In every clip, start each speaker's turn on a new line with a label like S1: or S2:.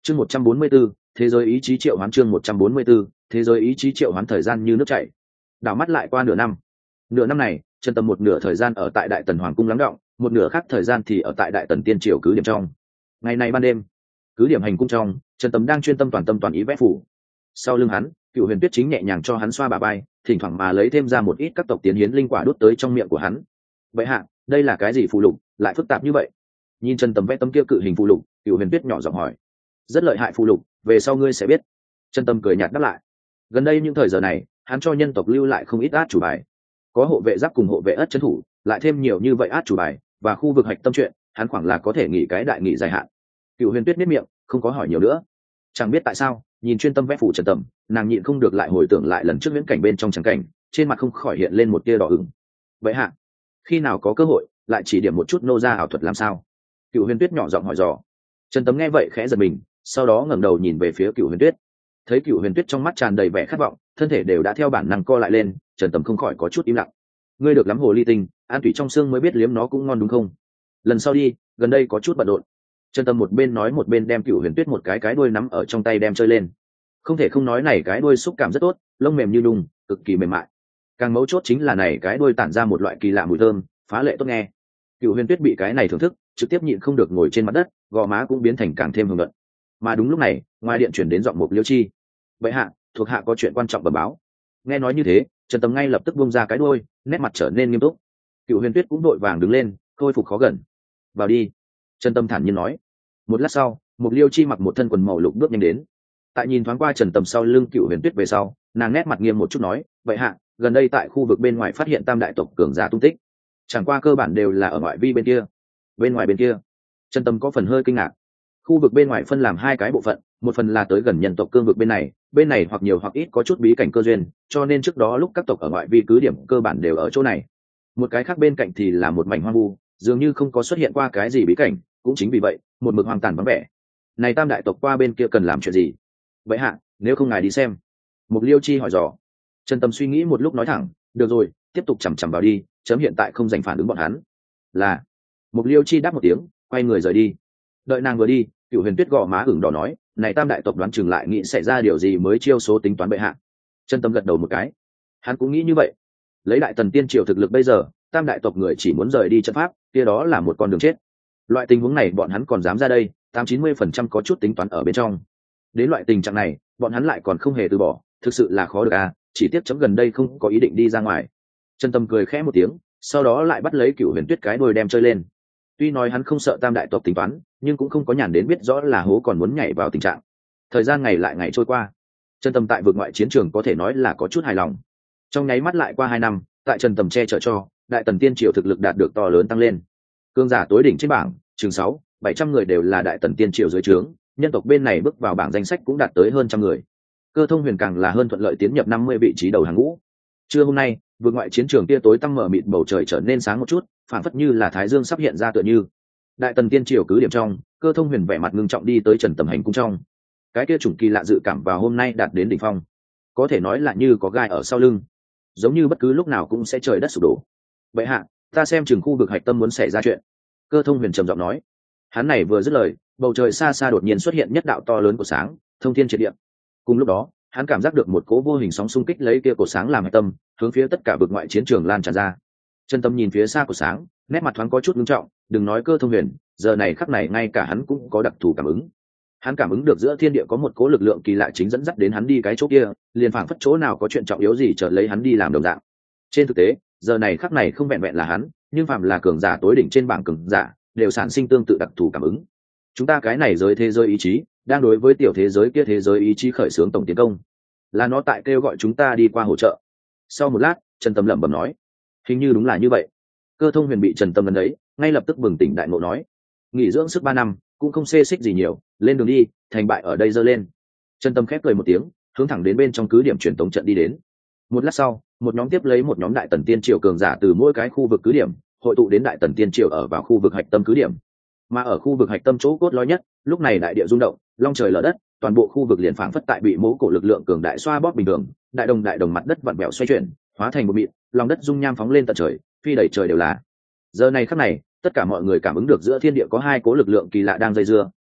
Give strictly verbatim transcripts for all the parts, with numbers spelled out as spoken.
S1: chương một trăm bốn mươi 144, thế giới ý chí triệu hoán chương một trăm bốn mươi 144, thế giới ý chí triệu hoán thời gian như nước chảy. Đảo mắt lại qua nửa năm. Nửa năm này, Trần Tâm một nửa thời gian ở tại Đại Tần Hoàng cung lắng đọng, một nửa khác thời gian thì ở tại Đại Tần Tiên triều cứ điểm trong. Ngày này ban đêm, cứ điểm hành cung trong, Trần Tâm đang chuyên tâm toàn tâm toàn ý vẽ phủ. Sau lưng hắn, Cựu Huyền Tuyết chính nhẹ nhàng cho hắn xoa bả vai, thỉnh thoảng mà lấy thêm ra một ít các tộc tiến hiến linh quả đút tới trong miệng của hắn. Vậy hạ, đây là cái gì phù lục, lại phức tạp như vậy? Nhìn Trần Tâm vẽ tấm kia cự hình phù lục, Cựu Huyền Tuyết nhỏ giọng hỏi. Rất lợi hại phù lục, về sau ngươi sẽ biết. Trần Tâm cười nhạt đáp lại. Gần đây những thời giờ này, hắn cho nhân tộc lưu lại không ít át chủ bài, có hộ vệ giáp cùng hộ vệ ất trấn thủ, lại thêm nhiều như vậy át chủ bài và khu vực hạch tâm chuyện, hắn khoảng là có thể nghỉ cái đại nghỉ dài hạn. Cựu Huyền Tuyết biết miệng, không có hỏi nhiều nữa. Chẳng biết tại sao, nhìn chuyên tâm vẽ phủ Trần Tâm, nàng nhịn không được lại hồi tưởng lại lần trước viễn cảnh bên trong trắng cảnh, trên mặt không khỏi hiện lên một tia đỏ ửng. Vậy hạ, khi nào có cơ hội lại chỉ điểm một chút nô gia ảo thuật làm sao? Cựu Huyền Tuyết nhỏ giọng hỏi dò. Trần Tâm nghe vậy khẽ giật mình, sau đó ngẩng đầu nhìn về phía Cựu Huyền Tuyết. Thấy Cựu Huyền Tuyết trong mắt tràn đầy vẻ khát vọng, thân thể đều đã theo bản năng co lại lên, Trần Tâm không khỏi có chút im lặng. Ngươi được lắm hồ ly tinh, an thủy trong xương mới biết liếm nó cũng ngon đúng không? Lần sau đi, gần đây có chút bận rộn. Trần Tâm một bên nói một bên đem Cựu Huyền Tuyết một cái cái đuôi nắm ở trong tay đem chơi lên. Không thể không nói này cái đuôi xúc cảm rất tốt, lông mềm như đùng, cực kỳ mềm mại. Càng mấu chốt chính là này cái đuôi tản ra một loại kỳ lạ mùi thơm, phá lệ tốt nghe. Cựu Huyền Tuyết bị cái này thưởng thức, trực tiếp nhịn không được ngồi trên mặt đất, gò má cũng biến thành càng thêm hồng nhuận. Mà đúng lúc này, ngoài điện chuyển đến giọng Mục Liêu Chi. Vậy hạ, thuộc hạ có chuyện quan trọng bẩm báo. Nghe nói như thế, Trần Tâm ngay lập tức buông ra cái đuôi, nét mặt trở nên nghiêm túc. Cựu Huyền Tuyết cũng đội vàng đứng lên, khôi phục khó gần. Vào đi. Trần Tâm thản nhiên nói. Một lát sau, Mục Liêu Chi mặc một thân quần màu lục bước nhanh đến. Tại nhìn thoáng qua Trần Tâm sau lưng Cựu Huyền Tuyết về sau, nàng nét mặt nghiêm một chút nói, vậy hạ, gần đây tại khu vực bên ngoài phát hiện tam đại tộc cường giả tung tích, chẳng qua cơ bản đều là ở ngoại vi bên kia. Bên ngoài bên kia? Trần Tâm có phần hơi kinh ngạc. Khu vực bên ngoài phân làm hai cái bộ phận, một phần là tới gần nhân tộc cương vực bên này, bên này hoặc nhiều hoặc ít có chút bí cảnh cơ duyên, cho nên trước đó lúc các tộc ở ngoại vi cứ điểm cơ bản đều ở chỗ này. Một cái khác bên cạnh thì là một mảnh hoang vu, dường như không có xuất hiện qua cái gì bí cảnh, cũng chính vì vậy, một mực hoang tàn vắng vẻ. Này tam đại tộc qua bên kia cần làm chuyện gì? Vậy hạ, nếu không ngài đi xem. Mục Liêu Chi hỏi dò. Trần Tâm suy nghĩ một lúc nói thẳng, được rồi, tiếp tục chằm chằm vào đi, chấm hiện tại không dành phản ứng bọn hắn. Là. Mục Liêu Chi đáp một tiếng, quay người rời đi. Đợi nàng vừa đi, Cựu Huyền Tuyết gò má ửng đỏ nói, này tam đại tộc đoán chừng lại nghĩ xảy ra điều gì mới chiêu số tính toán bệ hạ. Trần Tâm gật đầu một cái. Hắn cũng nghĩ như vậy. Lấy Đại Tần Tiên triều thực lực bây giờ, tam đại tộc người chỉ muốn rời đi trận pháp, kia đó là một con đường chết. Loại tình huống này bọn hắn còn dám ra đây, tám chín mươi phần trăm có chút tính toán ở bên trong. Đến loại tình trạng này, bọn hắn lại còn không hề từ bỏ, thực sự là khó được à, chỉ tiếc chấm gần đây không có ý định đi ra ngoài. Trần Tâm cười khẽ một tiếng, sau đó lại bắt lấy Cựu Huyền Tuyết cái đuôi đem chơi lên. Tuy nói hắn không sợ tam đại tộc tính toán, nhưng cũng không có nhàn đến biết rõ là hố còn muốn nhảy vào tình trạng. Thời gian ngày lại ngày trôi qua, Trần Tâm tại vực ngoại chiến trường có thể nói là có chút hài lòng. Trong nháy mắt lại qua hai năm, tại Trần Tâm che chở cho, Đại Tần Tiên triều thực lực đạt được to lớn tăng lên. Cương giả tối đỉnh trên bảng, chừng sáu, bảy trăm người đều là Đại Tần Tiên triều dưới trướng, nhân tộc bên này bước vào bảng danh sách cũng đạt tới hơn trăm người. Cơ Thông Huyền càng là hơn thuận lợi tiến nhập năm mươi vị trí đầu hàng ngũ. Trưa hôm nay, vực ngoại chiến trường tia tối tăm mở mịt, bầu trời trở nên sáng một chút, phản phất như là thái dương sắp hiện ra tựa như. Đại Tần Tiên triều cứ điểm trong, Cơ Thông Huyền vẻ mặt ngưng trọng đi tới Trần Tâm hành cung trong. Cái kia chủng kỳ lạ dự cảm vào hôm nay đạt đến đỉnh phong, có thể nói là như có gai ở sau lưng, giống như bất cứ lúc nào cũng sẽ trời đất sụp đổ. Vậy hạ, ta xem chừng khu vực hạch tâm muốn xảy ra chuyện. Cơ Thông Huyền trầm giọng nói. Hắn này vừa dứt lời, bầu trời xa xa đột nhiên xuất hiện nhất đạo to lớn của sáng, thông thiên triệt địa. Cùng lúc đó, hắn cảm giác được một cỗ vô hình sóng xung kích lấy kia cổ sáng làm hạch tâm, hướng phía tất cả vực ngoại chiến trường lan tràn ra. Trần Tâm nhìn phía xa của sáng, nét mặt thoáng có chút nghiêm trọng, đừng nói Cơ Thông Huyền, giờ này khắc này ngay cả hắn cũng có đặc thù cảm ứng. Hắn cảm ứng được giữa thiên địa có một cỗ lực lượng kỳ lạ chính dẫn dắt đến hắn đi cái chỗ kia, liền phảng phất chỗ nào có chuyện trọng yếu gì chờ lấy hắn đi làm đồng dạng. Trên thực tế, giờ này khắc này không vẹn vẹn là hắn, nhưng phàm là cường giả tối đỉnh trên bảng cường giả, đều sản sinh tương tự đặc thù cảm ứng. Chúng ta cái này giới thế giới ý chí, đang đối với tiểu thế giới kia thế giới ý chí khởi xướng tổng tiến công. Là nó tại kêu gọi chúng ta đi qua hỗ trợ. Sau một lát, Trần Tâm lẩm bẩm nói, hình như đúng là như vậy. Cơ Thông Huyền bị Trần Tâm lần ấy, ngay lập tức bừng tỉnh đại ngộ nói, nghỉ dưỡng sức ba năm, cũng không xê xích gì nhiều, lên đường đi, thành bại ở đây dơ lên. Trần Tâm khép cười một tiếng, hướng thẳng đến bên trong cứ điểm truyền tống trận đi đến. Một lát sau, một nhóm tiếp lấy một nhóm Đại Tần Tiên triều cường giả từ mỗi cái khu vực cứ điểm hội tụ đến Đại Tần Tiên triều ở vào khu vực hạch tâm cứ điểm. Mà ở khu vực hạch tâm chỗ cốt lõi nhất, lúc này đại địa rung động, long trời lở đất, toàn bộ khu vực liền phảng phất tại bị mố cổ lực lượng cường đại xoa bóp bình thường, đại đồng đại đồng mặt đất vặn vẹo xoay chuyển, hóa thành một mịn, lòng đất dung nham phóng lên tận trời, phi đầy trời đều là. Giờ này khắc này, tất cả mọi người cảm ứng được giữa thiên địa có hai cố lực lượng kỳ lạ đang dây dưa,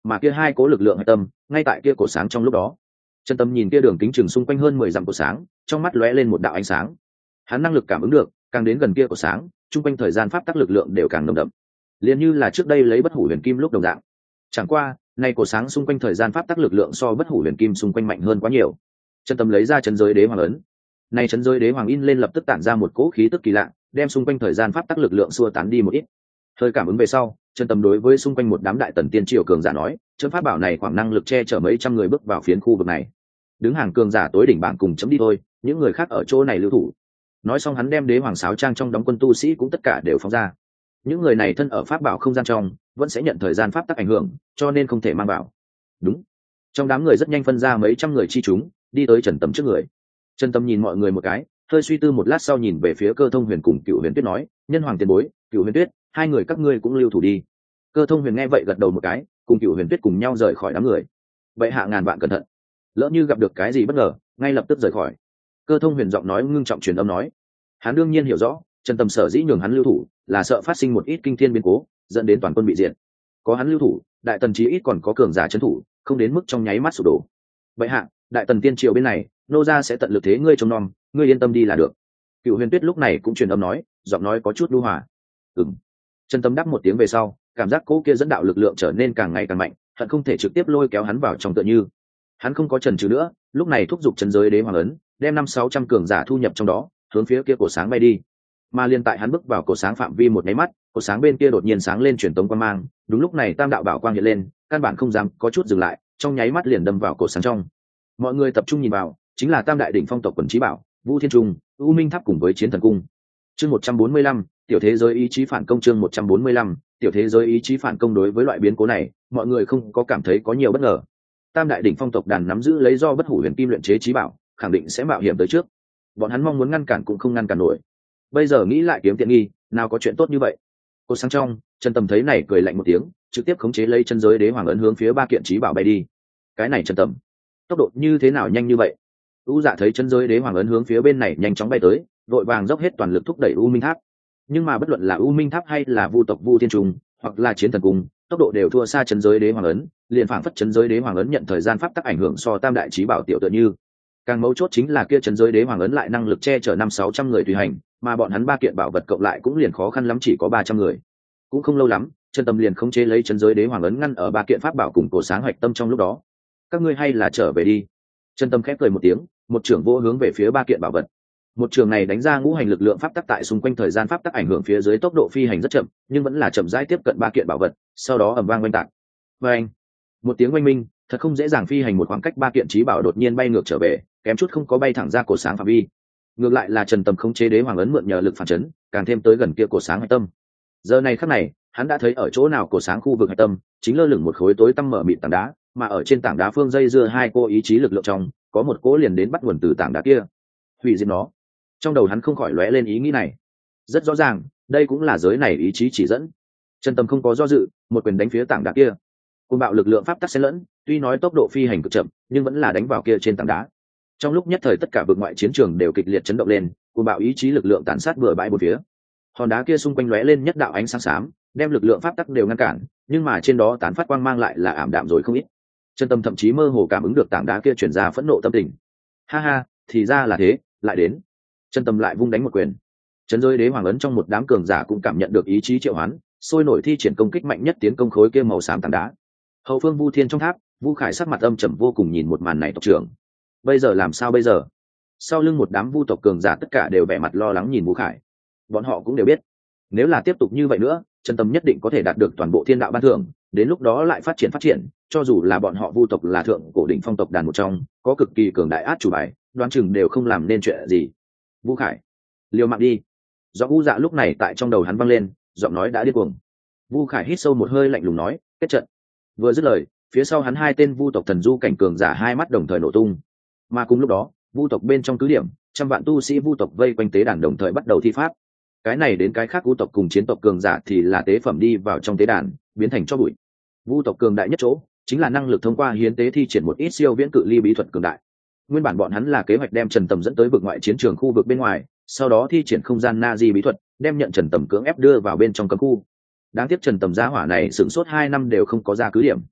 S1: mà kia hai cố lực lượng hạch tâm ngay tại kia cổ sáng trong lúc đó. Trần Tâm nhìn kia đường kính chừng xung quanh hơn mười dặm cổ sáng, trong mắt lóe lên một đạo ánh sáng. Hắn năng lực cảm ứng được, càng đến gần kia cổ sáng, chung quanh thời gian pháp tắc lực lượng đều càng nồng đậm, liền như là trước đây lấy bất hủ huyền kim lúc đồng dạng. Chẳng qua, nay cổ sáng xung quanh thời gian pháp tắc lực lượng so bất hủ huyền kim xung quanh mạnh hơn quá nhiều. Trần Tâm lấy ra chấn giới đế hoàng ấn, nay chấn giới đế hoàng in lên lập tức tản ra một cỗ khí tức kỳ lạ, đem xung quanh thời gian pháp tắc lực lượng xua tán đi một ít. Hơi cảm ứng về sau, Trần Tâm đối với xung quanh một đám đại tần tiên triều cường giả nói, chấn pháp bảo này khoảng năng lực che chở mấy trăm người bước vào phiến khu vực này. Đứng hàng cường giả tối đỉnh bảng cùng chấm đi thôi, những người khác ở chỗ này lưu thủ. Nói xong hắn đem đế hoàng sáo trang trong đóng quân tu sĩ cũng tất cả đều phóng ra. Những người này thân ở pháp bảo không gian trong, vẫn sẽ nhận thời gian pháp tắc ảnh hưởng, cho nên không thể mang vào. Đúng. Trong đám người rất nhanh phân ra mấy trăm người chi chúng, đi tới Trần Tâm trước người. Trần Tâm nhìn mọi người một cái, hơi suy tư một lát sau nhìn về phía Cơ Thông Huyền cùng Cựu Huyền Tuyết nói, nhân hoàng tiền bối, Cựu Huyền Tuyết, hai người các ngươi cũng lưu thủ đi. Cơ Thông Huyền nghe vậy gật đầu một cái, cùng Cựu Huyền Tuyết cùng nhau rời khỏi đám người. Vậy hạ ngàn vạn cẩn thận, lỡ như gặp được cái gì bất ngờ, ngay lập tức rời khỏi. Cơ Thông Huyền giọng nói ngưng trọng truyền âm nói. Hắn đương nhiên hiểu rõ, Trần Tâm sở dĩ nhường hắn lưu thủ, là sợ phát sinh một ít kinh thiên biến cố, dẫn đến toàn quân bị diệt. Có hắn lưu thủ, đại tần chí ít còn có cường giả trấn thủ, không đến mức trong nháy mắt sụp đổ. Vậy hạ, đại tần tiên triều bên này, nô gia sẽ tận lực thế ngươi trông nom, ngươi yên tâm đi là được. Cựu Huyền Tuyết lúc này cũng truyền âm nói, giọng nói có chút nhu hòa. Ừm. Trần Tâm đáp một tiếng về sau, cảm giác cố kia dẫn đạo lực lượng trở nên càng ngày càng mạnh, hận không thể trực tiếp lôi kéo hắn vào trong tựa như. Hắn không có chần chừ nữa, lúc này thúc giục chân giới đế hoàng ấn, đem năm sáu trăm cường giả thu nhập trong đó, hướng phía kia cổ sáng bay đi. Mà liên tại hắn bước vào cổ sáng phạm vi một nháy mắt, cổ sáng bên kia đột nhiên sáng lên truyền tống quang mang, đúng lúc này tam đạo bảo quang hiện lên, căn bản không dám có chút dừng lại, trong nháy mắt liền đâm vào cổ sáng trong. Mọi người tập trung nhìn vào, chính là tam đại đỉnh phong tộc quần trí bảo, Vũ Thiên Trung, U Minh Tháp cùng với Chiến Thần Cung. Chương một trăm bốn mươi lăm, tiểu thế giới ý chí phản công. Chương một trăm bốn mươi lăm, tiểu thế giới ý chí phản công. Đối với loại biến cố này, mọi người không có cảm thấy có nhiều bất ngờ. Tam đại đỉnh phong tộc đàn nắm giữ lấy do bất hủ huyền kim luyện chế trí bảo, khẳng định sẽ mạo hiểm tới trước. Bọn hắn mong muốn ngăn cản cũng không ngăn cản nổi. Bây giờ nghĩ lại kiếm tiện nghi, nào có chuyện tốt như vậy. Cô sáng trong, Trần Tầm thấy này cười lạnh một tiếng, trực tiếp khống chế lấy chân giới đế hoàng ấn hướng phía ba kiện trí bảo bay đi. Cái này Trần Tầm, tốc độ như thế nào nhanh như vậy? U Dạ thấy chân giới đế hoàng ấn hướng phía bên này nhanh chóng bay tới, vội vàng dốc hết toàn lực thúc đẩy U Minh Tháp. Nhưng mà bất luận là U Minh Tháp hay là Vu tộc Vu Thiên Trùng, hoặc là Chiến Thần Cung, tốc độ đều thua xa chân giới đế hoàng ấn, liền phảng phất chân giới đế hoàng ấn nhận thời gian pháp tắc ảnh hưởng so tam đại trí bảo tiểu tựa như. Càng mấu chốt chính là kia chân giới đế hoàng ấn lại năng lực che chở năm sáu trăm người tùy hành, mà bọn hắn ba kiện bảo vật cộng lại cũng liền khó khăn lắm chỉ có ba trăm người. Cũng không lâu lắm, Trần Tâm liền khống chế lấy chân giới đế hoàng ấn ngăn ở ba kiện pháp bảo cùng cổ sáng hoạch tâm trong lúc đó. Các ngươi hay là trở về đi. Trần Tâm khép cười một tiếng, một trường vô hướng về phía ba kiện bảo vật. Một trường này đánh ra ngũ hành lực lượng pháp tắc tại xung quanh thời gian pháp tắc ảnh hưởng phía dưới tốc độ phi hành rất chậm, nhưng vẫn là chậm rãi tiếp cận ba kiện bảo vật, sau đó ầm vang oanh tạc. Oanh! Một tiếng oanh minh, thật không dễ dàng phi hành một khoảng cách ba kiện trí bảo đột nhiên bay ngược trở về, kém chút không có bay thẳng ra cổ sáng phạm vi. Ngược lại là Trần Tâm khống chế đế hoàng ấn mượn nhờ lực phản chấn, càng thêm tới gần kia cổ sáng hạch tâm. Giờ này khắc này, hắn đã thấy ở chỗ nào cổ sáng khu vực hạch tâm, chính lơ lửng một khối tối tăm mở mịt tảng đá, mà ở trên tảng đá phương dây dưa hai cô ý chí lực lượng trong, có một cỗ liền đến bắt nguồn từ tảng đá kia. Hủy diệt nó. Trong đầu hắn không khỏi lóe lên ý nghĩ này. Rất rõ ràng, đây cũng là giới này ý chí chỉ dẫn. Trần Tâm không có do dự, một quyền đánh phía tảng đá kia. Cuồng bạo lực lượng pháp tắc xen lẫn, tuy nói tốc độ phi hành cực chậm, nhưng vẫn là đánh vào kia trên tảng đá. Trong lúc nhất thời tất cả vực ngoại chiến trường đều kịch liệt chấn động lên, cuồng bạo ý chí lực lượng tàn sát bừa bãi bốn phía. Hòn đá kia xung quanh lóe lên nhất đạo ánh sáng xám, đem lực lượng pháp tắc đều ngăn cản, nhưng mà trên đó tán phát quang mang lại là ảm đạm rồi không ít. Trần Tâm thậm chí mơ hồ cảm ứng được tảng đá kia truyền ra phẫn nộ tâm tình. Ha ha, thì ra là thế, lại đến. Trần Tâm lại vung đánh một quyền. Trấn giới đế hoàng ấn trong một đám cường giả cũng cảm nhận được ý chí triệu hoán, sôi nổi thi triển công kích mạnh nhất tiến công khối kia màu xám tảng đá. Hậu phương Vu Thiên trong tháp, Vu Khải sắc mặt âm trầm vô cùng nhìn một màn này tộc trưởng. Bây giờ làm sao bây giờ? Sau lưng một đám Vu tộc cường giả tất cả đều vẻ mặt lo lắng nhìn Vu Khải. Bọn họ cũng đều biết, nếu là tiếp tục như vậy nữa, Trần Tâm nhất định có thể đạt được toàn bộ thiên đạo ban thưởng, đến lúc đó lại phát triển phát triển, cho dù là bọn họ Vu tộc là thượng cổ đỉnh phong tộc đàn một trong, có cực kỳ cường đại át chủ bài, đoán chừng đều không làm nên chuyện gì. Vu Khải, liều mạng đi. Do U Dạ lúc này tại trong đầu hắn vang lên, giọng nói đã điên cuồng. Vu Khải hít sâu một hơi lạnh lùng nói, kết trận. Vừa dứt lời, phía sau hắn hai tên Vu tộc thần du cảnh cường giả hai mắt đồng thời nổ tung. Mà cùng lúc đó, Vu tộc bên trong cứ điểm, trăm vạn tu sĩ Vu tộc vây quanh tế đàn đồng thời bắt đầu thi pháp. Cái này đến cái khác Vu tộc cùng chiến tộc cường giả thì là tế phẩm đi vào trong tế đàn, biến thành cho bụi. Vu tộc cường đại nhất chỗ, chính là năng lực thông qua hiến tế thi triển một ít siêu viễn cự ly bí thuật cường đại. Nguyên bản bọn hắn là kế hoạch đem Trần Tầm dẫn tới vực ngoại chiến trường khu vực bên ngoài, sau đó thi triển không gian na di bí thuật, đem nhận Trần Tầm cưỡng ép đưa vào bên trong cấm khu. Đáng tiếc Trần Tầm gia hỏa này sửng sốt hai năm đều không có ra cứ điểm.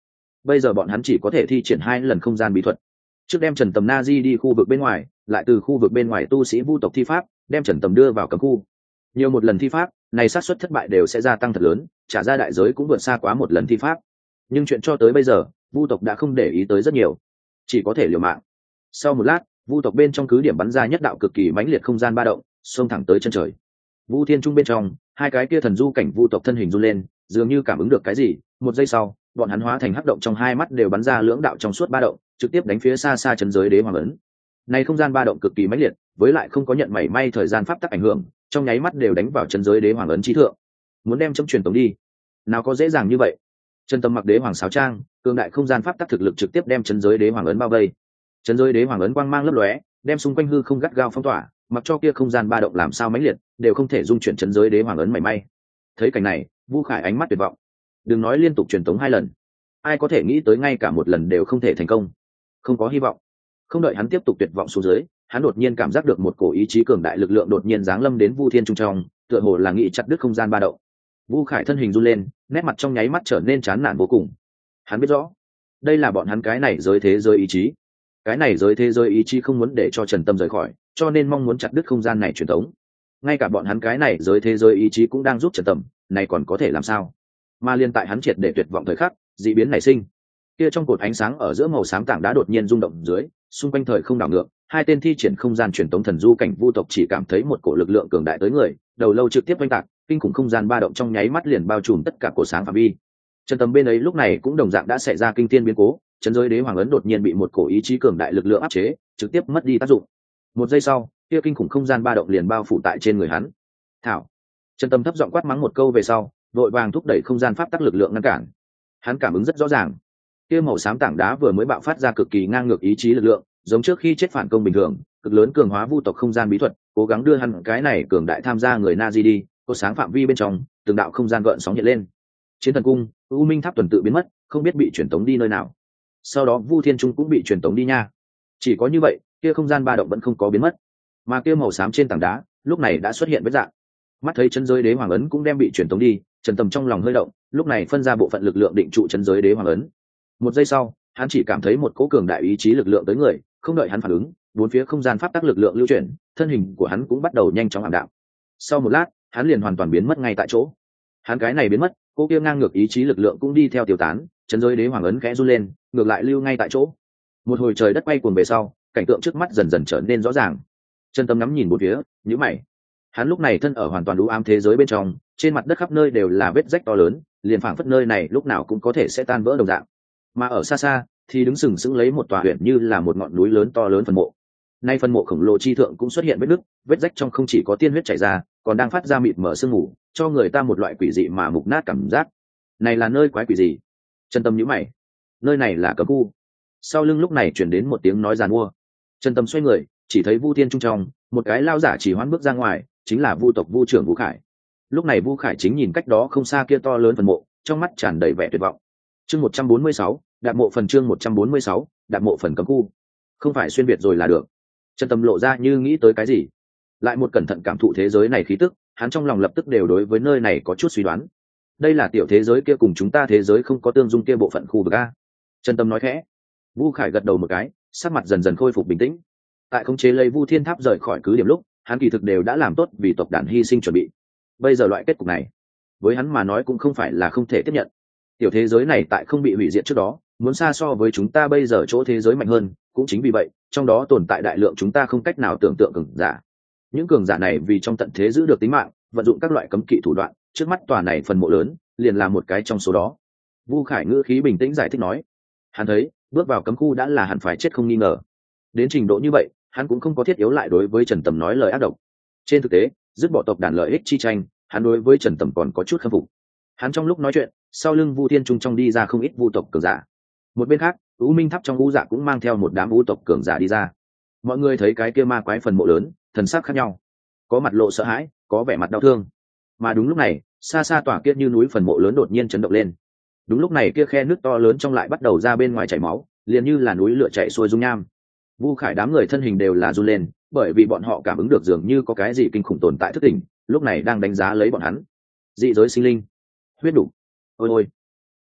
S1: bây giờ bọn hắn chỉ có thể thi triển hai lần không gian bí thuật. Trước đem Trần Tầm na di đi khu vực bên ngoài, lại từ khu vực bên ngoài tu sĩ vu tộc thi pháp đem Trần Tầm đưa vào cấm khu. Nhiều một lần thi pháp này xác suất thất bại đều sẽ gia tăng thật lớn, trả ra đại giới cũng vượt xa quá một lần thi pháp. Nhưng chuyện cho tới bây giờ vu tộc đã không để ý tới rất nhiều, chỉ có thể liều mạng. Sau một lát, vu tộc bên trong cứ điểm bắn ra nhất đạo cực kỳ mãnh liệt không gian ba động, xông thẳng tới chân trời. Vu Thiên Trung bên trong, hai cái kia thần du cảnh vu tộc thân hình run lên, dường như cảm ứng được cái gì, một giây sau, bọn hắn hóa thành hắc động, trong hai mắt đều bắn ra lưỡng đạo trong suốt ba động, trực tiếp đánh phía xa xa chân giới đế hoàng ấn. Này không gian ba động cực kỳ mãnh liệt, với lại không có nhận mảy may thời gian pháp tắc ảnh hưởng, trong nháy mắt đều đánh vào chân giới đế hoàng ấn chí thượng. Muốn đem chấm truyền tống đi, nào có dễ dàng như vậy. Chân Tâm mặc đế hoàng sáo trang, cường đại không gian pháp tắc thực lực trực tiếp đem chân giới đế hoàng ấn bao vây. Chân giới đế hoàng ấn quang mang lấp lóe, đem xung quanh hư không gắt gao phong tỏa, mặc cho kia không gian ba động làm sao mãnh liệt, đều không thể dung chuyển chân giới đế hoàng ấn mảy may. Thấy cảnh này, Vu Khải ánh mắt tuyệt vọng. Đừng nói liên tục truyền tống hai lần, ai có thể nghĩ tới ngay cả một lần đều không thể thành công. Không có hy vọng. Không đợi hắn tiếp tục tuyệt vọng xuống dưới, hắn đột nhiên cảm giác được một cổ ý chí cường đại lực lượng đột nhiên giáng lâm đến Vu Thiên Trung trong, tựa hồ là nghĩ chặt đứt không gian ba động. Vu Khải thân hình run lên, nét mặt trong nháy mắt trở nên chán nản vô cùng. Hắn biết rõ, đây là bọn hắn cái này giới thế giới ý chí. Cái này giới thế giới ý chí không muốn để cho Trần Tâm rời khỏi, cho nên mong muốn chặt đứt không gian này truyền tống. Ngay cả bọn hắn cái này giới thế giới ý chí cũng đang giúp Trần Tâm, này còn có thể làm sao? Mà liên tại hắn triệt để tuyệt vọng thời khắc, dị biến nảy sinh. Kia trong cột ánh sáng ở giữa màu xám tảng đá đột nhiên rung động dưới, xung quanh thời không đảo ngược, hai tên thi triển không gian truyền tống thần du cảnh vu tộc chỉ cảm thấy một cổ lực lượng cường đại tới người, đầu lâu trực tiếp oanh tạc, kinh khủng không gian ba động trong nháy mắt liền bao trùm tất cả cổ sáng phạm vi. Trần Tâm bên ấy lúc này cũng đồng dạng đã xảy ra kinh thiên biến cố, chân giới đế hoàng ấn đột nhiên bị một cổ ý chí cường đại lực lượng áp chế, trực tiếp mất đi tác dụng. Một giây sau, kia kinh khủng không gian ba động liền bao phủ tại trên người hắn. Thảo. Trần Tâm thấp giọng quát mắng một câu về sau, vội vàng thúc đẩy không gian pháp tắc lực lượng ngăn cản. Hắn cảm ứng rất rõ ràng, kia màu xám tảng đá vừa mới bạo phát ra cực kỳ ngang ngược ý chí lực lượng, giống trước khi chết phản công bình thường, cực lớn cường hóa vu tộc không gian bí thuật, cố gắng đưa hắn cái này cường đại tham gia người Nazi đi, có sáng phạm vi bên trong, từng đạo không gian gợn sóng hiện lên. Chiến thần cung, U Minh tháp tuần tự biến mất, không biết bị truyền tống đi nơi nào. Sau đó Vu Thiên Trung cũng bị truyền tống đi nha. Chỉ có như vậy, kia không gian ba động vẫn không có biến mất, mà kia màu xám trên tảng đá, lúc này đã xuất hiện vết dạng. Mắt thấy chân giới đế hoàng ấn cũng đem bị truyền tống đi, Trần Tâm trong lòng hơi động, lúc này phân ra bộ phận lực lượng định trụ chân giới đế hoàng ấn. Một giây sau, hắn chỉ cảm thấy một cỗ cường đại ý chí lực lượng tới người, không đợi hắn phản ứng, bốn phía không gian pháp tắc lực lượng lưu chuyển, thân hình của hắn cũng bắt đầu nhanh chóng ảm đạm. Sau một lát, hắn liền hoàn toàn biến mất ngay tại chỗ. Hắn cái này biến mất, cô kia ngang ngược ý chí lực lượng cũng đi theo tiêu tán, chân giới đế hoàng ấn khẽ run lên, ngược lại lưu ngay tại chỗ. Một hồi trời đất quay cuồng về sau, cảnh tượng trước mắt dần dần trở nên rõ ràng. Trần Tâm ngắm nhìn bốn phía, nhíu mày. Hắn lúc này thân ở hoàn toàn u ám thế giới bên trong, trên mặt đất khắp nơi đều là vết rách to lớn, liền phảng phất nơi này lúc nào cũng có thể sẽ tan vỡ đồng dạng. Mà ở xa xa thì đứng sừng sững lấy một tòa huyện như là một ngọn núi lớn to lớn phần mộ. Nay phần mộ khổng lồ chi thượng cũng xuất hiện vết nứt, vết rách trong không chỉ có tiên huyết chảy ra, còn đang phát ra mịt mở sương mù, cho người ta một loại quỷ dị mà mục nát cảm giác. Này là nơi quái quỷ gì? Trần Tâm nhíu mày. Nơi này là cấm khu. Sau lưng lúc này truyền đến một tiếng nói giàn mua. Trần Tâm xoay người, chỉ thấy Vu Thiên Trung trong, một cái lao giả chỉ hoán bước ra ngoài, chính là Vu tộc Vu trưởng Vu Khải. Lúc này Vu Khải chính nhìn cách đó không xa kia to lớn phần mộ, trong mắt tràn đầy vẻ tuyệt vọng. Chương một trăm bốn mươi sáu, đạp mộ phần chương một trăm bốn mươi sáu, đạp mộ phần cấm khu. Không phải xuyên biệt rồi là được. Trần Tâm lộ ra như nghĩ tới cái gì, lại một cẩn thận cảm thụ thế giới này khí tức, hắn trong lòng lập tức đều đối với nơi này có chút suy đoán. Đây là tiểu thế giới kia cùng chúng ta thế giới không có tương dung kia bộ phận khu vực a. Trần Tâm nói khẽ. Vu Khải gật đầu một cái, sắc mặt dần dần khôi phục bình tĩnh. Tại khống chế lấy Vu Thiên Tháp rời khỏi cứ điểm lúc, hắn kỳ thực đều đã làm tốt vì tộc đàn hy sinh chuẩn bị. Bây giờ loại kết cục này, với hắn mà nói cũng không phải là không thể tiếp nhận. Tiểu thế giới này tại không bị hủy diệt trước đó, muốn xa so với chúng ta bây giờ chỗ thế giới mạnh hơn, cũng chính vì vậy, trong đó tồn tại đại lượng chúng ta không cách nào tưởng tượng cường giả. Những cường giả này vì trong tận thế giữ được tính mạng, vận dụng các loại cấm kỵ thủ đoạn, trước mắt tòa này phần mộ lớn, liền là một cái trong số đó. Vu Khải ngữ khí bình tĩnh giải thích nói, hắn thấy, bước vào cấm khu đã là hẳn phải chết không nghi ngờ. Đến trình độ như vậy, hắn cũng không có thiết yếu lại đối với Trần Tầm nói lời ác độc. Trên thực tế, dứt bỏ tộc đàn lợi ích chi tranh, hắn đối với Trần Tầm còn có chút khâm phục. Hắn trong lúc nói chuyện, sau lưng Vu Thiên Trung trong đi ra không ít vu tộc cường giả. Một bên khác, U Minh Tháp trong u dạ cũng mang theo một đám vu tộc cường giả đi ra. Mọi người thấy cái kia ma quái phần mộ lớn, thần sắc khác nhau, có mặt lộ sợ hãi, có vẻ mặt đau thương. Mà đúng lúc này, xa xa tòa kia như núi phần mộ lớn đột nhiên chấn động lên. Đúng lúc này kia khe nước to lớn trong lại bắt đầu ra bên ngoài chảy máu, liền như là núi lửa chảy xuôi dung nham. Vu Khải đám người thân hình đều là run lên, bởi vì bọn họ cảm ứng được dường như có cái gì kinh khủng tồn tại thức tỉnh, lúc này đang đánh giá lấy bọn hắn. Dị giới sinh linh, huyết đủ. Ôi ôi,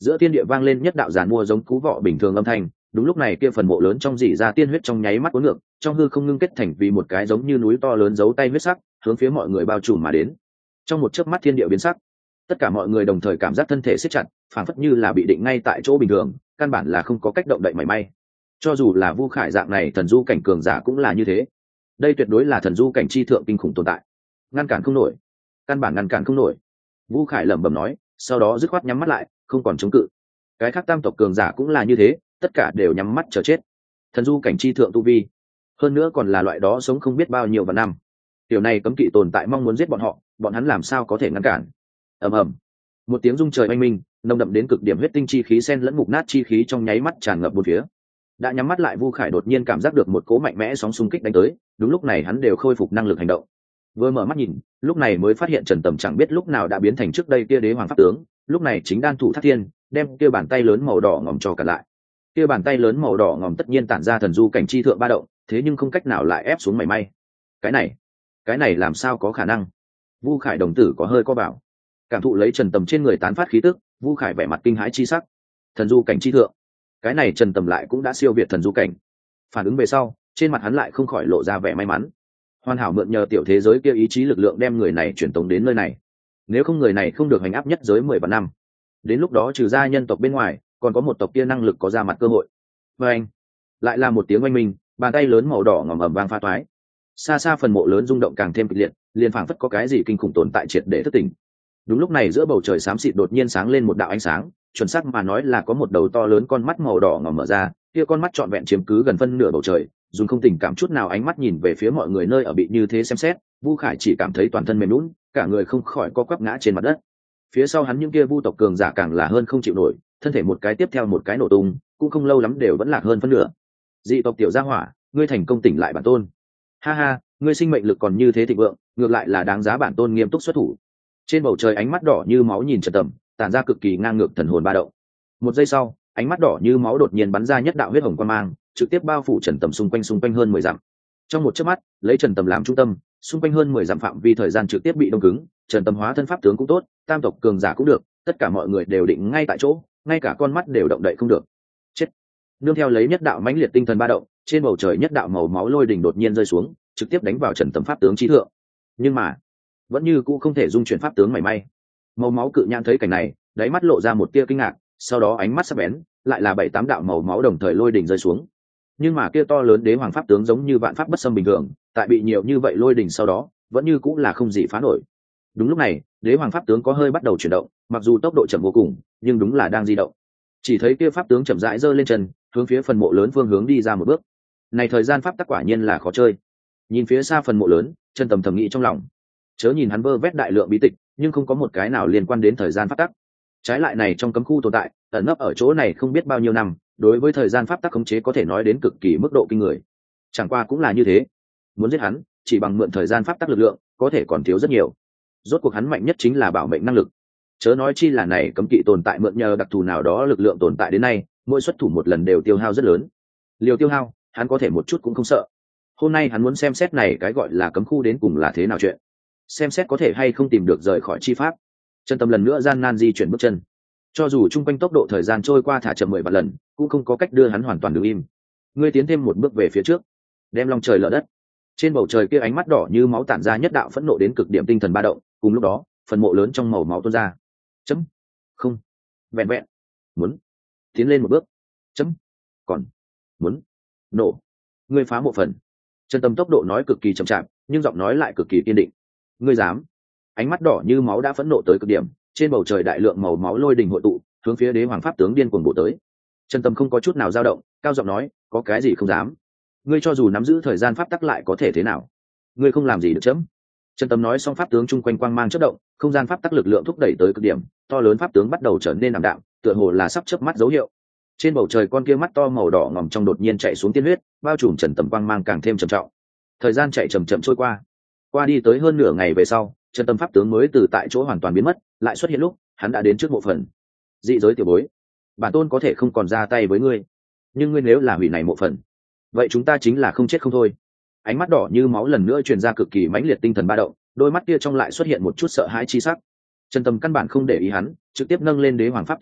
S1: giữa thiên địa vang lên nhất đạo giàn mua giống cú vọ bình thường âm thanh. Đúng lúc này kia phần mộ lớn trong dỉ ra tiên huyết trong nháy mắt cuốn ngược, trong hư không ngưng kết thành vì một cái giống như núi to lớn giấu tay huyết sắc, hướng phía mọi người bao trùm mà đến. Trong một chớp mắt thiên địa biến sắc, tất cả mọi người đồng thời cảm giác thân thể siết chặt, phảng phất như là bị định ngay tại chỗ bình thường, căn bản là không có cách động đậy mảy may. Cho dù là Vu Khải dạng này thần du cảnh cường giả cũng là như thế. Đây tuyệt đối là thần du cảnh chi thượng kinh khủng tồn tại, ngăn cản không nổi, căn bản ngăn cản không nổi. Vu Khải lẩm bẩm nói, sau đó dứt khoát nhắm mắt lại, không còn chống cự. Cái khác tam tộc cường giả cũng là như thế, tất cả đều nhắm mắt chờ chết. Thần du cảnh chi thượng tu vi, hơn nữa còn là loại đó sống không biết bao nhiêu vạn năm. Điều này cấm kỵ tồn tại mong muốn giết bọn họ, bọn hắn làm sao có thể ngăn cản? Ầm ầm, một tiếng rung trời oanh minh, nồng đậm đến cực điểm huyết tinh chi khí xen lẫn mục nát chi khí trong nháy mắt tràn ngập bốn phía. Đã nhắm mắt lại Vu Khải đột nhiên cảm giác được một cỗ mạnh mẽ sóng xung kích đánh tới, đúng lúc này hắn đều khôi phục năng lực hành động. Vừa mở mắt nhìn, lúc này mới phát hiện Trần Tầm chẳng biết lúc nào đã biến thành trước đây kia đế hoàng pháp tướng, lúc này chính đan thủ thác thiên, đem kia bàn tay lớn màu đỏ ngòm cho cả lại. Kia bàn tay lớn màu đỏ ngòm tất nhiên tản ra thần du cảnh chi thượng ba động, thế nhưng không cách nào lại ép xuống mảy may. Cái này, cái này làm sao có khả năng? Vu Khải đồng tử có hơi co bảo, cảm thụ lấy Trần Tầm trên người tán phát khí tức, Vu Khải vẻ mặt kinh hãi chi sắc. Thần du cảnh chi thượng, cái này Trần Tầm lại cũng đã siêu việt thần du cảnh. Phản ứng về sau, trên mặt hắn lại không khỏi lộ ra vẻ may mắn. Hoàn hảo mượn nhờ tiểu thế giới kia ý chí lực lượng đem người này chuyển tống đến nơi này. Nếu không người này không được hành áp nhất giới mười vạn năm. Đến lúc đó trừ ra nhân tộc bên ngoài, còn có một tộc kia năng lực có ra mặt cơ hội. Và anh, lại là một tiếng oanh minh, bàn tay lớn màu đỏ ngòm ầm vang pha toái. Xa xa phần mộ lớn rung động càng thêm kịch liệt, liền phảng phất có cái gì kinh khủng tồn tại triệt để thức tỉnh. Đúng lúc này giữa bầu trời xám xịt đột nhiên sáng lên một đạo ánh sáng, chuẩn xác mà nói là có một đầu to lớn con mắt màu đỏ ngòm mở ra, kia con mắt trọn vẹn chiếm cứ gần phân nửa bầu trời, dùng không tình cảm chút nào ánh mắt nhìn về phía mọi người nơi ở bị như thế xem xét, Vu Khải chỉ cảm thấy toàn thân mềm nhũn, cả người không khỏi co quắp ngã trên mặt đất. Phía sau hắn những kia vu tộc cường giả càng là hơn không chịu nổi, thân thể một cái tiếp theo một cái nổ tung, cũng không lâu lắm đều vẫn lạc hơn phân nửa. Dị tộc tiểu gia hỏa, ngươi thành công tỉnh lại bản tôn. Ha ha, ngươi sinh mệnh lực còn như thế thịnh vượng, ngược lại là đáng giá bản tôn nghiêm túc xuất thủ. Trên bầu trời ánh mắt đỏ như máu nhìn Trần Tầm, tản ra cực kỳ ngang ngược thần hồn ba động. Một giây sau, ánh mắt đỏ như máu đột nhiên bắn ra nhất đạo huyết hồng quang mang, trực tiếp bao phủ Trần Tầm xung quanh xung quanh hơn mười dặm. Trong một chớp mắt, lấy Trần Tầm làm trung tâm, xung quanh hơn mười dặm phạm vi thời gian trực tiếp bị đông cứng, Trần Tầm hóa thân pháp tướng cũng tốt, tam tộc cường giả cũng được, tất cả mọi người đều định ngay tại chỗ, ngay cả con mắt đều động đậy không được. Chết. Nương theo lấy nhất đạo mãnh liệt tinh thần ba động, trên bầu trời nhất đạo màu máu lôi đỉnh đột nhiên rơi xuống, trực tiếp đánh vào Trần Tầm pháp tướng chí thượng. Nhưng mà, vẫn như cũ không thể dung chuyển pháp tướng mảy may. Màu máu cự nhãn thấy cảnh này, đáy mắt lộ ra một tia kinh ngạc, sau đó ánh mắt sắc bén, lại là bảy tám đạo màu máu đồng thời lôi đỉnh rơi xuống. Nhưng mà kia to lớn đế hoàng pháp tướng giống như vạn pháp bất xâm bình thường, tại bị nhiều như vậy lôi đỉnh sau đó, vẫn như cũng là không gì phá nổi. Đúng lúc này, đế hoàng pháp tướng có hơi bắt đầu chuyển động, mặc dù tốc độ chậm vô cùng, nhưng đúng là đang di động. Chỉ thấy kia pháp tướng chậm rãi giơ lên chân, hướng phía phần mộ lớn phương hướng đi ra một bước. Này thời gian pháp tắc quả nhiên là khó chơi. Nhìn phía xa phần mộ lớn, Chân Tầm thầm nghĩ trong lòng. Chớ nhìn hắn vơ vét đại lượng bí tịch, nhưng không có một cái nào liên quan đến thời gian pháp tắc. Trái lại này trong cấm khu tồn tại, ẩn nấp ở chỗ này không biết bao nhiêu năm, đối với thời gian pháp tắc khống chế có thể nói đến cực kỳ mức độ kinh người. Chẳng qua cũng là như thế, muốn giết hắn, chỉ bằng mượn thời gian pháp tắc lực lượng, có thể còn thiếu rất nhiều. Rốt cuộc hắn mạnh nhất chính là bảo mệnh năng lực. Chớ nói chi là này cấm kỵ tồn tại mượn nhờ đặc thù nào đó lực lượng tồn tại đến nay, mỗi xuất thủ một lần đều tiêu hao rất lớn. Liều tiêu hao, hắn có thể một chút cũng không sợ. Hôm nay hắn muốn xem xét này cái gọi là cấm khu đến cùng là thế nào chuyện, xem xét có thể hay không tìm được rời khỏi chi pháp. Chân Tâm lần nữa gian nan di chuyển bước chân, cho dù chung quanh tốc độ thời gian trôi qua thả chậm mười vạn lần, cũng không có cách đưa hắn hoàn toàn đứng im. Ngươi tiến thêm một bước về phía trước, đem long trời lở đất. Trên bầu trời kia ánh mắt đỏ như máu tản ra nhất đạo phẫn nộ đến cực điểm tinh thần ba động, cùng lúc đó, phần mộ lớn trong màu máu tuôn ra. Chấm. Không. Vẹn vẹn. Muốn. Tiến lên một bước. Chấm. Còn. Muốn. Nổ. Ngươi phá một phần. Chân Tâm tốc độ nói cực kỳ chậm chạp, nhưng giọng nói lại cực kỳ kiên định. Ngươi dám? Ánh mắt đỏ như máu đã phẫn nộ tới cực điểm, trên bầu trời đại lượng màu máu lôi đình hội tụ, hướng phía đế hoàng pháp tướng điên cuồng bổ tới. Chân Tâm không có chút nào dao động, cao giọng nói, có cái gì không dám? Ngươi cho dù nắm giữ thời gian pháp tắc lại có thể thế nào? Ngươi không làm gì được chấm. Chân Tâm nói xong pháp tướng chung quanh quang mang chớp động, không gian pháp tắc lực lượng thúc đẩy tới cực điểm, to lớn pháp tướng bắt đầu trở nên ảm đạm, tựa hồ là sắp chớp mắt dấu hiệu. Trên bầu trời con kia mắt to màu đỏ ngòm trong đột nhiên chạy xuống tiên huyết, bao trùm Trần Tầm quang mang càng thêm trầm trọng. Thời gian chạy chậm chậm trôi qua, qua đi tới hơn nửa ngày về sau, Chân Tâm pháp tướng mới từ tại chỗ hoàn toàn biến mất, lại xuất hiện lúc hắn đã đến trước mộ phần. Dị giới tiểu bối, bản tôn có thể không còn ra tay với ngươi, nhưng ngươi nếu là hủy này mộ phần, vậy chúng ta chính là không chết không thôi. Ánh mắt đỏ như máu lần nữa truyền ra cực kỳ mãnh liệt tinh thần ba động, đôi mắt kia trong lại xuất hiện một chút sợ hãi chi sắc. Chân Tâm căn bản không để ý hắn, trực tiếp nâng lên đế hoàng pháp tướng chân,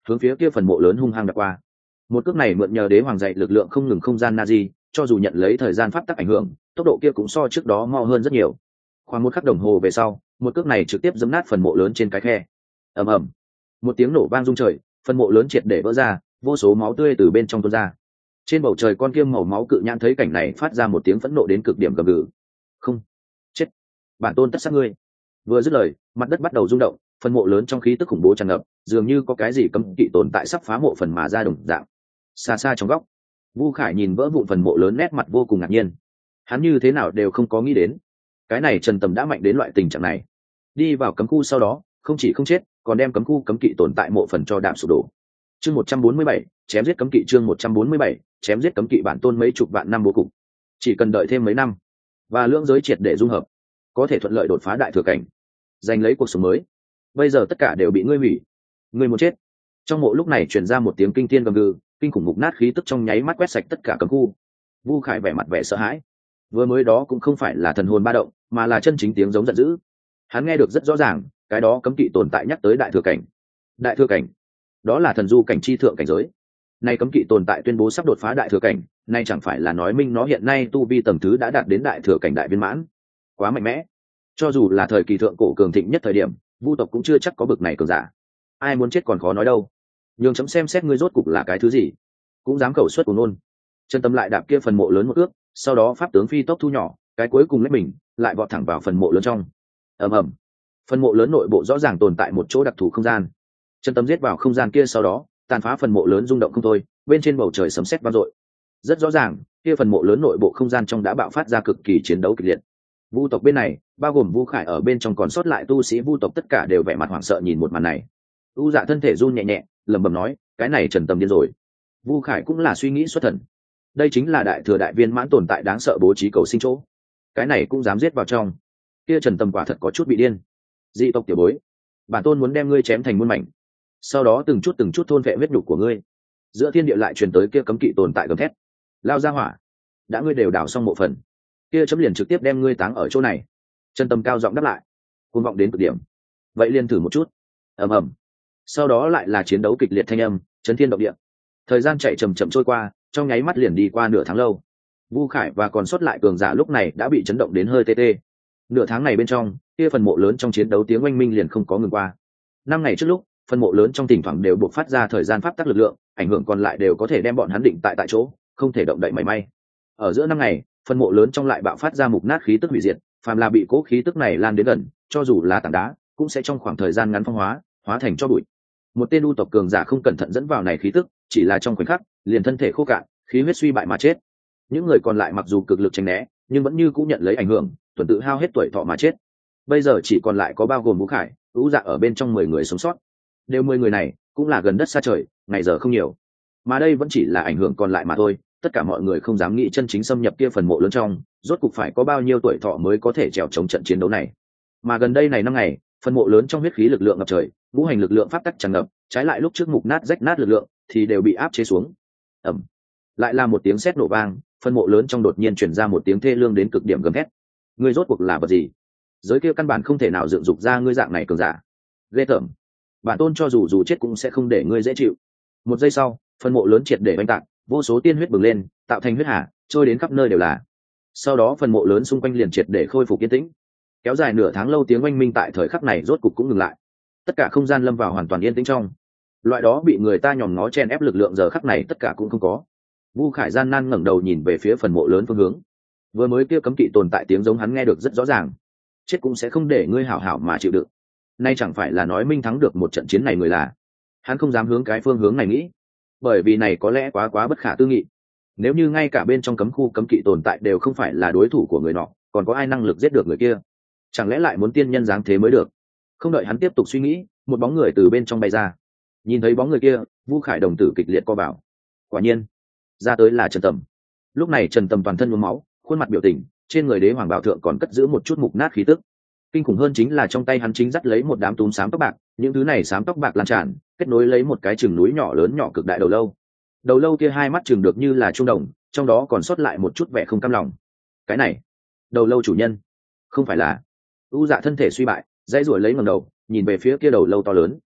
S1: hướng phía kia phần mộ lớn hung hăng đập qua. Một cước này mượn nhờ đế hoàng dạy lực lượng không ngừng không gian Nazi, cho dù nhận lấy thời gian pháp tắc ảnh hưởng, tốc độ kia cũng so trước đó mau hơn rất nhiều. Khoảng một khắc đồng hồ về sau, một cước này trực tiếp giẫm nát phần mộ lớn trên cái khe. Ầm ầm, một tiếng nổ vang rung trời, phần mộ lớn triệt để vỡ ra, vô số máu tươi từ bên trong tuôn ra. Trên bầu trời con kim màu máu cự nhãn thấy cảnh này phát ra một tiếng phẫn nộ đến cực điểm gầm gừ. Không, chết, bản tôn tất sát ngươi. Vừa dứt lời, mặt đất bắt đầu rung động, phần mộ lớn trong khí tức khủng bố tràn ngập, dường như có cái gì cấm kỵ tồn tại sắp phá mộ phần mà ra đồng dạng. Xa xa trong góc, Vu Khải nhìn vỡ vụn phần mộ lớn, nét mặt vô cùng ngạc nhiên. Hắn như thế nào đều không có nghĩ đến, cái này Trần Tầm đã mạnh đến loại tình trạng này. Đi vào cấm khu sau đó, không chỉ không chết, còn đem cấm khu cấm kỵ tồn tại mộ phần cho đạm sụp đổ. Chương một trăm bốn mươi bảy, chém giết cấm kỵ. Chương một trăm bốn mươi bảy, chém giết cấm kỵ. Bản tôn mấy chục vạn năm bố cục, chỉ cần đợi thêm mấy năm và lưỡng giới triệt để dung hợp, có thể thuận lợi đột phá đại thừa cảnh, giành lấy cuộc sống mới. Bây giờ tất cả đều bị ngươi hủy, ngươi muốn chết. Trong mộ lúc này truyền ra một tiếng kinh thiên gầm gừ, kinh khủng mục nát khí tức trong nháy mắt quét sạch tất cả cấm khu. Vu Khải vẻ mặt vẻ sợ hãi, vừa mới đó cũng không phải là thần hồn ba động, mà là chân chính tiếng giống giận dữ. Hắn nghe được rất rõ ràng, cái đó cấm kỵ tồn tại nhắc tới đại thừa cảnh. Đại thừa cảnh, đó là thần du cảnh chi thượng cảnh giới. Nay cấm kỵ tồn tại tuyên bố sắp đột phá đại thừa cảnh, nay chẳng phải là nói minh nó hiện nay tu vi tầng thứ đã đạt đến đại thừa cảnh đại viên mãn. Quá mạnh mẽ. Cho dù là thời kỳ thượng cổ cường thịnh nhất thời điểm, Vu tộc cũng chưa chắc có bực này cường giả. Ai muốn chết còn khó nói đâu. Nhường chấm xem xét ngươi rốt cục là cái thứ gì, cũng dám khẩu xuất của nôn. Chân tâm lại đạp kia phần mộ lớn một ước, sau đó pháp tướng phi tốc thu nhỏ, cái cuối cùng lấy mình lại vọt thẳng vào phần mộ lớn trong. Ầm ầm, phần mộ lớn nội bộ rõ ràng tồn tại một chỗ đặc thù không gian. Chân tâm giết vào không gian kia, sau đó tàn phá phần mộ lớn rung động không thôi, bên trên bầu trời sấm sét vang dội. Rất rõ ràng, kia phần mộ lớn nội bộ không gian trong đã bạo phát ra cực kỳ chiến đấu kịch liệt. Vu tộc bên này, bao gồm Vu Khải ở bên trong còn sót lại tu sĩ Vu tộc tất cả đều vẻ mặt hoảng sợ nhìn một màn này. U Dạ thân thể run nhẹ nhẹ, lẩm bẩm nói, cái này Trần Tâm điên rồi. Vu Khải cũng là suy nghĩ xuất thần. Đây chính là đại thừa đại viên mãn tồn tại đáng sợ bố trí cầu sinh chỗ. Cái này cũng dám giết vào trong. Kia Trần Tâm quả thật có chút bị điên. Dị tộc tiểu bối, bản tôn muốn đem ngươi chém thành muôn mảnh, sau đó từng chút từng chút thôn vệ huyết nhục của ngươi. Giữa thiên địa lại truyền tới kia cấm kỵ tồn tại gầm thét, lao ra hỏa, đã ngươi đều đào xong bộ phận, kia chấm liền trực tiếp đem ngươi táng ở chỗ này. Trần Tâm cao giọng đáp lại, cuồng vọng đến cực điểm. Vậy liền thử một chút. Ầm ầm. Sau đó lại là chiến đấu kịch liệt thanh âm, chấn thiên động địa. Thời gian chạy chậm chậm trôi qua, trong nháy mắt liền đi qua nửa tháng lâu. Vu Khải và còn sót lại cường giả lúc này đã bị chấn động đến hơi tê tê. Nửa tháng này bên trong, kia phần mộ lớn trong chiến đấu tiếng oanh minh liền không có ngừng qua. Năm ngày trước lúc, phần mộ lớn trong thỉnh thoảng đều buộc phát ra thời gian pháp tắc lực lượng, ảnh hưởng còn lại đều có thể đem bọn hắn định tại tại chỗ, không thể động đậy mảy may. Ở giữa năm ngày, phần mộ lớn trong lại bạo phát ra mục nát khí tức hủy diệt, phàm là bị cố khí tức này lan đến gần, cho dù là tảng đá, cũng sẽ trong khoảng thời gian ngắn phong hóa, hóa thành cho bụi. Một tên u tộc cường giả không cẩn thận dẫn vào này khí tức, chỉ là trong khoảnh khắc, liền thân thể khô cạn, khí huyết suy bại mà chết. Những người còn lại mặc dù cực lực tránh né, nhưng vẫn như cũng nhận lấy ảnh hưởng, tuần tự hao hết tuổi thọ mà chết. Bây giờ chỉ còn lại có bao gồm Vũ Khải, Vũ Dạ ở bên trong mười người sống sót. Đều mười người này, cũng là gần đất xa trời, ngày giờ không nhiều. Mà đây vẫn chỉ là ảnh hưởng còn lại mà thôi, tất cả mọi người không dám nghĩ chân chính xâm nhập kia phần mộ lớn trong, rốt cục phải có bao nhiêu tuổi thọ mới có thể trèo chống trận chiến đấu này. Mà gần đây này năm ngày, phần mộ lớn trong huyết khí lực lượng ngập trời, ngũ hành lực lượng pháp tắc tràn ngập, trái lại lúc trước mục nát rách nát lực lượng thì đều bị áp chế xuống. Ầm, lại là một tiếng sét nổ vang, phần mộ lớn trong đột nhiên truyền ra một tiếng thê lương đến cực điểm gầm thét. Ngươi rốt cuộc là vật gì? Giới kia căn bản không thể nào dựng dục ra ngươi dạng này cường giả. Ghê tởm. Bản tôn cho dù dù chết cũng sẽ không để ngươi dễ chịu. Một giây sau, phần mộ lớn triệt để oanh tạc, vô số tiên huyết bừng lên, tạo thành huyết hà, trôi đến khắp nơi đều là. Sau đó phần mộ lớn xung quanh liền triệt để khôi phục yên tĩnh. Kéo dài nửa tháng lâu tiếng oanh minh tại thời khắc này rốt cục cũng ngừng lại. Tất cả không gian lâm vào hoàn toàn yên tĩnh trong. Loại đó bị người ta nhòm ngó chen ép lực lượng giờ khắc này tất cả cũng không có. Vu Khải gian nan ngẩng đầu nhìn về phía phần mộ lớn phương hướng. Vừa mới kia cấm kỵ tồn tại tiếng giống hắn nghe được rất rõ ràng. Chết cũng sẽ không để ngươi hảo hảo mà chịu đựng. Nay chẳng phải là nói minh thắng được một trận chiến này người là. Hắn không dám hướng cái phương hướng này nghĩ, bởi vì này có lẽ quá quá bất khả tư nghị. Nếu như ngay cả bên trong cấm khu cấm kỵ tồn tại đều không phải là đối thủ của người nọ, còn có ai năng lực giết được người kia? Chẳng lẽ lại muốn tiên nhân dáng thế mới được? Không đợi hắn tiếp tục suy nghĩ, một bóng người từ bên trong bay ra. Nhìn thấy bóng người kia, Vu Khải đồng tử kịch liệt co bảo. Quả nhiên, ra tới là Trần Tầm. Lúc này Trần Tầm toàn thân nhuốm máu, khuôn mặt biểu tình, trên người đế hoàng bảo thượng còn cất giữ một chút mục nát khí tức. Kinh khủng hơn chính là trong tay hắn chính dắt lấy một đám túm xám tóc bạc, những thứ này xám tóc bạc lan tràn, kết nối lấy một cái chừng núi nhỏ lớn nhỏ cực đại đầu lâu. Đầu lâu kia hai mắt chừng được như là trung đồng, trong đó còn sót lại một chút vẻ không cam lòng. Cái này, đầu lâu chủ nhân, không phải là? U Dạ thân thể suy bại, dãy ruổi lấy ngẩng đầu, nhìn về phía kia đầu lâu to lớn.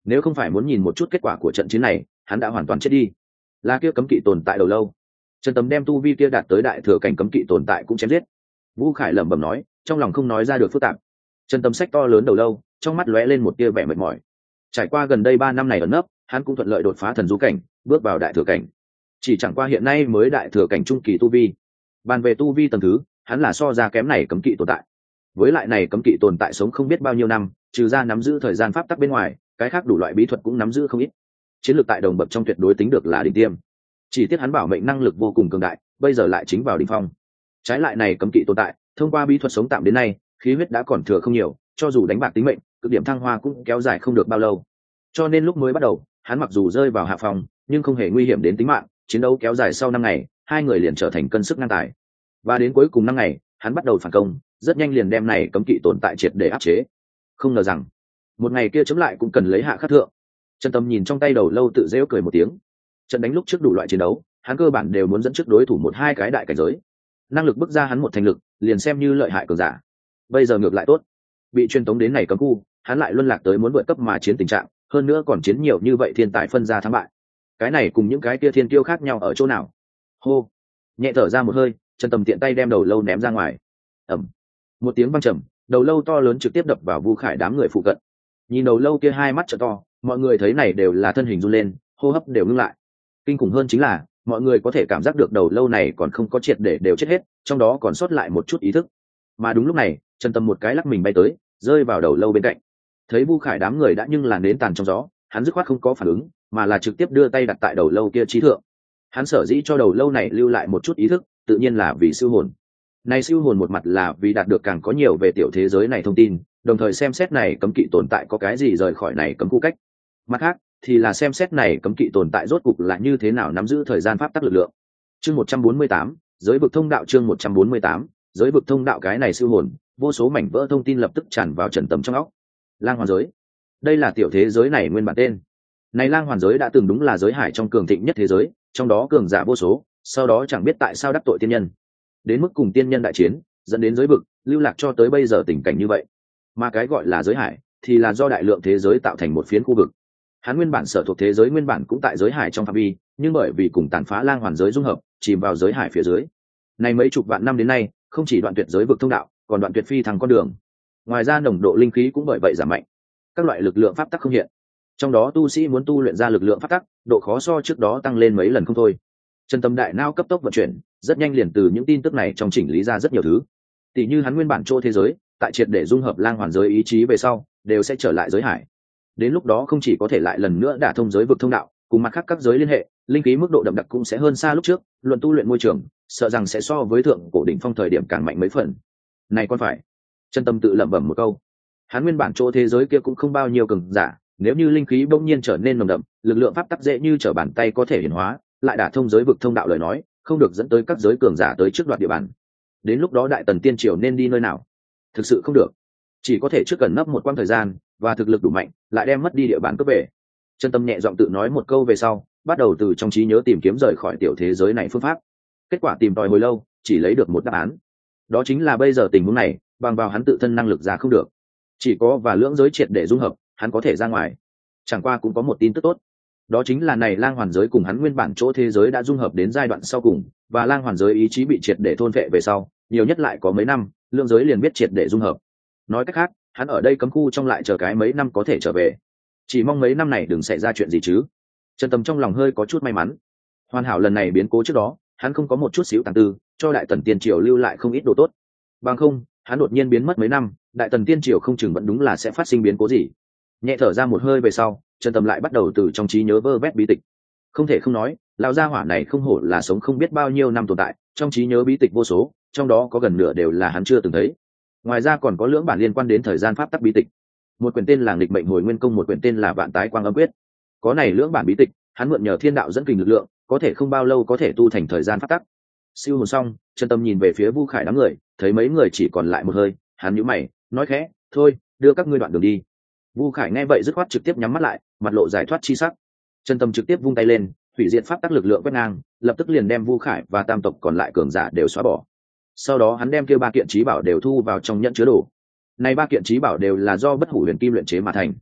S1: nếu không phải muốn nhìn một chút kết quả của trận chiến này hắn đã hoàn toàn chết đi. Là kia cấm kỵ tồn tại đầu lâu. Trần Tầm đem tu vi kia đạt tới đại thừa cảnh cấm kỵ tồn tại cũng chém giết. Vũ Khải lẩm bẩm nói, trong lòng không nói ra được phức tạp. Trần Tầm xách to lớn đầu lâu, trong mắt lóe lên một tia vẻ mệt mỏi. Trải qua gần đây ba năm này ẩn nấp, hắn cũng thuận lợi đột phá thần du cảnh, bước vào đại thừa cảnh. Chỉ chẳng qua hiện nay mới đại thừa cảnh trung kỳ tu vi. Bàn về tu vi tầng thứ, hắn là so ra kém này cấm kỵ tồn tại. Với lại này cấm kỵ tồn tại sống không biết bao nhiêu năm, trừ ra nắm giữ thời gian pháp tắc bên ngoài, cái khác đủ loại bí thuật cũng nắm giữ không ít. Chiến lược tại đồng bậc trong tuyệt đối tính được là đỉnh tiêm. Chỉ tiếc hắn bảo mệnh năng lực vô cùng cường đại, bây giờ lại chính vào đỉnh phong. Trái lại này cấm kỵ tồn tại, thông qua bí thuật sống tạm đến nay, khí huyết đã còn thừa không nhiều, cho dù đánh bạc tính mệnh, cực điểm thăng hoa cũng kéo dài không được bao lâu. Cho nên lúc mới bắt đầu, hắn mặc dù rơi vào hạ phòng, nhưng không hề nguy hiểm đến tính mạng, chiến đấu kéo dài sau năm ngày, hai người liền trở thành cân sức ngang tài. Và đến cuối cùng năm ngày, hắn bắt đầu phản công, rất nhanh liền đem này cấm kỵ tồn tại triệt để áp chế. Không ngờ rằng, một ngày kia chấm lại cũng cần lấy hạ khắc thượng. Trần Tâm nhìn trong tay đầu lâu tự giễu cười một tiếng. Trận đánh lúc trước đủ loại chiến đấu, hắn cơ bản đều muốn dẫn trước đối thủ một hai cái đại cảnh giới. Năng lực bức ra hắn một thành lực, liền xem như lợi hại cường giả. Bây giờ ngược lại tốt, bị truyền tống đến này cấm khu, hắn lại luân lạc tới muốn vượt cấp mà chiến tình trạng, hơn nữa còn chiến nhiều như vậy thiên tài phân ra thắng bại. Cái này cùng những cái kia thiên tiêu khác nhau ở chỗ nào? Hô, nhẹ thở ra một hơi, Trần Tầm tiện tay đem đầu lâu ném ra ngoài. Ầm, một tiếng vang trầm, đầu lâu to lớn trực tiếp đập vào Vu Khải đám người phụ cận. Nhìn đầu lâu kia hai mắt trợ to, mọi người thấy này đều là thân hình run lên, hô hấp đều ngưng lại. Kinh khủng hơn chính là, mọi người có thể cảm giác được đầu lâu này còn không có triệt để đều chết hết, trong đó còn sót lại một chút ý thức. Mà đúng lúc này, Trần Tâm một cái lắc mình bay tới, rơi vào đầu lâu bên cạnh. Thấy Vu Khải đám người đã nhưng là nến tàn trong gió, hắn dứt khoát không có phản ứng, mà là trực tiếp đưa tay đặt tại đầu lâu kia trí thượng. Hắn sở dĩ cho đầu lâu này lưu lại một chút ý thức, tự nhiên là vì siêu hồn. Này siêu hồn một mặt là vì đạt được càng có nhiều về tiểu thế giới này thông tin, đồng thời xem xét này cấm kỵ tồn tại có cái gì rời khỏi này cấm khu cách. Mặt khác, thì là xem xét này cấm kỵ tồn tại rốt cục là như thế nào nắm giữ thời gian pháp tắc lực lượng. Chương một trăm bốn mươi tám, giới vực thông đạo chương một trăm bốn mươi tám, giới vực thông đạo cái này siêu hồn, vô số mảnh vỡ thông tin lập tức tràn vào Trần Tầm trong óc. Lang hoàn giới. Đây là tiểu thế giới này nguyên bản tên. Này Lang hoàn giới đã từng đúng là giới hải trong cường thịnh nhất thế giới, trong đó cường giả vô số, sau đó chẳng biết tại sao đắc tội tiên nhân. Đến mức cùng tiên nhân đại chiến, dẫn đến giới vực, lưu lạc cho tới bây giờ tình cảnh như vậy. Mà cái gọi là giới hải, thì là do đại lượng thế giới tạo thành một phiến khu vực. Hắn nguyên bản sở thuộc thế giới nguyên bản cũng tại giới hải trong phạm vi, nhưng bởi vì cùng tàn phá Lang hoàn giới dung hợp, chìm vào giới hải phía dưới. Này mấy chục vạn năm đến nay, không chỉ đoạn tuyệt giới vực thông đạo, còn đoạn tuyệt phi thăng con đường. Ngoài ra nồng độ linh khí cũng bởi vậy giảm mạnh. Các loại lực lượng pháp tắc không hiện. Trong đó tu sĩ muốn tu luyện ra lực lượng pháp tắc, độ khó so trước đó tăng lên mấy lần không thôi. Trần Tâm đại não cấp tốc vận chuyển, rất nhanh liền từ những tin tức này trong chỉnh lý ra rất nhiều thứ. Tỷ như hắn nguyên bản chỗ thế giới, tại triệt để dung hợp Lang hoàn giới ý chí về sau, đều sẽ trở lại giới hải. Đến lúc đó không chỉ có thể lại lần nữa đả thông giới vực thông đạo, cùng mặt khác các giới liên hệ, linh khí mức độ đậm đặc cũng sẽ hơn xa lúc trước, luận tu luyện môi trường, sợ rằng sẽ so với thượng cổ đỉnh phong thời điểm càng mạnh mấy phần. Này con phải. Trần Tâm tự lẩm bẩm một câu. Hắn nguyên bản chỗ thế giới kia cũng không bao nhiêu cường giả, nếu như linh khí bỗng nhiên trở nên nồng đậm, lực lượng pháp tắc dễ như trở bàn tay có thể hiển hóa, lại đả thông giới vực thông đạo lời nói, không được dẫn tới các giới cường giả tới trước đoạt địa bàn. Đến lúc đó Đại Tần Tiên Triều nên đi nơi nào? Thực sự không được, chỉ có thể trước cần nấp một quãng thời gian, và thực lực đủ mạnh, lại đem mất đi địa bàn cướp về. Trần Tâm nhẹ giọng tự nói một câu về sau, bắt đầu từ trong trí nhớ tìm kiếm rời khỏi tiểu thế giới này phương pháp. Kết quả tìm tòi hồi lâu, chỉ lấy được một đáp án. Đó chính là bây giờ tình huống này, bằng vào hắn tự thân năng lực ra không được, chỉ có và lưỡng giới triệt để dung hợp, hắn có thể ra ngoài. Chẳng qua cũng có một tin tức tốt, đó chính là này Lang hoàn giới cùng hắn nguyên bản chỗ thế giới đã dung hợp đến giai đoạn sau cùng, và Lang hoàn giới ý chí bị triệt để thôn vệ về sau, nhiều nhất lại có mấy năm, lưỡng giới liền biết triệt để dung hợp. Nói cách khác, hắn ở đây cấm khu trong lại chờ cái mấy năm có thể trở về. Chỉ mong mấy năm này đừng xảy ra chuyện gì chứ. Trần Tâm trong lòng hơi có chút may mắn. Hoàn hảo lần này biến cố trước đó, hắn không có một chút xíu tàng tư, cho Đại Tần Tiên Triều lưu lại không ít đồ tốt. Bằng không, hắn đột nhiên biến mất mấy năm, Đại Tần Tiên Triều không chừng vẫn đúng là sẽ phát sinh biến cố gì. Nhẹ thở ra một hơi về sau, Trần Tâm lại bắt đầu từ trong trí nhớ vơ vét bí tịch. Không thể không nói, lão gia hỏa này không hổ là sống không biết bao nhiêu năm tồn tại, trong trí nhớ bí tịch vô số, trong đó có gần nửa đều là hắn chưa từng thấy. Ngoài ra còn có lưỡng bản liên quan đến thời gian pháp tắc bí tịch. Một quyển tên là Nghịch Mệnh Hồi Nguyên Công, một quyển tên là Vạn Tái Quang Âm Quyết. Có này lưỡng bản bí tịch, hắn mượn nhờ thiên đạo dẫn kình lực lượng, có thể không bao lâu có thể tu thành thời gian pháp tắc. Siêu hồn xong, Trần Tâm nhìn về phía Vu Khải đám người, thấy mấy người chỉ còn lại một hơi, hắn nhíu mày, nói khẽ, "Thôi, đưa các ngươi đoạn đường đi." Vu Khải nghe vậy dứt khoát trực tiếp nhắm mắt lại, mặt lộ giải thoát chi sắc. Trần Tâm trực tiếp vung tay lên, hủy diệt pháp tắc lực lượng quét ngang, lập tức liền đem Vu Khải và tam tộc còn lại cường giả đều xóa bỏ. Sau đó hắn đem kia ba kiện trí bảo đều thu vào trong nhẫn chứa đồ. Này ba kiện trí bảo đều là do bất hủ huyền kim luyện chế mà thành.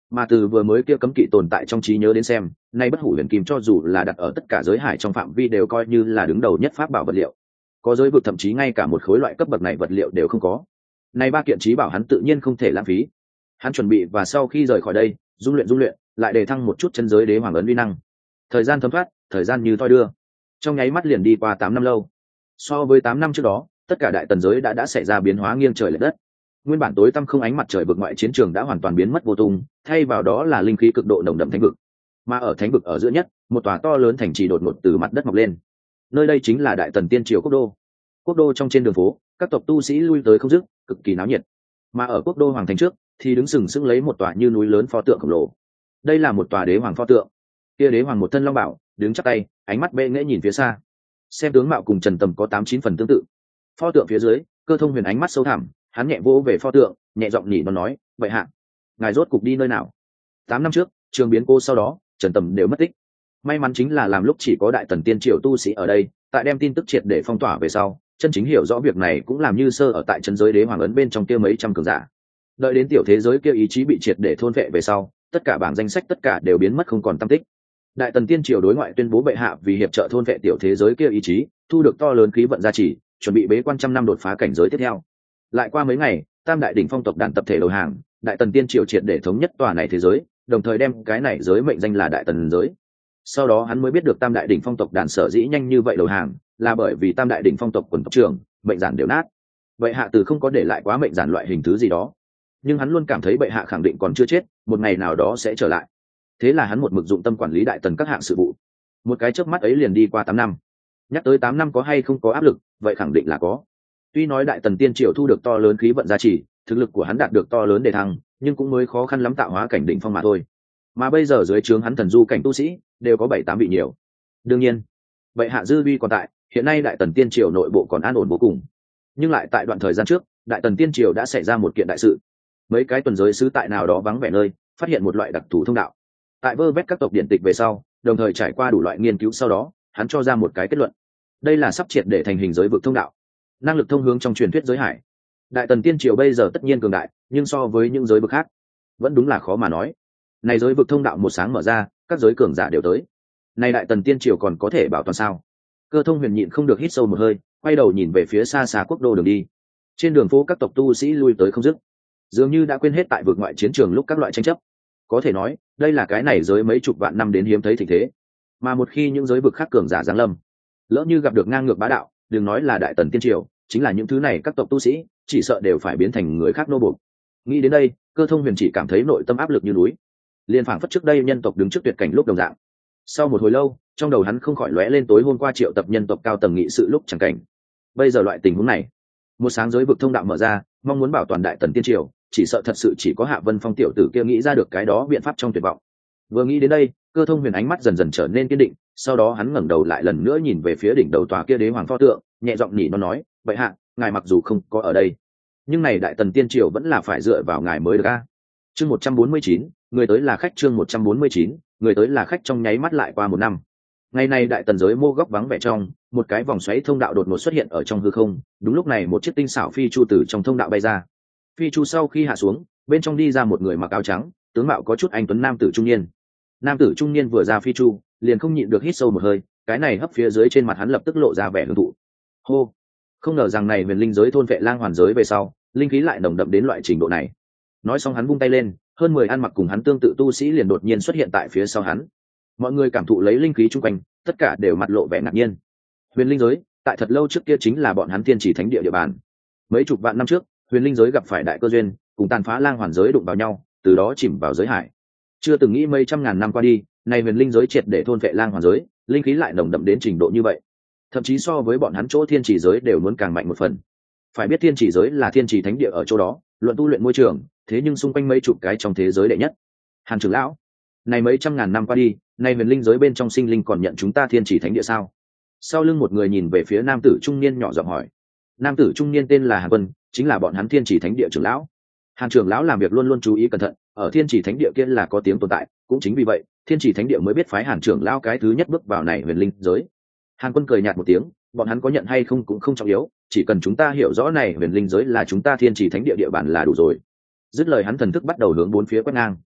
S1: Mà từ vừa mới kia cấm kỵ tồn tại trong trí nhớ đến xem, nay bất hủ huyền kim cho dù là đặt ở tất cả giới hải trong phạm vi đều coi như là đứng đầu nhất pháp bảo vật liệu. Có giới vực thậm chí ngay cả một khối loại cấp bậc này vật liệu đều không có. Nay ba kiện trí bảo hắn tự nhiên không thể lãng phí. Hắn chuẩn bị và sau khi rời khỏi đây, dung luyện dung luyện, lại đề thăng một chút chân giới đế hoàng ấn uy năng. Thời gian thấm thoát, thời gian như thoi đưa, trong nháy mắt liền đi qua tám năm lâu. So với tám năm trước đó, tất cả đại tần giới đã đã xảy ra biến hóa nghiêng trời lệch đất. Nguyên bản tối tăm không ánh mặt trời vực ngoại chiến trường đã hoàn toàn biến mất vô tung, thay vào đó là linh khí cực độ nồng đậm thánh vực. Mà ở thánh vực ở giữa nhất, một tòa to lớn thành trì đột ngột từ mặt đất mọc lên. Nơi đây chính là đại tần tiên triều quốc đô. Quốc đô trong trên đường phố, các tộc tu sĩ lui tới không dứt, cực kỳ náo nhiệt. Mà ở quốc đô hoàng thành trước, thì đứng sừng sững lấy một tòa như núi lớn pho tượng khổng lồ. Đây là một tòa đế hoàng pho tượng. Kia đế hoàng một thân long bảo, đứng chắp tay, ánh mắt bệ nghễ nhìn phía xa. Xem tướng mạo cùng Trần Tầm có tám chín phần tương tự. Pho tượng phía dưới, Cơ Thông Huyền ánh mắt sâu thẳm, hắn nhẹ vỗ về pho tượng, nhẹ giọng nhỉ nó nói, vậy hạ, ngài rốt cục đi nơi nào? Tám năm trước, trường biến cô sau đó, Trần Tầm đều mất tích. May mắn chính là làm lúc chỉ có đại tần tiên triều tu sĩ ở đây, tại đem tin tức triệt để phong tỏa về sau, chân chính hiểu rõ việc này cũng làm như sơ ở tại chân giới đế hoàng ấn bên trong kia mấy trăm cường giả. Đợi đến tiểu thế giới kia ý chí bị triệt để thôn vệ về sau, tất cả bảng danh sách tất cả đều biến mất không còn tăm tích. Đại tần tiên triều đối ngoại tuyên bố bệ hạ vì hiệp trợ thôn vệ tiểu thế giới kia ý chí, thu được to lớn khí vận gia trì, chuẩn bị bế quan trăm năm đột phá cảnh giới tiếp theo. Lại qua mấy ngày, tam đại đỉnh phong tộc đàn tập thể đầu hàng, đại tần tiên triều triệt để thống nhất tòa này thế giới, đồng thời đem cái này giới mệnh danh là đại tần giới. Sau đó hắn mới biết được tam đại đỉnh phong tộc đàn sở dĩ nhanh như vậy đầu hàng, là bởi vì tam đại đỉnh phong tộc quần tộc trưởng mệnh giản đều nát. Bệ hạ từ không có để lại quá mệnh giản loại hình thứ gì đó, nhưng hắn luôn cảm thấy bệ hạ khẳng định còn chưa chết, một ngày nào đó sẽ trở lại. Thế là hắn một mực dụng tâm quản lý đại tần các hạng sự vụ. Một cái chớp mắt ấy liền đi qua tám năm. Nhắc tới tám năm có hay không có áp lực, vậy khẳng định là có. Tuy nói đại tần tiên triều thu được to lớn khí vận gia trì, thực lực của hắn đạt được to lớn đề thăng, nhưng cũng mới khó khăn lắm tạo hóa cảnh đỉnh phong mà thôi. Mà bây giờ dưới trướng hắn thần du cảnh tu sĩ đều có bảy tám vị nhiều. Đương nhiên, bệ hạ dư uy còn tại, hiện nay đại tần tiên triều nội bộ còn an ổn vô cùng. Nhưng lại tại đoạn thời gian trước, đại tần tiên triều đã xảy ra một kiện đại sự. Mấy cái tuần giới sứ tại nào đó vắng vẻ nơi, phát hiện một loại đặc thù thông đạo. Tại vơ vét các tộc điện tịch về sau, đồng thời trải qua đủ loại nghiên cứu sau đó, hắn cho ra một cái kết luận. Đây là sắp triệt để thành hình giới vực thông đạo, năng lực thông hướng trong truyền thuyết giới hải. Đại tần tiên triều bây giờ tất nhiên cường đại, nhưng so với những giới vực khác, vẫn đúng là khó mà nói. Này giới vực thông đạo một sáng mở ra, các giới cường giả đều tới. Này đại tần tiên triều còn có thể bảo toàn sao? Cơ Thông Huyền nhịn không được hít sâu một hơi, quay đầu nhìn về phía xa xa quốc đô đường đi. Trên đường phố các tộc tu sĩ lui tới không dứt, dường như đã quên hết tại vực ngoại chiến trường lúc các loại tranh chấp. Có thể nói, đây là cái này giới mấy chục vạn năm đến hiếm thấy thịnh thế. Mà một khi những giới vực khác cường giả giáng lâm, lỡ như gặp được ngang ngược bá đạo, đừng nói là đại tần tiên triều, chính là những thứ này các tộc tu sĩ, chỉ sợ đều phải biến thành người khác nô buộc. Nghĩ đến đây, Cơ Thông Huyền chỉ cảm thấy nội tâm áp lực như núi, liên phảng phất trước đây nhân tộc đứng trước tuyệt cảnh lúc đồng dạng. Sau một hồi lâu, trong đầu hắn không khỏi lóe lên tối hôm qua triệu tập nhân tộc cao tầng nghị sự lúc chẳng cảnh. Bây giờ loại tình huống này, một sáng giới vực thông đạo mở ra, mong muốn bảo toàn đại tần tiên triều, chỉ sợ thật sự chỉ có Hạ Vân Phong tiểu tử kia nghĩ ra được cái đó biện pháp trong tuyệt vọng. Vừa nghĩ đến đây, Cơ Thông Huyền ánh mắt dần dần trở nên kiên định, sau đó hắn ngẩng đầu lại lần nữa nhìn về phía đỉnh đầu tòa kia đế hoàng pho tượng, nhẹ giọng nhỉ nó nói, "Vậy hạ, ngài mặc dù không có ở đây, nhưng này đại tần tiên triều vẫn là phải dựa vào ngài mới được a." Chương một trăm bốn mươi chín, người tới là khách chương một trăm bốn mươi chín, người tới là khách trong nháy mắt lại qua một năm. Ngày nay đại tần giới mô góc vắng vẻ trong, một cái vòng xoáy thông đạo đột ngột xuất hiện ở trong hư không, đúng lúc này một chiếc tinh xảo phi chu từ trong thông đạo bay ra. Phi chu sau khi hạ xuống, bên trong đi ra một người mặc áo trắng, tướng mạo có chút anh tuấn nam tử trung niên. Nam tử trung niên vừa ra phi chu, liền không nhịn được hít sâu một hơi, cái này hấp phía dưới trên mặt hắn lập tức lộ ra vẻ hưởng thụ. Hô, không ngờ rằng này huyền linh giới thôn vệ lang hoàn giới về sau, linh khí lại nồng đậm đến loại trình độ này. Nói xong hắn vung tay lên, hơn mười ăn mặc cùng hắn tương tự tu sĩ liền đột nhiên xuất hiện tại phía sau hắn. Mọi người cảm thụ lấy linh khí chung quanh, tất cả đều mặt lộ vẻ ngạc nhiên. Huyền linh giới, tại thật lâu trước kia chính là bọn hắn thiên chỉ thánh địa địa bàn. Mấy chục vạn năm trước, huyền linh giới gặp phải đại cơ duyên, cùng tàn phá lang hoàn giới đụng vào nhau, từ đó chìm vào giới hải. Chưa từng nghĩ mấy trăm ngàn năm qua đi, này huyền linh giới triệt để thôn vệ lang hoàn giới, linh khí lại nồng đậm đến trình độ như vậy, thậm chí so với bọn hắn chỗ thiên chỉ giới đều muốn càng mạnh một phần. Phải biết thiên chỉ giới là thiên chỉ thánh địa ở chỗ đó, luận tu luyện môi trường, thế nhưng xung quanh mấy chục cái trong thế giới đệ nhất. Hàn trưởng lão, này mấy trăm ngàn năm qua đi, này huyền linh giới bên trong sinh linh còn nhận chúng ta thiên chỉ thánh địa sao? Sau lưng một người nhìn về phía nam tử trung niên nhỏ giọng hỏi. Nam tử trung niên tên là Hàn Quân, chính là bọn hắn thiên chỉ thánh địa trưởng lão. Hàn trưởng lão làm việc luôn luôn chú ý cẩn thận, ở thiên chỉ thánh địa kia là có tiếng tồn tại, cũng chính vì vậy, thiên chỉ thánh địa mới biết phái Hàn trưởng lão cái thứ nhất bước vào này huyền linh giới. Hàn Quân cười nhạt một tiếng, bọn hắn có nhận hay không cũng không trọng yếu, chỉ cần chúng ta hiểu rõ này huyền linh giới là chúng ta thiên chỉ thánh địa địa bàn là đủ rồi. Dứt lời hắn thần thức bắt đầu hướng bốn phía quét ngang.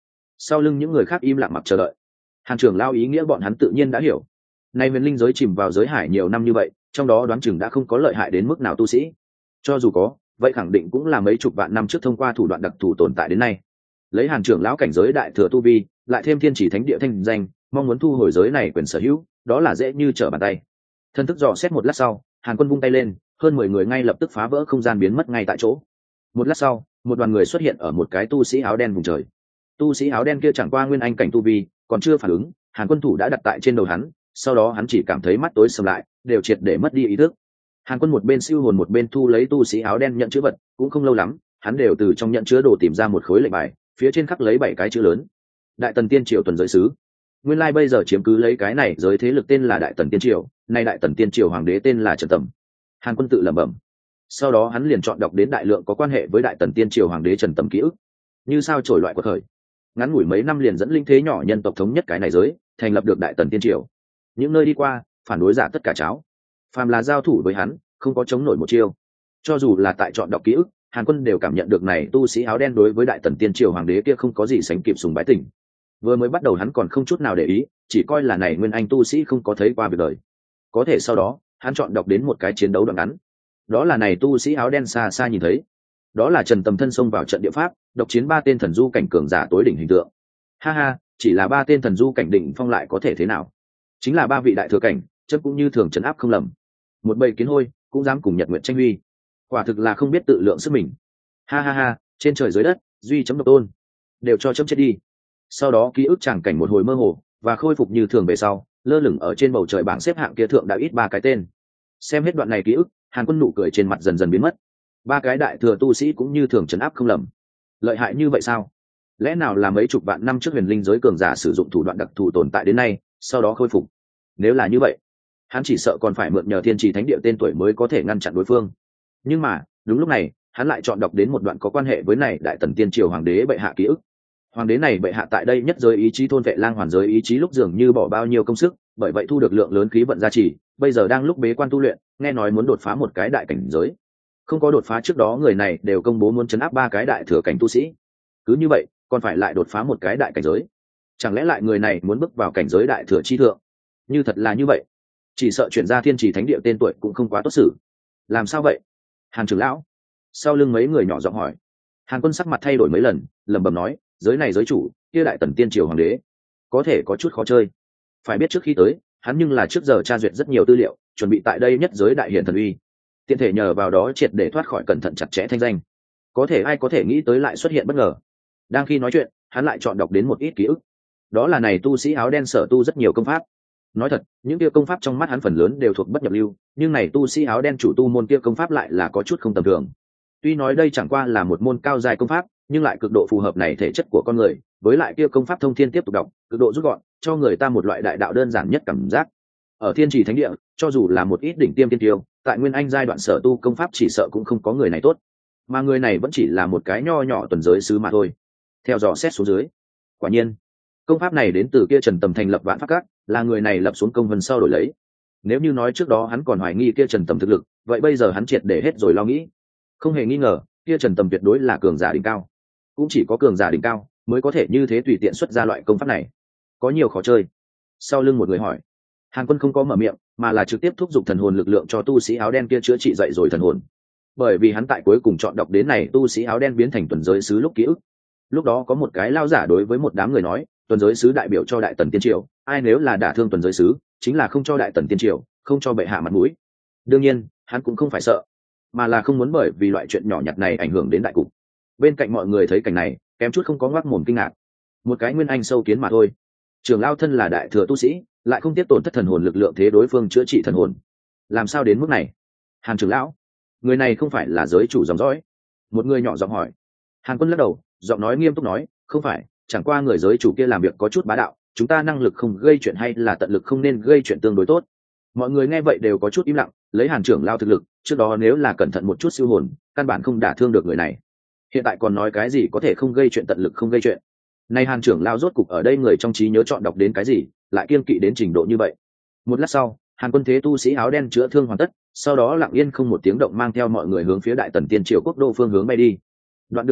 S1: Sau lưng những người khác im lặng mặc chờ đợi. Hàn trưởng lao ý nghĩa bọn hắn tự nhiên đã hiểu. Nay huyền linh giới chìm vào giới hải nhiều năm như vậy, trong đó đoán chừng đã không có lợi hại đến mức nào tu sĩ. Cho dù có, vậy khẳng định cũng là mấy chục vạn năm trước thông qua thủ đoạn đặc thù tồn tại đến nay. Lấy Hàn trưởng lão cảnh giới đại thừa tu vi, lại thêm thiên chỉ thánh địa thanh danh, mong muốn thu hồi giới này quyền sở hữu, đó là dễ như trở bàn tay. Thân thức dò xét một lát sau, Hàn Quân vung tay lên, hơn mười người ngay lập tức phá vỡ không gian biến mất ngay tại chỗ. Một lát sau, một đoàn người xuất hiện ở một cái tu sĩ áo đen vùng trời. Tu sĩ áo đen kia chẳng qua nguyên anh cảnh tu vi, còn chưa phản ứng, Hàn Quân thủ đã đặt tại trên đầu hắn, sau đó hắn chỉ cảm thấy mắt tối sầm lại, đều triệt để mất đi ý thức. Hàn Quân một bên siêu hồn một bên thu lấy tu sĩ áo đen nhận chữ vật, cũng không lâu lắm, hắn đều từ trong nhận chứa đồ tìm ra một khối lệnh bài, phía trên khắc lấy bảy cái chữ lớn: Đại Tần Tiên Triều tuần giới sứ. Nguyên lai bây giờ chiếm cứ lấy cái này giới thế lực tên là Đại Tần Tiên Triều, nay Đại Tần Tiên Triều hoàng đế tên là Trần Tầm. Hàn Quân tự lẩm bẩm. Sau đó hắn liền chọn đọc đến đại lượng có quan hệ với Đại Tần Tiên Triều hoàng đế Trần Tầm ký ức, như sao trổi loại quật khởi. Ngắn ngủi mấy năm liền dẫn linh thế nhỏ nhân tộc thống nhất cái này giới, thành lập được Đại Tần Tiên Triều. Những nơi đi qua, phản đối giả tất cả cháo. Phàm là giao thủ với hắn, không có chống nổi một chiêu. Cho dù là tại chọn đọc ký ức, Hàn Quân đều cảm nhận được này tu sĩ áo đen đối với Đại Tần Tiên Triều hoàng đế kia không có gì sánh kịp sùng bái tình. Vừa mới bắt đầu hắn còn không chút nào để ý, chỉ coi là này nguyên anh tu sĩ không có thấy qua việc đời. Có thể sau đó, hắn chọn đọc đến một cái chiến đấu đoạn ngắn. Đó là này tu sĩ áo đen xa xa nhìn thấy. Đó là Trần Tầm thân xông vào trận địa pháp, độc chiến ba tên thần du cảnh cường giả tối đỉnh hình tượng. Ha ha, chỉ là ba tên thần du cảnh đỉnh phong lại có thể thế nào? Chính là ba vị đại thừa cảnh, chất cũng như thường trấn áp không lầm. Một bầy kiến hôi, cũng dám cùng Nhật Nguyệt tranh huy. Quả thực là không biết tự lượng sức mình. Ha ha ha, trên trời dưới đất, duy chấm độc tôn, đều cho chấm chết đi. Sau đó ký ức tràng cảnh một hồi mơ hồ và khôi phục như thường về sau, lơ lửng ở trên bầu trời bảng xếp hạng kia thượng đã ít ba cái tên. Xem hết đoạn này ký ức, Hàn Quân nụ cười trên mặt dần dần biến mất. Ba cái đại thừa tu sĩ cũng như thường trấn áp không lầm. Lợi hại như vậy sao? Lẽ nào là mấy chục vạn năm trước huyền linh giới cường giả sử dụng thủ đoạn đặc thù tồn tại đến nay, sau đó khôi phục? Nếu là như vậy, hắn chỉ sợ còn phải mượn nhờ thiên trì thánh địa tên tuổi mới có thể ngăn chặn đối phương. Nhưng mà đúng lúc này, hắn lại chọn đọc đến một đoạn có quan hệ với này Đại Tần Tiên Triều hoàng đế bệ hạ ký ức. Hoàng đế này bệ hạ tại đây nhất giới ý chí thôn vệ lang hoàn giới ý chí lúc dường như bỏ bao nhiêu công sức, bởi vậy thu được lượng lớn khí vận gia trì, bây giờ đang lúc bế quan tu luyện, nghe nói muốn đột phá một cái đại cảnh giới. Không có đột phá trước đó người này đều công bố muốn chấn áp ba cái đại thừa cảnh tu sĩ. Cứ như vậy, còn phải lại đột phá một cái đại cảnh giới. Chẳng lẽ lại người này muốn bước vào cảnh giới đại thừa chi thượng? Như thật là như vậy, chỉ sợ chuyển ra thiên trì thánh địa tên tuổi cũng không quá tốt xử. Làm sao vậy? Hàn trưởng lão. Sau lưng mấy người nhỏ giọng hỏi. Hàn Quân sắc mặt thay đổi mấy lần, lẩm bẩm nói, giới này giới chủ, kia Đại Tần Tiên Triều hoàng đế, có thể có chút khó chơi. Phải biết trước khi tới, hắn nhưng là trước giờ tra duyệt rất nhiều tư liệu, chuẩn bị tại đây nhất giới đại hiển thần uy, tiện thể nhờ vào đó triệt để thoát khỏi cẩn thận chặt chẽ thanh danh. Có thể ai có thể nghĩ tới lại xuất hiện bất ngờ. Đang khi nói chuyện, hắn lại chọn đọc đến một ít ký ức. Đó là này tu sĩ áo đen sở tu rất nhiều công pháp. Nói thật, những kia công pháp trong mắt hắn phần lớn đều thuộc bất nhập lưu, nhưng này tu sĩ áo đen chủ tu môn kia công pháp lại là có chút không tầm thường. Tuy nói đây chẳng qua là một môn cao dài công pháp, nhưng lại cực độ phù hợp này thể chất của con người, với lại kia công pháp thông thiên tiếp tục đọc, cực độ rút gọn, cho người ta một loại đại đạo đơn giản nhất cảm giác. Ở thiên trì thánh địa, cho dù là một ít đỉnh tiêm tiên tiêu, tại nguyên anh giai đoạn sở tu công pháp chỉ sợ cũng không có người này tốt, mà người này vẫn chỉ là một cái nho nhỏ tuần giới sứ mà thôi. Theo dò xét xuống dưới, quả nhiên công pháp này đến từ kia Trần Tầm thành lập Vạn Pháp Các, là người này lập xuống công vân sau đổi lấy. Nếu như nói trước đó hắn còn hoài nghi kia Trần Tầm thực lực, vậy bây giờ hắn triệt để hết rồi lo nghĩ. Không hề nghi ngờ, kia Trần Tầm tuyệt đối là cường giả đỉnh cao. Cũng chỉ có cường giả đỉnh cao mới có thể như thế tùy tiện xuất ra loại công pháp này. Có nhiều khó chơi. Sau lưng một người hỏi. Hàn Quân không có mở miệng, mà là trực tiếp thúc giục thần hồn lực lượng cho tu sĩ áo đen kia chữa trị dậy rồi thần hồn. Bởi vì hắn tại cuối cùng chọn đọc đến này tu sĩ áo đen biến thành tuần giới sứ lúc ký ức. Lúc đó có một cái lao giả đối với một đám người nói, tuần giới sứ đại biểu cho Đại Tần Tiên Triều, ai nếu là đả thương tuần giới sứ, chính là không cho Đại Tần Tiên Triều, không cho bệ hạ mặt mũi. Đương nhiên, hắn cũng không phải sợ, mà là không muốn bởi vì loại chuyện nhỏ nhặt này ảnh hưởng đến đại cục. Bên cạnh mọi người thấy cảnh này, kém chút không có ngoác mồm kinh ngạc. Một cái nguyên anh sâu kiến mà thôi. Trưởng lao thân là đại thừa tu sĩ, lại không tiếp tổn thất thần hồn lực lượng thế đối phương chữa trị thần hồn. Làm sao đến mức này? Hàn trưởng lão, người này không phải là giới chủ dòng dõi? Một người nhỏ giọng hỏi. Hàn Quân lắc đầu, giọng nói nghiêm túc nói, không phải, chẳng qua người giới chủ kia làm việc có chút bá đạo, chúng ta năng lực không gây chuyện hay là tận lực không nên gây chuyện tương đối tốt. Mọi người nghe vậy đều có chút im lặng, lấy Hàn trưởng lao thực lực, trước đó nếu là cẩn thận một chút siêu hồn, căn bản không đả thương được người này. Hiện tại còn nói cái gì có thể không gây chuyện tận lực không gây chuyện. Nay Hàn trưởng lao rốt cục ở đây người trong trí nhớ chọn đọc đến cái gì, lại kiên kỵ đến trình độ như vậy. Một lát sau, Hàn Quân thế tu sĩ áo đen chữa thương hoàn tất, sau đó lặng yên không một tiếng động mang theo mọi người hướng phía Đại Tần Tiên Triều quốc đô phương hướng bay đi. Đoạn đường này,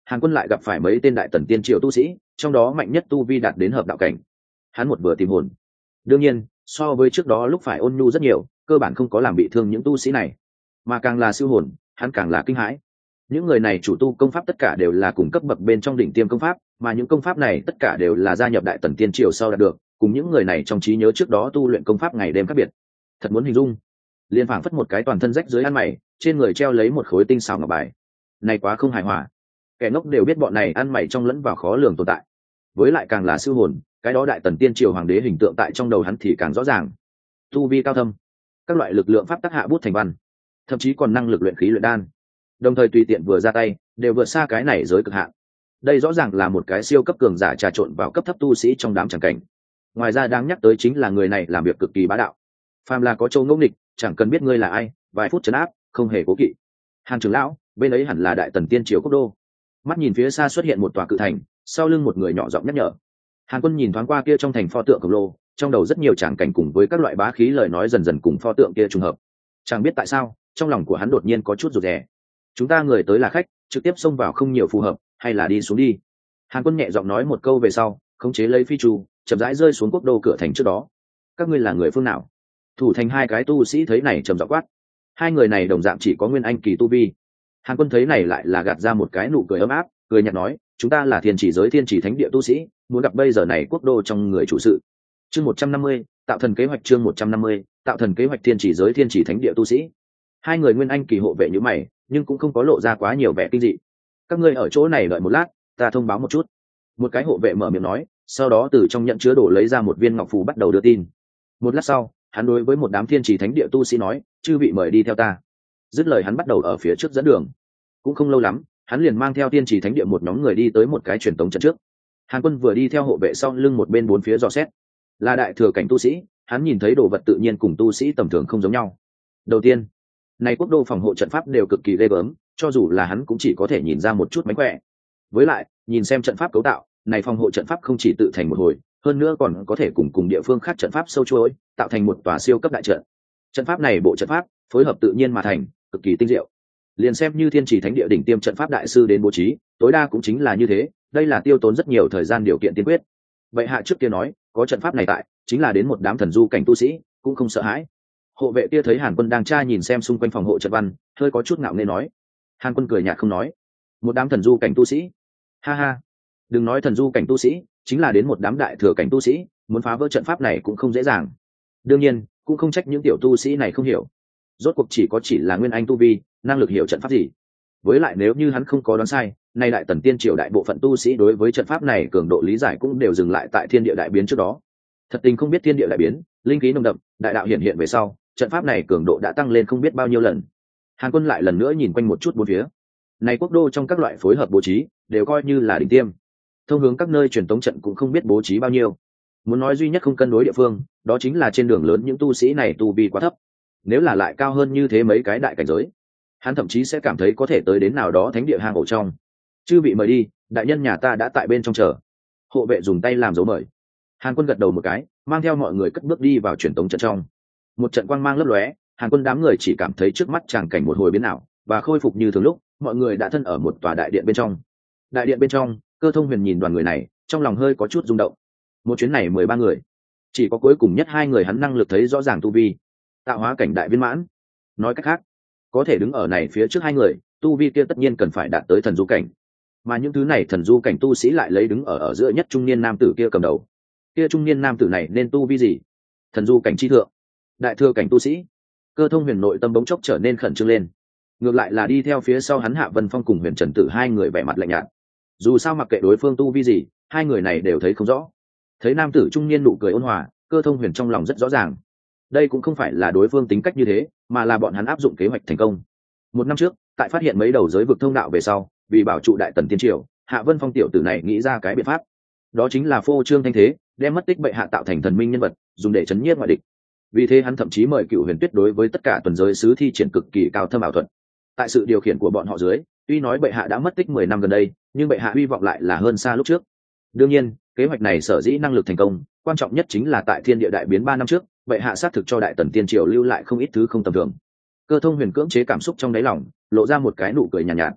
S1: Hàn Quân lại gặp phải mấy tên đại tần tiên triều tu sĩ, trong đó mạnh nhất tu vi đạt đến hợp đạo cảnh. Hắn một vừa tìm hồn. Đương nhiên, so với trước đó lúc phải ôn nhu rất nhiều, cơ bản không có làm bị thương những tu sĩ này, mà càng là siêu hồn, hắn càng là kinh hãi. Những người này chủ tu công pháp tất cả đều là cùng cấp bậc bên trong đỉnh tiêm công pháp, mà những công pháp này tất cả đều là gia nhập đại tần tiên triều sau đạt được, cùng những người này trong trí nhớ trước đó tu luyện công pháp ngày đêm khác biệt. Thật muốn hình dung, liên phảng phất một cái toàn thân rách dưới ăn mày, trên người treo lấy một khối tinh xảo ngọc bài. Này quá không hài hòa. Kẻ ngốc đều biết bọn này ăn mày trong lẫn vào khó lường tồn tại. Với lại càng là siêu hồn, cái đó đại tần tiên triều hoàng đế hình tượng tại trong đầu hắn thì càng rõ ràng. Tu vi cao thâm, các loại lực lượng pháp tác hạ bút thành văn, thậm chí còn năng lực luyện khí luyện đan, đồng thời tùy tiện vừa ra tay đều vượt xa cái này giới cực hạn. Đây rõ ràng là một cái siêu cấp cường giả trà trộn vào cấp thấp tu sĩ trong đám chẳng cảnh. Ngoài ra đáng nhắc tới chính là người này làm việc cực kỳ bá đạo, phàm là có châu ngẫu nghịch chẳng cần biết ngươi là ai, vài phút trấn áp, không hề cố kỵ. Hàn trưởng lão, bên ấy hẳn là đại tần tiên triều quốc đô. Mắt nhìn phía xa xuất hiện một tòa cự thành, sau lưng một người nhỏ giọng nhắc nhở. Hàn Quân nhìn thoáng qua kia trong thành pho tượng khổng lồ, trong đầu rất nhiều tràng cảnh cùng với các loại bá khí lời nói dần dần cùng pho tượng kia trùng hợp. Chẳng biết tại sao, trong lòng của hắn đột nhiên có chút rụt rè. Chúng ta người tới là khách, trực tiếp xông vào không nhiều phù hợp, hay là đi xuống đi. Hàn Quân nhẹ giọng nói một câu về sau, khống chế lấy phi chu, chậm rãi rơi xuống quốc đô cửa thành trước đó. Các ngươi là người phương nào? Thủ thành hai cái tu sĩ thấy này trầm giọng quát. Hai người này đồng dạng chỉ có nguyên anh kỳ tu vi. Hàn Quân thấy này lại là gạt ra một cái nụ cười ấm áp, cười nhạt nói, chúng ta là thiên chỉ giới thiên chỉ thánh địa tu sĩ, muốn gặp bây giờ này quốc đô trong người chủ sự. Chương một trăm năm mươi, tạo thần kế hoạch chương một trăm năm mươi, tạo thần kế hoạch thiên chỉ giới thiên chỉ thánh địa tu sĩ. Hai người nguyên anh kỳ hộ vệ như mày, nhưng cũng không có lộ ra quá nhiều vẻ kinh dị. Các ngươi ở chỗ này đợi một lát, ta thông báo một chút. Một cái hộ vệ mở miệng nói, sau đó từ trong nhận chứa đồ lấy ra một viên ngọc phù bắt đầu đưa tin. Một lát sau, hắn đối với một đám thiên chỉ thánh địa tu sĩ nói, chư vị mời đi theo ta. Dứt lời hắn bắt đầu ở phía trước dẫn đường. Cũng không lâu lắm, hắn liền mang theo thiên chỉ thánh địa một nhóm người đi tới một cái truyền tống trận trước. Hàn Quân vừa đi theo hộ vệ sau lưng một bên bốn phía dò xét. Là đại thừa cảnh tu sĩ, hắn nhìn thấy đồ vật tự nhiên cùng tu sĩ tầm thường không giống nhau. Đầu tiên, này quốc đô phòng hộ trận pháp đều cực kỳ ghê gớm, cho dù là hắn cũng chỉ có thể nhìn ra một chút mánh khỏe. Với lại, nhìn xem trận pháp cấu tạo, này phòng hộ trận pháp không chỉ tự thành một hồi, hơn nữa còn có thể cùng cùng địa phương khác trận pháp sâu chuỗi, tạo thành một tòa siêu cấp đại trận. Trận pháp này bộ trận pháp phối hợp tự nhiên mà thành, cực kỳ tinh diệu. Liền xem như thiên chỉ thánh địa đỉnh tiêm trận pháp đại sư đến bố trí, tối đa cũng chính là như thế, đây là tiêu tốn rất nhiều thời gian điều kiện tiên quyết. Vậy hạ trước kia nói, có trận pháp này tại, chính là đến một đám thần du cảnh tu sĩ, cũng không sợ hãi. Hộ vệ kia thấy Hàn Quân đang tra nhìn xem xung quanh phòng hộ trận văn, hơi có chút ngạo nghễ nói. Hàn Quân cười nhạt không nói. Một đám thần du cảnh tu sĩ? Ha ha, đừng nói thần du cảnh tu sĩ, chính là đến một đám đại thừa cảnh tu sĩ, muốn phá vỡ trận pháp này cũng không dễ dàng. Đương nhiên, cũng không trách những tiểu tu sĩ này không hiểu. Rốt cuộc chỉ có chỉ là nguyên anh tu vi, năng lực hiểu trận pháp gì. Với lại nếu như hắn không có đoán sai, nay đại tần tiên triều đại bộ phận tu sĩ đối với trận pháp này cường độ lý giải cũng đều dừng lại tại thiên địa đại biến trước đó. Thật tình không biết thiên địa đại biến, linh khí nồng đậm, đại đạo hiện hiện về sau, trận pháp này cường độ đã tăng lên không biết bao nhiêu lần. Hàn Quân lại lần nữa nhìn quanh một chút bốn phía. Này quốc đô trong các loại phối hợp bố trí, đều coi như là đỉnh tiêm. Thông hướng các nơi truyền tống trận cũng không biết bố trí bao nhiêu. Muốn nói duy nhất không cân đối địa phương, đó chính là trên đường lớn những tu sĩ này tu vi quá thấp. Nếu là lại cao hơn như thế mấy cái đại cảnh giới, hắn thậm chí sẽ cảm thấy có thể tới đến nào đó thánh địa hang ổ trong. Chư vị mời đi, đại nhân nhà ta đã tại bên trong chờ. Hộ vệ dùng tay làm dấu mời. Hàn Quân gật đầu một cái, mang theo mọi người cất bước đi vào truyền tống trận trong. Một trận quang mang lấp lóe, Hàn Quân đám người chỉ cảm thấy trước mắt tràng cảnh một hồi biến ảo và khôi phục như thường lúc, mọi người đã thân ở một tòa đại điện bên trong. Đại điện bên trong, Cơ Thông Huyền nhìn đoàn người này, trong lòng hơi có chút rung động. Một chuyến này mười ba người, chỉ có cuối cùng nhất hai người hắn năng lực thấy rõ ràng tu vi, tạo hóa cảnh đại viên mãn. Nói cách khác, có thể đứng ở này phía trước hai người, tu vi kia tất nhiên cần phải đạt tới thần du cảnh. Mà những thứ này thần du cảnh tu sĩ lại lấy đứng ở ở giữa nhất trung niên nam tử kia cầm đầu. Kia trung niên nam tử này nên tu vi gì? Thần du cảnh chi thượng, đại thừa cảnh tu sĩ. Cơ Thông Huyền nội tâm bỗng chốc trở nên khẩn trương lên. Ngược lại là đi theo phía sau hắn Hạ Vân Phong cùng Huyền Trần Tử hai người vẻ mặt lạnh nhạt. Dù sao mặc kệ đối phương tu vi gì, hai người này đều thấy không rõ. Thấy nam tử trung niên nụ cười ôn hòa, Cơ Thông Huyền trong lòng rất rõ ràng. Đây cũng không phải là đối phương tính cách như thế, mà là bọn hắn áp dụng kế hoạch thành công. Một năm trước, tại phát hiện mấy đầu giới vực thông đạo về sau, vì bảo trụ đại tần tiên triều, Hạ Vân Phong tiểu tử này nghĩ ra cái biện pháp. Đó chính là phô trương thanh thế, đem mất tích bệ hạ tạo thành thần minh nhân vật, dùng để chấn nhiếp ngoại địch. Vì thế hắn thậm chí mời Cựu Huyền Tuyết đối với tất cả tuần giới sứ thi triển cực kỳ cao thâm ảo thuật. Tại sự điều khiển của bọn họ dưới, tuy nói bệ hạ đã mất tích mười năm gần đây, nhưng bệ hạ hy vọng lại là hơn xa lúc trước. Đương nhiên, kế hoạch này sở dĩ năng lực thành công, quan trọng nhất chính là tại thiên địa đại biến ba năm trước, bệ hạ xác thực cho đại tần tiên triều lưu lại không ít thứ không tầm thường. Cơ Thông Huyền cưỡng chế cảm xúc trong đáy lòng, lộ ra một cái nụ cười nhàn nhạt, nhạt.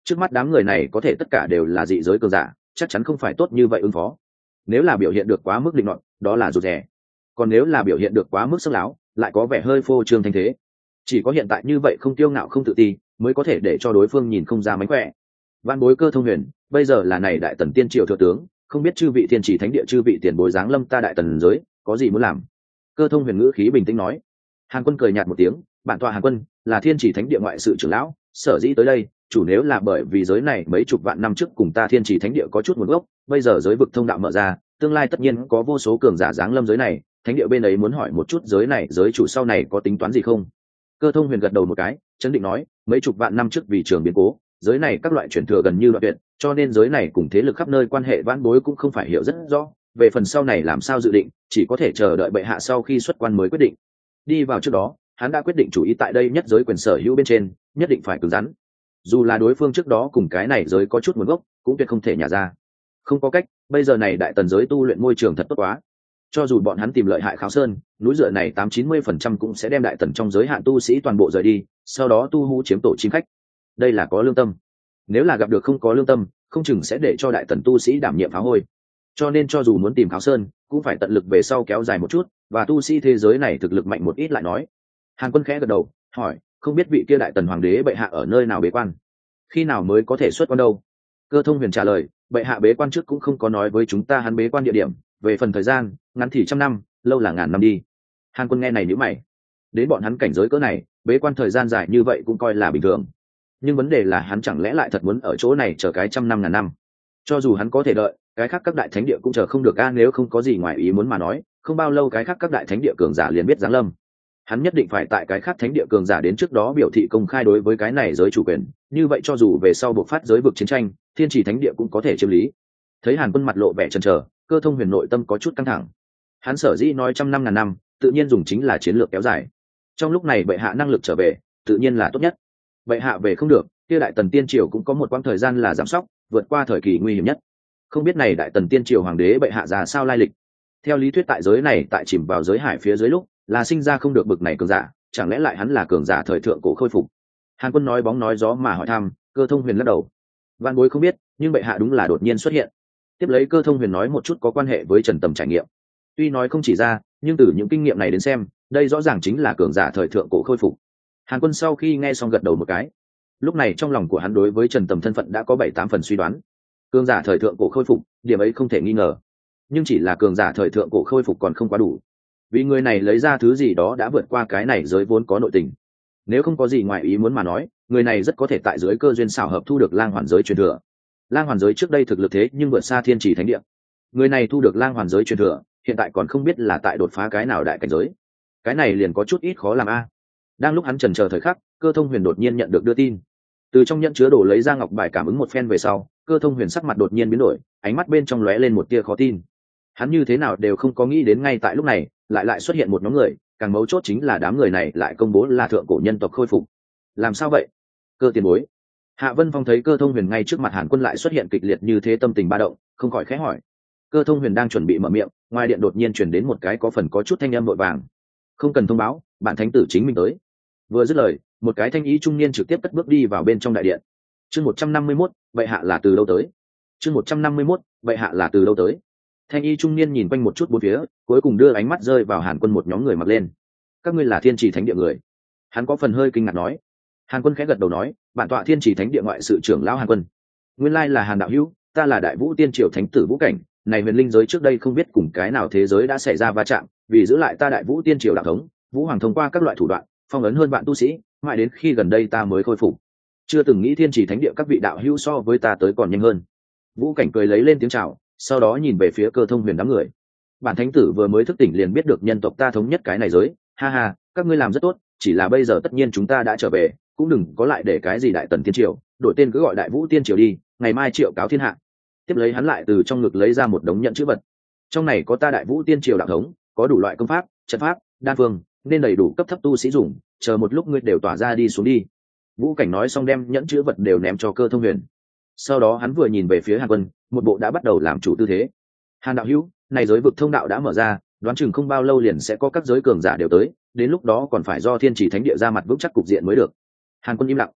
S1: trước mắt đám người này có thể tất cả đều là dị giới cường giả, chắc chắn không phải tốt như vậy ứng phó. Nếu là biểu hiện được quá mức định luận, đó là rụt rè, còn nếu là biểu hiện được quá mức sắc láo, lại có vẻ hơi phô trương thanh thế. Chỉ có hiện tại như vậy không kiêu ngạo không tự ti, mới có thể để cho đối phương nhìn không ra mánh khỏe. Văn bối Cơ Thông Huyền, bây giờ là này đại tần tiên triều thừa tướng, không biết chư vị thiên chỉ thánh địa chư vị tiền bối giáng lâm ta đại tần giới, có gì muốn làm? Cơ Thông Huyền ngữ khí bình tĩnh nói. Hàn Quân cười nhạt một tiếng, bản tọa Hàn Quân là thiên chỉ thánh địa ngoại sự trưởng lão, sở dĩ tới đây chủ nếu là bởi vì giới này mấy chục vạn năm trước cùng ta thiên chỉ thánh địa có chút nguồn gốc, bây giờ giới vực thông đạo mở ra, tương lai tất nhiên có vô số cường giả giáng lâm giới này, thánh địa bên ấy muốn hỏi một chút giới này giới chủ sau này có tính toán gì không. Cơ Thông Huyền gật đầu một cái, chấn định nói, mấy chục vạn năm trước vì trường biến cố, giới này các loại truyền thừa gần như đoạn tuyệt, cho nên giới này cùng thế lực khắp nơi quan hệ vãn bối cũng không phải hiểu rất rõ, về phần sau này làm sao dự định, chỉ có thể chờ đợi bệ hạ sau khi xuất quan mới quyết định. Đi vào trước đó, hắn đã quyết định chủ ý tại đây nhất giới quyền sở hữu bên trên, nhất định phải cứng rắn. Dù là đối phương trước đó cùng cái này giới có chút nguồn gốc, cũng tuyệt không thể nhả ra. Không có cách, bây giờ này đại tần giới tu luyện môi trường thật tốt quá. Cho dù bọn hắn tìm lợi hại Kháo Sơn, núi dựa này tám chín mươi phần trăm cũng sẽ đem đại tần trong giới hạn tu sĩ toàn bộ rời đi, sau đó tu hú chiếm tổ chim khách. Đây là có lương tâm. Nếu là gặp được không có lương tâm, không chừng sẽ để cho đại tần tu sĩ đảm nhiệm phá hôi. Cho nên cho dù muốn tìm Kháo Sơn, cũng phải tận lực về sau kéo dài một chút, và tu sĩ thế giới này thực lực mạnh một ít lại nói. Hàn Quân khẽ gật đầu, hỏi, không biết vị kia đại tần hoàng đế bệ hạ ở nơi nào bế quan, khi nào mới có thể xuất quan đâu? Cơ Thông Huyền trả lời, bệ hạ bế quan trước cũng không có nói với chúng ta hắn bế quan địa điểm, về phần thời gian, ngắn thì trăm năm, lâu là ngàn năm đi. Hàn Quân nghe này nhíu mày, đến bọn hắn cảnh giới cỡ này, bế quan thời gian dài như vậy cũng coi là bình thường. Nhưng vấn đề là hắn chẳng lẽ lại thật muốn ở chỗ này chờ cái trăm năm ngàn năm? Cho dù hắn có thể đợi, cái khác các đại thánh địa cũng chờ không được a, nếu không có gì ngoài ý muốn mà nói, không bao lâu cái khác các đại thánh địa cường giả liền biết giáng lâm. Hắn nhất định phải tại cái khác thánh địa cường giả đến trước đó biểu thị công khai đối với cái này giới chủ quyền, như vậy cho dù về sau buộc phát giới vực chiến tranh, thiên chỉ thánh địa cũng có thể chiếm lý. Thấy Hàn Quân mặt lộ vẻ chần chờ, Cơ Thông Huyền nội tâm có chút căng thẳng. Hắn sở dĩ nói trăm năm ngàn năm, tự nhiên dùng chính là chiến lược kéo dài. Trong lúc này bệ hạ năng lực trở về, tự nhiên là tốt nhất. Bệ hạ về không được, kia đại tần tiên triều cũng có một quãng thời gian là giảm sóc, vượt qua thời kỳ nguy hiểm nhất. Không biết này đại tần tiên triều hoàng đế bệ hạ ra sao lai lịch? Theo lý thuyết tại giới này tại chìm vào giới hải phía dưới lúc, là sinh ra không được bực này cường giả, chẳng lẽ lại hắn là cường giả thời thượng cổ khôi phục? Hàn Quân nói bóng nói gió mà hỏi thăm, Cơ Thông Huyền lắc đầu. Vạn bối không biết, nhưng bệ hạ đúng là đột nhiên xuất hiện. Tiếp lấy Cơ Thông Huyền nói một chút có quan hệ với Trần Tầm trải nghiệm. Tuy nói không chỉ ra, nhưng từ những kinh nghiệm này đến xem, đây rõ ràng chính là cường giả thời thượng cổ khôi phục. Hàn Quân sau khi nghe xong gật đầu một cái. Lúc này trong lòng của hắn đối với Trần Tầm thân phận đã có bảy tám phần suy đoán. Cường giả thời thượng cổ khôi phục, điểm ấy không thể nghi ngờ. Nhưng chỉ là cường giả thời thượng cổ khôi phục còn không quá đủ. Vì người này lấy ra thứ gì đó đã vượt qua cái này giới vốn có nội tình. Nếu không có gì ngoài ý muốn mà nói, người này rất có thể tại dưới cơ duyên xảo hợp thu được lang hoàn giới truyền thừa. Lang hoàn giới trước đây thực lực thế nhưng vượt xa thiên chỉ thánh địa. Người này thu được lang hoàn giới truyền thừa, hiện tại còn không biết là tại đột phá cái nào đại cảnh giới. Cái này liền có chút ít khó làm a. Đang lúc hắn chần chờ thời khắc, Cơ Thông Huyền đột nhiên nhận được đưa tin. Từ trong nhận chứa đồ lấy ra ngọc bài cảm ứng một phen về sau, Cơ Thông Huyền sắc mặt đột nhiên biến đổi, ánh mắt bên trong lóe lên một tia khó tin. Hắn như thế nào đều không có nghĩ đến ngay tại lúc này, lại lại xuất hiện một nhóm người, càng mấu chốt chính là đám người này lại công bố là thượng cổ nhân tộc khôi phục. Làm sao vậy? Cơ tiền bối. Hạ Vân Phong thấy Cơ Thông Huyền ngay trước mặt Hàn Quân lại xuất hiện kịch liệt như thế, tâm tình ba động, không khỏi khẽ hỏi. Cơ Thông Huyền đang chuẩn bị mở miệng, ngoài điện đột nhiên truyền đến một cái có phần có chút thanh âm vội vàng. Không cần thông báo, bản thánh tử chính mình tới. Vừa dứt lời, một cái thanh ý trung niên trực tiếp cất bước đi vào bên trong đại điện. Chương một trăm năm mươi mốt, bệ hạ là từ đâu tới? Chương một trăm năm mươi mốt, bệ hạ là từ đâu tới? Thanh y trung niên nhìn quanh một chút bốn phía, cuối cùng đưa ánh mắt rơi vào Hàn Quân một nhóm người mặc lên. Các ngươi là thiên chỉ thánh địa người? Hắn có phần hơi kinh ngạc nói. Hàn Quân khẽ gật đầu nói, bản tọa thiên chỉ thánh địa ngoại sự trưởng lão Hàn Quân. Nguyên lai là Hàn đạo hữu, ta là đại vũ tiên triều thánh tử Vũ Cảnh. Này huyền linh giới trước đây không biết cùng cái nào thế giới đã xảy ra va chạm, vì giữ lại ta đại vũ tiên triều đạo thống, Vũ Hoàng thông qua các loại thủ đoạn phong ấn hơn vạn tu sĩ, mãi đến khi gần đây ta mới khôi phục. Chưa từng nghĩ thiên chỉ thánh địa các vị đạo hữu so với ta tới còn nhanh hơn. Vũ Cảnh cười lấy lên tiếng chào, sau đó nhìn về phía Cơ Thông Huyền đám người. Bản thánh tử vừa mới thức tỉnh liền biết được nhân tộc ta thống nhất cái này giới, ha ha, các ngươi làm rất tốt, chỉ là bây giờ tất nhiên chúng ta đã trở về, cũng đừng có lại để cái gì đại tần tiên triều, đổi tên cứ gọi đại vũ tiên triều đi, ngày mai triệu cáo thiên hạ. Tiếp lấy hắn lại từ trong ngực lấy ra một đống nhận chữ vật. Trong này có ta đại vũ tiên triều đạo thống, có đủ loại công pháp, trận pháp, đan phương, nên đầy đủ cấp thấp tu sĩ dùng, chờ một lúc ngươi đều tỏa ra đi xuống đi. Vũ Cảnh nói xong đem nhẫn chữ vật đều ném cho Cơ Thông Huyền. Sau đó hắn vừa nhìn về phía Hàn Quân, một bộ đã bắt đầu làm chủ tư thế. Hàn đạo hữu, này giới vực thông đạo đã mở ra, đoán chừng không bao lâu liền sẽ có các giới cường giả đều tới, đến lúc đó còn phải do thiên chỉ thánh địa ra mặt vững chắc cục diện mới được. Hàn Quân im lặng.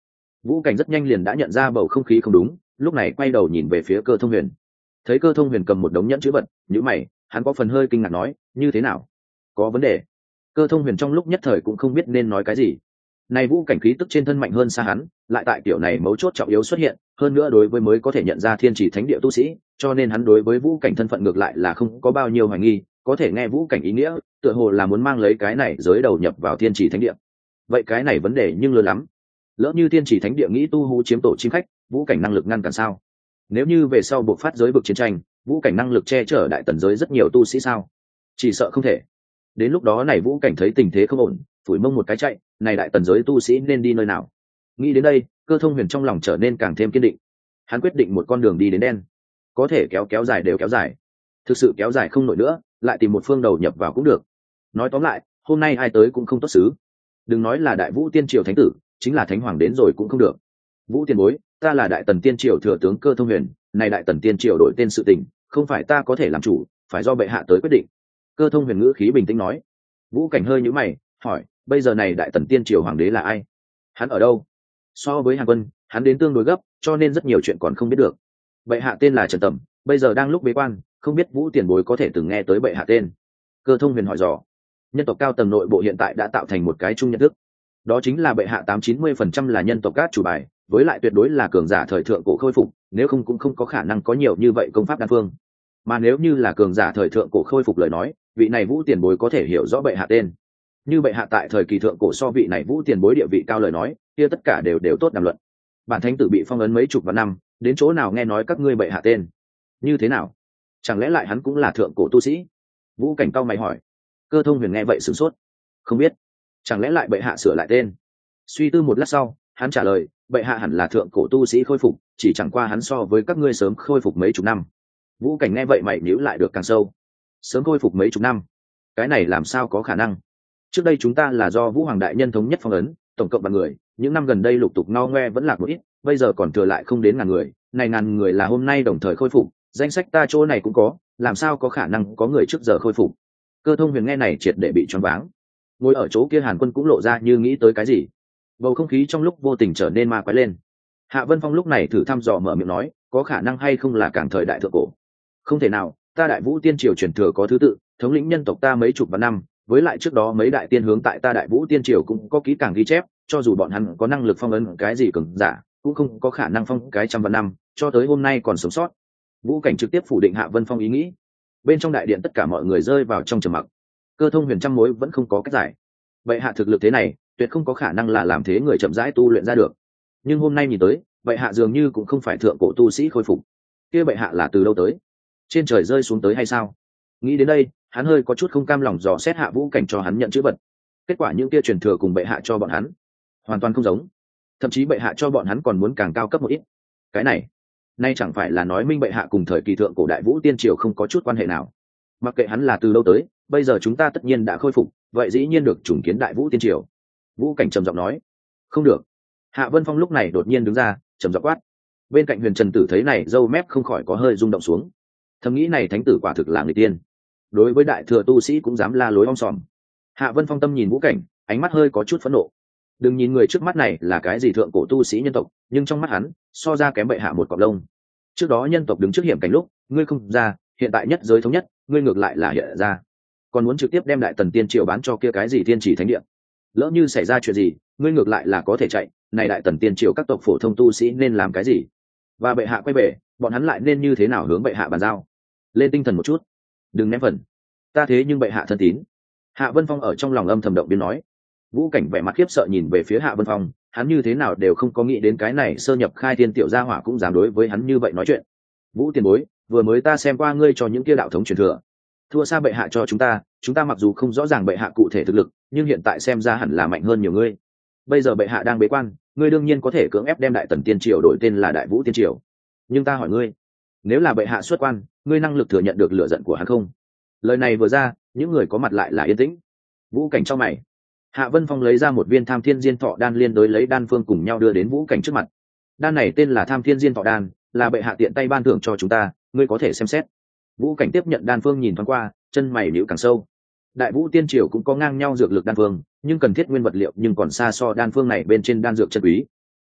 S1: Vũ Cảnh rất nhanh liền đã nhận ra bầu không khí không đúng, lúc này quay đầu nhìn về phía Cơ Thông Huyền. Thấy Cơ Thông Huyền cầm một đống nhẫn chữ vật, nhíu mày, hắn có phần hơi kinh ngạc nói, như thế nào? Có vấn đề? Cơ Thông Huyền trong lúc nhất thời cũng không biết nên nói cái gì. Này Vũ Cảnh khí tức trên thân mạnh hơn xa hắn, lại tại kiểu này mấu chốt trọng yếu xuất hiện, hơn nữa đối với mới có thể nhận ra thiên chỉ thánh địa tu sĩ, cho nên hắn đối với Vũ Cảnh thân phận ngược lại là không có bao nhiêu hoài nghi, có thể nghe Vũ Cảnh ý nghĩa, tựa hồ là muốn mang lấy cái này giới đầu nhập vào thiên chỉ thánh địa. Vậy cái này vấn đề nhưng lớn lắm. Lỡ như thiên chỉ thánh địa nghĩ tu hú chiếm tổ chim khách, Vũ Cảnh năng lực ngăn cản sao? Nếu như về sau buộc phát giới vực chiến tranh, Vũ Cảnh năng lực che chở đại tần giới rất nhiều tu sĩ sao? Chỉ sợ không thể. Đến lúc đó này Vũ Cảnh thấy tình thế không ổn, phủi mông một cái chạy, này đại tần giới tu sĩ nên đi nơi nào? Nghĩ đến đây, Cơ Thông Huyền trong lòng trở nên càng thêm kiên định. Hắn quyết định một con đường đi đến đen, có thể kéo kéo dài đều kéo dài. Thực sự kéo dài không nổi nữa, lại tìm một phương đầu nhập vào cũng được. Nói tóm lại, hôm nay ai tới cũng không tốt xứ. Đừng nói là Đại Vũ Tiên Triều thánh tử, chính là thánh hoàng đến rồi cũng không được. Vũ tiền bối, ta là Đại Tần Tiên Triều thừa tướng Cơ Thông Huyền, này Đại Tần Tiên Triều đổi tên sự tình, không phải ta có thể làm chủ, phải do bệ hạ tới quyết định. Cơ Thông Huyền ngữ khí bình tĩnh nói. Vũ Cảnh hơi nhíu mày, hỏi, bây giờ này Đại Tần Tiên Triều hoàng đế là ai? Hắn ở đâu? So với Hàn Quân, hắn đến tương đối gấp, cho nên rất nhiều chuyện còn không biết được. Bệ hạ tên là Trần Tầm, bây giờ đang lúc bế quan, không biết Vũ tiền bối có thể từng nghe tới bệ hạ tên. Cơ Thông Huyền hỏi dò. Nhân tộc cao tầng nội bộ hiện tại đã tạo thành một cái chung nhận thức, đó chính là bệ hạ tám chín mươi phần trăm là nhân tộc cát chủ bài, với lại tuyệt đối là cường giả thời thượng cổ khôi phục, nếu không cũng không có khả năng có nhiều như vậy công pháp đan phương. Mà nếu như là cường giả thời thượng cổ khôi phục lời nói, vị này Vũ tiền bối có thể hiểu rõ bệ hạ tên. Như bệ hạ tại thời kỳ thượng cổ so vị này Vũ tiền bối địa vị cao lời nói, kia tất cả đều đều tốt đàm luận. Bản thánh tử bị phong ấn mấy chục vạn năm, đến chỗ nào nghe nói các ngươi bệ hạ tên? Như thế nào? Chẳng lẽ lại hắn cũng là thượng cổ tu sĩ? Vũ Cảnh cao mày hỏi. Cơ Thông Huyền nghe vậy sửng sốt. Không biết. Chẳng lẽ lại bệ hạ sửa lại tên? Suy tư một lát sau, hắn trả lời, bệ hạ hẳn là thượng cổ tu sĩ khôi phục, chỉ chẳng qua hắn so với các ngươi sớm khôi phục mấy chục năm. Vũ Cảnh nghe vậy mày nhíu lại được càng sâu. Sớm khôi phục mấy chục năm? Cái này làm sao có khả năng? Trước đây chúng ta là do Vũ Hoàng đại nhân thống nhất phong ấn, tổng cộng ba người, những năm gần đây lục tục ngao ngoe vẫn lạc một ít, bây giờ còn thừa lại không đến ngàn người, này ngàn người là hôm nay đồng thời khôi phục, danh sách ta chỗ này cũng có, làm sao có khả năng có người trước giờ khôi phục? Cơ Thông Huyền nghe này triệt để bị choáng váng. Ngồi ở chỗ kia Hàn Quân cũng lộ ra như nghĩ tới cái gì, bầu không khí trong lúc vô tình trở nên ma quái lên. Hạ Vân Phong lúc này thử thăm dò mở miệng nói, có khả năng hay không là càng thời đại thượng cổ? Không thể nào, ta Đại Vũ Tiên Triều truyền thừa có thứ tự, thống lĩnh nhân tộc ta mấy chục vạn năm, với lại trước đó mấy đại tiên hướng tại ta Đại Vũ Tiên Triều cũng có kỹ càng ghi chép, cho dù bọn hắn có năng lực phong ấn cái gì cường giả, cũng không có khả năng phong cái trăm vạn năm, cho tới hôm nay còn sống sót. Vũ Cảnh trực tiếp phủ định Hạ Vân Phong ý nghĩ. Bên trong đại điện tất cả mọi người rơi vào trong trầm mặc. Cơ Thông Huyền trăm mối vẫn không có cách giải. Vậy hạ thực lực thế này, tuyệt không có khả năng là làm thế người chậm rãi tu luyện ra được. Nhưng hôm nay nhìn tới, vậy hạ dường như cũng không phải thượng cổ tu sĩ khôi phục. Kia bệ hạ là từ đâu tới? Trên trời rơi xuống tới hay sao? Nghĩ đến đây, hắn hơi có chút không cam lòng dò xét Hạ Vũ Cảnh cho hắn nhận chữ vật. Kết quả những kia truyền thừa cùng bệ hạ cho bọn hắn hoàn toàn không giống, thậm chí bệ hạ cho bọn hắn còn muốn càng cao cấp một ít. Cái này, nay chẳng phải là nói minh bệ hạ cùng thời kỳ thượng cổ Đại Vũ Tiên Triều không có chút quan hệ nào? Mặc kệ hắn là từ đâu tới, bây giờ chúng ta tất nhiên đã khôi phục, vậy dĩ nhiên được trùng kiến Đại Vũ Tiên Triều. Vũ Cảnh trầm giọng nói. Không được. Hạ Vân Phong lúc này đột nhiên đứng ra, trầm giọng quát. Bên cạnh Huyền Trần Tử thấy này râu mép không khỏi có hơi rung động xuống. Thầm nghĩ này thánh tử quả thực là người tiên, đối với đại thừa tu sĩ cũng dám la lối om sòm. Hạ Vân Phong tâm nhìn Vũ Cảnh, ánh mắt hơi có chút phẫn nộ. Đừng nhìn người trước mắt này là cái gì thượng cổ tu sĩ nhân tộc, nhưng trong mắt hắn so ra kém bệ hạ một cọng lông. Trước đó nhân tộc đứng trước hiểm cảnh lúc, ngươi không ra, hiện tại nhất giới thống nhất, ngươi ngược lại là hiện ra, còn muốn trực tiếp đem Đại Tần Tiên Triều bán cho kia cái gì Tiên Chỉ Thánh Địa. Lỡ như xảy ra chuyện gì, ngươi ngược lại là có thể chạy, này Đại Tần Tiên Triều các tộc phổ thông tu sĩ nên làm cái gì? Và bệ hạ quay về, bọn hắn lại nên như thế nào hướng bệ hạ bàn giao? Lên tinh thần một chút, đừng ném phần. Ta thế nhưng bệ hạ thân tín. Hạ Vân Phong ở trong lòng âm thầm động biến nói. Vũ Cảnh vẻ mặt khiếp sợ nhìn về phía Hạ Vân Phong, hắn như thế nào đều không có nghĩ đến cái này sơ nhập khai thiên tiểu gia hỏa cũng dám đối với hắn như vậy nói chuyện. Vũ tiền bối, vừa mới ta xem qua ngươi cho những kia đạo thống truyền thừa, thua xa bệ hạ cho chúng ta, chúng ta mặc dù không rõ ràng bệ hạ cụ thể thực lực, nhưng hiện tại xem ra hẳn là mạnh hơn nhiều ngươi. Bây giờ bệ hạ đang bế quan, ngươi đương nhiên có thể cưỡng ép đem Đại Tần Tiên Triều đổi tên là Đại Vũ Tiên Triều. Nhưng ta hỏi ngươi, nếu là bệ hạ xuất quan, ngươi năng lực thừa nhận được lửa giận của hắn không? Lời này vừa ra, những người có mặt lại là yên tĩnh. Vũ Cảnh trong mày. Hạ Vân Phong lấy ra một viên Tham Thiên Diên Thọ đan liên đối lấy đan phương cùng nhau đưa đến Vũ Cảnh trước mặt. Đan này tên là Tham Thiên Diên Thọ đan, là bệ hạ tiện tay ban thưởng cho chúng ta, ngươi có thể xem xét. Vũ Cảnh tiếp nhận đan phương nhìn thoáng qua, chân mày nhíu càng sâu. Đại Vũ Tiên Triều cũng có ngang nhau dược lực đan phương, nhưng cần thiết nguyên vật liệu nhưng còn xa so đan phương này bên trên đan dược chân quý.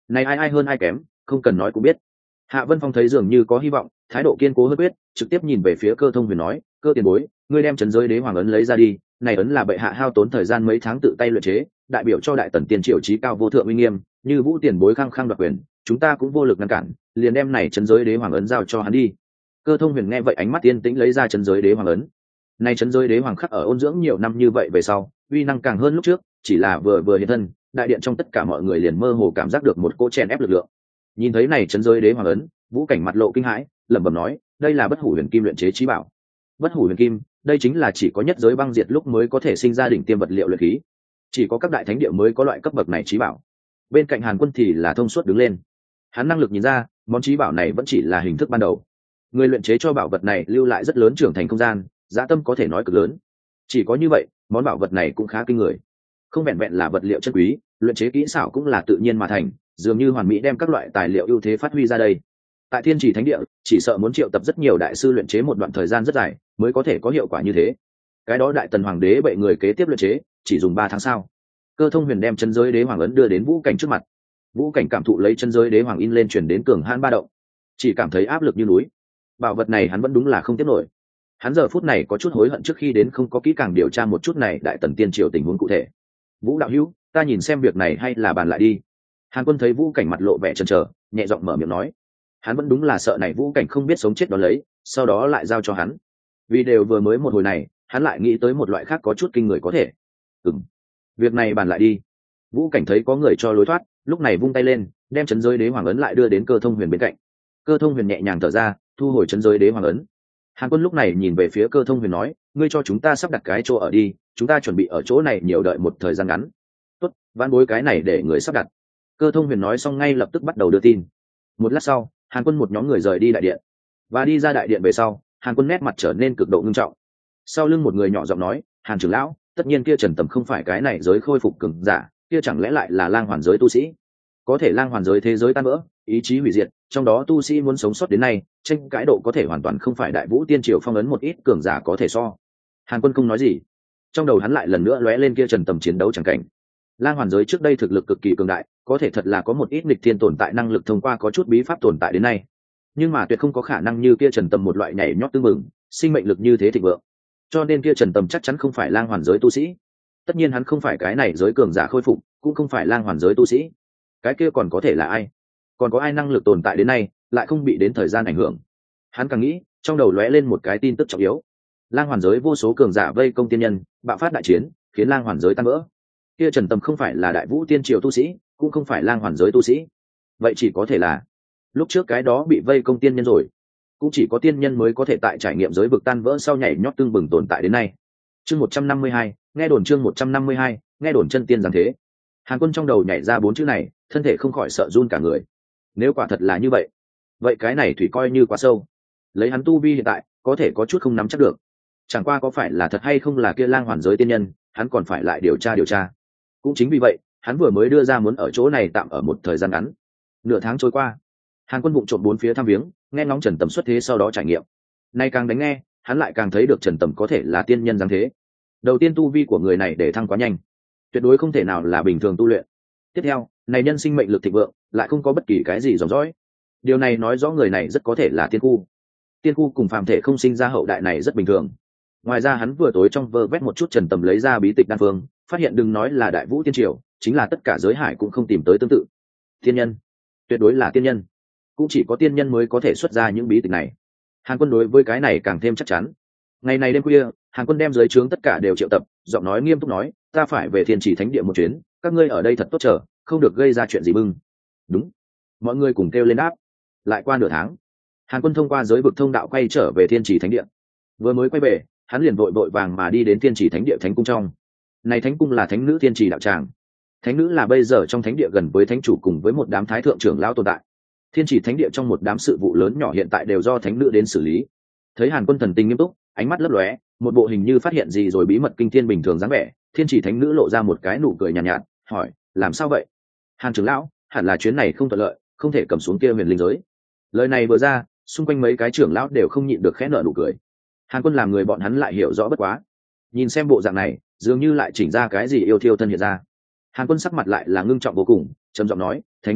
S1: này ai ai hơn ai kém không cần nói cũng biết. Hạ Vân Phong thấy dường như có hy vọng, thái độ kiên cố hơn quyết, trực tiếp nhìn về phía Cơ Thông Huyền nói, cơ tiền bối, ngươi đem trấn giới đế hoàng ấn lấy ra đi, này ấn là bệ hạ hao tốn thời gian mấy tháng tự tay luyện chế, đại biểu cho đại tần tiền triều trí cao vô thượng uy nghiêm, như vũ tiền bối khăng khăng đoạt quyền, chúng ta cũng vô lực ngăn cản, liền đem này trấn giới đế hoàng ấn giao cho hắn đi. Cơ Thông Huyền nghe vậy ánh mắt yên tĩnh lấy ra trấn giới đế hoàng ấn. Này trấn giới đế hoàng khắc ở ôn dưỡng nhiều năm như vậy về sau, uy năng càng hơn lúc trước, chỉ là vừa vừa hiện thân, đại điện trong tất cả mọi người liền mơ hồ cảm giác được một cỗ chèn ép lực lượng. Nhìn thấy này trấn giới đế hoàng ấn, Vũ Cảnh mặt lộ kinh hãi, lẩm bẩm nói, đây là bất hủ huyền kim luyện chế trí bảo. Bất hủ huyền kim, đây chính là chỉ có nhất giới băng diệt lúc mới có thể sinh ra đỉnh tiêm vật liệu luyện khí, chỉ có các đại thánh địa mới có loại cấp bậc này trí bảo. Bên cạnh Hàn Quân thì là thông suốt đứng lên, hắn năng lực nhìn ra, món trí bảo này vẫn chỉ là hình thức ban đầu. Người luyện chế cho bảo vật này lưu lại rất lớn trưởng thành không gian, giá tâm có thể nói cực lớn. Chỉ có như vậy, món bảo vật này cũng khá kinh người. Không vẹn vẹn là vật liệu chân quý, luyện chế kỹ xảo cũng là tự nhiên mà thành, dường như hoàn mỹ đem các loại tài liệu ưu thế phát huy ra đây. Tại Thiên Chỉ Thánh Địa, chỉ sợ muốn triệu tập rất nhiều đại sư luyện chế một đoạn thời gian rất dài, mới có thể có hiệu quả như thế. Cái đó Đại Tần Hoàng đế bệ người kế tiếp luyện chế, chỉ dùng ba tháng sau. Cơ Thông Huyền đem chân giới đế hoàng ấn đưa đến Vũ Cảnh trước mặt. Vũ Cảnh cảm thụ lấy chân giới đế hoàng in lên truyền đến cường hãn ba động, chỉ cảm thấy áp lực như núi. Bảo vật này hắn vẫn đúng là không tiếp nổi. Hắn giờ phút này có chút hối hận trước khi đến không có kỹ càng điều tra một chút này Đại Tần tiên triều tình huống cụ thể. Vũ đạo hữu, ta nhìn xem việc này hay là bàn lại đi. Hàn Quân thấy Vũ Cảnh mặt lộ vẻ chần chờ, nhẹ giọng mở miệng nói. Hắn vẫn đúng là sợ này Vũ Cảnh không biết sống chết đó lấy, sau đó lại giao cho hắn. Vì đều vừa mới một hồi này, hắn lại nghĩ tới một loại khác có chút kinh người có thể. Ừm, việc này bàn lại đi. Vũ Cảnh thấy có người cho lối thoát, lúc này vung tay lên, đem trấn giới đế hoàng ấn lại đưa đến Cơ Thông Huyền bên cạnh. Cơ Thông Huyền nhẹ nhàng thở ra, thu hồi trấn giới đế hoàng ấn. Hàn Quân lúc này nhìn về phía Cơ Thông Huyền nói, ngươi cho chúng ta sắp đặt cái chỗ ở đi, chúng ta chuẩn bị ở chỗ này nhiều đợi một thời gian ngắn. Tốt, vãn bối cái này để người sắp đặt. Cơ Thông Huyền nói xong ngay lập tức bắt đầu đưa tin. Một lát sau, Hàn Quân một nhóm người rời đi đại điện, và đi ra đại điện về sau, Hàn Quân nét mặt trở nên cực độ nghiêm trọng. Sau lưng một người nhỏ giọng nói, Hàn trưởng lão, tất nhiên kia Trần Tầm không phải cái này giới khôi phục cường giả, kia chẳng lẽ lại là lang hoàn giới tu sĩ? Có thể lang hoàn giới thế giới tan vỡ, ý chí hủy diệt, trong đó tu sĩ muốn sống sót đến nay, tranh cãi độ có thể hoàn toàn không phải Đại Vũ Tiên Triều phong ấn một ít cường giả có thể so. Hàn Quân không nói gì, trong đầu hắn lại lần nữa lóe lên kia Trần Tầm chiến đấu chẳng cảnh. Lang hoàn giới trước đây thực lực cực kỳ cường đại, có thể thật là có một ít nghịch thiên tồn tại năng lực thông qua có chút bí pháp tồn tại đến nay, nhưng mà tuyệt không có khả năng như kia Trần Tầm một loại nhảy nhót tương mừng, sinh mệnh lực như thế thịnh vượng. Cho nên kia Trần Tầm chắc chắn không phải lang hoàn giới tu sĩ. Tất nhiên hắn không phải cái này giới cường giả khôi phục, cũng không phải lang hoàn giới tu sĩ. Cái kia còn có thể là ai? Còn có ai năng lực tồn tại đến nay, lại không bị đến thời gian ảnh hưởng? Hắn càng nghĩ, trong đầu lóe lên một cái tin tức trọng yếu. Lang hoàn giới vô số cường giả vây công tiên nhân, bạo phát đại chiến, khiến lang hoàn giới tan vỡ. Kia Trần Tầm không phải là Đại Vũ Tiên Triều tu sĩ, cũng không phải lang hoàn giới tu sĩ. Vậy chỉ có thể là lúc trước cái đó bị vây công tiên nhân rồi. Cũng chỉ có tiên nhân mới có thể tại trải nghiệm giới vực tan vỡ sau nhảy nhót tương bừng tồn tại đến nay. Chương một trăm năm mươi hai, nghe đồn chương một trăm năm mươi hai, nghe đồn chân tiên giáng thế. Hàn Quân trong đầu nhảy ra bốn chữ này, thân thể không khỏi sợ run cả người. Nếu quả thật là như vậy, vậy cái này thủy coi như quá sâu. Lấy hắn tu vi hiện tại, có thể có chút không nắm chắc được. Chẳng qua có phải là thật hay không là kia lang hoàn giới tiên nhân, hắn còn phải lại điều tra điều tra. Cũng chính vì vậy, hắn vừa mới đưa ra muốn ở chỗ này tạm ở một thời gian ngắn. Nửa tháng trôi qua, Hàn Quân vụng trộm bốn phía thăm viếng, nghe ngóng Trần Tầm xuất thế sau đó trải nghiệm. Nay càng đánh nghe, hắn lại càng thấy được Trần Tầm có thể là tiên nhân giáng thế. Đầu tiên tu vi của người này để thăng quá nhanh, tuyệt đối không thể nào là bình thường tu luyện. Tiếp theo, này nhân sinh mệnh lực thịnh vượng, lại không có bất kỳ cái gì dòng dõi. Điều này nói rõ người này rất có thể là tiên khu. Tiên khu cùng phàm thể không sinh ra hậu đại này rất bình thường. Ngoài ra hắn vừa tối trong vơ vét một chút Trần Tầm lấy ra bí tịch đan phương, phát hiện đừng nói là Đại Vũ Tiên Triều, chính là tất cả giới hải cũng không tìm tới tương tự. Tiên nhân, tuyệt đối là tiên nhân. Cũng chỉ có tiên nhân mới có thể xuất ra những bí tịch này. Hàn Quân đối với cái này càng thêm chắc chắn. Ngày này đêm khuya, Hàn Quân đem dưới trướng tất cả đều triệu tập, giọng nói nghiêm túc nói, ta phải về Thiên Chỉ Thánh Địa một chuyến, các ngươi ở đây thật tốt chờ, không được gây ra chuyện gì bưng. Đúng. Mọi người cùng kêu lên đáp. Lại qua nửa tháng, Hàn Quân thông qua giới vực thông đạo quay trở về Thiên Chỉ Thánh Địa. Vừa mới quay về, hắn liền vội vội vàng mà đi đến Thiên Chỉ Thánh Địa thánh cung trong. Này thánh cung là thánh nữ Thiên Chỉ đạo tràng. Thánh nữ là bây giờ trong thánh địa gần với thánh chủ cùng với một đám thái thượng trưởng lão tồn tại. Thiên Chỉ Thánh Địa trong một đám sự vụ lớn nhỏ hiện tại đều do thánh nữ đến xử lý. Thấy Hàn Quân thần tình nghiêm túc, ánh mắt lấp lóe, một bộ hình như phát hiện gì rồi bí mật kinh thiên bình thường dáng vẻ, Thiên Chỉ Thánh nữ lộ ra một cái nụ cười nhàn nhạt, nhạt, hỏi, làm sao vậy? Hàn trưởng lão, hẳn là chuyến này không thuận lợi, không thể cầm xuống kia huyền linh giới. Lời này vừa ra, xung quanh mấy cái trưởng lão đều không nhịn được khẽ nở nụ cười. Hàn Quân làm người bọn hắn lại hiểu rõ bất quá. Nhìn xem bộ dạng này, dường như lại chỉnh ra cái gì yêu thiêu thân hiện ra. Hàn Quân sắc mặt lại là ngưng trọng vô cùng, trầm giọng nói, thánh nữ,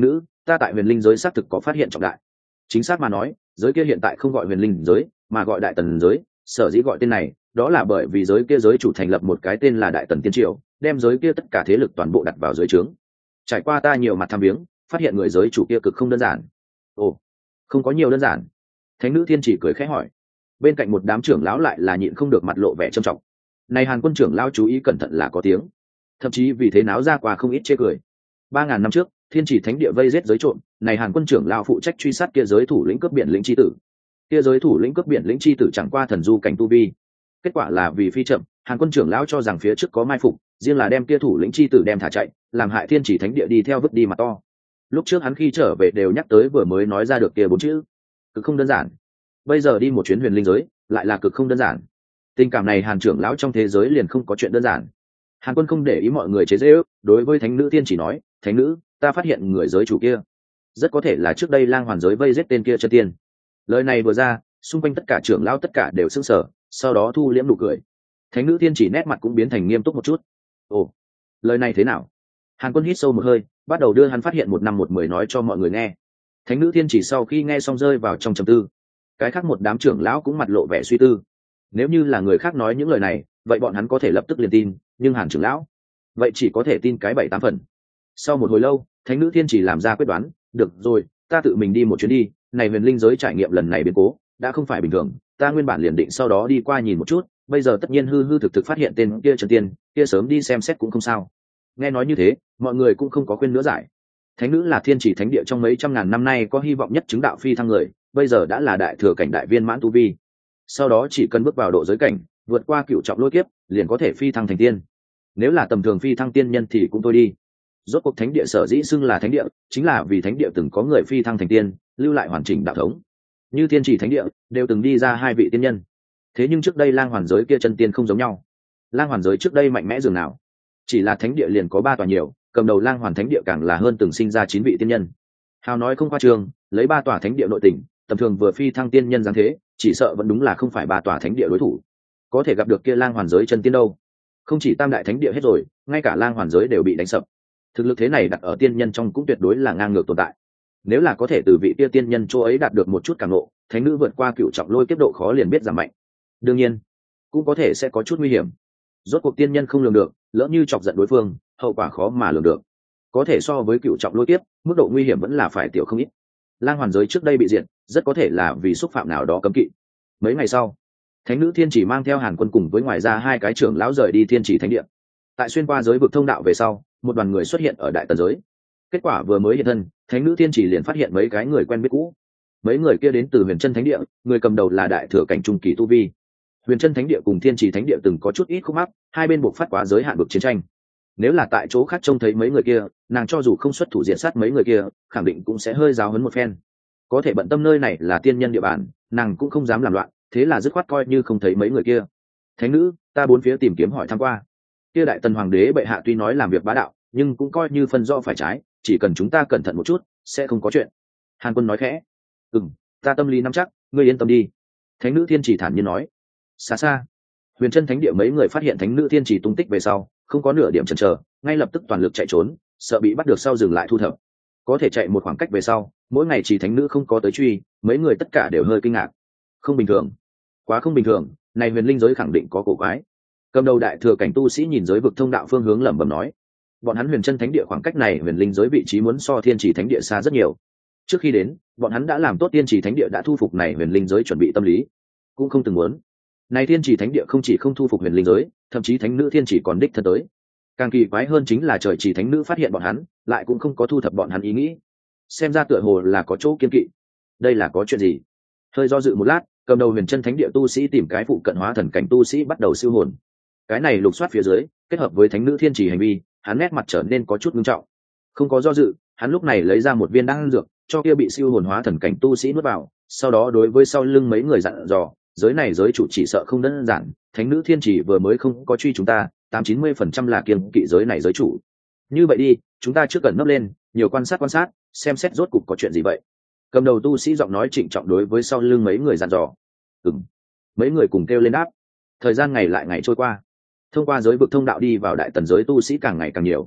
S1: ta tại huyền linh giới xác thực có phát hiện trọng đại. Chính xác mà nói, giới kia hiện tại không gọi huyền linh giới mà gọi đại tần giới. Sở dĩ gọi tên này, đó là bởi vì giới kia giới chủ thành lập một cái tên là đại tần tiên triều, đem giới kia tất cả thế lực toàn bộ đặt vào giới trướng. Trải qua ta nhiều mặt thăm viếng, phát hiện người giới chủ kia cực không đơn giản. Ồ, không có nhiều đơn giản. Thánh nữ thiên chỉ cười khẽ hỏi. Bên cạnh một đám trưởng lão lại là nhịn không được mặt lộ vẻ trầm trọng. Này Hàn Quân trưởng lão chú ý cẩn thận là có tiếng, thậm chí vì thế náo ra qua không ít chê cười. Ba ngàn năm trước, thiên chỉ thánh địa vây giết giới trộm, này Hàn Quân trưởng lão phụ trách truy sát kia giới thủ lĩnh cướp biển lĩnh chi tử. Kia giới thủ lĩnh cướp biển lĩnh chi tử chẳng qua thần du cảnh tu vi. Kết quả là vì phi chậm, Hàn Quân trưởng lão cho rằng phía trước có mai phục, riêng là đem kia thủ lĩnh chi tử đem thả chạy, làm hại thiên chỉ thánh địa đi theo vứt đi mặt to. Lúc trước hắn khi trở về đều nhắc tới vừa mới nói ra được kia bốn chữ, cực không đơn giản. Bây giờ đi một chuyến huyền linh giới, lại là cực không đơn giản. Tình cảm này Hàn trưởng lão trong thế giới liền không có chuyện đơn giản. Hàn Quân không để ý mọi người chế giễu, đối với thánh nữ thiên chỉ nói, thánh nữ, ta phát hiện người giới chủ kia rất có thể là trước đây lang hoàn giới vây giết tên kia chân tiên. Lời này vừa ra, xung quanh tất cả trưởng lão tất cả đều sững sờ, sau đó thu liễm nụ cười. Thánh nữ thiên chỉ nét mặt cũng biến thành nghiêm túc một chút. Ồ, lời này thế nào? Hàn Quân hít sâu một hơi, bắt đầu đưa hắn phát hiện một năm một mười nói cho mọi người nghe. Thánh nữ thiên chỉ sau khi nghe xong rơi vào trong trầm tư. Cái khác một đám trưởng lão cũng mặt lộ vẻ suy tư. Nếu như là người khác nói những lời này, vậy bọn hắn có thể lập tức liền tin, nhưng Hàn trưởng lão, vậy chỉ có thể tin cái bảy tám phần. Sau một hồi lâu, thánh nữ thiên chỉ làm ra quyết đoán, được rồi, ta tự mình đi một chuyến đi, này huyền linh giới trải nghiệm lần này biến cố đã không phải bình thường, ta nguyên bản liền định sau đó đi qua nhìn một chút, bây giờ tất nhiên hư hư thực thực phát hiện tên kia trần tiên kia, sớm đi xem xét cũng không sao. Nghe nói như thế, mọi người cũng không có khuyên nữa giải. Thánh nữ là thiên chỉ thánh địa trong mấy trăm ngàn năm nay có hy vọng nhất chứng đạo phi thăng người, bây giờ đã là đại thừa cảnh đại viên mãn tu vi, sau đó chỉ cần bước vào độ giới cảnh, vượt qua cựu trọng lôi kiếp, liền có thể phi thăng thành tiên. Nếu là tầm thường phi thăng tiên nhân thì cũng thôi đi. Rốt cuộc thánh địa sở dĩ xưng là thánh địa, chính là vì thánh địa từng có người phi thăng thành tiên, lưu lại hoàn chỉnh đạo thống. Như thiên chỉ thánh địa đều từng đi ra hai vị tiên nhân. Thế nhưng trước đây lang hoàn giới kia chân tiên không giống nhau. Lang hoàn giới trước đây mạnh mẽ dường nào, chỉ là thánh địa liền có ba tòa nhiều, cầm đầu lang hoàn thánh địa càng là hơn từng sinh ra chín vị tiên nhân. Hào nói không khoa trương, lấy ba tòa thánh địa nội tình, tầm thường vừa phi thăng tiên nhân dáng thế, chỉ sợ vẫn đúng là không phải ba tòa thánh địa đối thủ. Có thể gặp được kia lang hoàn giới chân tiên đâu? Không chỉ tam đại thánh địa hết rồi, ngay cả lang hoàn giới đều bị đánh sập. Thực lực thế này đặt ở tiên nhân trong cũng tuyệt đối là ngang ngược tồn tại. Nếu là có thể từ vị kia tiên nhân chỗ ấy đạt được một chút cảm ngộ, thánh nữ vượt qua cựu trọng lôi kiếp độ khó liền biết giảm mạnh. Đương nhiên, cũng có thể sẽ có chút nguy hiểm. Rốt cuộc tiên nhân không lường được, lỡ như chọc giận đối phương, hậu quả khó mà lường được. Có thể so với cựu trọng lôi kiếp, mức độ nguy hiểm vẫn là phải tiểu không ít. Lang hoàn giới trước đây bị diệt, rất có thể là vì xúc phạm nào đó cấm kỵ. Mấy ngày sau, thánh nữ thiên chỉ mang theo Hàn Quân cùng với ngoài ra hai cái trưởng lão rời đi thiên chỉ thánh địa. Tại xuyên qua giới vực thông đạo về sau, một đoàn người xuất hiện ở đại tần giới. Kết quả vừa mới hiện thân, thánh nữ thiên chỉ liền phát hiện mấy cái người quen biết cũ. Mấy người kia đến từ huyền chân thánh địa, người cầm đầu là đại thừa cảnh trung kỳ tu vi. Huyền chân thánh địa cùng thiên chỉ thánh địa từng có chút ít khúc mắc, hai bên buộc phát quá giới hạn vực chiến tranh. Nếu là tại chỗ khác trông thấy mấy người kia, nàng cho dù không xuất thủ diện sát mấy người kia, khẳng định cũng sẽ hơi giáo huấn một phen. Có thể bận tâm nơi này là tiên nhân địa bàn, nàng cũng không dám làm loạn, thế là dứt khoát coi như không thấy mấy người kia. Thánh nữ, ta bốn phía tìm kiếm hỏi thăm qua, kia đại tần hoàng đế bệ hạ tuy nói làm việc bá đạo, nhưng cũng coi như phân rõ phải trái, chỉ cần chúng ta cẩn thận một chút, sẽ không có chuyện. Hàn Quân nói khẽ. Ừm, ta tâm lý nắm chắc, ngươi yên tâm đi. Thánh nữ thiên chỉ thản nhiên nói. Xa xa, huyền chân thánh địa mấy người phát hiện thánh nữ thiên chỉ tung tích về sau, không có nửa điểm chần chờ, ngay lập tức toàn lực chạy trốn, sợ bị bắt được sau dừng lại thu thập. Có thể chạy một khoảng cách về sau, mỗi ngày chỉ thánh nữ không có tới truy, mấy người tất cả đều hơi kinh ngạc. Không bình thường, quá không bình thường, này huyền linh giới khẳng định có cổ quái. Cầm đầu đại thừa cảnh tu sĩ nhìn giới vực thông đạo phương hướng lẩm bẩm nói, bọn hắn huyền chân thánh địa khoảng cách này huyền linh giới vị trí muốn so thiên chỉ thánh địa xa rất nhiều. Trước khi đến, bọn hắn đã làm tốt thiên chỉ thánh địa đã thu phục này huyền linh giới chuẩn bị tâm lý, cũng không từng muốn này thiên chỉ thánh địa không chỉ không thu phục huyền linh giới, thậm chí thánh nữ thiên chỉ còn đích thân tới. Càng kỳ quái hơn chính là trời chỉ thánh nữ phát hiện bọn hắn, lại cũng không có thu thập bọn hắn ý nghĩ, xem ra tựa hồ là có chỗ kiên kỵ. Đây là có chuyện gì? Hơi do dự một lát, cầm đầu huyền chân thánh địa tu sĩ tìm cái phụ cận hóa thần cảnh tu sĩ bắt đầu siêu hồn. Cái này lục soát phía dưới, kết hợp với thánh nữ thiên chỉ hành vi, hắn nét mặt trở nên có chút nghiêm trọng. Không có do dự, hắn lúc này lấy ra một viên đan dược, cho kia bị siêu hồn hóa thần cảnh tu sĩ nuốt vào, sau đó đối với sau lưng mấy người dặn dò, giới này giới chủ chỉ sợ không đơn giản, thánh nữ thiên chỉ vừa mới không có truy chúng ta, tám chín mươi phần trăm là kiêng kỵ giới này giới chủ. Như vậy đi, chúng ta trước cần nấp lên, nhiều quan sát quan sát, xem xét rốt cục có chuyện gì vậy. Cầm đầu tu sĩ giọng nói trịnh trọng đối với sau lưng mấy người dặn dò. Ừm. Mấy người cùng kêu lên đáp. Thời gian ngày lại ngày trôi qua, thông qua giới vực thông đạo đi vào đại tần giới tu sĩ càng ngày càng nhiều.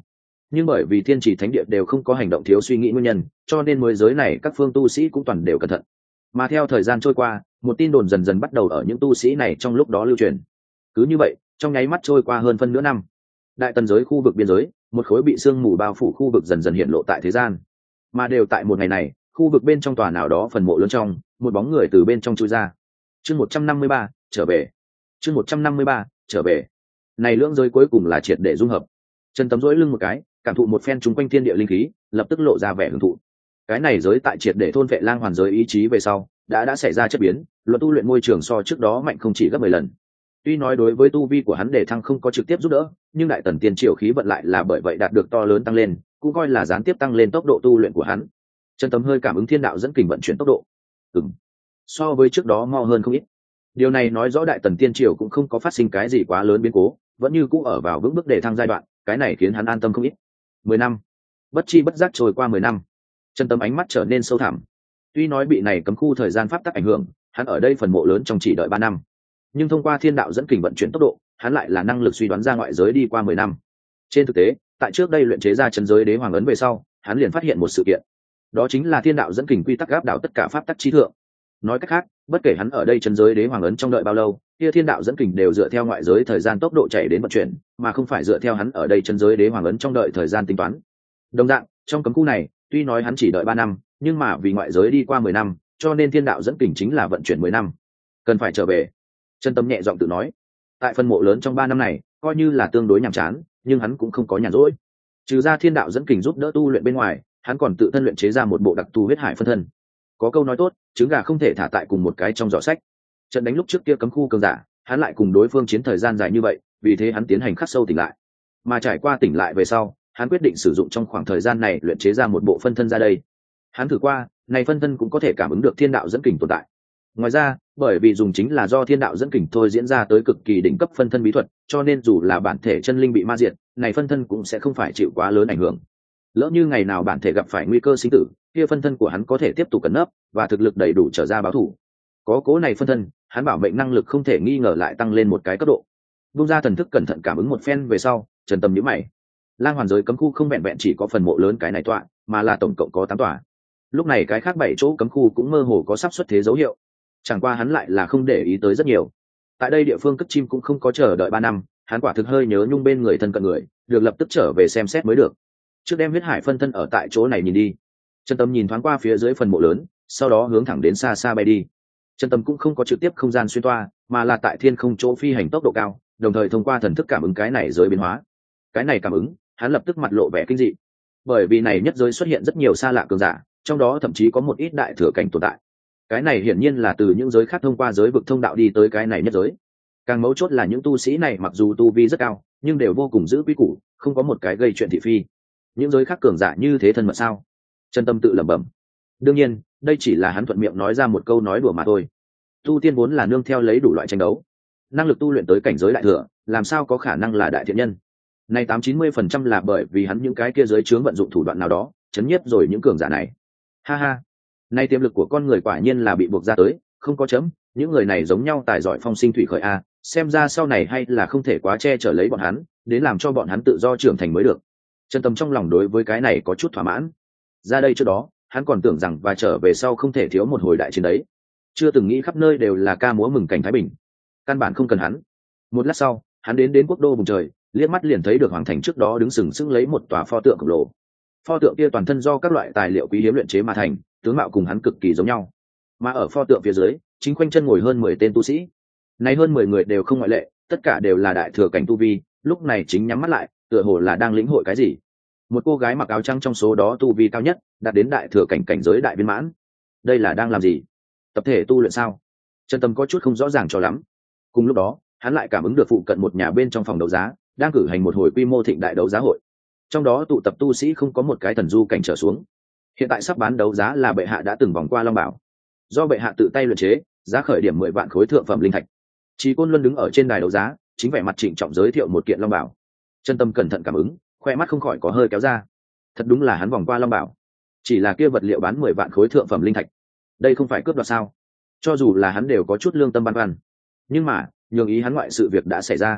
S1: nhưng bởi vì thiên chỉ thánh địa đều không có hành động thiếu suy nghĩ nguyên nhân, cho nên mới giới này các phương tu sĩ cũng toàn đều cẩn thận. Mà theo thời gian trôi qua, một tin đồn dần dần bắt đầu ở những tu sĩ này trong lúc đó lưu truyền. Cứ như vậy, trong nháy mắt trôi qua hơn phân nửa năm, đại tần giới khu vực biên giới, một khối bị sương mù bao phủ khu vực dần dần hiện lộ tại thế gian. Mà đều tại một ngày này, khu vực bên trong tòa nào đó phần mộ lớn trong, một bóng người từ bên trong chui ra. Chương một trăm năm mươi ba, trở về. Chương một trăm năm mươi ba, trở về. Này lưỡng giới cuối cùng là triệt để dung hợp. Trần Tấm duỗi lưng một cái, cảm thụ một phen chúng quanh thiên địa linh khí, lập tức lộ ra vẻ hưởng thụ. Cái này giới tại triệt để thôn vệ lang hoàn giới ý chí về sau, đã đã xảy ra chất biến, luật tu luyện môi trường so trước đó mạnh không chỉ gấp mười lần. Tuy nói đối với tu vi của hắn đề thăng không có trực tiếp giúp đỡ, nhưng đại tần tiên triều khí vận lại là bởi vậy đạt được to lớn tăng lên, cũng coi là gián tiếp tăng lên tốc độ tu luyện của hắn. Trần Tấm hơi cảm ứng thiên đạo dẫn kình vận chuyển tốc độ. Ừm. So với trước đó mo hơn không ít. Điều này nói rõ đại tần tiên triều cũng không có phát sinh cái gì quá lớn biến cố, vẫn như cũ ở vào vững bước đề thăng giai đoạn, cái này khiến hắn an tâm không ít. Mười năm, bất chi bất giác trôi qua mười năm. Trần Tấm ánh mắt trở nên sâu thẳm. Tuy nói bị này cấm khu thời gian pháp tắc ảnh hưởng, hắn ở đây phần mộ lớn trong chỉ đợi ba năm, nhưng thông qua thiên đạo dẫn kình vận chuyển tốc độ, hắn lại là năng lực suy đoán ra ngoại giới đi qua mười năm. Trên thực tế, tại trước đây luyện chế ra chân giới đế hoàng ấn về sau, hắn liền phát hiện một sự kiện, đó chính là thiên đạo dẫn kình quy tắc áp đảo tất cả pháp tắc trí thượng. Nói cách khác, bất kể hắn ở đây chân giới đế hoàng ấn trong đợi bao lâu, kia thiên đạo dẫn kình đều dựa theo ngoại giới thời gian tốc độ chạy đến vận chuyển, mà không phải dựa theo hắn ở đây chân giới đế hoàng ấn trong đợi thời gian tính toán. Đồng dạng, trong cấm khu này, tuy nói hắn chỉ đợi ba năm, nhưng mà vì ngoại giới đi qua mười năm, cho nên thiên đạo dẫn kình chính là vận chuyển mười năm. Cần phải trở về. Trần Tâm nhẹ giọng tự nói. Tại phân mộ lớn trong ba năm này, coi như là tương đối nhàm chán, nhưng hắn cũng không có nhàn rỗi. Trừ ra thiên đạo dẫn kình giúp đỡ tu luyện bên ngoài, hắn còn tự thân luyện chế ra một bộ đặc tu huyết hải phân thân. Có câu nói tốt, trứng gà không thể thả tại cùng một cái trong giỏ sách. Trận đánh lúc trước kia cấm khu cường giả, hắn lại cùng đối phương chiến thời gian dài như vậy, vì thế hắn tiến hành khắc sâu tỉnh lại. Mà trải qua tỉnh lại về sau, hắn quyết định sử dụng trong khoảng thời gian này luyện chế ra một bộ phân thân ra đây. Hắn thử qua, này phân thân cũng có thể cảm ứng được thiên đạo dẫn kình tồn tại. Ngoài ra, bởi vì dùng chính là do thiên đạo dẫn kình thôi diễn ra tới cực kỳ đỉnh cấp phân thân bí thuật, cho nên dù là bản thể chân linh bị ma diệt, này phân thân cũng sẽ không phải chịu quá lớn ảnh hưởng. Lỡ như ngày nào bản thể gặp phải nguy cơ sinh tử, kia phân thân của hắn có thể tiếp tục cẩn nấp và thực lực đầy đủ trở ra báo thủ. Có cố này phân thân, hắn bảo mệnh năng lực không thể nghi ngờ lại tăng lên một cái cấp độ. Bung ra thần thức cẩn thận cảm ứng một phen về sau, Trần Tâm nhíu mày. Lang hoàn giới cấm khu không vẹn vẹn chỉ có phần mộ lớn cái này tọa, mà là tổng cộng có tám tòa. Lúc này cái khác bảy chỗ cấm khu cũng mơ hồ có sắp xuất thế dấu hiệu. Chẳng qua hắn lại là không để ý tới rất nhiều. Tại đây địa phương cất chim cũng không có chờ đợi ba năm, hắn quả thực hơi nhớ nhung bên người thân cận người, được lập tức trở về xem xét mới được. Trước đem huyết hải phân thân ở tại chỗ này nhìn đi. Trần Tâm nhìn thoáng qua phía dưới phần mộ lớn, sau đó hướng thẳng đến xa xa bay đi. Trần Tâm cũng không có trực tiếp không gian xuyên toa, mà là tại thiên không chỗ phi hành tốc độ cao, đồng thời thông qua thần thức cảm ứng cái này giới biến hóa. Cái này cảm ứng, hắn lập tức mặt lộ vẻ kinh dị. Bởi vì này nhất giới xuất hiện rất nhiều xa lạ cường giả, trong đó thậm chí có một ít đại thừa cảnh tồn tại. Cái này hiển nhiên là từ những giới khác thông qua giới vực thông đạo đi tới cái này nhất giới. Càng mấu chốt là những tu sĩ này mặc dù tu vi rất cao, nhưng đều vô cùng giữ quy củ, không có một cái gây chuyện thị phi. Những giới khác cường giả như thế thân mật sao? Trần Tâm tự lẩm bẩm. Đương nhiên, đây chỉ là hắn thuận miệng nói ra một câu nói đùa mà thôi. Tu tiên vốn là nương theo lấy đủ loại tranh đấu, năng lực tu luyện tới cảnh giới đại thừa, làm sao có khả năng là đại thiện nhân? Này tám chín mươi phần trăm là bởi vì hắn những cái kia giới chướng vận dụng thủ đoạn nào đó, chấn nhiếp rồi những cường giả này. Ha ha, nay tiềm lực của con người quả nhiên là bị buộc ra tới, không có chấm, những người này giống nhau tài giỏi phong sinh thủy khởi a, xem ra sau này hay là không thể quá che chở lấy bọn hắn, đến làm cho bọn hắn tự do trưởng thành mới được. Trần Tâm trong lòng đối với cái này có chút thỏa mãn. Ra đây trước đó, hắn còn tưởng rằng và trở về sau không thể thiếu một hồi đại chiến đấy. Chưa từng nghĩ khắp nơi đều là ca múa mừng cảnh thái bình. Căn bản không cần hắn. Một lát sau, hắn đến đến quốc đô vùng trời, liếc mắt liền thấy được hoàng thành trước đó đứng sừng sững lấy một tòa pho tượng khổng lồ. Pho tượng kia toàn thân do các loại tài liệu quý hiếm luyện chế mà thành, tướng mạo cùng hắn cực kỳ giống nhau. Mà ở pho tượng phía dưới, chính quanh chân ngồi hơn mười tên tu sĩ. Này hơn mười người đều không ngoại lệ, tất cả đều là đại thừa cảnh tu vi, lúc này chính nhắm mắt lại, tựa hồ là đang lĩnh hội cái gì. Một cô gái mặc áo trắng trong số đó tu vi cao nhất, đạt đến đại thừa cảnh cảnh giới đại viên mãn. Đây là đang làm gì? Tập thể tu luyện sao? Trần Tâm có chút không rõ ràng cho lắm. Cùng lúc đó, hắn lại cảm ứng được phụ cận một nhà bên trong phòng đấu giá đang cử hành một hồi quy mô thịnh đại đấu giá hội. Trong đó tụ tập tu sĩ không có một cái thần du cảnh trở xuống. Hiện tại sắp bán đấu giá là bệ hạ đã từng vòng qua long bảo, do bệ hạ tự tay luyện chế, giá khởi điểm mười vạn khối thượng phẩm linh thạch. Chí Côn Luân đứng ở trên đài đấu giá, chính vẻ mặt trịnh trọng giới thiệu một kiện long bảo. Trần Tâm cẩn thận cảm ứng, khoe mắt không khỏi có hơi kéo ra. Thật đúng là hắn vòng qua long bảo, chỉ là kia vật liệu bán mười vạn khối thượng phẩm linh thạch, đây không phải cướp đoạt sao? Cho dù là hắn đều có chút lương tâm băn khoăn, nhưng mà nhường ý hắn ngoại sự việc đã xảy ra.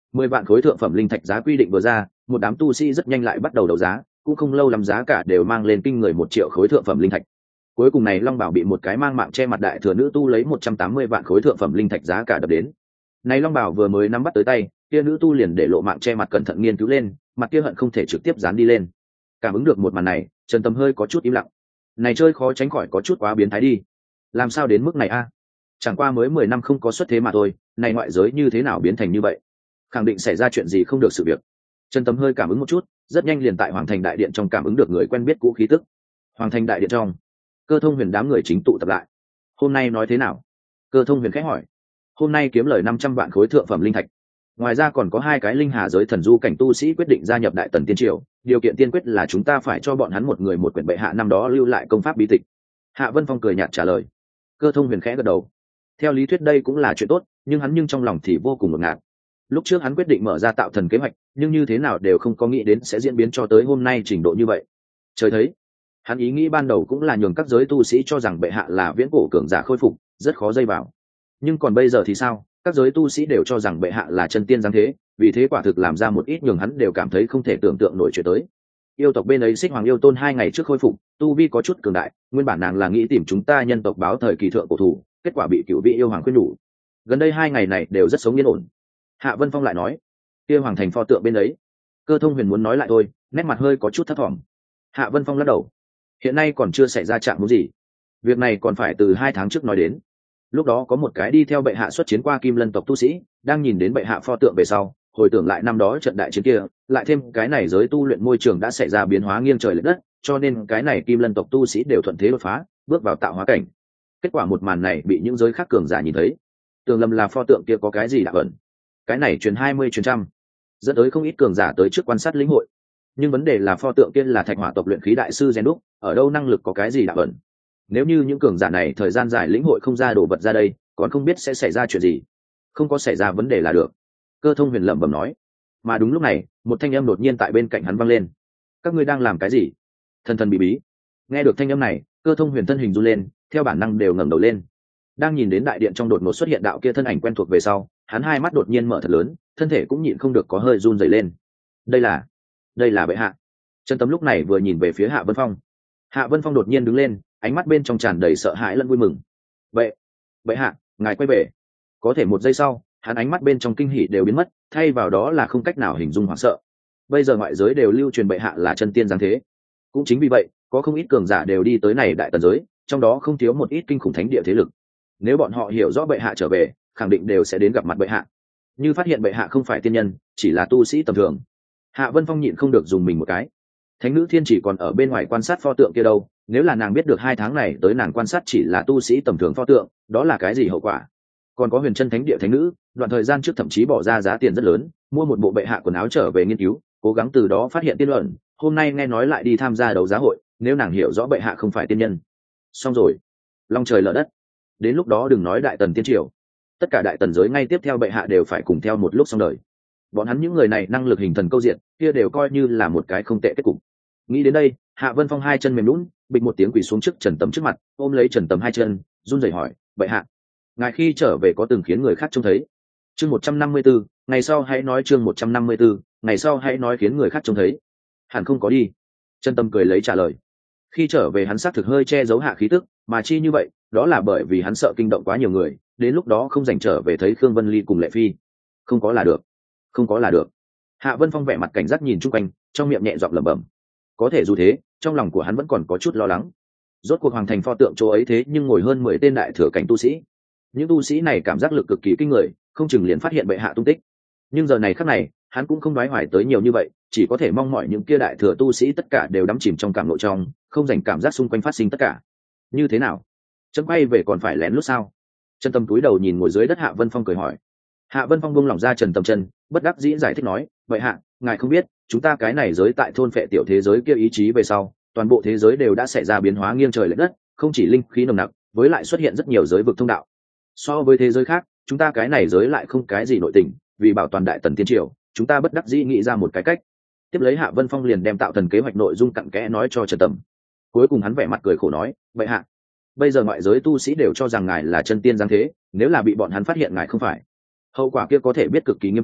S1: Mười vạn khối thượng phẩm linh thạch giá quy định vừa ra, một đám tu sĩ rất nhanh lại bắt đầu đấu giá, cũng không lâu lắm giá cả đều mang lên kinh người một triệu khối thượng phẩm linh thạch. Cuối cùng này Long Bảo bị một cái mang mạng che mặt đại thừa nữ tu lấy một trăm tám mươi vạn khối thượng phẩm linh thạch giá cả đập đến. Này Long Bảo vừa mới nắm bắt tới tay, kia nữ tu liền để lộ mạng che mặt cẩn thận nghiên cứu lên, mặt kia hận không thể trực tiếp dán đi lên. Cảm ứng được một màn này, Trần Tâm hơi có chút im lặng. Này chơi khó tránh khỏi có chút quá biến thái đi. Làm sao đến mức này a? Chẳng qua mới mười năm không có xuất thế mà thôi, này ngoại giới như thế nào biến thành như vậy? Khẳng định xảy ra chuyện gì không được sự việc. Trần Tâm hơi cảm ứng một chút, rất nhanh liền tại Hoàng Thành đại điện trong cảm ứng được người quen biết cũ khí tức. Hoàng Thành đại điện trong, Cơ Thông Huyền đám người chính tụ tập lại. Hôm nay nói thế nào? Cơ Thông Huyền khẽ hỏi. Hôm nay kiếm lời năm trăm vạn khối thượng phẩm linh thạch. Ngoài ra còn có hai cái linh hà giới thần du cảnh tu sĩ quyết định gia nhập Đại Tần Tiên Triều, điều kiện tiên quyết là chúng ta phải cho bọn hắn một người một quyển bệ hạ năm đó lưu lại công pháp bí tịch. Hạ Vân Phong cười nhạt trả lời. Cơ Thông Huyền khẽ gật đầu. Theo lý thuyết đây cũng là chuyện tốt, nhưng hắn nhưng trong lòng thì vô cùng ngột ngạt. Lúc trước hắn quyết định mở ra tạo thần kế hoạch, nhưng như thế nào đều không có nghĩ đến sẽ diễn biến cho tới hôm nay trình độ như vậy. Trời thấy, hắn ý nghĩ ban đầu cũng là nhường các giới tu sĩ cho rằng bệ hạ là viễn cổ cường giả khôi phục, rất khó dây vào. Nhưng còn bây giờ thì sao? Các giới tu sĩ đều cho rằng bệ hạ là chân tiên giáng thế, vì thế quả thực làm ra một ít nhường hắn đều cảm thấy không thể tưởng tượng nổi chuyện tới. Yêu tộc bên ấy Xích Hoàng yêu tôn hai ngày trước khôi phục, tu vi có chút cường đại, nguyên bản nàng là nghĩ tìm chúng ta nhân tộc báo thời kỳ thượng cổ thủ, kết quả bị cựu vị yêu hoàng khuyên nhủ. Gần đây hai ngày này đều rất sống yên ổn. Hạ Vân Phong lại nói, kia Hoàng Thành pho tượng bên ấy. Cơ Thông Huyền muốn nói lại thôi, nét mặt hơi có chút thất vọng. Hạ Vân Phong lắc đầu, hiện nay còn chưa xảy ra trạng huống gì, việc này còn phải từ hai tháng trước nói đến. Lúc đó có một cái đi theo bệ hạ xuất chiến qua Kim Lân tộc tu sĩ, đang nhìn đến bệ hạ pho tượng về sau, hồi tưởng lại năm đó trận đại chiến kia, lại thêm cái này giới tu luyện môi trường đã xảy ra biến hóa nghiêng trời lệch đất, cho nên cái này Kim Lân tộc tu sĩ đều thuận thế đột phá, bước vào tạo hóa cảnh. Kết quả một màn này bị những giới khác cường giả nhìn thấy, tưởng lầm là pho tượng kia có cái gì đạo ẩn. Cái này truyền hai mươi truyền trăm, dẫn tới không ít cường giả tới trước quan sát lĩnh hội. Nhưng vấn đề là pho tượng kia là Thạch Hỏa tộc luyện khí đại sư rèn đúc, ở đâu năng lực có cái gì đạo ẩn. Nếu như những cường giả này thời gian dài lĩnh hội không ra đồ vật ra đây, còn không biết sẽ xảy ra chuyện gì. Không có xảy ra vấn đề là được. Cơ Thông Huyền lẩm bẩm nói. Mà đúng lúc này, một thanh âm đột nhiên tại bên cạnh hắn vang lên. Các ngươi đang làm cái gì? Thần thần bí bí. Nghe được thanh âm này, Cơ Thông Huyền thân hình run lên, theo bản năng đều ngẩng đầu lên. Đang nhìn đến đại điện trong đột ngột xuất hiện đạo kia thân ảnh quen thuộc về sau, hắn hai mắt đột nhiên mở thật lớn, thân thể cũng nhịn không được có hơi run rẩy lên. Đây là, đây là bệ hạ. Trần Tấm lúc này vừa nhìn về phía Hạ Vân Phong. Hạ Vân Phong đột nhiên đứng lên, ánh mắt bên trong tràn đầy sợ hãi lẫn vui mừng. Vậy, bệ hạ, ngài quay về. Có thể một giây sau, hắn ánh mắt bên trong kinh hỉ đều biến mất, thay vào đó là không cách nào hình dung hoảng sợ. Bây giờ ngoại giới đều lưu truyền bệ hạ là chân tiên giáng thế, cũng chính vì vậy, có không ít cường giả đều đi tới này đại tần giới, trong đó không thiếu một ít kinh khủng thánh địa thế lực. Nếu bọn họ hiểu rõ bệ hạ trở về, khẳng định đều sẽ đến gặp mặt bệ hạ. Như phát hiện bệ hạ không phải tiên nhân, chỉ là tu sĩ tầm thường, Hạ Vân Phong nhịn không được dùng mình một cái. Thánh nữ Thiên chỉ còn ở bên ngoài quan sát pho tượng kia đâu, nếu là nàng biết được hai tháng này tới nàng quan sát chỉ là tu sĩ tầm thường pho tượng, đó là cái gì hậu quả? Còn có Huyền Chân Thánh địa thánh nữ, đoạn thời gian trước thậm chí bỏ ra giá tiền rất lớn, mua một bộ bệ hạ quần áo trở về nghiên cứu, cố gắng từ đó phát hiện tiên luận, hôm nay nghe nói lại đi tham gia đấu giá hội, nếu nàng hiểu rõ bệ hạ không phải tiên nhân. Xong rồi, long trời lở đất. Đến lúc đó đừng nói đại tần tiên triều, tất cả đại tần giới ngay tiếp theo bệ hạ đều phải cùng theo một lúc xong đời. Bọn hắn những người này năng lực hình thần câu diện, kia đều coi như là một cái không tệ kết cục. Nghĩ đến đây, Hạ Vân Phong hai chân mềm nhũn, bịch một tiếng quỳ xuống trước Trần Tầm trước mặt, ôm lấy Trần Tầm hai chân, run rẩy hỏi, bệ hạ, ngài khi trở về có từng khiến người khác trông thấy? Chương một trăm năm mươi 154, ngày sau hãy nói chương một trăm năm mươi 154, ngày sau hãy nói khiến người khác trông thấy. Hẳn không có đi. Trần Tầm cười lấy trả lời. Khi trở về hắn xác thực hơi che giấu hạ khí tức, mà chi như vậy, đó là bởi vì hắn sợ kinh động quá nhiều người, đến lúc đó không dành trở về thấy Khương Vân Ly cùng Lệ Phi. Không có là được, không có là được. Hạ Vân Phong vẻ mặt cảnh giác nhìn chung quanh, trong miệng nhẹ giọng lẩm bẩm. Có thể dù thế, trong lòng của hắn vẫn còn có chút lo lắng. Rốt cuộc hoàng thành pho tượng chỗ ấy thế nhưng ngồi hơn mười tên đại thừa cảnh tu sĩ. Những tu sĩ này cảm giác lực cực kỳ kinh người, không chừng liền phát hiện bệ hạ tung tích. Nhưng giờ này khắc này, hắn cũng không đoái hoài tới nhiều như vậy, chỉ có thể mong mỏi những kia đại thừa tu sĩ tất cả đều đắm chìm trong cảm nội trong, không dành cảm giác xung quanh phát sinh tất cả. Như thế nào? Chấm quay về còn phải lén lút sao? Trần Tâm túi đầu nhìn ngồi dưới đất Hạ Vân Phong cười hỏi. Hạ Vân Phong buông lỏng ra Trần Tâm chân, bất đắc dĩ giải thích nói, vậy hạ, ngài không biết, chúng ta cái này giới tại thôn phệ tiểu thế giới kia ý chí về sau, toàn bộ thế giới đều đã xảy ra biến hóa nghiêng trời lệch đất, không chỉ linh khí nồng nặc, với lại xuất hiện rất nhiều giới vực thông đạo. So với thế giới khác, chúng ta cái này giới lại không cái gì nội tình, vì bảo toàn đại tần tiên triều, chúng ta bất đắc dĩ nghĩ ra một cái cách. Tiếp lấy Hạ Vân Phong liền đem tạo thần kế hoạch nội dung cặn kẽ nói cho Trần Tầm. Cuối cùng hắn vẻ mặt cười khổ nói, vậy hạ, bây giờ ngoại giới tu sĩ đều cho rằng ngài là chân tiên giáng thế, nếu là bị bọn hắn phát hiện ngài không phải, hậu quả kia có thể biết cực kỳ nghiêm trọng,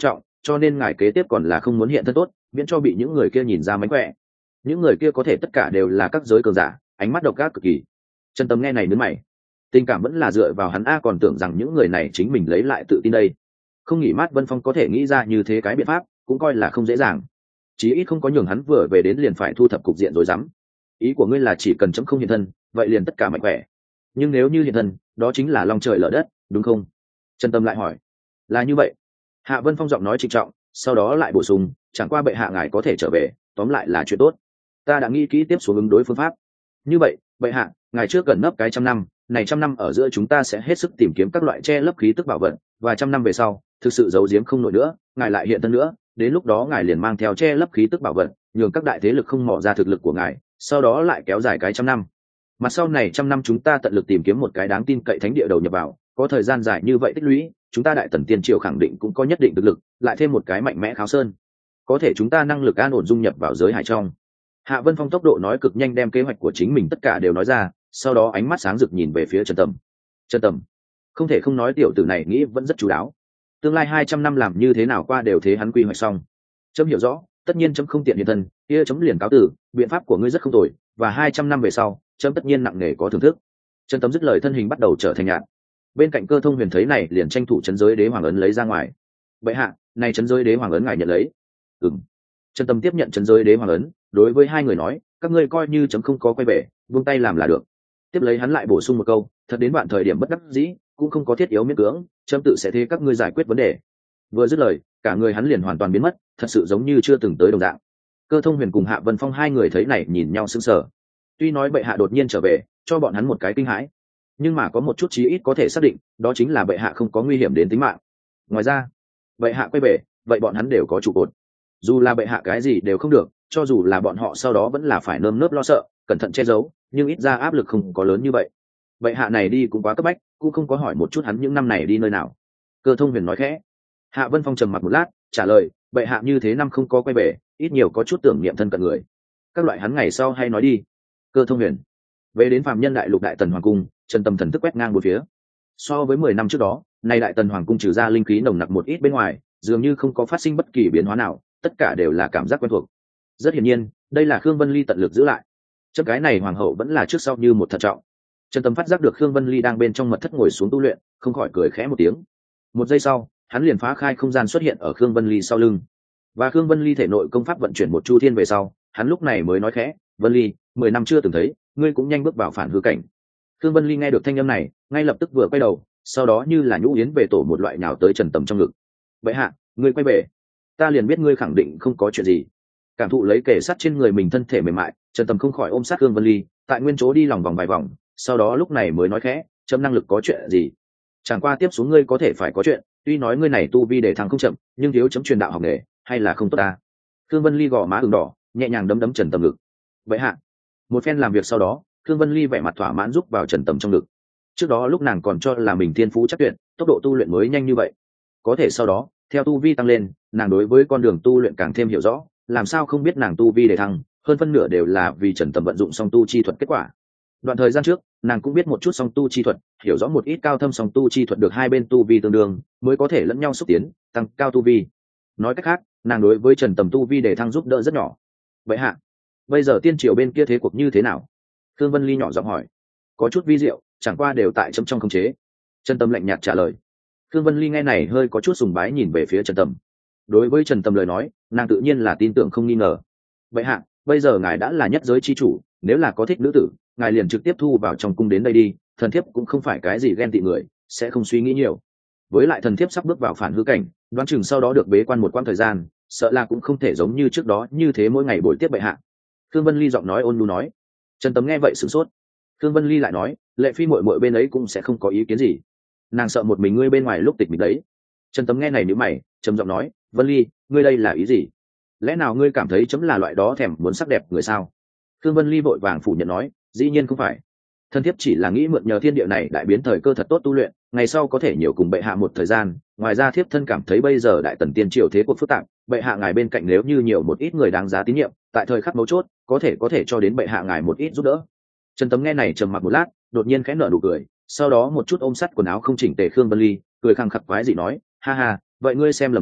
S1: cho nên ngài kế tiếp còn là không muốn hiện thân tốt, miễn cho bị những người kia nhìn ra mánh khỏe. Những người kia có thể tất cả đều là các giới cường giả, ánh mắt độc ác cực kỳ. Trần Tâm nghe này nhướng mày, tình cảm vẫn là dựa vào hắn a, còn tưởng rằng những người này chính mình lấy lại tự tin đây. Không nghĩ Mát Vân Phong có thể nghĩ ra như thế cái biện pháp, cũng coi là không dễ dàng. Chí ít không có nhường hắn vừa về đến liền phải thu thập cục diện rồi dám. Ý của ngươi là chỉ cần chấm không hiện thân, vậy liền tất cả mạnh khỏe. Nhưng nếu như hiện thân, đó chính là long trời lở đất, đúng không? Trần Tâm lại hỏi. Là như vậy. Hạ Vân Phong giọng nói trịnh trọng, sau đó lại bổ sung, chẳng qua bệ hạ ngài có thể trở về, tóm lại là chuyện tốt. Ta đã nghĩ kỹ tiếp xuống ứng đối phương pháp. Như vậy, bệ hạ, ngài trước gần nấp cái trăm năm, này trăm năm ở giữa chúng ta sẽ hết sức tìm kiếm các loại che lấp khí tức bảo vật, và trăm năm về sau, thực sự giấu giếm không nổi nữa, ngài lại hiện thân nữa, đến lúc đó ngài liền mang theo che lấp khí tức bảo vật, nhường các đại thế lực không mò ra thực lực của ngài, sau đó lại kéo dài cái trăm năm. Mặt sau này trăm năm chúng ta tận lực tìm kiếm một cái đáng tin cậy thánh địa đầu nhập vào, có thời gian dài như vậy tích lũy, chúng ta đại tần tiên triều khẳng định cũng có nhất định thực lực, lại thêm một cái mạnh mẽ kháo sơn, có thể chúng ta năng lực an ổn dung nhập vào giới hải trong. Hạ Vân Phong tốc độ nói cực nhanh, đem kế hoạch của chính mình tất cả đều nói ra, sau đó ánh mắt sáng rực nhìn về phía Trần Tầm. Trần Tầm, không thể không nói tiểu tử này nghĩ vẫn rất chú đáo. Tương lai hai trăm năm làm như thế nào qua đều thế hắn quy hoạch xong. Chấm hiểu rõ, tất nhiên chấm không tiện hiện thân, kia chấm liền cáo tử, biện pháp của ngươi rất không tồi, và hai trăm năm về sau, chấm tất nhiên nặng nề có thưởng thức. Trần Tầm dứt lời, thân hình bắt đầu trở thành nhạn. Bên cạnh Cơ Thông Huyền thấy này liền tranh thủ chấn giới đế hoàng ấn lấy ra ngoài. Bệ hạ, này chấn giới đế hoàng ấn ngài nhận lấy. Ừm. Trần Tầm tiếp nhận chấn giới đế hoàng ấn, đối với hai người nói, các ngươi coi như chấm không có quay về, buông tay làm là được. Tiếp lấy hắn lại bổ sung một câu, thật đến đoạn thời điểm bất đắc dĩ, cũng không có thiết yếu miễn cưỡng, chấm tự sẽ thế các ngươi giải quyết vấn đề. Vừa dứt lời, cả người hắn liền hoàn toàn biến mất, thật sự giống như chưa từng tới đồng dạng. Cơ Thông Huyền cùng Hạ Vân Phong hai người thấy này nhìn nhau sững sờ. Tuy nói bệ hạ đột nhiên trở về, cho bọn hắn một cái kinh hãi, nhưng mà có một chút chí ít có thể xác định, đó chính là bệ hạ không có nguy hiểm đến tính mạng. Ngoài ra, bệ hạ quay về, vậy bọn hắn đều có trụ cột. Dù là bệ hạ cái gì đều không được, cho dù là bọn họ sau đó vẫn là phải nơm nớp lo sợ, cẩn thận che giấu, nhưng ít ra áp lực không có lớn như vậy. Bệ hạ này đi cũng quá cấp bách, cũng không có hỏi một chút hắn những năm này đi nơi nào. Cơ Thông Huyền nói khẽ. Hạ Vân Phong trầm mặc một lát, trả lời, bệ hạ như thế năm không có quay về, ít nhiều có chút tưởng niệm thân cận người. Các loại hắn ngày sau hay nói đi. Cơ Thông Huyền về đến phàm nhân đại lục đại tần hoàng cung, Trần Tâm thần thức quét ngang bốn phía. So với mười năm trước đó, nay đại tần hoàng cung trừ ra linh khí nồng nặc một ít bên ngoài, dường như không có phát sinh bất kỳ biến hóa nào, tất cả đều là cảm giác quen thuộc. Rất hiển nhiên, đây là Khương Vân Ly tận lực giữ lại. Chấp cái này hoàng hậu vẫn là trước sau như một thận trọng. Trần Tâm phát giác được Khương Vân Ly đang bên trong mật thất ngồi xuống tu luyện, không khỏi cười khẽ một tiếng. Một giây sau, hắn liền phá khai không gian xuất hiện ở Khương Vân Ly sau lưng. Và Khương Vân Ly thể nội công pháp vận chuyển một chu thiên về sau, hắn lúc này mới nói khẽ, "Vân Ly, mười năm chưa từng thấy, ngươi cũng nhanh bước vào phản hư cảnh." Khương Vân Ly nghe được thanh âm này, ngay lập tức vừa quay đầu, sau đó như là nhũ yến về tổ một loại nhào tới Trần Tầm trong ngực. "Bệ hạ, ngươi quay về, ta liền biết ngươi khẳng định không có chuyện gì." Cảm thụ lấy kề sát trên người mình thân thể mềm mại, Trần Tầm không khỏi ôm sát Khương Vân Ly, tại nguyên chỗ đi lòng vòng vài vòng, sau đó lúc này mới nói khẽ, "Chấm năng lực có chuyện gì? Chẳng qua tiếp xuống ngươi có thể phải có chuyện, tuy nói ngươi này tu vi để thăng không chậm, nhưng thiếu chấm truyền đạo học nghề, hay là không tốt ta." Khương Vân Ly gò má ửng đỏ, nhẹ nhàng đấm đấm Trần Tầm ngực. "Vậy hạ." Một phen làm việc sau đó, Khương Vân Ly vẻ mặt thỏa mãn giúp vào Trần Tầm trong ngực. Trước đó lúc nàng còn cho là mình thiên phú chắc tuyệt, tốc độ tu luyện mới nhanh như vậy. Có thể sau đó, theo tu vi tăng lên, nàng đối với con đường tu luyện càng thêm hiểu rõ, làm sao không biết nàng tu vi để thăng, hơn phân nửa đều là vì Trần Tầm vận dụng song tu chi thuật kết quả. Đoạn thời gian trước, nàng cũng biết một chút song tu chi thuật, hiểu rõ một ít cao thâm song tu chi thuật được hai bên tu vi tương đương, mới có thể lẫn nhau xúc tiến, tăng cao tu vi. Nói cách khác, nàng đối với Trần Tầm tu vi để thăng giúp đỡ rất nhỏ. Vậy hạ, bây giờ tiên triều bên kia thế cuộc như thế nào? Thương Vân Ly nhỏ giọng hỏi. Có chút vi diệu, chẳng qua đều tại chấm trong khống chế. Trần Tầm lạnh nhạt trả lời. Thương Vân Ly nghe này hơi có chút sùng bái nhìn về phía Trần Tầm. Đối với Trần Tầm lời nói, nàng tự nhiên là tin tưởng không nghi ngờ. Vậy hạ, bây giờ ngài đã là nhất giới chi chủ, nếu là có thích nữ tử, ngài liền trực tiếp thu vào trong cung đến đây đi, thần thiếp cũng không phải cái gì ghen tị người, sẽ không suy nghĩ nhiều. Với lại thần thiếp sắp bước vào phản hư cảnh, đoán chừng sau đó được bế quan một quãng thời gian, sợ là cũng không thể giống như trước đó như thế mỗi ngày buổi tiếp bệ hạ. Thương Vân Ly giọng nói ôn nhu nói. Trần Tấm nghe vậy sửng sốt. Thương Vân Ly lại nói, lệ phi muội muội bên ấy cũng sẽ không có ý kiến gì, nàng sợ một mình ngươi bên ngoài lúc tịch mình đấy. Trần Tấm nghe này nhíu mày, trầm giọng nói, Vân Ly, ngươi đây là ý gì? Lẽ nào ngươi cảm thấy chấm là loại đó thèm muốn sắc đẹp người sao? Thương Vân Ly vội vàng phủ nhận nói, dĩ nhiên không phải, thân thiếp chỉ là nghĩ mượn nhờ thiên địa này đại biến thời cơ thật tốt tu luyện, ngày sau có thể nhiều cùng bệ hạ một thời gian. Ngoài ra thiếp thân cảm thấy bây giờ đại tần tiên triều thế cuộc phức tạp, bệ hạ ngài bên cạnh nếu như nhiều một ít người đáng giá tín nhiệm, tại thời khắc mấu chốt có thể có thể cho đến bệ hạ ngài một ít giúp đỡ. Trần Tấm nghe này trầm mặc một lát, đột nhiên khẽ nở nụ cười, sau đó một chút ôm sát quần áo không chỉnh tề Khương Vân Ly, cười khăng khặc quái dị nói, ha ha, vậy ngươi xem là người,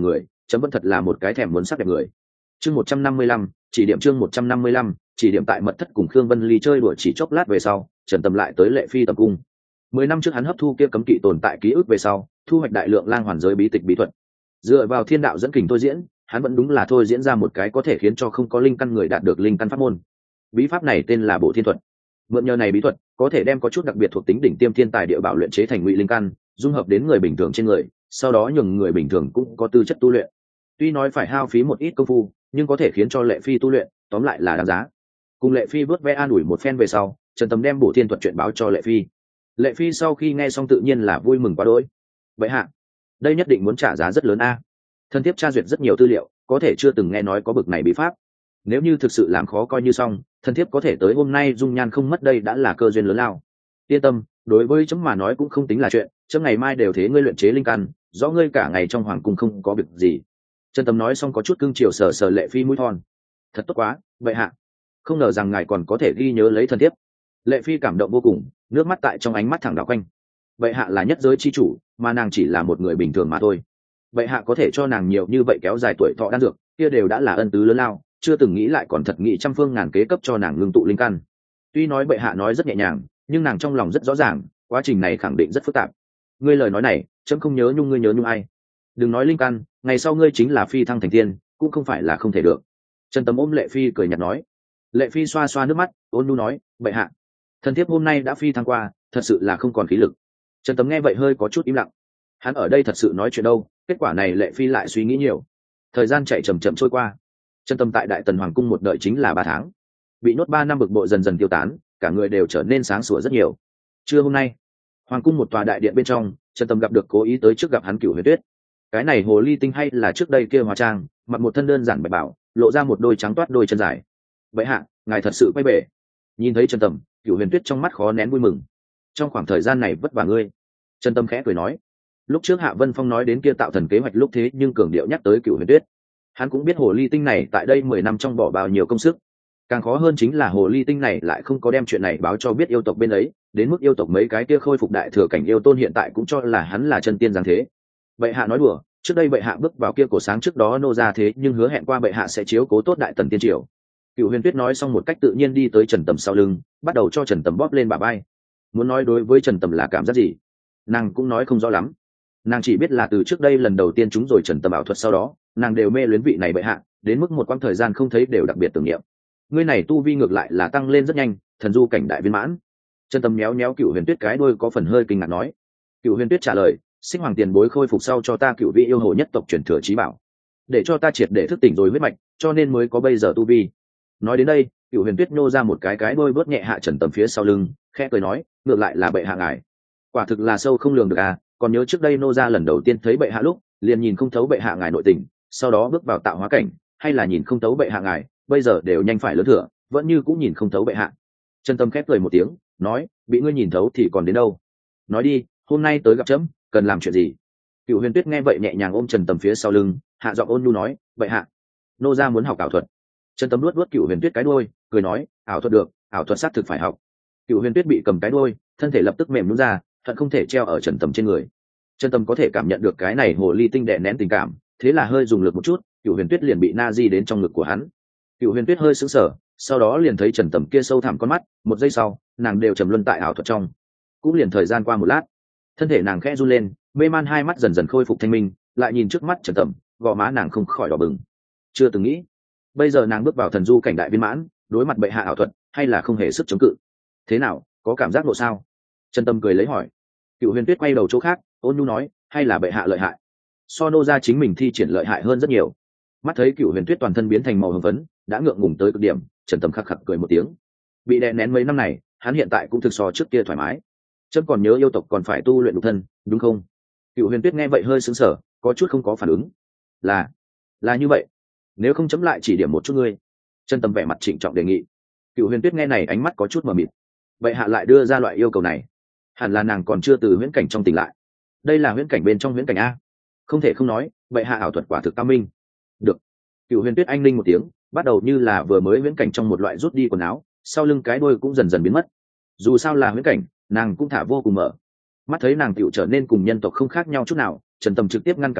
S1: chấm vẫn thật là một cái thèm muốn sắc đẹp người. Chương một trăm năm mươi lăm, chỉ điểm chương một trăm năm mươi lăm, chỉ điểm tại mật thất cùng Khương Vân Ly chơi đùa chỉ chốc lát về sau, Trần Tâm lại tới Lệ Phi tầm cung. Mười năm trước hắn hấp thu kia cấm kỵ tồn tại ký ức về sau, thu hoạch đại lượng lang hoàn giới bí tịch bí thuật. Dựa vào thiên đạo dẫn kình thôi diễn, hắn vẫn đúng là thôi diễn ra một cái có thể khiến cho không có linh căn người đạt được linh căn pháp môn. Bí pháp này tên là Bổ Thiên thuật. Mượn nhờ này bí thuật, có thể đem có chút đặc biệt thuộc tính đỉnh tiêm thiên tài địa bảo luyện chế thành ngụy linh căn, dung hợp đến người bình thường trên người, sau đó nhường người bình thường cũng có tư chất tu luyện. Tuy nói phải hao phí một ít công phu, nhưng có thể khiến cho Lệ Phi tu luyện, tóm lại là đáng giá. Cùng Lệ Phi vớt ve an ủi một phen về sau, Trần Tâm đem Bổ Thiên thuật chuyện báo cho Lệ Phi. Lệ Phi sau khi nghe xong tự nhiên là vui mừng quá đỗi. Vậy hạ, đây nhất định muốn trả giá rất lớn a. Thân thiếp tra duyệt rất nhiều tư liệu, có thể chưa từng nghe nói có bực này bí pháp. Nếu như thực sự làm khó coi như xong, thân thiếp có thể tới hôm nay dung nhan không mất đây đã là cơ duyên lớn lao. Yên tâm, đối với chấm mà nói cũng không tính là chuyện, chấm ngày mai đều thế ngươi luyện chế linh căn, rõ ngươi cả ngày trong hoàng cung không có việc gì. Trần Tâm nói xong có chút cưng chiều sờ sờ Lệ Phi mũi thon. Thật tốt quá, vậy hạ, không ngờ rằng ngài còn có thể ghi nhớ lấy thân thiếp. Lệ Phi cảm động vô cùng, nước mắt tại trong ánh mắt thẳng đảo quanh. Vậy hạ là nhất giới chi chủ, mà nàng chỉ là một người bình thường mà thôi. Vậy hạ có thể cho nàng nhiều như vậy kéo dài tuổi thọ đan dược, kia đều đã là ân tứ lớn lao, chưa từng nghĩ lại còn thật nghĩ trăm phương ngàn kế cấp cho nàng ngưng tụ linh căn. Tuy nói bệ hạ nói rất nhẹ nhàng, nhưng nàng trong lòng rất rõ ràng, quá trình này khẳng định rất phức tạp. Ngươi lời nói này, chấm không nhớ nhung ngươi nhớ nhung ai. Đừng nói linh căn, ngày sau ngươi chính là phi thăng thành tiên, cũng không phải là không thể được. Trần Tâm ôm Lệ Phi cười nhạt nói. Lệ Phi xoa xoa nước mắt, ôn nhu nói, bệ hạ, thần thiếp hôm nay đã phi thăng qua, thật sự là không còn khí lực. Trần Tâm nghe vậy hơi có chút im lặng. Hắn ở đây thật sự nói chuyện đâu, kết quả này Lệ Phi lại suy nghĩ nhiều. Thời gian chạy chậm chậm trôi qua. Trần Tâm tại Đại Tần Hoàng cung một đợi chính là ba tháng. Bị nhốt ba năm bực bội dần dần tiêu tán, cả người đều trở nên sáng sủa rất nhiều. Trưa hôm nay, Hoàng cung một tòa đại điện bên trong, Trần Tâm gặp được cố ý tới trước gặp hắn Cửu Huyền Tuyết. Cái này hồ ly tinh hay là trước đây kia hóa trang, mặc một thân đơn giản bạch bảo, lộ ra một đôi trắng toát đôi chân dài. Vậy hạ, ngài thật sự quay bể. Nhìn thấy Trần Tâm, Cửu Huyền Tuyết trong mắt khó nén vui mừng. Trong khoảng thời gian này vất vả ngươi. Trần Tâm khẽ cười nói. Lúc trước Hạ Vân Phong nói đến kia tạo thần kế hoạch lúc thế nhưng cường điệu nhắc tới Cửu Huyền Tuyết. Hắn cũng biết hồ ly tinh này tại đây mười năm trong bỏ bao nhiêu công sức. Càng khó hơn chính là hồ ly tinh này lại không có đem chuyện này báo cho biết yêu tộc bên ấy, đến mức yêu tộc mấy cái kia khôi phục đại thừa cảnh yêu tôn hiện tại cũng cho là hắn là chân tiên giáng thế. Bệ hạ nói đùa, trước đây bệ hạ bước vào kia cổ sáng trước đó nô ra thế nhưng hứa hẹn qua bệ hạ sẽ chiếu cố tốt Đại Tần tiên triều. Cửu Huyền Tuyết nói xong một cách tự nhiên đi tới Trần Tầm sau lưng, bắt đầu cho Trần Tầm bóp lên bả vai. Muốn nói đối với Trần Tầm là cảm giác gì, nàng cũng nói không rõ lắm. Nàng chỉ biết là từ trước đây lần đầu tiên chúng rồi Trần Tầm ảo thuật sau đó, nàng đều mê luyến vị này bệ hạ, đến mức một quãng thời gian không thấy đều đặc biệt tưởng niệm. Ngươi này tu vi ngược lại là tăng lên rất nhanh, thần du cảnh đại viên mãn. Trần Tầm méo méo Cửu Huyền Tuyết cái đuôi có phần hơi kinh ngạc nói. Cửu Huyền Tuyết trả lời, sinh hoàng tiền bối khôi phục sau cho ta cửu vị yêu hồ nhất tộc truyền thừa trí bảo, để cho ta triệt để thức tỉnh rồi huyết mạch, cho nên mới có bây giờ tu vi. Nói đến đây, Cửu Huyền Tuyết nô ra một cái cái đuôi vớt nhẹ hạ Trần Tầm phía sau lưng, khẽ cười nói, ngược lại là bệ hạ ngài, quả thực là sâu không lường được à. Còn nhớ trước đây nô ra lần đầu tiên thấy bệ hạ lúc, liền nhìn không thấu bệ hạ ngài nội tình, sau đó bước vào tạo hóa cảnh, hay là nhìn không thấu bệ hạ ngài, bây giờ đều nhanh phải lớn thừa, vẫn như cũng nhìn không thấu bệ hạ. Trần Tâm khép cười một tiếng, nói, bị ngươi nhìn thấu thì còn đến đâu. Nói đi, hôm nay tới gặp chấm, cần làm chuyện gì? Cửu Huyền Tuyết nghe vậy nhẹ nhàng ôm Trần Tầm phía sau lưng, hạ giọng ôn nhu nói, vậy hạ, nô gia muốn học ảo thuật. Trần Tầm luốt luốt Cửu Huyền Tuyết cái đuôi, cười nói, ảo thuật được, ảo thuật xác thực phải học. Cửu Huyền Tuyết bị cầm cái đuôi, thân thể lập tức mềm nhũn ra, thật không thể treo ở Trần Tầm trên người. Trần Tầm có thể cảm nhận được cái này hồ ly tinh đè nén tình cảm, thế là hơi dùng lực một chút, Cửu Huyền Tuyết liền bị na di đến trong ngực của hắn. Cửu Huyền Tuyết hơi sững sờ, sau đó liền thấy Trần Tầm kia sâu thẳm con mắt, một giây sau, nàng đều trầm luân tại ảo thuật trong. Cũng liền thời gian qua một lát, thân thể nàng khẽ run lên, mê man hai mắt dần dần khôi phục thanh minh, lại nhìn trước mắt Trần Tầm, gò má nàng không khỏi đỏ bừng. Chưa từng nghĩ, bây giờ nàng bước vào thần du cảnh đại viên mãn, đối mặt bệ hạ ảo thuật, hay là không hề sức chống cự. Thế nào, có cảm giác độ sao? Trần Tầm cười lấy hỏi. Cửu Huyền Tuyết quay đầu chỗ khác, ôn nhu nói, hay là bệ hạ lợi hại, so nô gia chính mình thi triển lợi hại hơn rất nhiều. Mắt thấy Cửu Huyền Tuyết toàn thân biến thành màu hồng phấn, đã ngượng ngùng tới cực điểm, Trần Tầm khắc khắc cười một tiếng. Bị đè nén mấy năm này, hắn hiện tại cũng thực so trước kia thoải mái. Chấm còn nhớ yêu tộc còn phải tu luyện nhục thân, đúng không? Cửu Huyền Tuyết nghe vậy hơi sững sờ, có chút không có phản ứng. Là, là như vậy. Nếu không chấm lại chỉ điểm một chút ngươi. Trần Tầm vẻ mặt trịnh trọng đề nghị. Cửu Huyền Tuyết nghe này ánh mắt có chút mờ mịt. Vậy hạ lại đưa ra loại yêu cầu này, hẳn là nàng còn chưa từ huyễn cảnh trong tỉnh lại. Đây là huyễn cảnh bên trong huyễn cảnh a. Không thể không nói, vậy hạ ảo thuật quả thực cao minh. Được. Cửu Huyền Tuyết anh linh một tiếng, bắt đầu như là vừa mới huyễn cảnh trong một loại rút đi quần áo, sau lưng cái đuôi cũng dần dần biến mất. Dù sao là huyễn cảnh, nàng cũng thả vô cùng mở. Mắt thấy nàng tiểu trở nên cùng nhân tộc không khác nhau chút nào, Trần Tầm trực tiếp ngăn cản nói,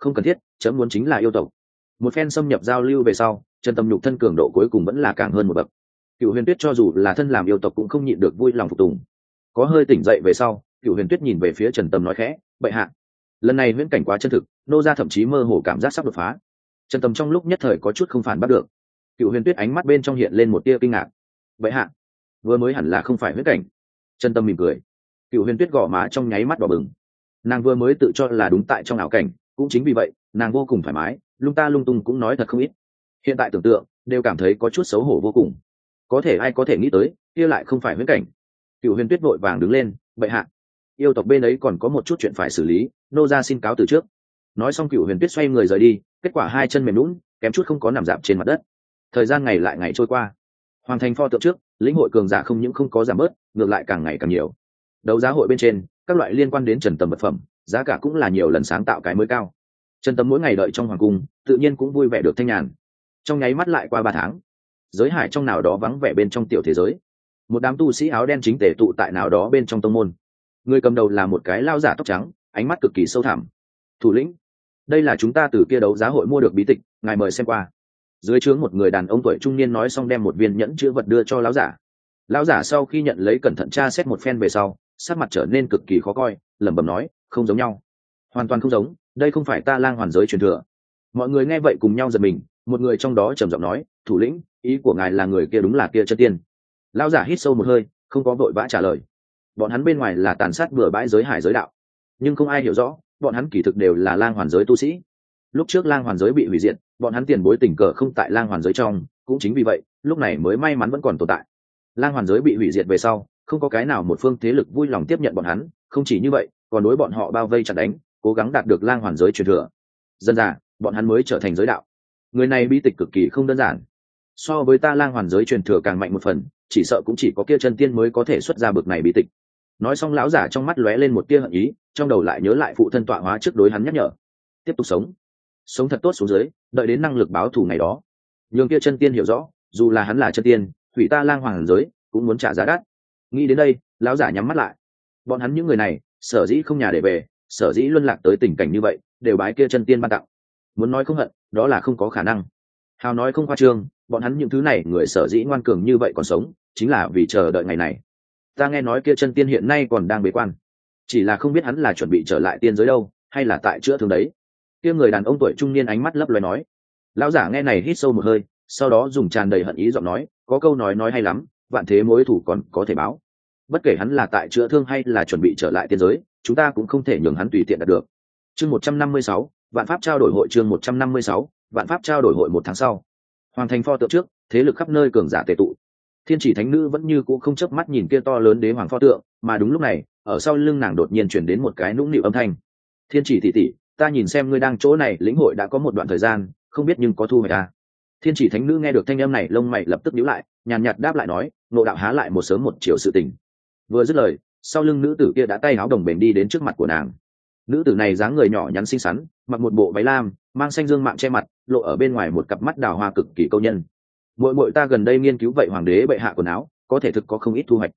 S1: không cần thiết, chấm muốn chính là yêu tộc. Một phen xâm nhập giao lưu về sau, Trần Tâm nhục thân cường độ cuối cùng vẫn là càng hơn một bậc. Cựu Huyền Tuyết cho dù là thân làm yêu tộc cũng không nhịn được vui lòng phục tùng. Có hơi tỉnh dậy về sau, Cựu Huyền Tuyết nhìn về phía Trần Tâm nói khẽ, bệ hạ, lần này viễn cảnh quá chân thực, nô gia thậm chí mơ hồ cảm giác sắp đột phá. Trần Tâm trong lúc nhất thời có chút không phản bắt được. Cựu Huyền Tuyết ánh mắt bên trong hiện lên một tia kinh ngạc. Bệ hạ, vừa mới hẳn là không phải viễn cảnh. Trần Tâm mỉm cười. Cựu Huyền Tuyết gò má trong nháy mắt đỏ bừng. Nàng vừa mới tự cho là đúng tại trong ảo cảnh, cũng chính vì vậy nàng vô cùng thoải mái, lung ta lung tung cũng nói thật không ít. Hiện tại tưởng tượng đều cảm thấy có chút xấu hổ vô cùng. Có thể ai có thể nghĩ tới kia lại không phải viễn cảnh. Cựu Huyền Tuyết vội vàng đứng lên, bệ hạ, yêu tộc bên ấy còn có một chút chuyện phải xử lý, nô gia xin cáo từ trước. Nói xong Cựu Huyền Tuyết xoay người rời đi, kết quả hai chân mềm lún, kém chút không có nằm dạp trên mặt đất. Thời gian ngày lại ngày trôi qua, hoàng thành pho tượng trước, lĩnh hội cường giả không những không có giảm bớt, ngược lại càng ngày càng nhiều. Đấu giá hội bên trên, các loại liên quan đến Trần Tâm vật phẩm, giá cả cũng là nhiều lần sáng tạo cái mới cao. Trần Tâm mỗi ngày đợi trong hoàng cung, tự nhiên cũng vui vẻ được thanh nhàn. Trong nháy mắt lại qua ba tháng, giới hải trong nào đó vắng vẻ bên trong tiểu thế giới, một đám tu sĩ áo đen chính tề tụ tại nào đó bên trong tông môn. Người cầm đầu là một cái lao giả tóc trắng, ánh mắt cực kỳ sâu thẳm. Thủ lĩnh, đây là chúng ta từ kia đấu giá hội mua được bí tịch, ngài mời xem qua. Dưới trướng một người đàn ông tuổi trung niên nói xong đem một viên nhẫn chữ vật đưa cho lão giả. Lão giả sau khi nhận lấy cẩn thận tra xét một phen về sau, sắc mặt trở nên cực kỳ khó coi, lẩm bẩm nói, không giống nhau, hoàn toàn không giống, đây không phải ta lang hoàn giới truyền thừa. Mọi người nghe vậy cùng nhau giật mình, một người trong đó trầm giọng nói, thủ lĩnh, ý của ngài là người kia đúng là kia chân tiên. Lão giả hít sâu một hơi, không có vội vã trả lời. Bọn hắn bên ngoài là tàn sát bừa bãi giới hải giới đạo, nhưng không ai hiểu rõ bọn hắn kỳ thực đều là lang hoàn giới tu sĩ. Lúc trước lang hoàn giới bị hủy diệt, bọn hắn tiền bối tình cờ không tại lang hoàn giới trong, cũng chính vì vậy lúc này mới may mắn vẫn còn tồn tại. Lang hoàn giới bị hủy diệt về sau, không có cái nào một phương thế lực vui lòng tiếp nhận bọn hắn, không chỉ như vậy còn đối bọn họ bao vây chặt đánh, cố gắng đạt được lang hoàn giới truyền thừa. Dần dà bọn hắn mới trở thành giới đạo. Người này bi tịch cực kỳ không đơn giản, so với ta lang hoàn giới truyền thừa càng mạnh một phần, chỉ sợ cũng chỉ có kia chân tiên mới có thể xuất ra bực này bi tịch. Nói xong lão giả trong mắt lóe lên một tia hận ý, trong đầu lại nhớ lại phụ thân tọa hóa trước đối hắn nhắc nhở, tiếp tục sống sống thật tốt xuống dưới, đợi đến năng lực báo thù ngày đó. Nhưng kia chân tiên hiểu rõ, dù là hắn là chân tiên, hủy ta lang hoàn giới cũng muốn trả giá đắt. Nghĩ đến đây lão giả nhắm mắt lại. Bọn hắn những người này sở dĩ không nhà để về, sở dĩ luân lạc tới tình cảnh như vậy, đều bái kia chân tiên ban tặng. Muốn nói không hận, đó là không có khả năng. Hào nói không khoa trương, bọn hắn những thứ này người sở dĩ ngoan cường như vậy còn sống, chính là vì chờ đợi ngày này. Ta nghe nói kia chân tiên hiện nay còn đang bế quan, chỉ là không biết hắn là chuẩn bị trở lại tiên giới đâu, hay là tại chữa thương đấy. Kia người đàn ông tuổi trung niên ánh mắt lấp loé nói. Lão giả nghe này hít sâu một hơi, sau đó dùng tràn đầy hận ý giọng nói, có câu nói nói hay lắm, vạn thế mối thủ còn có thể báo. Bất kể hắn là tại chữa thương hay là chuẩn bị trở lại tiên giới, chúng ta cũng không thể nhường hắn tùy tiện đạt được. Chương một trăm năm mươi sáu, vạn pháp trao đổi hội. Chương một trăm năm mươi sáu, vạn pháp trao đổi hội. Một tháng sau, hoàng thành pho tượng trước, thế lực khắp nơi cường giả tề tụ. Thiên chỉ thánh nữ vẫn như cũ không chớp mắt nhìn kia to lớn đế hoàng pho tượng, mà đúng lúc này ở sau lưng nàng đột nhiên chuyển đến một cái nũng nịu âm thanh. Thiên chỉ tỷ tỷ, ta nhìn xem ngươi đang chỗ này lĩnh hội đã có một đoạn thời gian, không biết nhưng có thu hoạch à? Thiên chỉ thánh nữ nghe được thanh âm này lông mày lập tức nhíu lại, nhàn nhạt đáp lại nói, ngộ đạo há lại một sớm một chiều sự tình. Vừa dứt lời, sau lưng nữ tử kia đã tay áo đồng bền đi đến trước mặt của nàng. Nữ tử này dáng người nhỏ nhắn xinh xắn, mặc một bộ váy lam, mang xanh dương mạng che mặt, lộ ở bên ngoài một cặp mắt đào hoa cực kỳ câu nhân. Muội muội ta gần đây nghiên cứu vậy hoàng đế bệ hạ quần áo, có thể thực có không ít thu hoạch.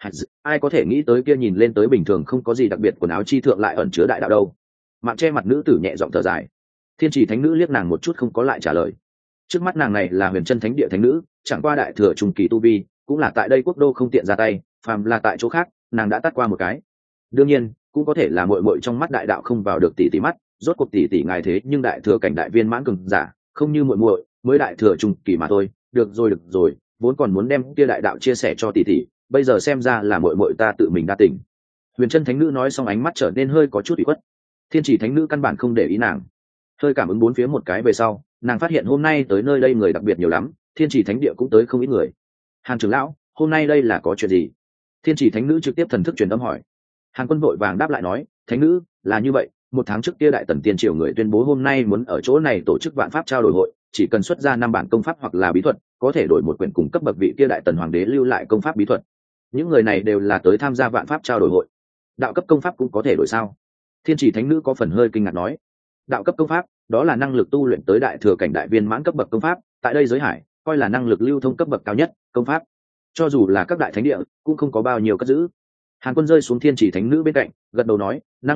S1: Ai có thể nghĩ tới kia nhìn lên tới bình thường không có gì đặc biệt quần áo chi thượng lại ẩn chứa đại đạo đâu. Mạng che mặt nữ tử nhẹ giọng thở dài. Thiên chỉ thánh nữ liếc nàng một chút không có lại trả lời. Trước mắt nàng này là huyền chân thánh địa thánh nữ, chẳng qua đại thừa trung kỳ tu vi, cũng là tại đây quốc đô không tiện ra tay, phàm là tại chỗ khác nàng đã tắt qua một cái. Đương nhiên cũng có thể là muội muội trong mắt đại đạo không vào được tỷ tỷ mắt, rốt cuộc tỷ tỷ ngài thế nhưng đại thừa cảnh đại viên mãn cường giả, không như muội muội mới đại thừa trung kỳ mà thôi. Được rồi được rồi, vốn còn muốn đem kia đại đạo chia sẻ cho tỷ tỷ, bây giờ xem ra là muội muội ta tự mình đa tình. Huyền chân thánh nữ nói xong ánh mắt trở nên hơi có chút ủy khuất. Thiên chỉ thánh nữ căn bản không để ý nàng, hơi cảm ứng bốn phía một cái về sau, nàng phát hiện hôm nay tới nơi đây người đặc biệt nhiều lắm, thiên chỉ thánh địa cũng tới không ít người. Hàn trưởng lão, hôm nay đây là có chuyện gì? Thiên chỉ thánh nữ trực tiếp thần thức truyền âm hỏi. Hàn Quân vội vàng đáp lại nói, thánh nữ, là như vậy, một tháng trước kia đại tần tiên triều người tuyên bố hôm nay muốn ở chỗ này tổ chức vạn pháp trao đổi hội, chỉ cần xuất ra năm bản công pháp hoặc là bí thuật, có thể đổi một quyển cùng cấp bậc vị kia đại tần hoàng đế lưu lại công pháp bí thuật. Những người này đều là tới tham gia vạn pháp trao đổi hội. Đạo cấp công pháp cũng có thể đổi sao? Thiên chỉ thánh nữ có phần hơi kinh ngạc nói. Đạo cấp công pháp, đó là năng lực tu luyện tới đại thừa cảnh đại viên mãn cấp bậc công pháp, tại đây giới hải coi là năng lực lưu thông cấp bậc cao nhất công pháp, cho dù là các đại thánh địa cũng không có bao nhiêu cất giữ. Hàn Quân rơi xuống thiên chỉ thánh nữ bên cạnh, gật đầu nói, năng lực đổi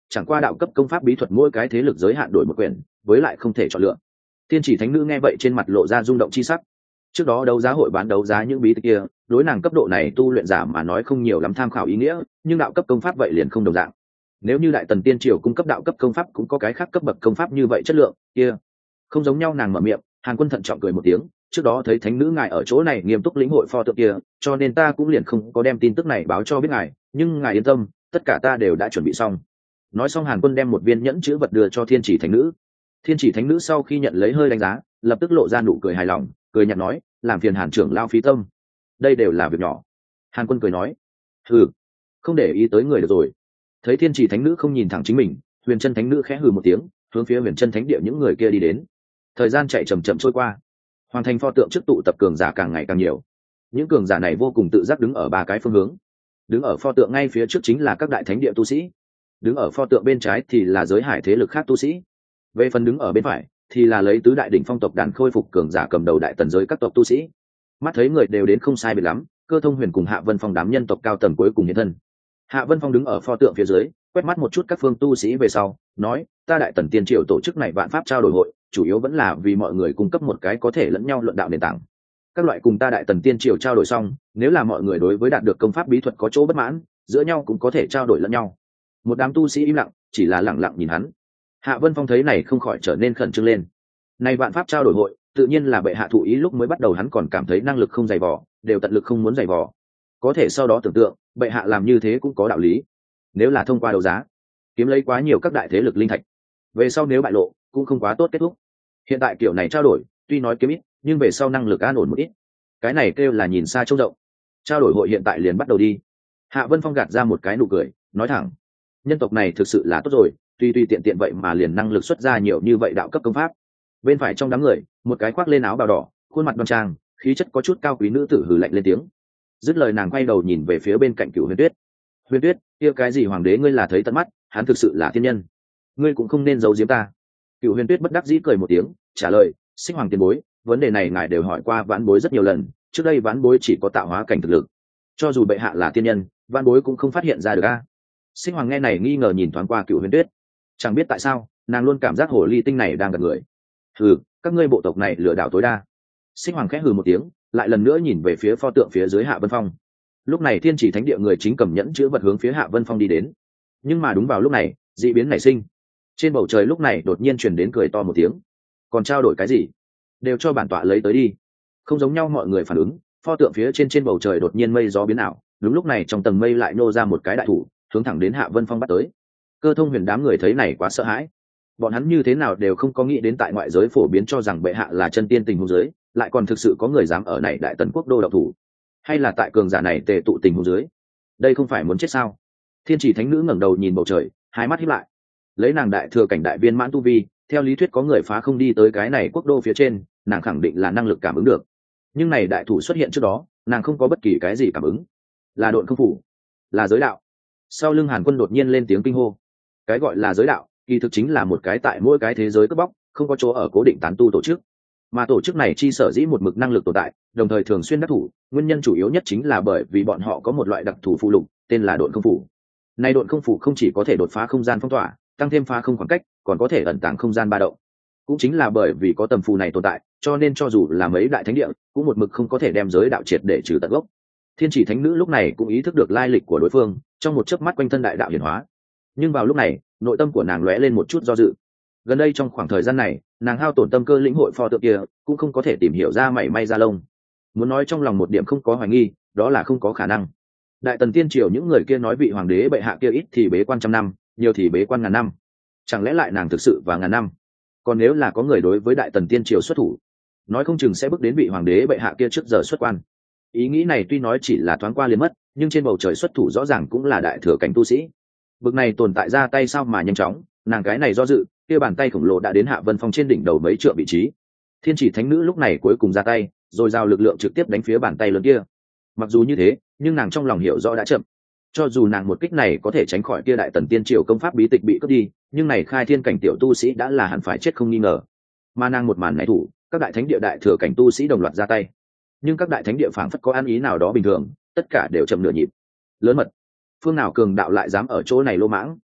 S1: chẳng qua đạo cấp công pháp bí thuật mỗi cái thế lực giới hạn đổi một quyển, với lại không thể chọn lựa. Thiên Chỉ Thánh Nữ nghe vậy trên mặt lộ ra rung động chi sắc. Trước đó đấu giá hội bán đấu giá những bí tịch kia, đối nàng cấp độ này tu luyện giả mà nói không nhiều lắm tham khảo ý nghĩa, nhưng đạo cấp công pháp vậy liền không đồng dạng. Nếu như Đại Tần Tiên Triều cung cấp đạo cấp công pháp cũng có cái khác cấp bậc công pháp như vậy chất lượng, kia không giống nhau. Nàng mở miệng, Hàn Quân thận trọng cười một tiếng, trước đó thấy thánh nữ ngài ở chỗ này nghiêm túc lĩnh hội pho tượng kia, cho nên ta cũng liền không có đem tin tức này báo cho biết ngài, nhưng ngài yên tâm, tất cả ta đều đã chuẩn bị xong. Nói xong Hàn Quân đem một viên nhẫn chữ vật đưa cho Thiên Chỉ Thánh Nữ. Thiên Chỉ Thánh Nữ sau khi nhận lấy hơi đánh giá, lập tức lộ ra nụ cười hài lòng, cười nhạt nói, làm phiền Hàn trưởng lao phí tâm, đây đều là việc nhỏ. Hàn Quân cười nói, hừ, không để ý tới người được rồi. Thấy Thiên Chỉ Thánh Nữ không nhìn thẳng chính mình, Huyền Chân Thánh Nữ khẽ hừ một tiếng, hướng phía Huyền Chân Thánh Địa những người kia đi đến. Thời gian chạy chậm chậm trôi qua, hoàn thành pho tượng trước tụ tập cường giả càng ngày càng nhiều. Những cường giả này vô cùng tự giác đứng ở ba cái phương hướng. Đứng ở pho tượng ngay phía trước chính là các đại thánh địa tu sĩ, đứng ở pho tượng bên trái thì là giới hải thế lực khác tu sĩ, về phần đứng ở bên phải thì là lấy tứ đại đỉnh phong tộc đàn khôi phục cường giả cầm đầu đại tần giới các tộc tu sĩ. Mắt thấy người đều đến không sai biệt lắm, Cơ Thông Huyền cùng Hạ Vân Phong đám nhân tộc cao tầng cuối cùng hiện thân. Hạ Vân Phong đứng ở pho tượng phía dưới, quét mắt một chút các phương tu sĩ về sau, nói, ta Đại Tần Tiên Triều tổ chức này vạn pháp trao đổi hội, chủ yếu vẫn là vì mọi người cung cấp một cái có thể lẫn nhau luận đạo nền tảng. Các loại cùng ta Đại Tần Tiên Triều trao đổi xong, nếu là mọi người đối với đạt được công pháp bí thuật có chỗ bất mãn, giữa nhau cũng có thể trao đổi lẫn nhau. Một đám tu sĩ im lặng, chỉ là lặng lặng nhìn hắn. Hạ Vân Phong thấy này không khỏi trở nên khẩn trương lên. Này vạn pháp trao đổi hội, tự nhiên là bệ hạ thụ ý, lúc mới bắt đầu hắn còn cảm thấy năng lực không dày vò, đều tận lực không muốn dày vò. Có thể sau đó tưởng tượng, bệ hạ làm như thế cũng có đạo lý. Nếu là thông qua đấu giá, kiếm lấy quá nhiều các đại thế lực linh thạch, về sau nếu bại lộ, cũng không quá tốt kết thúc. Hiện tại kiểu này trao đổi, tuy nói kiếm ít, nhưng về sau năng lực an ổn một ít. Cái này kêu là nhìn xa trông rộng. Trao đổi hội hiện tại liền bắt đầu đi. Hạ Vân Phong gạt ra một cái nụ cười, nói thẳng, nhân tộc này thực sự là tốt rồi, tuy tuy tiện tiện vậy mà liền năng lực xuất ra nhiều như vậy đạo cấp công pháp. Bên phải trong đám người, một cái khoác lên áo bào đỏ, khuôn mặt đoan trang, khí chất có chút cao quý nữ tử hừ lạnh lên tiếng. Dứt lời nàng quay đầu nhìn về phía bên cạnh Cửu Huyền Tuyết. Huyền Tuyết, kia cái gì hoàng đế ngươi là thấy tận mắt, hắn thực sự là thiên nhân, ngươi cũng không nên giấu giếm ta. Cửu Huyền Tuyết bất đắc dĩ cười một tiếng, trả lời, Xích Hoàng tiền bối, vấn đề này ngài đều hỏi qua vãn bối rất nhiều lần, trước đây vãn bối chỉ có tạo hóa cảnh thực lực, cho dù bệ hạ là thiên nhân, vãn bối cũng không phát hiện ra được a. Xích Hoàng nghe này nghi ngờ nhìn thoáng qua Cửu Huyền Tuyết, chẳng biết tại sao nàng luôn cảm giác hồ ly tinh này đang gần người. Hừ, các ngươi bộ tộc này lừa đảo tối đa. Xích Hoàng khẽ hừ một tiếng, lại lần nữa nhìn về phía pho tượng phía dưới Hạ Vân Phong. Lúc này Thiên Chỉ Thánh Địa người chính cầm nhẫn chữ vật hướng phía Hạ Vân Phong đi đến. Nhưng mà đúng vào lúc này, dị biến nảy sinh. Trên bầu trời lúc này đột nhiên truyền đến cười to một tiếng. Còn trao đổi cái gì? Đều cho bản tọa lấy tới đi. Không giống nhau mọi người phản ứng, pho tượng phía trên trên bầu trời đột nhiên mây gió biến ảo, đúng lúc này trong tầng mây lại nô ra một cái đại thủ, hướng thẳng đến Hạ Vân Phong bắt tới. Cơ Thông Huyền đám người thấy này quá sợ hãi. Bọn hắn như thế nào đều không có nghĩ đến tại ngoại giới phổ biến cho rằng bệ hạ là chân tiên tình huống dưới, lại còn thực sự có người dám ở này Đại Tần quốc đô độc thủ, hay là tại cường giả này tề tụ tình huống dưới. Đây không phải muốn chết sao? Thiên Chỉ Thánh Nữ ngẩng đầu nhìn bầu trời, hai mắt híp lại. Lấy nàng đại thừa cảnh đại viên mãn tu vi, theo lý thuyết có người phá không đi tới cái này quốc đô phía trên, nàng khẳng định là năng lực cảm ứng được. Nhưng này đại thủ xuất hiện trước đó, nàng không có bất kỳ cái gì cảm ứng. Là độn không phủ, là giới đạo. Sau lưng Hàn Quân đột nhiên lên tiếng kinh hô. Cái gọi là giới đạo, kỳ thực chính là một cái tại mỗi cái thế giới cướp bóc, không có chỗ ở cố định tán tu tổ chức. Mà tổ chức này chi sở dĩ một mực năng lực tồn tại, đồng thời thường xuyên đắc thủ, nguyên nhân chủ yếu nhất chính là bởi vì bọn họ có một loại đặc thù phụ lục, tên là độn không phủ. Này độn không phủ không chỉ có thể đột phá không gian phong tỏa, tăng thêm phá không khoảng cách, còn có thể ẩn tàng không gian ba động. Cũng chính là bởi vì có tầm phù này tồn tại, cho nên cho dù là mấy đại thánh địa, cũng một mực không có thể đem giới đạo triệt để trừ tận gốc. Thiên Chỉ Thánh Nữ lúc này cũng ý thức được lai lịch của đối phương, trong một chớp mắt quanh thân đại đạo hiển hóa. Nhưng vào lúc này, nội tâm của nàng lóe lên một chút do dự. Gần đây trong khoảng thời gian này, nàng hao tổn tâm cơ lĩnh hội pho tượng kia, cũng không có thể tìm hiểu ra mảy may ra lông. Muốn nói trong lòng một điểm không có hoài nghi, đó là không có khả năng. Đại Tần Tiên Triều những người kia nói vị hoàng đế bệ hạ kia ít thì bế quan trăm năm, nhiều thì bế quan ngàn năm. Chẳng lẽ lại nàng thực sự và ngàn năm? Còn nếu là có người đối với Đại Tần Tiên Triều xuất thủ, nói không chừng sẽ bước đến vị hoàng đế bệ hạ kia trước giờ xuất quan. Ý nghĩ này tuy nói chỉ là thoáng qua liền mất, nhưng trên bầu trời xuất thủ rõ ràng cũng là đại thừa cảnh tu sĩ. Bực này tồn tại ra tay sao mà nhanh chóng, nàng cái này do dự, kia bàn tay khổng lồ đã đến Hạ Vân Phong trên đỉnh đầu mấy trượng vị trí. Thiên Chỉ Thánh Nữ lúc này cuối cùng ra tay, rồi giao lực lượng trực tiếp đánh phía bàn tay lớn kia. Mặc dù như thế, nhưng nàng trong lòng hiểu rõ đã chậm. Cho dù nàng một kích này có thể tránh khỏi kia Đại Tần Tiên Triều công pháp bí tịch bị cướp đi, nhưng này khai thiên cảnh tiểu tu sĩ đã là hẳn phải chết không nghi ngờ. Mà nàng một màn này thủ, các đại thánh địa đại thừa cảnh tu sĩ đồng loạt ra tay. Nhưng các đại thánh địa phảng phất có ăn ý nào đó bình thường, tất cả đều chậm nửa nhịp. Lớn mật, phương nào cường đạo lại dám ở chỗ này lô mãng?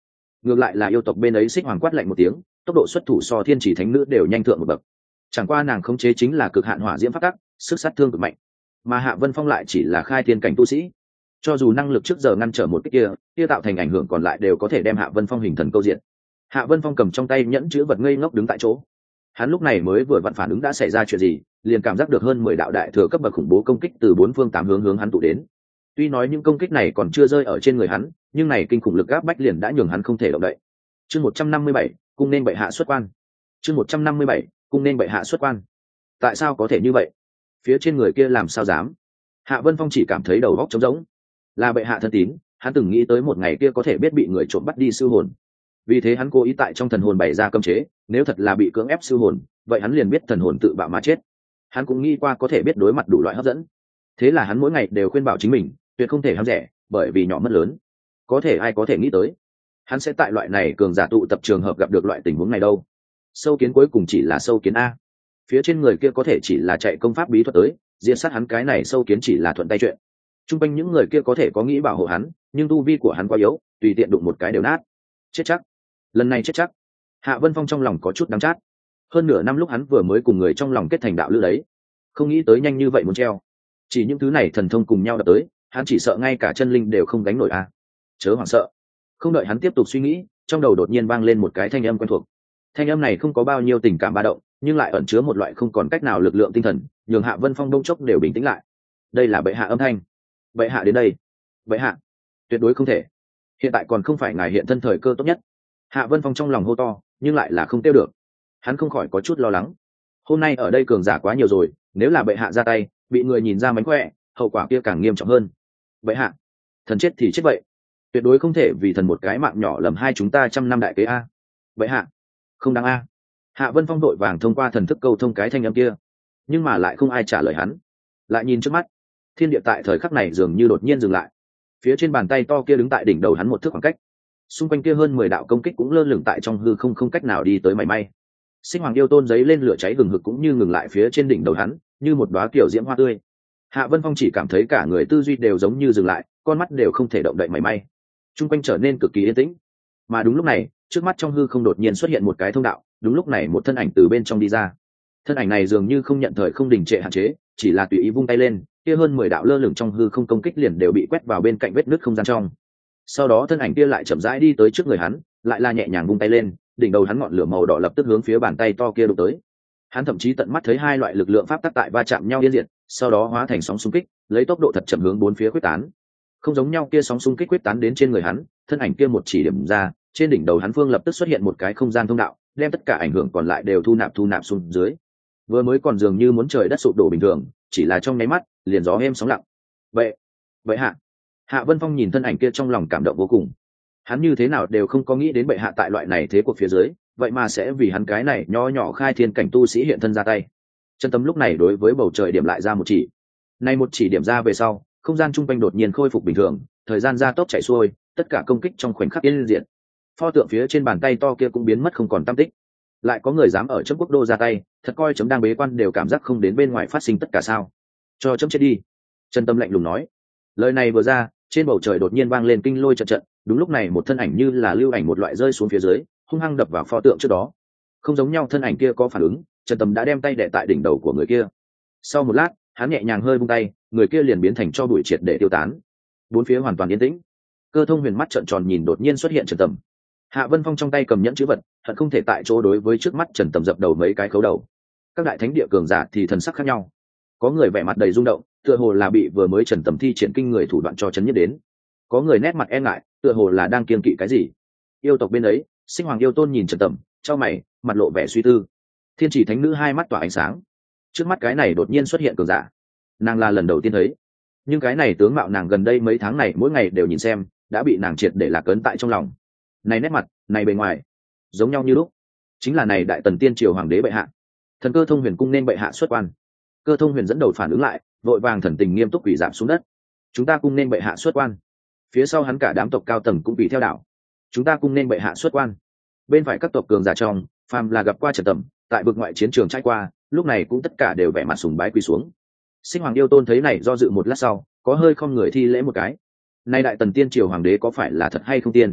S1: ngược lại là yêu tộc bên ấy xích hoàng quát lạnh một tiếng, tốc độ xuất thủ so thiên chỉ thánh nữ đều nhanh thượng một bậc. Chẳng qua nàng khống chế chính là cực hạn hỏa diễm pháp tắc, sức sát thương cực mạnh, mà Hạ Vân Phong lại chỉ là khai thiên cảnh tu sĩ, cho dù năng lực trước giờ ngăn trở một cái kia kia tạo thành ảnh hưởng còn lại đều có thể đem Hạ Vân Phong hình thần câu diện. Hạ Vân Phong cầm trong tay nhẫn chữ vật ngây ngốc đứng tại chỗ, hắn lúc này mới vừa vặn phản ứng đã xảy ra chuyện gì, liền cảm giác được hơn mười đạo đại thừa cấp bậc khủng bố công kích từ bốn phương tám hướng hướng hắn tụ đến. Tuy nói những công kích này còn chưa rơi ở trên người hắn, nhưng này kinh khủng lực áp bách liền đã nhường hắn không thể động đậy. Chương một trăm năm mươi bảy, cung nên bệ hạ xuất quan. Chương một trăm năm mươi bảy, cung nên bệ hạ xuất quan. Tại sao có thể như vậy? Phía trên người kia làm sao dám? Hạ Vân Phong chỉ cảm thấy đầu óc trống rỗng. Là bệ hạ thân tín, hắn từng nghĩ tới một ngày kia có thể biết bị người trộm bắt đi siêu hồn. Vì thế hắn cố ý tại trong thần hồn bày ra cấm chế, nếu thật là bị cưỡng ép siêu hồn, vậy hắn liền biết thần hồn tự bạo mà chết. Hắn cũng nghĩ qua có thể biết đối mặt đủ loại hấp dẫn. Thế là hắn mỗi ngày đều khuyên bảo chính mình, tuyệt không thể ham rẻ, bởi vì nhỏ mất lớn. Có thể ai có thể nghĩ tới, hắn sẽ tại loại này cường giả tụ tập trường hợp gặp được loại tình huống này đâu. Sâu kiến cuối cùng chỉ là sâu kiến a. Phía trên người kia có thể chỉ là chạy công pháp bí thuật tới, diệt sát hắn cái này sâu kiến chỉ là thuận tay chuyện. Trung quanh những người kia có thể có nghĩ bảo hộ hắn, nhưng tu vi của hắn quá yếu, tùy tiện đụng một cái đều nát. Chết chắc. Lần này chết chắc. Hạ Vân Phong trong lòng có chút đắng chát. Hơn nửa năm lúc hắn vừa mới cùng người trong lòng kết thành đạo lữ đấy, không nghĩ tới nhanh như vậy muốn treo. Chỉ những thứ này thần thông cùng nhau đập tới, hắn chỉ sợ ngay cả chân linh đều không gánh nổi a. Chớ hoảng sợ. Không đợi hắn tiếp tục suy nghĩ, trong đầu đột nhiên vang lên một cái thanh âm quen thuộc. Thanh âm này không có bao nhiêu tình cảm ba động, nhưng lại ẩn chứa một loại không còn cách nào lực lượng tinh thần, nhường Hạ Vân Phong đông chốc đều bình tĩnh lại. Đây là bệ hạ âm thanh. Bệ hạ đến đây. Bệ hạ, tuyệt đối không thể. Hiện tại còn không phải ngài hiện thân thời cơ tốt nhất. Hạ Vân Phong trong lòng hô to, nhưng lại là không tiêu được. Hắn không khỏi có chút lo lắng. Hôm nay ở đây cường giả quá nhiều rồi, nếu là bệ hạ ra tay, bị người nhìn ra mánh khỏe, hậu quả kia càng nghiêm trọng hơn. Bệ hạ, thần chết thì chết vậy, tuyệt đối không thể vì thần một cái mạng nhỏ lầm hai chúng ta trăm năm đại kế a. Bệ hạ, không đáng a. Hạ Vân Phong đội vàng thông qua thần thức câu thông cái thanh âm kia, nhưng mà lại không ai trả lời hắn. Lại nhìn trước mắt, thiên địa tại thời khắc này dường như đột nhiên dừng lại. Phía trên bàn tay to kia đứng tại đỉnh đầu hắn một thước khoảng cách, xung quanh kia hơn mười đạo công kích cũng lơ lửng tại trong hư không, không cách nào đi tới mảy may. Sinh Hoàng yêu tôn giấy lên lửa cháy hừng hực cũng như ngừng lại phía trên đỉnh đầu hắn, như một đóa kiểu diễm hoa tươi. Hạ Vân Phong chỉ cảm thấy cả người tư duy đều giống như dừng lại, con mắt đều không thể động đậy mảy may. Trung quanh trở nên cực kỳ yên tĩnh. Mà đúng lúc này, trước mắt trong hư không đột nhiên xuất hiện một cái thông đạo, đúng lúc này một thân ảnh từ bên trong đi ra. Thân ảnh này dường như không nhận thời không đình trệ hạn chế, chỉ là tùy ý vung tay lên, kia hơn mười đạo lơ lửng trong hư không công kích liền đều bị quét vào bên cạnh vết nứt không gian trong. Sau đó thân ảnh kia lại chậm rãi đi tới trước người hắn, lại là nhẹ nhàng vung tay lên, đỉnh đầu hắn ngọn lửa màu đỏ lập tức hướng phía bàn tay to kia đụng tới. Hắn thậm chí tận mắt thấy hai loại lực lượng pháp tắc tại va chạm nhau yên diệt, sau đó hóa thành sóng xung kích, lấy tốc độ thật chậm hướng bốn phía quyết tán. Không giống nhau kia sóng xung kích quyết tán đến trên người hắn, thân ảnh kia một chỉ điểm ra, trên đỉnh đầu hắn phương lập tức xuất hiện một cái không gian thông đạo, đem tất cả ảnh hưởng còn lại đều thu nạp thu nạp xuống dưới. Vừa mới còn dường như muốn trời đất sụp đổ bình thường, chỉ là trong nháy mắt, liền gió êm sóng lặng. Vậy, vậy hạ. Hạ Vân Phong nhìn thân ảnh kia trong lòng cảm động vô cùng. Hắn như thế nào đều không có nghĩ đến bệ hạ tại loại này thế cuộc phía dưới, vậy mà sẽ vì hắn cái này nho nhỏ khai thiên cảnh tu sĩ hiện thân ra tay. Chân tâm lúc này đối với bầu trời điểm lại ra một chỉ. Nay một chỉ điểm ra về sau, không gian trung quanh đột nhiên khôi phục bình thường, thời gian gia tốc chảy xuôi, tất cả công kích trong khoảnh khắc yên diệt. Pho tượng phía trên bàn tay to kia cũng biến mất không còn tăm tích. Lại có người dám ở chấm quốc đô ra tay, thật coi chấm đang bế quan đều cảm giác không đến bên ngoài phát sinh tất cả sao? Cho chấm chết đi. Chân tâm lạnh lùng nói. Lời này vừa ra, trên bầu trời đột nhiên vang lên kinh lôi trận trận, đúng lúc này một thân ảnh như là lưu ảnh một loại rơi xuống phía dưới, hung hăng đập vào pho tượng trước đó. Không giống nhau thân ảnh kia có phản ứng, Trần Tâm đã đem tay đè tại đỉnh đầu của người kia. Sau một lát, hắn nhẹ nhàng hơi vung tay, người kia liền biến thành cho bụi triệt để tiêu tán. Bốn phía hoàn toàn yên tĩnh. Cơ Thông Huyền mắt trợn tròn nhìn đột nhiên xuất hiện Trần Tâm. Hạ Vân Phong trong tay cầm nhẫn chữ vật, hận không thể tại chỗ đối với trước mắt Trần Tâm dập đầu mấy cái khấu đầu. Các đại thánh địa cường giả thì thần sắc khác nhau. Có người vẻ mặt đầy rung động, tựa hồ là bị vừa mới Trần Tâm thi triển kinh người thủ đoạn cho chấn nhất đến. Có người nét mặt e ngại, tựa hồ là đang kiêng kỵ cái gì. Yêu tộc bên ấy, Sinh Hoàng yêu tôn nhìn Trần Tâm, chau mày, mặt lộ vẻ suy tư. Thiên Chỉ thánh nữ hai mắt tỏa ánh sáng. Trước mắt cái này đột nhiên xuất hiện cường giả, nàng là lần đầu tiên thấy, nhưng cái này tướng mạo nàng gần đây mấy tháng này mỗi ngày đều nhìn xem, đã bị nàng triệt để lạc ấn tại trong lòng. Này nét mặt, này bề ngoài, giống nhau như lúc, chính là này đại tần tiên triều hoàng đế bệ hạ. Thần Cơ Thông Huyền cung nên bệ hạ xuất quan. Cơ Thông Huyền dẫn đầu phản ứng lại, vội vàng thần tình nghiêm túc quỳ giảm xuống đất. Chúng ta cung nên bệ hạ xuất quan. Phía sau hắn cả đám tộc cao tầng cũng quỳ theo đảo. Chúng ta cung nên bệ hạ xuất quan. Bên phải các tộc cường giả trong, phàm là gặp qua Trần Tầm, tại vực ngoại chiến trường trải qua, lúc này cũng tất cả đều vẻ mặt sùng bái quỳ xuống. Sinh Hoàng yêu tôn thấy này do dự một lát sau, có hơi không người thi lễ một cái. Nay đại tần tiên triều hoàng đế có phải là thật hay không tiên?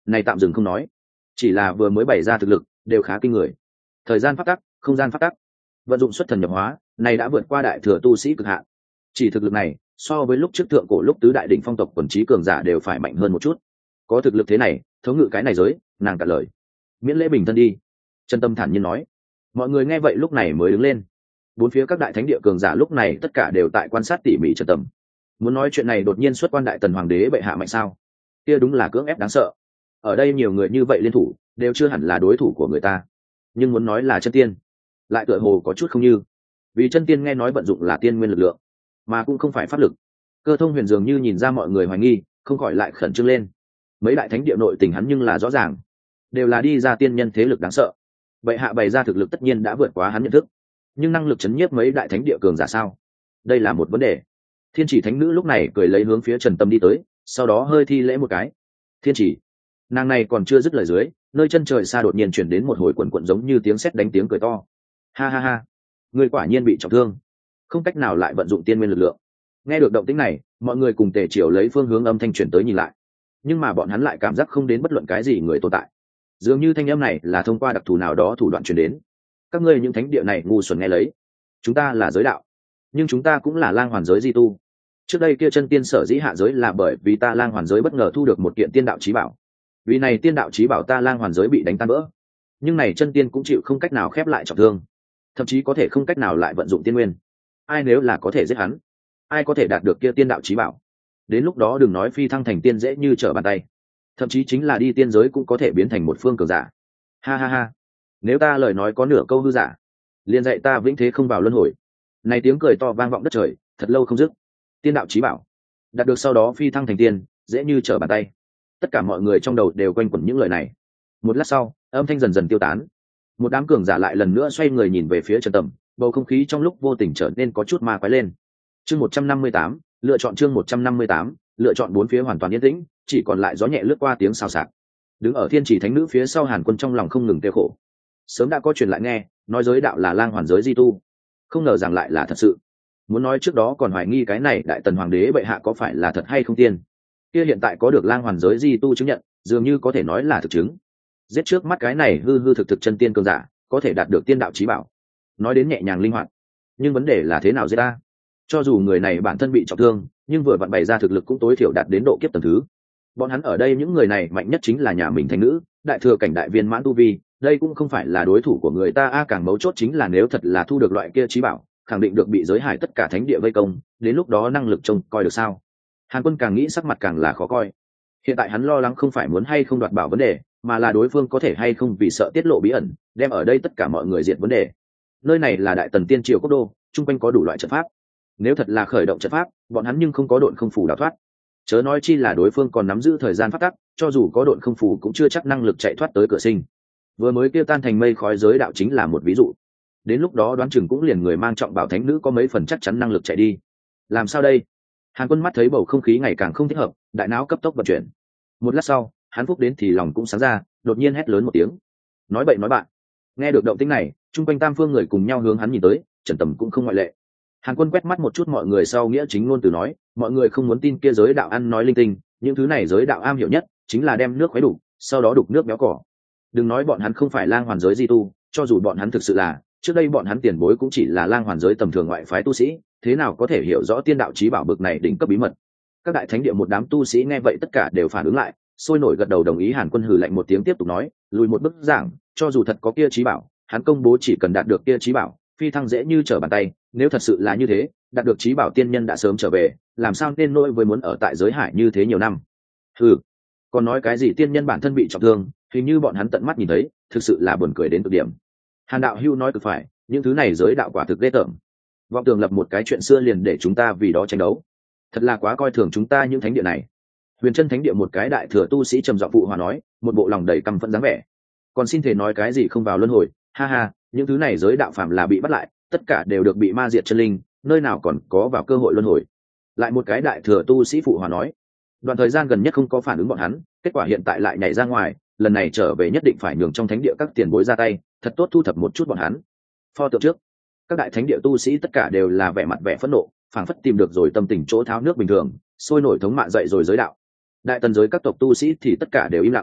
S1: này tạm dừng không nói, chỉ là vừa mới bày ra thực lực đều khá kinh người. Thời gian phát tắc, không gian phát tắc, vận dụng xuất thần nhập hóa, này đã vượt qua đại thừa tu sĩ cực hạn. Chỉ thực lực này so với lúc trước thượng cổ lúc tứ đại đỉnh phong tộc quần trí cường giả đều phải mạnh hơn một chút. Có thực lực thế này, thống ngự cái này giới, nàng cả lời. Miễn lễ bình thân đi, Chân Tâm thản nhiên nói. Mọi người nghe vậy lúc này mới đứng lên. Bốn phía các đại thánh địa cường giả lúc này tất cả đều tại quan sát tỉ mỉ Trần Tâm. Muốn nói chuyện này đột nhiên xuất quan đại tần hoàng đế bệ hạ mạnh sao? Kia đúng là cưỡng ép đáng sợ. Ở đây nhiều người như vậy liên thủ, đều chưa hẳn là đối thủ của người ta. Nhưng muốn nói là chân tiên, lại tựa hồ có chút không như. Vì chân tiên nghe nói vận dụng là tiên nguyên lực lượng, mà cũng không phải pháp lực. Cơ Thông Huyền dường như nhìn ra mọi người hoài nghi, không khỏi lại khẩn trương lên. Mấy đại thánh địa nội tình hắn nhưng là rõ ràng, đều là đi ra tiên nhân thế lực đáng sợ. Bệ hạ bày ra thực lực tất nhiên đã vượt quá hắn nhận thức, nhưng năng lực chấn nhiếp mấy đại thánh địa cường giả sao? Đây là một vấn đề. Thiên Chỉ thánh nữ lúc này cười lấy hướng phía Trần Tâm đi tới, sau đó hơi thi lễ một cái. Thiên Chỉ, nàng này còn chưa dứt lời dưới, nơi chân trời xa đột nhiên chuyển đến một hồi quần quận giống như tiếng sét đánh tiếng cười to. Ha ha ha, người quả nhiên bị trọng thương, không cách nào lại vận dụng tiên nguyên lực lượng. Nghe được động tĩnh này, mọi người cùng tề chiều lấy phương hướng âm thanh chuyển tới nhìn lại, nhưng mà bọn hắn lại cảm giác không đến bất luận cái gì người tồn tại. Dường như thanh âm này là thông qua đặc thù nào đó thủ đoạn truyền đến. Các ngươi những thánh địa này ngu xuẩn nghe lấy, chúng ta là giới đạo, nhưng chúng ta cũng là lang hoàn giới di tu. Trước đây kia chân tiên sở dĩ hạ giới là bởi vì ta lang hoàn giới bất ngờ thu được một kiện tiên đạo chí bảo, vì này tiên đạo chí bảo ta lang hoàn giới bị đánh tan vỡ, nhưng này chân tiên cũng chịu không cách nào khép lại trọng thương, thậm chí có thể không cách nào lại vận dụng tiên nguyên. Ai nếu là có thể giết hắn, ai có thể đạt được kia tiên đạo chí bảo, đến lúc đó đừng nói phi thăng thành tiên dễ như trở bàn tay, thậm chí chính là đi tiên giới cũng có thể biến thành một phương cường giả. Ha ha ha, nếu ta lời nói có nửa câu hư giả, liền dạy ta vĩnh thế không vào luân hồi. Này tiếng cười to vang vọng đất trời, thật lâu không dứt. Tiên đạo chí bảo đạt được sau đó phi thăng thành tiên dễ như trở bàn tay, tất cả mọi người trong đầu đều quanh quẩn những lời này. Một lát sau, âm thanh dần dần tiêu tán, một đám cường giả lại lần nữa xoay người nhìn về phía Trần Tầm, bầu không khí trong lúc vô tình trở nên có chút ma quái lên. Chương một trăm năm mươi tám, lựa chọn chương một trăm năm mươi tám, lựa chọn. Bốn phía hoàn toàn yên tĩnh, chỉ còn lại gió nhẹ lướt qua tiếng xào xạc. Đứng ở Thiên Chỉ thánh nữ phía sau Hàn Quân trong lòng không ngừng tiêu khổ. Sớm đã có truyền lại nghe, nói giới đạo là lang hoàn giới di tu, không ngờ rằng lại là thật sự. Muốn nói trước đó còn hoài nghi cái này đại tần hoàng đế bệ hạ có phải là thật hay không tiên, kia hiện tại có được lang hoàn giới di tu chứng nhận, dường như có thể nói là thực chứng. Giết trước mắt cái này hư hư thực thực chân tiên cường giả, có thể đạt được tiên đạo chí bảo. Nói đến nhẹ nhàng linh hoạt, nhưng vấn đề là thế nào giết ta? Cho dù người này bản thân bị trọng thương, nhưng vừa vặn bày ra thực lực cũng tối thiểu đạt đến độ kiếp tầng thứ. Bọn hắn ở đây những người này mạnh nhất chính là nhà mình thánh nữ, đại thừa cảnh đại viên mãn tu vi, đây cũng không phải là đối thủ của người ta. A càng mấu chốt chính là nếu thật là thu được loại kia chí bảo, khẳng định được bị giới hải tất cả thánh địa vây công, đến lúc đó năng lực trông coi được sao? Hàn Quân càng nghĩ sắc mặt càng là khó coi. Hiện tại hắn lo lắng không phải muốn hay không đoạt bảo vấn đề, mà là đối phương có thể hay không vì sợ tiết lộ bí ẩn, đem ở đây tất cả mọi người diệt vấn đề. Nơi này là đại tần tiên triều quốc đô, chung quanh có đủ loại trận pháp. Nếu thật là khởi động trận pháp, bọn hắn nhưng không có độn không phủ đào thoát. Chớ nói chi là đối phương còn nắm giữ thời gian phát tắc, cho dù có độn không phủ cũng chưa chắc năng lực chạy thoát tới cửa sinh. Vừa mới kêu tan thành mây khói giới đạo chính là một ví dụ. Đến lúc đó đoán chừng cũng liền người mang trọng bảo thánh nữ có mấy phần chắc chắn năng lực chạy đi. Làm sao đây? Hàn Quân mắt thấy bầu không khí ngày càng không thích hợp, đại não cấp tốc vận chuyển. Một lát sau, hắn phúc đến thì lòng cũng sáng ra, đột nhiên hét lớn một tiếng. Nói bậy nói bạn. Nghe được động tĩnh này, chung quanh tam phương người cùng nhau hướng hắn nhìn tới, Trần Tầm cũng không ngoại lệ. Hàn Quân quét mắt một chút mọi người sau nghĩa chính ngôn từ nói, mọi người không muốn tin kia giới đạo ăn nói linh tinh, những thứ này giới đạo am hiểu nhất chính là đem nước khuấy đủ, sau đó đục nước béo cỏ. Đừng nói bọn hắn không phải lang hoàn giới di tu, cho dù bọn hắn thực sự là, trước đây bọn hắn tiền bối cũng chỉ là lang hoàn giới tầm thường ngoại phái tu sĩ, thế nào có thể hiểu rõ tiên đạo chí bảo bực này đỉnh cấp bí mật. Các đại thánh địa một đám tu sĩ nghe vậy tất cả đều phản ứng lại, sôi nổi gật đầu đồng ý. Hàn Quân hừ lạnh một tiếng tiếp tục nói, lùi một bước giảng, cho dù thật có kia chí bảo, hắn công bố chỉ cần đạt được kia chí bảo, phi thăng dễ như trở bàn tay. Nếu thật sự là như thế, đạt được chí bảo tiên nhân đã sớm trở về, làm sao nên nỗi với muốn ở tại giới hải như thế nhiều năm? Hừ, còn nói cái gì tiên nhân bản thân bị trọng thương, hình như bọn hắn tận mắt nhìn thấy, thực sự là buồn cười đến cực điểm. Hàn đạo hưu nói cực phải, những thứ này giới đạo quả thực ghê tởm. Vọng tưởng lập một cái chuyện xưa liền để chúng ta vì đó tranh đấu, thật là quá coi thường chúng ta những thánh địa này. Huyền Chân thánh địa một cái đại thừa tu sĩ trầm giọng phụ hòa nói, một bộ lòng đầy căm phẫn dáng vẻ. Còn xin thể nói cái gì không vào luân hồi, ha ha, những thứ này giới đạo phàm là bị bắt lại, tất cả đều được bị ma diệt chân linh, nơi nào còn có vào cơ hội luân hồi. Lại một cái đại thừa tu sĩ phụ hòa nói, đoạn thời gian gần nhất không có phản ứng bọn hắn, kết quả hiện tại lại nhảy ra ngoài, lần này trở về nhất định phải nhường trong thánh địa các tiền bối ra tay, thật tốt thu thập một chút bọn hắn. Pho tượng trước, các đại thánh địa tu sĩ tất cả đều là vẻ mặt vẻ phẫn nộ, phảng phất tìm được rồi tâm tình chỗ tháo nước bình thường, sôi nổi thống mạ dậy rồi giới đạo. Đại tần giới các tộc tu sĩ thì tất cả đều im lặng.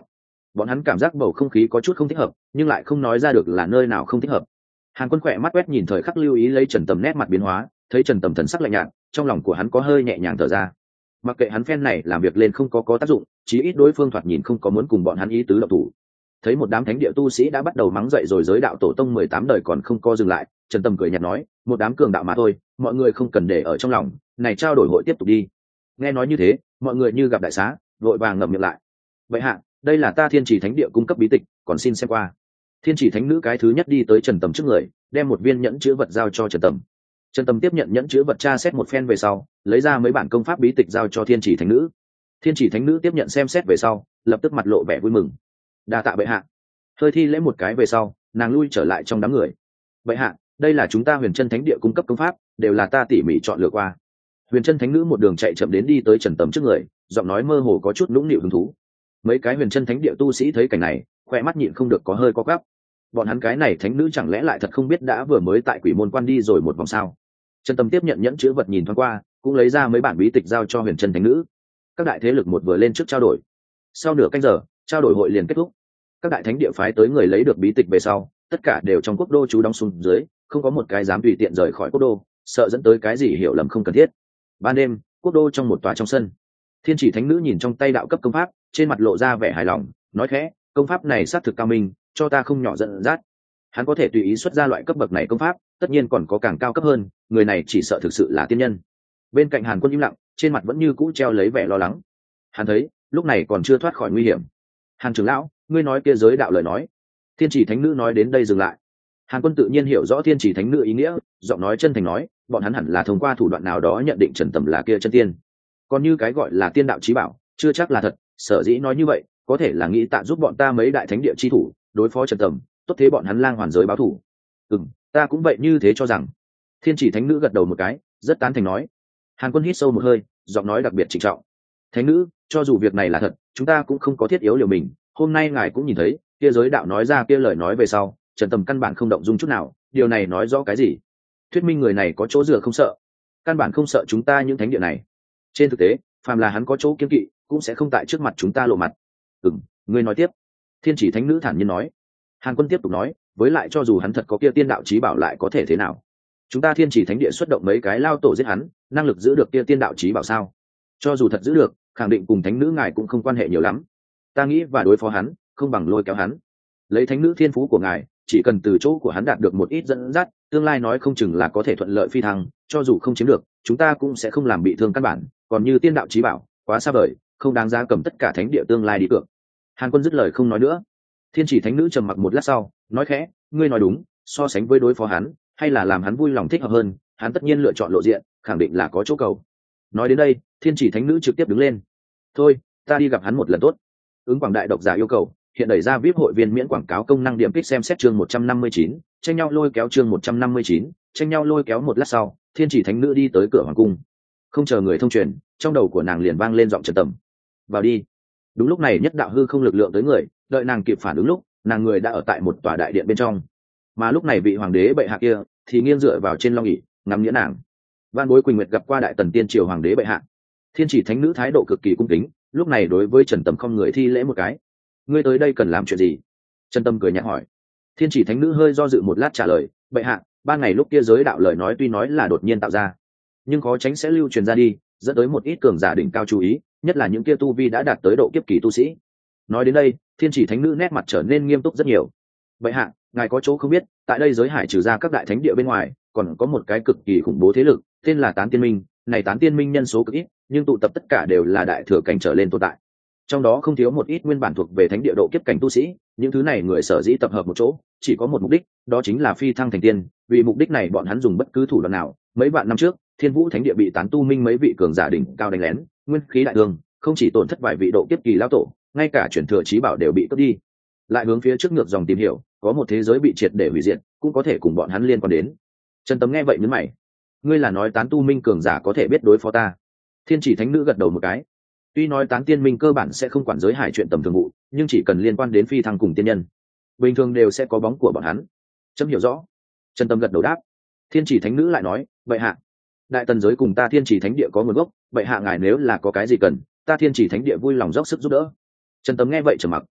S1: bọn hắn cảm giác bầu không khí có chút không thích hợp nhưng lại không nói ra được là nơi nào không thích hợp. Hàn Quân khỏe mắt quét nhìn thời khắc lưu ý lấy Trần Tầm nét mặt biến hóa, thấy Trần Tầm thần sắc lạnh nhạt, trong lòng của hắn có hơi nhẹ nhàng thở ra. Mặc kệ hắn phen này làm việc lên không có có tác dụng, chí ít đối phương thoạt nhìn không có muốn cùng bọn hắn ý tứ động thủ. Thấy một đám thánh địa tu sĩ đã bắt đầu mắng dậy rồi giới đạo tổ tông mười tám đời còn không co dừng lại, Trần Tầm cười nhạt nói, một đám cường đạo mà thôi, mọi người không cần để ở trong lòng, này trao đổi hội tiếp tục đi. Nghe nói như thế, mọi người như gặp đại xá, vội vàng ngậm miệng lại. Vậy hạ, đây là ta Thiên Chỉ Thánh địa cung cấp bí tịch, còn xin xem qua. Thiên Chỉ Thánh nữ cái thứ nhất đi tới Trần Tầm trước người, đem một viên nhẫn chứa vật giao cho Trần Tầm. Trần Tầm tiếp nhận nhẫn chứa vật tra xét một phen về sau, lấy ra mấy bản công pháp bí tịch giao cho Thiên Chỉ Thánh nữ. Thiên Chỉ Thánh nữ tiếp nhận xem xét về sau, lập tức mặt lộ vẻ vui mừng. Đa tạ bệ hạ. Hơi thi lễ một cái về sau, nàng lui trở lại trong đám người. Bệ hạ, đây là chúng ta Huyền Chân Thánh địa cung cấp công pháp, đều là ta tỉ mỉ chọn lựa qua. Huyền Chân Thánh nữ một đường chạy chậm đến đi tới Trần Tầm trước người, giọng nói mơ hồ có chút nũng nịu hứng thú. Mấy cái Huyền Chân Thánh địa tu sĩ thấy cảnh này, khoe mắt nhịn không được có hơi co quắp. Bọn hắn cái này thánh nữ chẳng lẽ lại thật không biết đã vừa mới tại Quỷ Môn Quan đi rồi một vòng sao? Trần Tầm tiếp nhận nhẫn chứa vật nhìn thoáng qua, cũng lấy ra mấy bản bí tịch giao cho Huyền Chân Thánh nữ. Các đại thế lực một vừa lên trước trao đổi. Sau nửa canh giờ, trao đổi hội liền kết thúc. Các đại thánh địa phái tới người lấy được bí tịch về sau, tất cả đều trong quốc đô trú đóng xuống dưới, không có một cái dám tùy tiện rời khỏi quốc đô, sợ dẫn tới cái gì hiểu lầm không cần thiết. Ban đêm, quốc đô trong một tòa trong sân, Thiên Chỉ Thánh nữ nhìn trong tay đạo cấp công pháp, trên mặt lộ ra vẻ hài lòng, nói khẽ, công pháp này xác thực cao minh, cho ta không nhỏ giận dắt. Hắn có thể tùy ý xuất ra loại cấp bậc này công pháp, tất nhiên còn có càng cao cấp hơn, người này chỉ sợ thực sự là tiên nhân. Bên cạnh Hàn Quân im lặng, trên mặt vẫn như cũ treo lấy vẻ lo lắng. Hắn thấy, lúc này còn chưa thoát khỏi nguy hiểm. Hàn trưởng lão, ngươi nói kia giới đạo lời nói. Thiên Chỉ Thánh nữ nói đến đây dừng lại. Hàn Quân tự nhiên hiểu rõ Thiên Chỉ Thánh nữ ý nghĩa, giọng nói chân thành nói, bọn hắn hẳn là thông qua thủ đoạn nào đó nhận định Trần Tầm là kia chân tiên. Còn như cái gọi là tiên đạo chí bảo, chưa chắc là thật, sở dĩ nói như vậy, có thể là nghĩ tạ giúp bọn ta mấy đại thánh địa chi thủ, đối phó Trần Tầm, tốt thế bọn hắn lang hoàn giới báo thủ. Ừm, ta cũng vậy như thế cho rằng. Thiên Chỉ Thánh nữ gật đầu một cái, rất tán thành nói. Hàn Quân hít sâu một hơi, giọng nói đặc biệt trịnh trọng. Thánh nữ, cho dù việc này là thật, chúng ta cũng không có thiết yếu liều mình, hôm nay ngài cũng nhìn thấy, kia giới đạo nói ra kia lời nói về sau, Trần Tầm căn bản không động dung chút nào, điều này nói rõ cái gì? Thuyết minh người này có chỗ dựa không sợ, căn bản không sợ chúng ta những thánh địa này. Trên thực tế, phàm là hắn có chỗ kiêng kỵ, cũng sẽ không tại trước mặt chúng ta lộ mặt. Ừm, ngươi nói tiếp. Thiên Chỉ Thánh nữ thản nhiên nói. Hàn Quân tiếp tục nói, với lại cho dù hắn thật có kia tiên đạo chí bảo lại có thể thế nào? Chúng ta Thiên Chỉ Thánh địa xuất động mấy cái lao tổ giết hắn, năng lực giữ được kia tiên đạo chí bảo sao? Cho dù thật giữ được, khẳng định cùng thánh nữ ngài cũng không quan hệ nhiều lắm. Ta nghĩ và đối phó hắn, không bằng lôi kéo hắn. Lấy thánh nữ thiên phú của ngài, chỉ cần từ chỗ của hắn đạt được một ít dẫn dắt, tương lai nói không chừng là có thể thuận lợi phi thăng, cho dù không chiếm được, chúng ta cũng sẽ không làm bị thương căn bản, còn như tiên đạo chí bảo, quá xa vời, không đáng giá cầm tất cả thánh địa tương lai đi cược. Hàn Quân dứt lời không nói nữa. Thiên Chỉ Thánh nữ trầm mặc một lát sau, nói khẽ, ngươi nói đúng, so sánh với đối phó hắn, hay là làm hắn vui lòng thích hợp hơn, hắn tất nhiên lựa chọn lộ diện, khẳng định là có chỗ cầu. Nói đến đây, Thiên Chỉ Thánh nữ trực tiếp đứng lên. Thôi, ta đi gặp hắn một lần tốt. Ứng quảng đại độc giả yêu cầu, hiện đẩy ra vê i pê hội viên miễn quảng cáo công năng điểm kích xem xét chương một trăm năm mươi chín, tranh nhau lôi kéo chương một trăm năm mươi chín, tranh nhau lôi kéo một lát sau, Thiên Chỉ Thánh nữ đi tới cửa hoàng cung. Không chờ người thông truyền, trong đầu của nàng liền vang lên giọng Trần Tầm. Vào đi. Đúng lúc này nhất đạo hư không lực lượng tới người, đợi nàng kịp phản ứng lúc, nàng người đã ở tại một tòa đại điện bên trong. Mà lúc này vị hoàng đế bệ hạ kia thì nghiêng dựa vào trên long ỷ, ngắm nghĩa nàng. Van Bối Quỳnh Nguyệt gặp qua đại tần tiên triều hoàng đế bệ hạ. Thiên Chỉ Thánh nữ thái độ cực kỳ cung kính, lúc này đối với Trần Tầm không người thi lễ một cái. Ngươi tới đây cần làm chuyện gì? Trần Tầm cười nhạt hỏi. Thiên Chỉ Thánh nữ hơi do dự một lát trả lời, bệ hạ, ban ngày lúc kia giới đạo lời nói tuy nói là đột nhiên tạo ra, nhưng khó tránh sẽ lưu truyền ra đi, dẫn tới một ít cường giả đỉnh cao chú ý, nhất là những kia tu vi đã đạt tới độ kiếp kỳ tu sĩ. Nói đến đây, Thiên Chỉ Thánh nữ nét mặt trở nên nghiêm túc rất nhiều. Bệ hạ, ngài có chỗ không biết, tại đây giới hải trừ ra các đại thánh địa bên ngoài, còn có một cái cực kỳ khủng bố thế lực, tên là Tán Tiên Minh. Này Tán Tiên Minh nhân số cực ít, nhưng tụ tập tất cả đều là đại thừa cảnh trở lên tồn tại. Trong đó không thiếu một ít nguyên bản thuộc về thánh địa độ kiếp cảnh tu sĩ, những thứ này người sở dĩ tập hợp một chỗ, chỉ có một mục đích, đó chính là phi thăng thành tiên. Vì mục đích này bọn hắn dùng bất cứ thủ đoạn nào. Mấy vạn năm trước, Thiên Vũ Thánh địa bị Tán Tu Minh mấy vị cường giả đỉnh cao đánh lén, nguyên khí đại thương, không chỉ tổn thất vài vị độ kiếp kỳ lão tổ, ngay cả chuyển thừa chí bảo đều bị cướp đi. Lại hướng phía trước ngược dòng tìm hiểu, có một thế giới bị triệt để hủy diệt, cũng có thể cùng bọn hắn liên quan đến. Trần Tấm nghe vậy nhướng mày, ngươi là nói Tán Tu Minh cường giả có thể biết đối phó ta? Thiên Chỉ Thánh nữ gật đầu một cái. Tuy nói Tán Tiên Minh cơ bản sẽ không quản giới hải chuyện tầm thường vụ, nhưng chỉ cần liên quan đến phi thăng cùng tiên nhân, bình thường đều sẽ có bóng của bọn hắn. Chấm hiểu rõ. Trần Tâm gật đầu đáp. Thiên Chỉ Thánh nữ lại nói, vậy hạ, đại tần giới cùng ta Thiên Chỉ Thánh địa có nguồn gốc, vậy hạ ngài nếu là có cái gì cần, ta Thiên Chỉ Thánh địa vui lòng dốc sức giúp đỡ. Trần Tâm nghe vậy trầm mặc.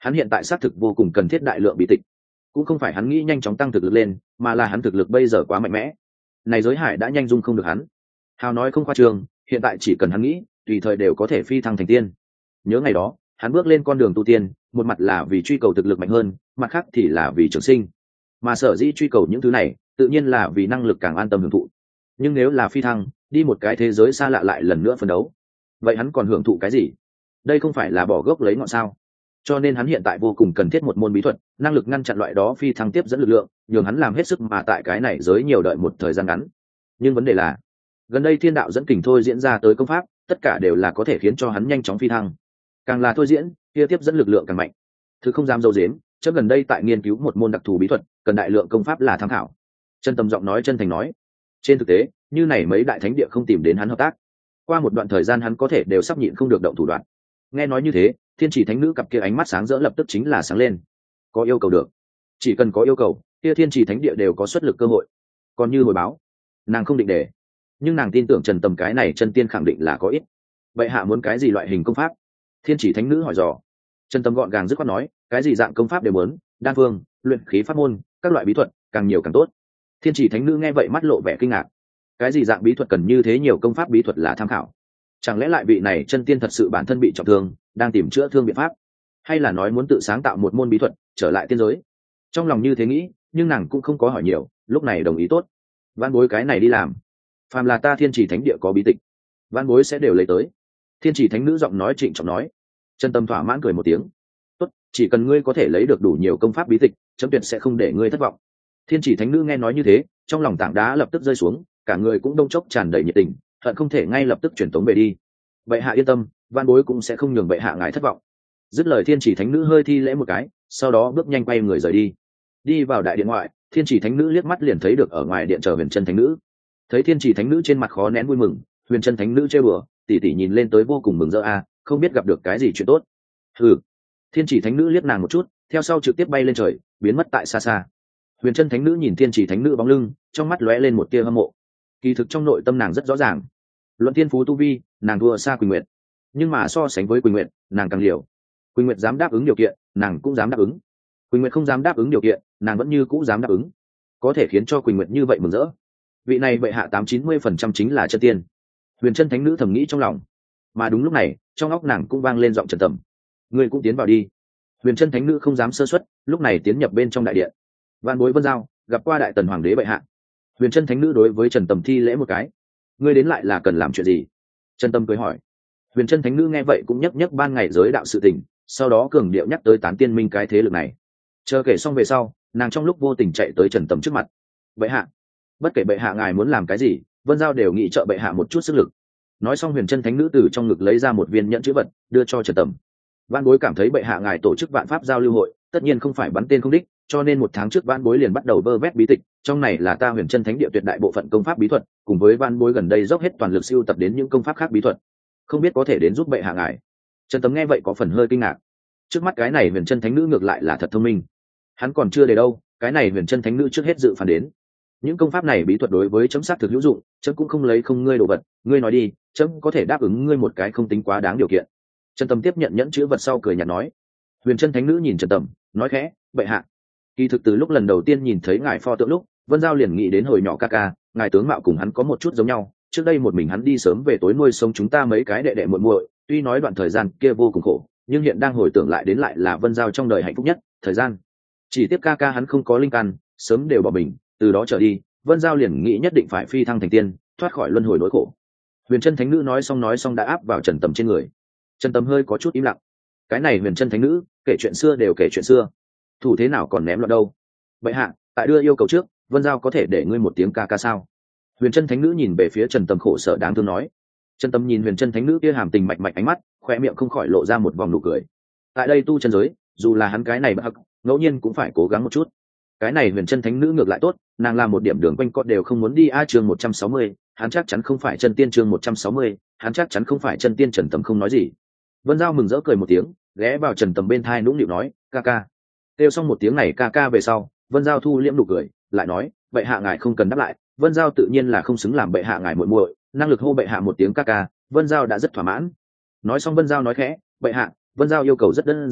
S1: Hắn hiện tại xác thực vô cùng cần thiết đại lượng bí tịch, cũng không phải hắn nghĩ nhanh chóng tăng thực lực lên, mà là hắn thực lực bây giờ quá mạnh mẽ, này giới hải đã nhanh dung không được hắn. Hào nói không khoa trương, hiện tại chỉ cần hắn nghĩ, tùy thời đều có thể phi thăng thành tiên. Nhớ ngày đó, hắn bước lên con đường tu tiên, một mặt là vì truy cầu thực lực mạnh hơn, mặt khác thì là vì trường sinh. Mà sở dĩ truy cầu những thứ này, tự nhiên là vì năng lực càng an tâm hưởng thụ. Nhưng nếu là phi thăng, đi một cái thế giới xa lạ lại lần nữa phấn đấu, vậy hắn còn hưởng thụ cái gì? Đây không phải là bỏ gốc lấy ngọn sao? Cho nên hắn hiện tại vô cùng cần thiết một môn bí thuật, năng lực ngăn chặn loại đó phi thăng tiếp dẫn lực lượng, nhường hắn làm hết sức mà tại cái này giới nhiều đợi một thời gian ngắn. Nhưng vấn đề là, gần đây thiên đạo dẫn kình thôi diễn ra tới công pháp, tất cả đều là có thể khiến cho hắn nhanh chóng phi thăng. Càng là thôi diễn, kia tiếp dẫn lực lượng càng mạnh. Thứ không dám dâu dếm, chớ gần đây tại nghiên cứu một môn đặc thù bí thuật, cần đại lượng công pháp là tham khảo. Chân Tâm giọng nói chân thành nói, trên thực tế, như này mấy đại thánh địa không tìm đến hắn hợp tác, qua một đoạn thời gian hắn có thể đều sắp nhịn không được động thủ đoạn. Nghe nói như thế, thiên chỉ thánh nữ cặp kia ánh mắt sáng rỡ lập tức chính là sáng lên. Có yêu cầu được, chỉ cần có yêu cầu, kia thiên chỉ thánh địa đều có xuất lực cơ hội. Còn như hồi báo, nàng không định để, nhưng nàng tin tưởng Trần Tầm cái này chân tiên khẳng định là có ít. Vậy hạ muốn cái gì loại hình công pháp? Thiên chỉ thánh nữ hỏi dò. Trần Tầm gọn gàng dứt khoát nói, cái gì dạng công pháp đều muốn, đan phương, luyện khí pháp môn, các loại bí thuật, càng nhiều càng tốt. Thiên chỉ thánh nữ nghe vậy mắt lộ vẻ kinh ngạc. Cái gì dạng bí thuật cần như thế nhiều công pháp bí thuật là tham khảo? Chẳng lẽ lại vị này chân tiên thật sự bản thân bị trọng thương, đang tìm chữa thương biện pháp, hay là nói muốn tự sáng tạo một môn bí thuật trở lại tiên giới? Trong lòng như thế nghĩ, nhưng nàng cũng không có hỏi nhiều, lúc này đồng ý tốt. Văn bối cái này đi làm, phàm là ta thiên chỉ thánh địa có bí tịch, văn bối sẽ đều lấy tới. Thiên chỉ thánh nữ giọng nói trịnh trọng nói. Chân Tâm thỏa mãn cười một tiếng, tốt, chỉ cần ngươi có thể lấy được đủ nhiều công pháp bí tịch, chấm tuyệt sẽ không để ngươi thất vọng. Thiên chỉ thánh nữ nghe nói như thế, trong lòng tảng đá lập tức rơi xuống, cả người cũng đông chốc tràn đầy nhiệt tình, hận không thể ngay lập tức chuyển tống về đi. Bệ hạ yên tâm, văn bối cũng sẽ không nhường bệ hạ ngài thất vọng. Dứt lời thiên chỉ thánh nữ hơi thi lễ một cái, sau đó bước nhanh quay người rời đi. Đi vào đại điện ngoại, thiên chỉ thánh nữ liếc mắt liền thấy được ở ngoài điện chờ huyền chân thánh nữ. Thấy thiên chỉ thánh nữ trên mặt khó nén vui mừng, huyền chân thánh nữ trêu bừa, tỉ tỉ nhìn lên tới vô cùng mừng rỡ a, không biết gặp được cái gì chuyện tốt. Hừ. Thiên chỉ thánh nữ liếc nàng một chút, theo sau trực tiếp bay lên trời, biến mất tại xa xa. Huyền chân thánh nữ nhìn thiên chỉ thánh nữ bóng lưng, trong mắt lóe lên một tia hâm mộ. Kỳ thực trong nội tâm nàng rất rõ ràng, luận thiên phú tu vi, nàng đua xa Quỳnh Nguyệt, nhưng mà so sánh với Quỳnh Nguyệt, nàng càng liều. Quỳnh Nguyệt dám đáp ứng điều kiện, nàng cũng dám đáp ứng. Quỳnh Nguyệt không dám đáp ứng điều kiện, nàng vẫn như cũ dám đáp ứng. Có thể khiến cho Quỳnh Nguyệt như vậy mừng rỡ, vị này bệ hạ tám chín mươi phần trăm chính là chân tiên. Huyền chân thánh nữ thầm nghĩ trong lòng. Mà đúng lúc này, trong óc nàng cũng vang lên giọng Trần Tầm, ngươi cũng tiến vào đi. Huyền chân thánh nữ không dám sơ suất, lúc này tiến nhập bên trong đại điện. Vạn bối Vân Giao gặp qua đại tần hoàng đế bệ hạ. Huyền chân thánh nữ đối với Trần Tầm thi lễ một cái. Ngươi đến lại là cần làm chuyện gì? Trần Tâm cười hỏi. Huyền chân thánh nữ nghe vậy cũng nhấc nhấc ban ngày giới đạo sự tình, sau đó cường điệu nhắc tới tán tiên minh cái thế lực này. Chờ kể xong về sau, nàng trong lúc vô tình chạy tới Trần Tầm trước mặt. Bệ hạ, bất kể bệ hạ ngài muốn làm cái gì, Vân Giao đều nghị trợ bệ hạ một chút sức lực. Nói xong huyền chân thánh nữ từ trong ngực lấy ra một viên nhẫn chữ vật, đưa cho Trần Tầm. Vạn bối cảm thấy bệ hạ ngài tổ chức vạn pháp giao lưu hội, tất nhiên không phải bắn tên không đích, cho nên một tháng trước vạn bối liền bắt đầu vơ vét bí tịch, trong này là ta huyền chân thánh địa tuyệt đại bộ phận công pháp bí thuật, cùng với vạn bối gần đây dốc hết toàn lực siêu tập đến những công pháp khác bí thuật, không biết có thể đến giúp bệ hạ ngài. Trần Tầm nghe vậy có phần hơi kinh ngạc. Trước mắt cái này huyền chân thánh nữ ngược lại là thật thông minh. Hắn còn chưa để đâu, cái này huyền chân thánh nữ trước hết dự phán đến. Những công pháp này bí thuật đối với chấm sát thực hữu dụng, chấm cũng không lấy không ngươi đồ vật, ngươi nói đi, chấm có thể đáp ứng ngươi một cái không tính quá đáng điều kiện. Trần Tầm tiếp nhận nhẫn chữ vật sau cười nhạt nói. Huyền chân thánh nữ nhìn Trần Tầm, nói khẽ, bệ hạ, kỳ thực từ lúc lần đầu tiên nhìn thấy ngài pho tượng lúc, Vân Giao liền nghĩ đến hồi nhỏ ca ca, ngài tướng mạo cùng hắn có một chút giống nhau. Trước đây một mình hắn đi sớm về tối nuôi sống chúng ta mấy cái đệ đệ muội muội, tuy nói đoạn thời gian kia vô cùng khổ, nhưng hiện đang hồi tưởng lại đến lại là Vân Giao trong đời hạnh phúc nhất thời gian. Chỉ tiếc ca ca hắn không có linh căn, sớm đều bỏ mình, từ đó trở đi, Vân Giao liền nghĩ nhất định phải phi thăng thành tiên, thoát khỏi luân hồi nỗi khổ. Huyền chân thánh nữ nói xong nói xong đã áp vào Trần Tầm trên người. Trần Tầm hơi có chút im lặng. Cái này huyền chân thánh nữ kể chuyện xưa đều kể chuyện xưa, thủ thế nào còn ném loạn đâu. Bệ hạ, tại đưa yêu cầu trước, Vân Giao có thể để ngươi một tiếng ca ca sao? Huyền chân thánh nữ nhìn về phía Trần Tầm khổ sở đáng thương nói. Trần Tầm nhìn huyền chân thánh nữ kia hàm tình mạch mạch ánh mắt, khoe miệng không khỏi lộ ra một vòng nụ cười. Tại đây tu chân giới, dù là hắn cái này bất hắc, ngẫu nhiên cũng phải cố gắng một chút. Cái này huyền chân thánh nữ ngược lại tốt, nàng làm một điểm đường quanh co đều không muốn đi. A chương một trăm sáu mươi, hắn chắc chắn không phải chân tiên. Chương một trăm sáu mươi, hắn chắc chắn không phải chân tiên. Trần Tầm không nói gì. Vân Giao mừng rỡ cười một tiếng, ghé vào Trần Tầm bên thai nũng nịu nói, ca ca. Kêu xong một tiếng này ca ca về sau, Vân Giao thu liễm nụ cười, lại nói, bệ hạ ngài không cần đáp lại, Vân Giao tự nhiên là không xứng làm bệ hạ ngài muội muội, năng lực hô bệ hạ một tiếng ca ca, Vân Giao đã rất thỏa mãn. Nói xong Vân Giao nói khẽ, bệ hạ, Vân Giao yêu cầu rất đơn giản,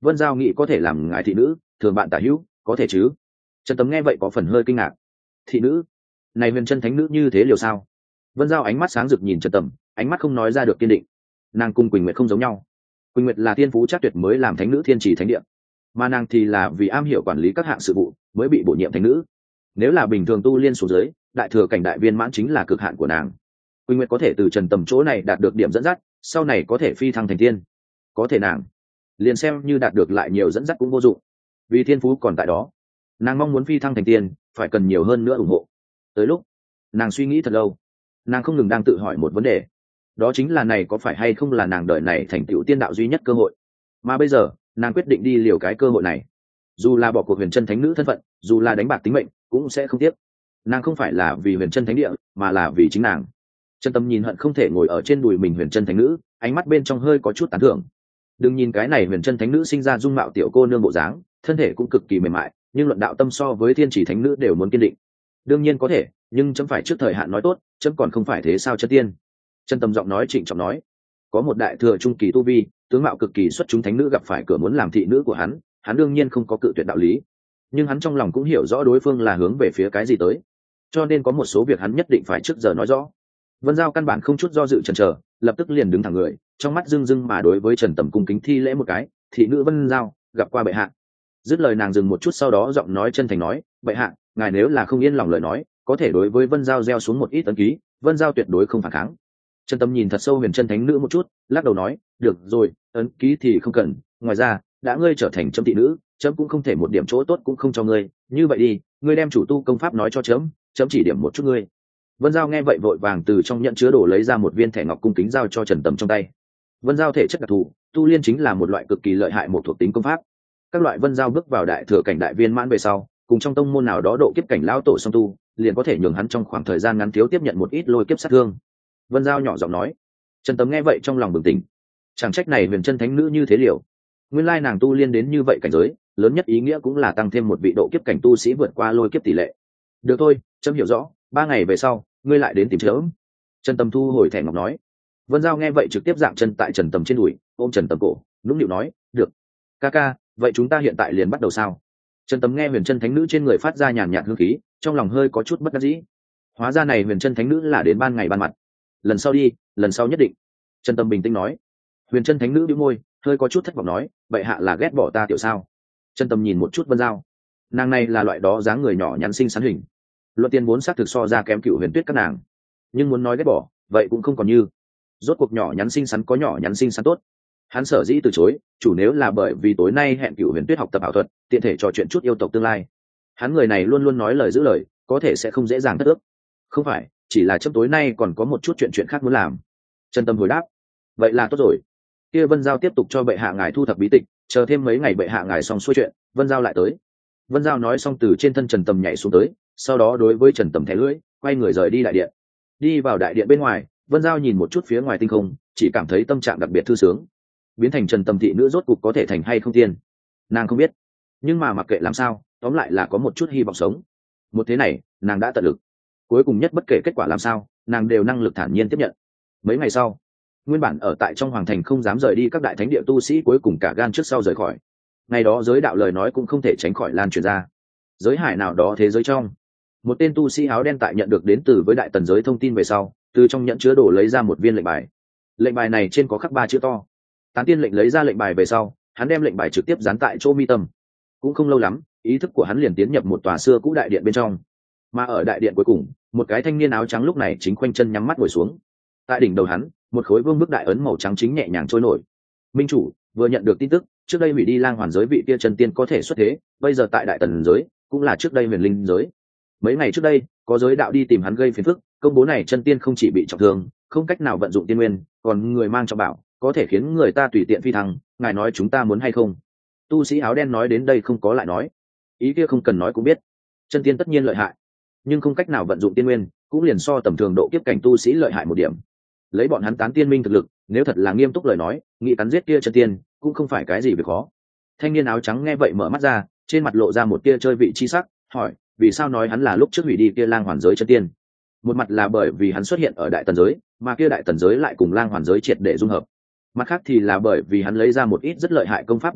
S1: vân giao nghĩ có thể làm ngài thị nữ, thường bạn tả hữu, có thể chứ? Trần Tầm nghe vậy có phần hơi kinh ngạc. Thị nữ? Này huyền chân thánh nữ như thế liều sao? Vân giao ánh mắt sáng rực nhìn Trần Tầm, ánh mắt không nói ra được kiên định. Nàng cùng Quỳnh Nguyệt không giống nhau. Quỳnh Nguyệt là thiên phú chắc tuyệt mới làm thánh nữ thiên trì thánh địa, mà nàng thì là vì am hiểu quản lý các hạng sự vụ mới bị bổ nhiệm thánh nữ. Nếu là bình thường tu liên xuống dưới, đại thừa cảnh đại viên mãn chính là cực hạn của nàng. Quỳnh Nguyệt có thể từ Trần Tầm chỗ này đạt được điểm dẫn dắt, sau này có thể phi thăng thành tiên. Có thể nàng liền xem như đạt được lại nhiều dẫn dắt cũng vô dụng, vì thiên phú còn tại đó. Nàng mong muốn phi thăng thành tiên phải cần nhiều hơn nữa ủng hộ. Tới lúc nàng suy nghĩ thật lâu, nàng không ngừng đang tự hỏi một vấn đề, đó chính là này có phải hay không là nàng đời này thành tựu tiên đạo duy nhất cơ hội. Mà bây giờ nàng quyết định đi liều cái cơ hội này, dù là bỏ cuộc huyền chân thánh nữ thân phận, dù là đánh bạc tính mệnh cũng sẽ không tiếc. Nàng không phải là vì huyền chân thánh địa, mà là vì chính nàng. Trần Tâm nhìn hận không thể ngồi ở trên đùi mình huyền chân thánh nữ, ánh mắt bên trong hơi có chút tán thưởng. Đừng nhìn cái này huyền chân thánh nữ sinh ra dung mạo tiểu cô nương bộ dáng, thân thể cũng cực kỳ mềm mại, nhưng luận đạo tâm so với thiên chỉ thánh nữ đều muốn kiên định. Đương nhiên có thể, nhưng chấm phải trước thời hạn nói tốt, chấm còn không phải thế sao chân tiên. Trần Tâm giọng nói trịnh trọng nói, có một đại thừa trung kỳ tu vi, tướng mạo cực kỳ xuất chúng thánh nữ gặp phải cửa muốn làm thị nữ của hắn, hắn đương nhiên không có cự tuyệt đạo lý. Nhưng hắn trong lòng cũng hiểu rõ đối phương là hướng về phía cái gì tới, cho nên có một số việc hắn nhất định phải trước giờ nói rõ. Vân Giao căn bản không chút do dự chần chờ, lập tức liền đứng thẳng người, trong mắt rưng rưng mà đối với Trần Tầm cung kính thi lễ một cái, thị nữ Vân Giao gặp qua bệ hạ. Dứt lời nàng dừng một chút, sau đó giọng nói chân thành nói, bệ hạ, ngài nếu là không yên lòng lời nói, có thể đối với Vân Giao gieo xuống một ít ấn ký, Vân Giao tuyệt đối không phản kháng. Trần Tầm nhìn thật sâu huyền chân thánh nữ một chút, lắc đầu nói, được rồi, ấn ký thì không cần, ngoài ra đã ngươi trở thành chấm thị nữ, chấm cũng không thể một điểm chỗ tốt cũng không cho ngươi, như vậy đi, ngươi đem chủ tu công pháp nói cho chấm, chấm chỉ điểm một chút ngươi. Vân Giao nghe vậy vội vàng từ trong nhận chứa đồ lấy ra một viên thẻ ngọc cung kính giao cho Trần Tầm trong tay. Vân Giao thể chất đặc thù, tu liên chính là một loại cực kỳ lợi hại một thuộc tính công pháp. Các loại Vân Giao bước vào đại thừa cảnh đại viên mãn về sau, cùng trong tông môn nào đó độ kiếp cảnh lão tổ song tu, liền có thể nhường hắn trong khoảng thời gian ngắn thiếu tiếp nhận một ít lôi kiếp sát thương. Vân Giao nhỏ giọng nói. Trần Tầm nghe vậy trong lòng bừng tỉnh, chẳng trách này huyền chân thánh nữ như thế liều, nguyên lai nàng tu liên đến như vậy cảnh giới, lớn nhất ý nghĩa cũng là tăng thêm một vị độ kiếp cảnh tu sĩ vượt qua lôi kiếp tỷ lệ. Được thôi, chấm hiểu rõ, ba ngày về sau ngươi lại đến tìm chấm. Trần Tầm thu hồi thẻ ngọc nói. Vân Giao nghe vậy trực tiếp dạng chân tại Trần Tầm trên đùi, ôm Trần Tầm cổ, nũng nịu nói, được ca ca, vậy chúng ta hiện tại liền bắt đầu sao? Trần Tầm nghe huyền chân thánh nữ trên người phát ra nhàn nhạt hương khí, trong lòng hơi có chút bất đắc dĩ. Hóa ra này huyền chân thánh nữ là đến ban ngày ban mặt, lần sau đi, lần sau nhất định. Trần Tầm bình tĩnh nói. Huyền chân thánh nữ bĩu môi, hơi có chút thất vọng nói, bệ hạ là ghét bỏ ta tiểu sao? Trần Tầm nhìn một chút Vân Giao, nàng này là loại đó dáng người nhỏ nhắn xinh xắn hình, luận tiền vốn xác thực so ra kém cựu huyền tuyết các nàng, nhưng muốn nói ghét bỏ vậy cũng không còn như. Rốt cuộc nhỏ nhắn xinh xắn có nhỏ nhắn xinh xắn tốt. Hắn sở dĩ từ chối, chủ nếu là bởi vì tối nay hẹn cựu huyền tuyết học tập ảo thuật, tiện thể trò chuyện chút yêu tộc tương lai. Hắn người này luôn luôn nói lời giữ lời, có thể sẽ không dễ dàng thất ước. Không phải, chỉ là chấp tối nay còn có một chút chuyện chuyện khác muốn làm. Trần Tâm hồi đáp, vậy là tốt rồi. Kia Vân Giao tiếp tục cho bệ hạ ngài thu thập bí tịch, chờ thêm mấy ngày bệ hạ ngài xong xuôi chuyện, Vân Giao lại tới. Vân Giao nói xong từ trên thân Trần Tầm nhảy xuống tới, sau đó đối với Trần Tầm thẻ lưỡi, quay người rời đi đại điện. Đi vào đại điện bên ngoài, Vân Giao nhìn một chút phía ngoài tinh không, chỉ cảm thấy tâm trạng đặc biệt thư sướng. Biến thành Trần Tầm thị nữ rốt cục có thể thành hay không tiên, nàng không biết, nhưng mà mặc kệ làm sao, tóm lại là có một chút hy vọng sống. Một thế này, nàng đã tận lực, cuối cùng nhất bất kể kết quả làm sao, nàng đều năng lực thản nhiên tiếp nhận. Mấy ngày sau, nguyên bản ở tại trong hoàng thành không dám rời đi các đại thánh địa tu sĩ cuối cùng cả gan trước sau rời khỏi. Ngày đó giới đạo lời nói cũng không thể tránh khỏi lan truyền ra. Giới hải nào đó thế giới trong, một tên tu sĩ áo đen tại nhận được đến từ với đại tần giới thông tin về sau, từ trong nhận chứa đồ lấy ra một viên lệnh bài. Lệnh bài này trên có khắc ba chữ to. Tán tiên lệnh lấy ra lệnh bài về sau, hắn đem lệnh bài trực tiếp dán tại chỗ mi tâm. Cũng không lâu lắm, ý thức của hắn liền tiến nhập một tòa xưa cũ đại điện bên trong. Mà ở đại điện cuối cùng, một cái thanh niên áo trắng lúc này chính khoanh chân nhắm mắt ngồi xuống. Tại đỉnh đầu hắn, một khối vương bức đại ấn màu trắng chính nhẹ nhàng trôi nổi. Minh chủ vừa nhận được tin tức, trước đây hủy đi lang hoàn giới vị kia chân tiên có thể xuất thế, bây giờ tại đại tần giới, cũng là trước đây huyền linh giới. Mấy ngày trước đây, có giới đạo đi tìm hắn gây phiền phức, công bố này chân tiên không chỉ bị trọng thương, không cách nào vận dụng tiên nguyên, còn người mang trọng bảo, có thể khiến người ta tùy tiện phi thăng, ngài nói chúng ta muốn hay không? Tu sĩ áo đen nói đến đây không có lại nói, ý kia không cần nói cũng biết, chân tiên tất nhiên lợi hại, nhưng không cách nào vận dụng tiên nguyên, cũng liền so tầm thường độ kiếp cảnh tu sĩ lợi hại một điểm. Lấy bọn hắn tán tiên minh thực lực, nếu thật là nghiêm túc lời nói, nghĩ cắn giết kia chân tiên cũng không phải cái gì việc khó. Thanh niên áo trắng nghe vậy mở mắt ra, trên mặt lộ ra một tia chơi vị chi sắc, hỏi, vì sao nói hắn là lúc trước hủy đi kia lang hoàn giới chân tiên? Một mặt là bởi vì hắn xuất hiện ở đại tần giới, mà kia đại tần giới lại cùng lang hoàn giới triệt để dung hợp. Mặt khác thì là bởi vì hắn lấy ra một ít rất lợi hại công pháp bí tịch,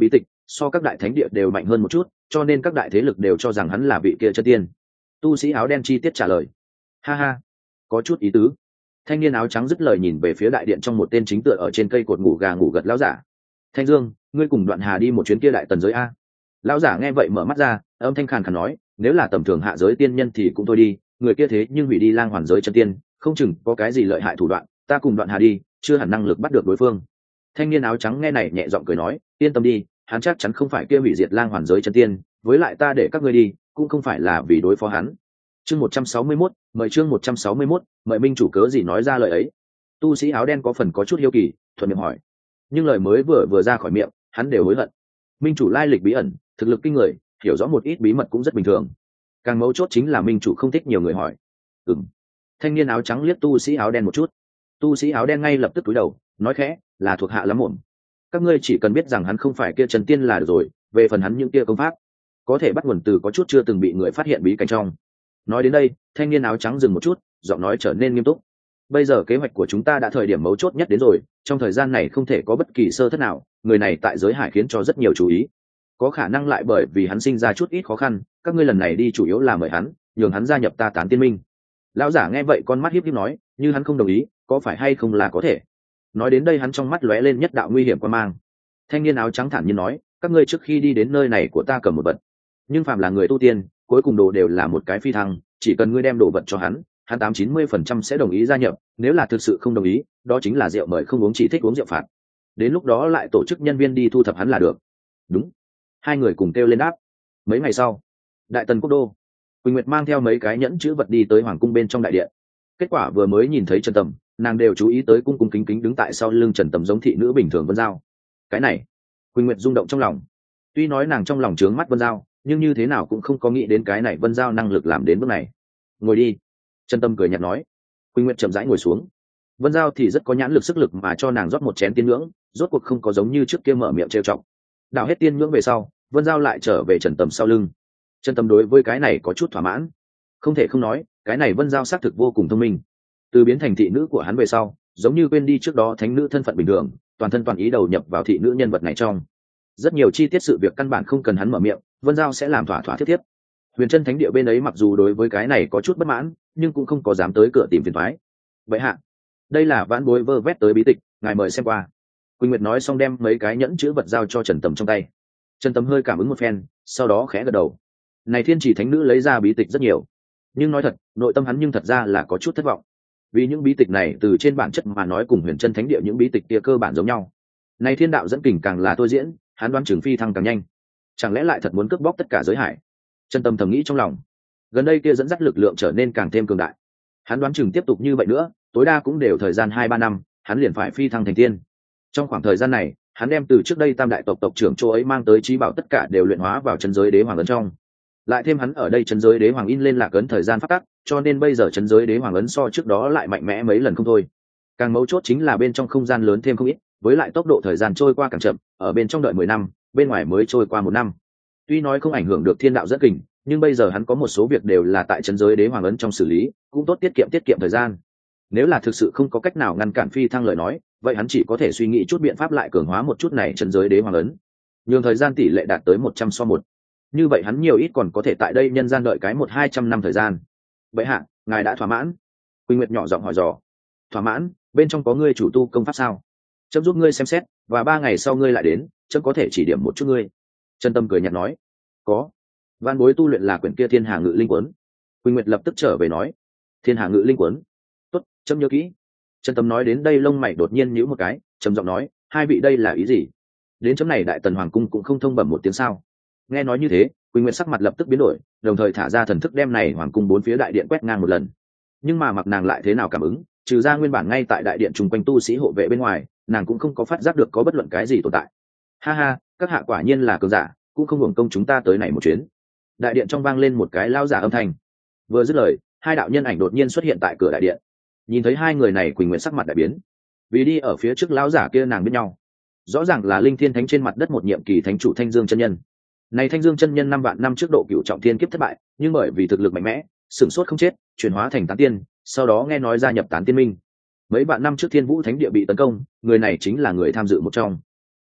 S1: so các đại thánh địa đều mạnh hơn một chút, cho nên các đại thế lực đều cho rằng hắn là vị kia chân tiên. Tu sĩ áo đen chi tiết trả lời. Ha ha, có chút ý tứ. Thanh niên áo trắng dứt lời nhìn về phía đại điện trong một tên chính tựa ở trên cây cột ngủ gà ngủ gật lão giả. Thanh Dương, ngươi cùng Đoạn Hà đi một chuyến kia đại tần giới a. Lão giả nghe vậy mở mắt ra, âm thanh khàn khàn nói, nếu là tầm thường hạ giới tiên nhân thì cũng thôi đi, người kia thế nhưng hủy đi lang hoàn giới chân tiên, không chừng có cái gì lợi hại thủ đoạn, ta cùng Đoạn Hà đi, chưa hẳn năng lực bắt được đối phương. Thanh niên áo trắng nghe này nhẹ giọng cười nói, yên tâm đi, hắn chắc chắn không phải kia hủy diệt lang hoàn giới chân tiên, với lại ta để các ngươi đi cũng không phải là vì đối phó hắn. Chương một trăm sáu mươi mốt, mời chương một trăm sáu mươi mốt, mời minh chủ cớ gì nói ra lời ấy. Tu sĩ áo đen có phần có chút hiếu kỳ, thuận miệng hỏi, nhưng lời mới vừa vừa ra khỏi miệng hắn đều hối hận. Minh chủ lai lịch bí ẩn, thực lực kinh người, hiểu rõ một ít bí mật cũng rất bình thường, càng mấu chốt chính là minh chủ không thích nhiều người hỏi. Ừm. Thanh niên áo trắng liếc tu sĩ áo đen một chút. Tu sĩ áo đen ngay lập tức cúi đầu nói khẽ, là thuộc hạ lắm mồm, các ngươi chỉ cần biết rằng hắn không phải kia trần tiên là được rồi, về phần hắn những kia công pháp có thể bắt nguồn từ có chút chưa từng bị người phát hiện bí cảnh trong. Nói đến đây thanh niên áo trắng dừng một chút, giọng nói trở nên nghiêm túc. Bây giờ kế hoạch của chúng ta đã thời điểm mấu chốt nhất đến rồi, trong thời gian này không thể có bất kỳ sơ thất nào, người này tại giới hải khiến cho rất nhiều chú ý, có khả năng lại bởi vì hắn sinh ra chút ít khó khăn, các ngươi lần này đi chủ yếu là mời hắn, nhường hắn gia nhập ta Tán Tiên Minh. Lão giả nghe vậy con mắt híp híp nói, như hắn không đồng ý có phải hay không là có thể. Nói đến đây hắn trong mắt lóe lên nhất đạo nguy hiểm quan mang. Thanh niên áo trắng thản nhiên nói, các ngươi trước khi đi đến nơi này của ta cầm một vật, nhưng phàm là người tu tiên cuối cùng đồ đều là một cái phi thăng, chỉ cần ngươi đem đồ vật cho hắn, hắn tám chín mươi phần trăm sẽ đồng ý gia nhập, nếu là thực sự không đồng ý đó chính là rượu mời không uống, chỉ thích uống rượu phạt, đến lúc đó lại tổ chức nhân viên đi thu thập hắn là được. Đúng. Hai người cùng kêu lên đáp. Mấy ngày sau, đại tần quốc đô, Quỳnh Nguyệt mang theo mấy cái nhẫn chữ vật đi tới hoàng cung bên trong đại điện. Kết quả vừa mới nhìn thấy Trần Tầm, nàng đều chú ý tới cung cung kính kính đứng tại sau lưng Trần Tầm giống thị nữ bình thường Vân Giao. Cái này, Quỳnh Nguyệt rung động trong lòng. Tuy nói nàng trong lòng trướng mắt Vân Giao, nhưng như thế nào cũng không có nghĩ đến cái này Vân Giao năng lực làm đến bước này. Ngồi đi. Trần Tâm cười nhạt nói. Quỳnh Nguyệt chậm rãi ngồi xuống. Vân Giao thì rất có nhãn lực sức lực mà cho nàng rót một chén tiên ngưỡng, rốt cuộc không có giống như trước kia mở miệng trêu chọc. Đảo hết tiên ngưỡng về sau, Vân Giao lại trở về Trần Tầm sau lưng. Trần Tầm đối với cái này có chút thỏa mãn. Không thể không nói, cái này Vân Giao xác thực vô cùng thông minh. Từ biến thành thị nữ của hắn về sau, giống như quên đi trước đó thánh nữ thân phận bình thường, toàn thân toàn ý đầu nhập vào thị nữ nhân vật này trong. Rất nhiều chi tiết sự việc căn bản không cần hắn mở miệng, Vân Giao sẽ làm thỏa thỏa thiết tiếp. Huyền Chân Thánh địa bên ấy mặc dù đối với cái này có chút bất mãn, nhưng cũng không có dám tới cửa tìm phiền toái. Vậy hạ, đây là vãn bối vơ vét tới bí tịch, ngài mời xem qua. Quỳnh Nguyệt nói xong đem mấy cái nhẫn chữ vật giao cho Trần Tầm trong tay. Trần Tầm hơi cảm ứng một phen, sau đó khẽ gật đầu. Này Thiên Chỉ Thánh nữ lấy ra bí tịch rất nhiều, nhưng nói thật, nội tâm hắn nhưng thật ra là có chút thất vọng. Vì những bí tịch này từ trên bản chất mà nói cùng Huyền Chân Thánh địa những bí tịch kia cơ bản giống nhau. Này thiên đạo dẫn kình càng là tôi diễn, hắn đoán trường phi thăng càng nhanh. Chẳng lẽ lại thật muốn cướp bóc tất cả giới hải? Trần Tâm thầm nghĩ trong lòng. Gần đây kia dẫn dắt lực lượng trở nên càng thêm cường đại. Hắn đoán chừng tiếp tục như vậy nữa, tối đa cũng đều thời gian hai ba năm, hắn liền phải phi thăng thành tiên. Trong khoảng thời gian này, hắn đem từ trước đây tam đại tộc tộc trưởng chỗ ấy mang tới trí bảo tất cả đều luyện hóa vào chân giới đế hoàng ấn trong. Lại thêm hắn ở đây chân giới đế hoàng in lên lạc ấn thời gian phát tắc, cho nên bây giờ chân giới đế hoàng ấn so trước đó lại mạnh mẽ mấy lần không thôi. Càng mấu chốt chính là bên trong không gian lớn thêm không ít, với lại tốc độ thời gian trôi qua càng chậm, ở bên trong đợi mười năm, bên ngoài mới trôi qua một năm. Tuy nói không ảnh hưởng được thiên đạo dẫn kình, nhưng bây giờ hắn có một số việc đều là tại chân giới đế hoàng ấn trong xử lý, cũng tốt tiết kiệm tiết kiệm thời gian. Nếu là thực sự không có cách nào ngăn cản phi thăng lời nói, vậy hắn chỉ có thể suy nghĩ chút biện pháp lại cường hóa một chút này chân giới đế hoàng ấn, nhường thời gian tỷ lệ đạt tới một trăm so một. Như vậy hắn nhiều ít còn có thể tại đây nhân gian đợi cái một hai trăm năm thời gian. Vậy hạ, ngài đã thỏa mãn? Quỳnh Nguyệt nhỏ giọng hỏi dò. Thỏa mãn? Bên trong có ngươi chủ tu công pháp sao? Chấm giúp ngươi xem xét, và ba ngày sau ngươi lại đến, chấm có thể chỉ điểm một chút ngươi. Trần Tâm cười nhạt nói. Có. Van bối tu luyện là quyển kia Thiên Hà Ngự Linh Quấn. Quỳnh Nguyệt lập tức trở về nói. Thiên Hà Ngự Linh Quấn. Tốt, chấm nhớ kỹ. Trần Tâm nói đến đây lông mày đột nhiên nhíu một cái, trầm giọng nói, hai vị đây là ý gì? Đến chấm này Đại Tần Hoàng cung cũng không thông bẩm một tiếng sao? Nghe nói như thế, Quỳnh Nguyệt sắc mặt lập tức biến đổi, đồng thời thả ra thần thức đem này hoàng cung bốn phía đại điện quét ngang một lần. Nhưng mà mặc nàng lại thế nào cảm ứng, trừ ra nguyên bản ngay tại đại điện trùng quanh tu sĩ hộ vệ bên ngoài, nàng cũng không có phát giác được có bất luận cái gì tồn tại. Ha ha, các hạ quả nhiên là cường giả, cũng không hưởng công chúng ta tới này một chuyến. Đại điện trong vang lên một cái lao giả âm thanh. Vừa dứt lời, hai đạo nhân ảnh đột nhiên xuất hiện tại cửa đại điện. Nhìn thấy hai người này, Quỳnh Nguyệt sắc mặt đại biến. Vì đi ở phía trước lão giả kia nàng biết nhau, rõ ràng là Linh Thiên Thánh trên mặt đất một nhiệm kỳ thánh chủ Thanh Dương chân nhân. Này Thanh Dương chân nhân năm vạn năm trước độ cửu trọng thiên kiếp thất bại, nhưng bởi vì thực lực mạnh mẽ, sửng sốt không chết, chuyển hóa thành tán tiên, sau đó nghe nói gia nhập Tán Tiên Minh. Mấy vạn năm trước Thiên Vũ Thánh địa bị tấn công, người này chính là người tham dự một trong.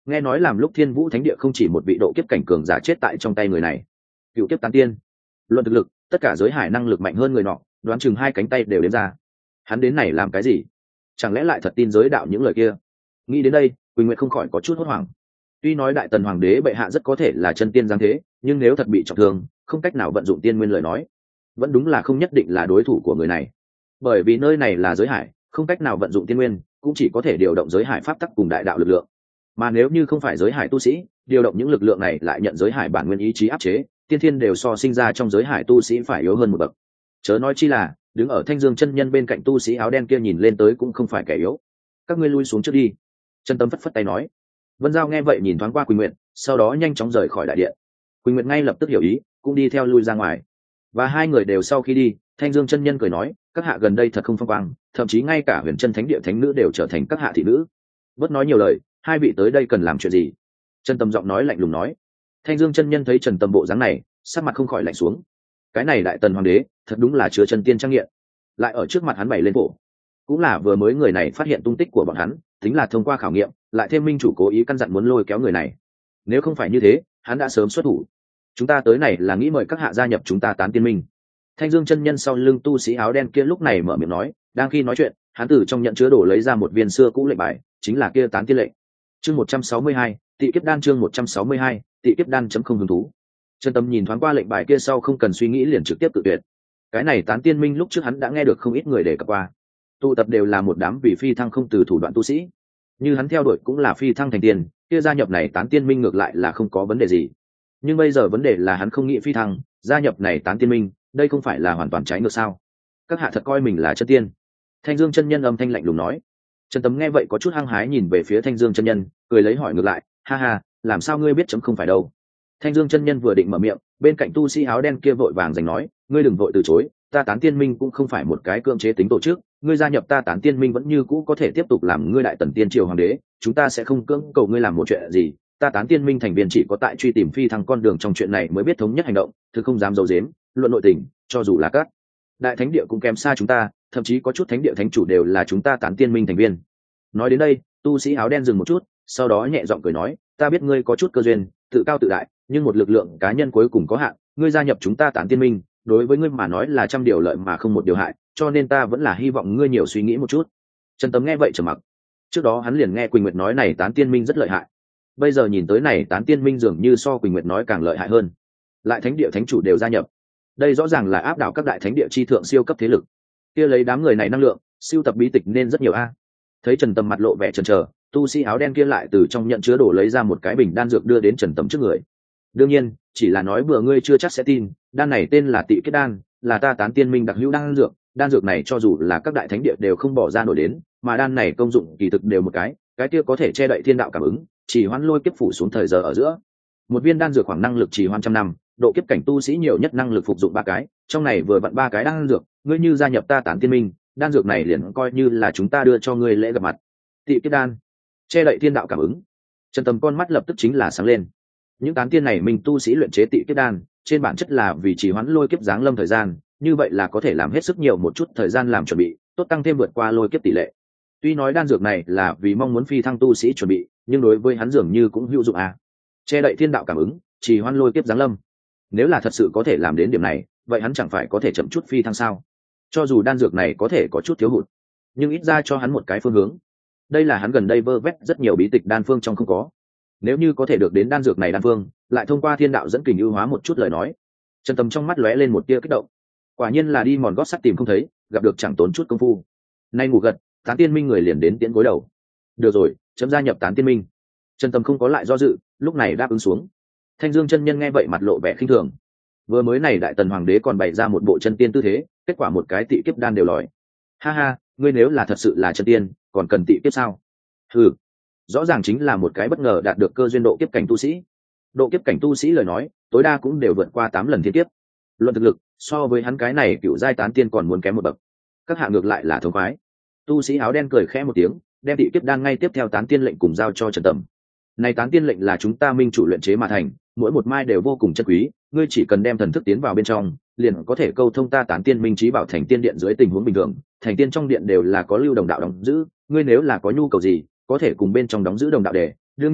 S1: nghe nói làm lúc thiên vũ thánh địa không chỉ một vị độ kiếp cảnh cường giả chết tại trong tay người này. Cựu kiếp tán tiên, luận thực lực tất cả giới hải năng lực mạnh hơn người nọ, đoán chừng hai cánh tay đều đến ra. Hắn đến này làm cái gì? Chẳng lẽ lại thật tin giới đạo những lời kia? Nghĩ đến đây, Quỳnh Nguyệt không khỏi có chút hốt hoảng. Tuy nói đại tần hoàng đế bệ hạ rất có thể là chân tiên giáng thế, nhưng nếu thật bị trọng thương, không cách nào vận dụng tiên nguyên lời nói, vẫn đúng là không nhất định là đối thủ của người này. Bởi vì nơi này là giới hải, không cách nào vận dụng tiên nguyên, cũng chỉ có thể điều động giới hải pháp tắc cùng đại đạo lực lượng. Mà nếu như không phải giới hải tu sĩ, điều động những lực lượng này lại nhận giới hải bản nguyên ý chí áp chế, tiên thiên đều so sinh ra trong giới hải tu sĩ phải yếu hơn một bậc. Chớ nói chi là đứng ở Thanh Dương chân nhân bên cạnh tu sĩ áo đen kia nhìn lên tới cũng không phải kẻ yếu. Các ngươi lui xuống trước đi. Chân Tâm phất phất tay nói. Vân Giao nghe vậy nhìn thoáng qua Quỳnh Nguyệt, sau đó nhanh chóng rời khỏi đại điện. Quỳnh Nguyệt ngay lập tức hiểu ý, cũng đi theo lui ra ngoài. Và hai người đều sau khi đi, Thanh Dương chân nhân cười nói, các hạ gần đây thật không phong quang, thậm chí ngay cả Huyền Chân Thánh Địa thánh nữ đều trở thành các hạ thị nữ. Bớt nói nhiều lời, hai vị tới đây cần làm chuyện gì? Trần Tâm giọng nói lạnh lùng nói. Thanh Dương chân nhân thấy Trần Tâm bộ dáng này, sắc mặt không khỏi lạnh xuống. Cái này đại tần hoàng đế, thật đúng là chứa chân tiên trang nghiện. Lại ở trước mặt hắn bày lên bộ, cũng là vừa mới người này phát hiện tung tích của bọn hắn, tính là thông qua khảo nghiệm, lại thêm minh chủ cố ý căn dặn muốn lôi kéo người này. Nếu không phải như thế, hắn đã sớm xuất thủ. Chúng ta tới này là nghĩ mời các hạ gia nhập chúng ta Tán Tiên Minh. Thanh Dương chân nhân sau lưng tu sĩ áo đen kia lúc này mở miệng nói, đang khi nói chuyện, hắn từ trong nhận chứa đồ lấy ra một viên xưa cũ lệnh bài, chính là kia Tán Tiên lệnh. Chương một trăm sáu mươi hai, Tị kiếp đan chương một trăm sáu mươi hai, Tị kiếp đan chấm không hứng thú. Trần Tâm nhìn thoáng qua lệnh bài kia sau không cần suy nghĩ liền trực tiếp tự tuyệt. Cái này Tán Tiên Minh lúc trước hắn đã nghe được không ít người đề cập qua. Tụ tập đều là một đám vì phi thăng không từ thủ đoạn tu sĩ. Như hắn theo đuổi cũng là phi thăng thành tiên, kia gia nhập này Tán Tiên Minh ngược lại là không có vấn đề gì. Nhưng bây giờ vấn đề là hắn không nghĩ phi thăng, gia nhập này Tán Tiên Minh, đây không phải là hoàn toàn trái ngược sao? Các hạ thật coi mình là chân tiên. Thanh Dương chân nhân âm thanh lạnh lùng nói. Trần Tấm nghe vậy có chút hăng hái nhìn về phía Thanh Dương chân nhân, cười lấy hỏi ngược lại, ha ha, làm sao ngươi biết chấm không phải đâu? Thanh Dương chân nhân vừa định mở miệng, bên cạnh tu sĩ áo đen kia vội vàng giành nói, ngươi đừng vội từ chối, ta Tán Tiên Minh cũng không phải một cái cưỡng chế tính tổ chức, ngươi gia nhập ta Tán Tiên Minh vẫn như cũ có thể tiếp tục làm ngươi đại tần tiên triều hoàng đế, chúng ta sẽ không cưỡng cầu ngươi làm một chuyện gì. Ta Tán Tiên Minh thành viên chỉ có tại truy tìm phi thăng con đường trong chuyện này mới biết thống nhất hành động, thực không dám giấu giếm, luận nội tình, cho dù là các đại thánh địa cũng kém xa chúng ta, thậm chí có chút thánh địa thánh chủ đều là chúng ta Tán Tiên Minh thành viên. Nói đến đây, tu sĩ áo đen dừng một chút, sau đó nhẹ giọng cười nói, ta biết ngươi có chút cơ duyên, tự cao tự đại, nhưng một lực lượng cá nhân cuối cùng có hạn, ngươi gia nhập chúng ta Tán Tiên Minh, đối với ngươi mà nói là trăm điều lợi mà không một điều hại, cho nên ta vẫn là hy vọng ngươi nhiều suy nghĩ một chút. Trần Tấm nghe vậy trầm mặc. Trước đó hắn liền nghe Quỳnh Nguyệt nói này Tán Tiên Minh rất lợi hại, bây giờ nhìn tới này Tán Tiên Minh dường như so Quỳnh Nguyệt nói càng lợi hại hơn, lại thánh địa thánh chủ đều gia nhập, đây rõ ràng là áp đảo các đại thánh địa chi thượng siêu cấp thế lực. Kia lấy đám người này năng lượng, siêu tập bí tịch nên rất nhiều a. Thấy Trần Tầm mặt lộ vẻ chần chờ, tu sĩ áo đen kia lại từ trong nhận chứa đồ lấy ra một cái bình đan dược đưa đến Trần Tầm trước người. Đương nhiên, chỉ là nói vừa ngươi chưa chắc sẽ tin, đan này tên là Tị Kiếp đan, là ta Tán Tiên Minh đặc hữu đan dược, đan dược này cho dù là các đại thánh địa đều không bỏ ra nổi đến, mà đan này công dụng kỳ thực đều một cái, cái kia có thể che đậy thiên đạo cảm ứng, chỉ hoãn lôi kiếp phủ xuống thời giờ ở giữa. Một viên đan dược khoảng năng lực chỉ hoãn trăm năm, độ kiếp cảnh tu sĩ nhiều nhất năng lực phục dụng ba cái, trong này vừa vặn ba cái đan dược, ngươi như gia nhập ta Tán Tiên Minh, đan dược này liền coi như là chúng ta đưa cho ngươi lễ gặp mặt. Tị Kiếp đan, che đậy thiên đạo cảm ứng. Trần Tầm con mắt lập tức chính là sáng lên. Những tán tiên này mình tu sĩ luyện chế Tị Kiếp đan, trên bản chất là vì chỉ hoãn lôi kiếp giáng lâm thời gian, như vậy là có thể làm hết sức nhiều một chút thời gian làm chuẩn bị, tốt tăng thêm vượt qua lôi kiếp tỷ lệ. Tuy nói đan dược này là vì mong muốn phi thăng tu sĩ chuẩn bị, nhưng đối với hắn dường như cũng hữu dụng à. Che đậy thiên đạo cảm ứng, chỉ hoãn lôi kiếp giáng lâm. Nếu là thật sự có thể làm đến điểm này, vậy hắn chẳng phải có thể chậm chút phi thăng sao? Cho dù đan dược này có thể có chút thiếu hụt, nhưng ít ra cho hắn một cái phương hướng. Đây là hắn gần đây vơ vét rất nhiều bí tịch đan phương trong không có. Nếu như có thể được đến đan dược này đan phương, lại thông qua thiên đạo dẫn kình ưu hóa một chút lời nói. Trần Tầm trong mắt lóe lên một tia kích động. Quả nhiên là đi mòn gót sắt tìm không thấy, gặp được chẳng tốn chút công phu. Nay ngủ gật, Tán Tiên Minh người liền đến tiễn gối đầu. Được rồi, chấm gia nhập Tán Tiên Minh. Trần Tầm không có lại do dự, lúc này đáp ứng xuống. Thanh Dương chân nhân nghe vậy mặt lộ vẻ khinh thường. Vừa mới này đại tần hoàng đế còn bày ra một bộ chân tiên tư thế, kết quả một cái Tị Kiếp đan đều lòi. Ha ha, ngươi nếu là thật sự là chân tiên, còn cần Tị Kiếp sao? Ừ, rõ ràng chính là một cái bất ngờ đạt được cơ duyên độ kiếp cảnh tu sĩ. Độ kiếp cảnh tu sĩ lời nói, tối đa cũng đều vượt qua tám lần thiên kiếp. Luận thực lực, so với hắn cái này cựu giai tán tiên còn muốn kém một bậc. Các hạ ngược lại là thống khoái. Tu sĩ áo đen cười khẽ một tiếng, đem Tị Kiếp đan ngay tiếp theo tán tiên lệnh cùng giao cho Trần Tầm. Này tán tiên lệnh là chúng ta minh chủ luyện chế mà thành, mỗi một mai đều vô cùng chân quý, ngươi chỉ cần đem thần thức tiến vào bên trong, liền có thể câu thông ta Tán Tiên Minh trí bảo thành tiên điện dưới tình huống bình thường, thành tiên trong điện đều là có lưu đồng đạo đóng giữ, ngươi nếu là có nhu cầu gì, có thể cùng bên trong đóng giữ đồng đạo để, đương nhiên,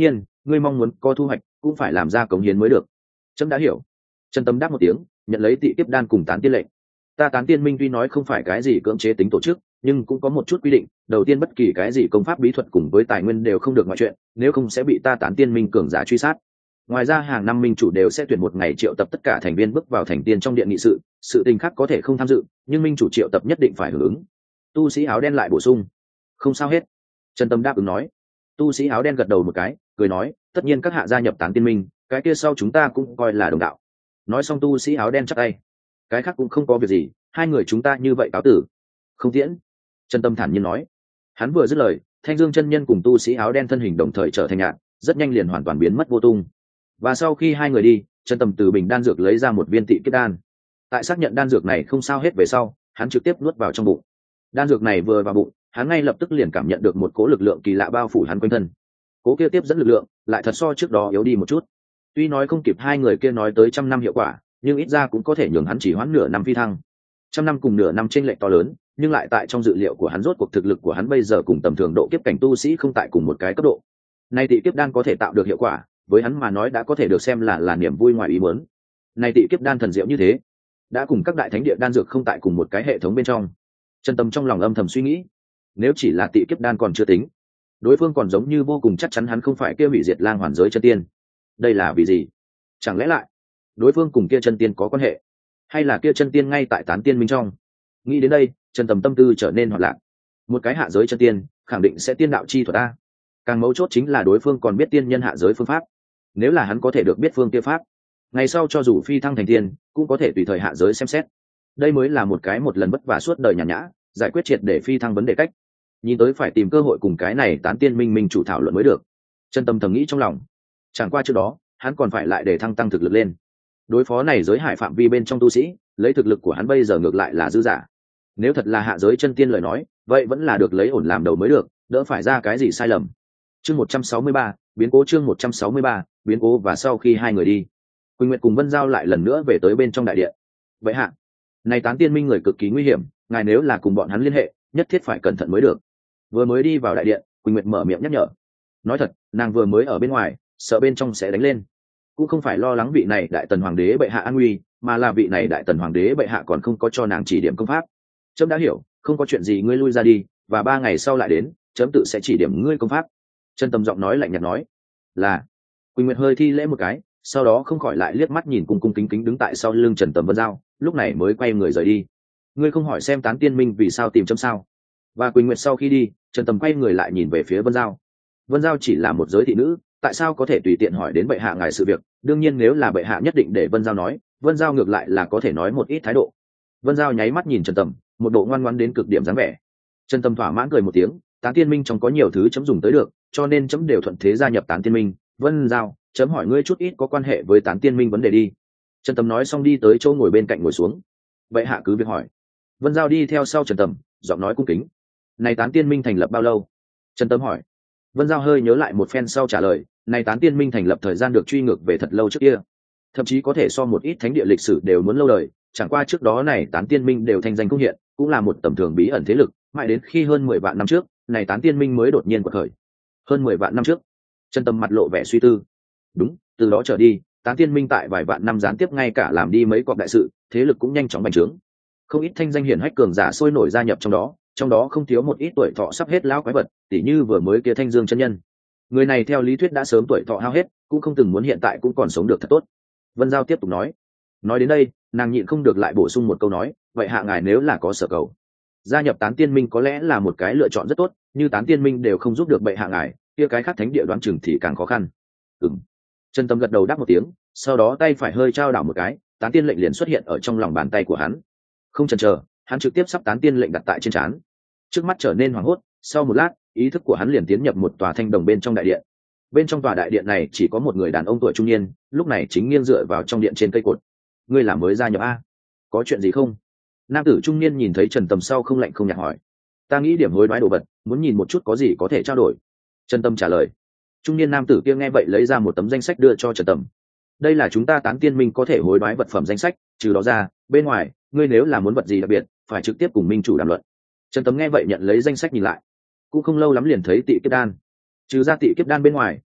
S1: ngươi mong muốn có thu hoạch cũng phải làm ra cống hiến mới được. Trẫm đã hiểu. Trần Tâm đáp một tiếng, nhận lấy tị kiếp đan cùng tán tiên lệnh. Ta tán tiên minh tuy nói không phải cái gì cưỡng chế tính tổ chức, nhưng cũng có một chút quy định. Đầu tiên, bất kỳ cái gì công pháp bí thuật cùng với tài nguyên đều không được ngoại chuyện, nếu không sẽ bị ta tán tiên minh cường giả truy sát. Ngoài ra hàng năm minh chủ đều sẽ tuyển một ngày triệu tập tất cả thành viên bước vào thành tiên trong điện nghị sự, sự tình khác có thể không tham dự, nhưng minh chủ triệu tập nhất định phải hưởng ứng. Tu sĩ áo đen lại bổ sung, không sao hết. Trần Tâm đáp ứng nói. Tu sĩ áo đen gật đầu một cái, cười nói, tất nhiên các hạ gia nhập tán tiên minh, cái kia sau chúng ta cũng coi là đồng đạo. Nói xong tu sĩ áo đen chắp tay, cái khác cũng không có việc gì, hai người chúng ta như vậy cáo tử. Không tiễn. Trần Tâm thản nhiên nói. Hắn vừa dứt lời, Thanh Dương chân nhân cùng tu sĩ áo đen thân hình đồng thời trở thành nhạt, rất nhanh liền hoàn toàn biến mất vô tung. Và sau khi hai người đi, Trần Tâm từ bình đan dược lấy ra một viên tị kiếp đan. Tại xác nhận đan dược này không sao hết về sau, hắn trực tiếp nuốt vào trong bụng. Đan dược này vừa vào bụng, hắn ngay lập tức liền cảm nhận được một cỗ lực lượng kỳ lạ bao phủ hắn quanh thân. Cỗ kia tiếp dẫn lực lượng lại thật so trước đó yếu đi một chút. Tuy nói không kịp hai người kia nói tới trăm năm hiệu quả, nhưng ít ra cũng có thể nhường hắn chỉ hoãn nửa năm phi thăng. Trăm năm cùng nửa năm chênh lệch to lớn, nhưng lại tại trong dự liệu của hắn, rốt cuộc thực lực của hắn bây giờ cùng tầm thường độ kiếp cảnh tu sĩ không tại cùng một cái cấp độ. Nay tị kiếp đan có thể tạo được hiệu quả, với hắn mà nói đã có thể được xem là là niềm vui ngoài ý muốn. Nay tị kiếp đan thần diệu như thế, đã cùng các đại thánh địa đan dược không tại cùng một cái hệ thống bên trong. Chân Tâm trong lòng âm thầm suy nghĩ, nếu chỉ là tị kiếp đan còn chưa tính, đối phương còn giống như vô cùng chắc chắn hắn không phải kia hủy diệt lang hoàn giới chân tiên. Đây là vì gì? Chẳng lẽ lại đối phương cùng kia chân tiên có quan hệ, hay là kia chân tiên ngay tại tán tiên minh trong? Nghĩ đến đây, Trần Tầm tâm tư trở nên hoạt lạc. Một cái hạ giới chân tiên khẳng định sẽ tiên đạo chi thuật ta, càng mấu chốt chính là đối phương còn biết tiên nhân hạ giới phương pháp. Nếu là hắn có thể được biết phương kia pháp, ngày sau cho dù phi thăng thành tiên cũng có thể tùy thời hạ giới xem xét. Đây mới là một cái một lần vất vả suốt đời nhàn nhã giải quyết triệt để phi thăng vấn đề cách. Nhìn tới phải tìm cơ hội cùng cái này tán tiên minh minh chủ thảo luận mới được. Chân tâm thầm nghĩ trong lòng. Chẳng qua trước đó hắn còn phải lại để thăng tăng thực lực lên. Đối phó này giới hải phạm vi bên trong tu sĩ, lấy thực lực của hắn bây giờ ngược lại là dư giả. Nếu thật là hạ giới chân tiên lời nói, vậy vẫn là được lấy ổn làm đầu mới được, đỡ phải ra cái gì sai lầm. Chương một trăm sáu mươi ba, biến cố chương một trăm sáu mươi ba, biến cố. Và sau khi hai người đi, Quỳnh Nguyệt cùng Vân Giao lại lần nữa về tới bên trong đại điện. Vậy hạ, này tán tiên minh người cực kỳ nguy hiểm, ngài nếu là cùng bọn hắn liên hệ, nhất thiết phải cẩn thận mới được. Vừa mới đi vào đại điện, Quỳnh Nguyệt mở miệng nhắc nhở. Nói thật, nàng vừa mới ở bên ngoài, sợ bên trong sẽ đánh lên, cũng không phải lo lắng vị này đại tần hoàng đế bệ hạ an nguy, mà là vị này đại tần hoàng đế bệ hạ còn không có cho nàng chỉ điểm công pháp. Chấm đã hiểu, không có chuyện gì, ngươi lui ra đi, và ba ngày sau lại đến, chấm tự sẽ chỉ điểm ngươi công pháp. Chân Tâm giọng nói lạnh nhạt nói. Là. Quỳnh Nguyệt hơi thi lễ một cái, sau đó không khỏi lại liếc mắt nhìn cung cung kính kính đứng tại sau lưng Trần Tầm Vân Giao, lúc này mới quay người rời đi. Ngươi không hỏi xem tán tiên minh vì sao tìm chấm sao? Và Quỳnh Nguyệt sau khi đi, Trần Tầm quay người lại nhìn về phía Vân Giao. Vân Giao chỉ là một giới thị nữ, tại sao có thể tùy tiện hỏi đến bệ hạ ngài sự việc? Đương nhiên nếu là bệ hạ nhất định để Vân Giao nói, Vân Giao ngược lại là có thể nói một ít thái độ. Vân Giao nháy mắt nhìn Trần Tầm, một độ ngoan ngoãn đến cực điểm dáng vẻ. Trần Tầm thỏa mãn cười một tiếng, tán tiên minh trong có nhiều thứ chấm dùng tới được, cho nên chấm đều thuận thế gia nhập tán tiên minh. Vân Giao, chấm hỏi ngươi chút ít có quan hệ với tán tiên minh vấn đề đi. Trần Tầm nói xong đi tới chỗ ngồi bên cạnh ngồi xuống. Vậy hạ cứ việc hỏi. Vân Giao đi theo sau Trần Tầm, giọng nói cung kính. Này tán tiên minh thành lập bao lâu? Trần Tầm hỏi. Vân Giao hơi nhớ lại một phen sau trả lời. Này tán tiên minh thành lập thời gian được truy ngược về thật lâu trước kia, thậm chí có thể so một ít thánh địa lịch sử đều muốn lâu đời. Chẳng qua trước đó này tán tiên minh đều thanh danh công hiện, cũng là một tầm thường bí ẩn thế lực, mãi đến khi hơn mười vạn năm trước, này tán tiên minh mới đột nhiên quật khởi. Hơn mười vạn năm trước? Trần Tầm mặt lộ vẻ suy tư. Đúng, từ đó trở đi, tán tiên minh tại vài vạn năm gián tiếp ngay cả làm đi mấy cọc đại sự, thế lực cũng nhanh chóng bành trướng. Không ít thanh danh hiển hách cường giả sôi nổi gia nhập trong đó, trong đó không thiếu một ít tuổi thọ sắp hết lão quái vật, tỉ như vừa mới kia Thanh Dương chân nhân. Người này theo lý thuyết đã sớm tuổi thọ hao hết, cũng không từng muốn hiện tại cũng còn sống được thật tốt. Vân Giao tiếp tục nói. Nói đến đây, nàng nhịn không được lại bổ sung một câu nói, vậy hạ ngài nếu là có sở cầu, gia nhập tán tiên minh có lẽ là một cái lựa chọn rất tốt, như tán tiên minh đều không giúp được bệ hạ ngài, kia cái khác thánh địa đoán chừng thì càng khó khăn. Ừm. Trần Tâm gật đầu đáp một tiếng, sau đó tay phải hơi trao đảo một cái, tán tiên lệnh liền xuất hiện ở trong lòng bàn tay của hắn. Không chần chờ, hắn trực tiếp sắp tán tiên lệnh đặt tại trên trán. Trước mắt trở nên hoảng hốt, sau một lát, ý thức của hắn liền tiến nhập một tòa thanh đồng bên trong đại điện. Bên trong tòa đại điện này chỉ có một người đàn ông tuổi trung niên, lúc này chính nghiêng dựa vào trong điện trên cây cột. Ngươi là mới gia nhập a? Có chuyện gì không? Nam tử trung niên nhìn thấy Trần Tâm sau không lạnh không nhạt hỏi. Ta nghĩ điểm hối đoái đồ vật, muốn nhìn một chút có gì có thể trao đổi. Trần Tâm trả lời. Trung niên nam tử kia nghe vậy lấy ra một tấm danh sách đưa cho Trần Tâm. Đây là chúng ta tán tiên minh có thể hối đoái vật phẩm danh sách, trừ đó ra, bên ngoài, ngươi nếu là muốn vật gì đặc biệt, phải trực tiếp cùng minh chủ đàm luận. Trần Tâm nghe vậy nhận lấy danh sách nhìn lại, cũng không lâu lắm liền thấy tị kiếp đan. Trừ ra tị kiếp đan bên ngoài,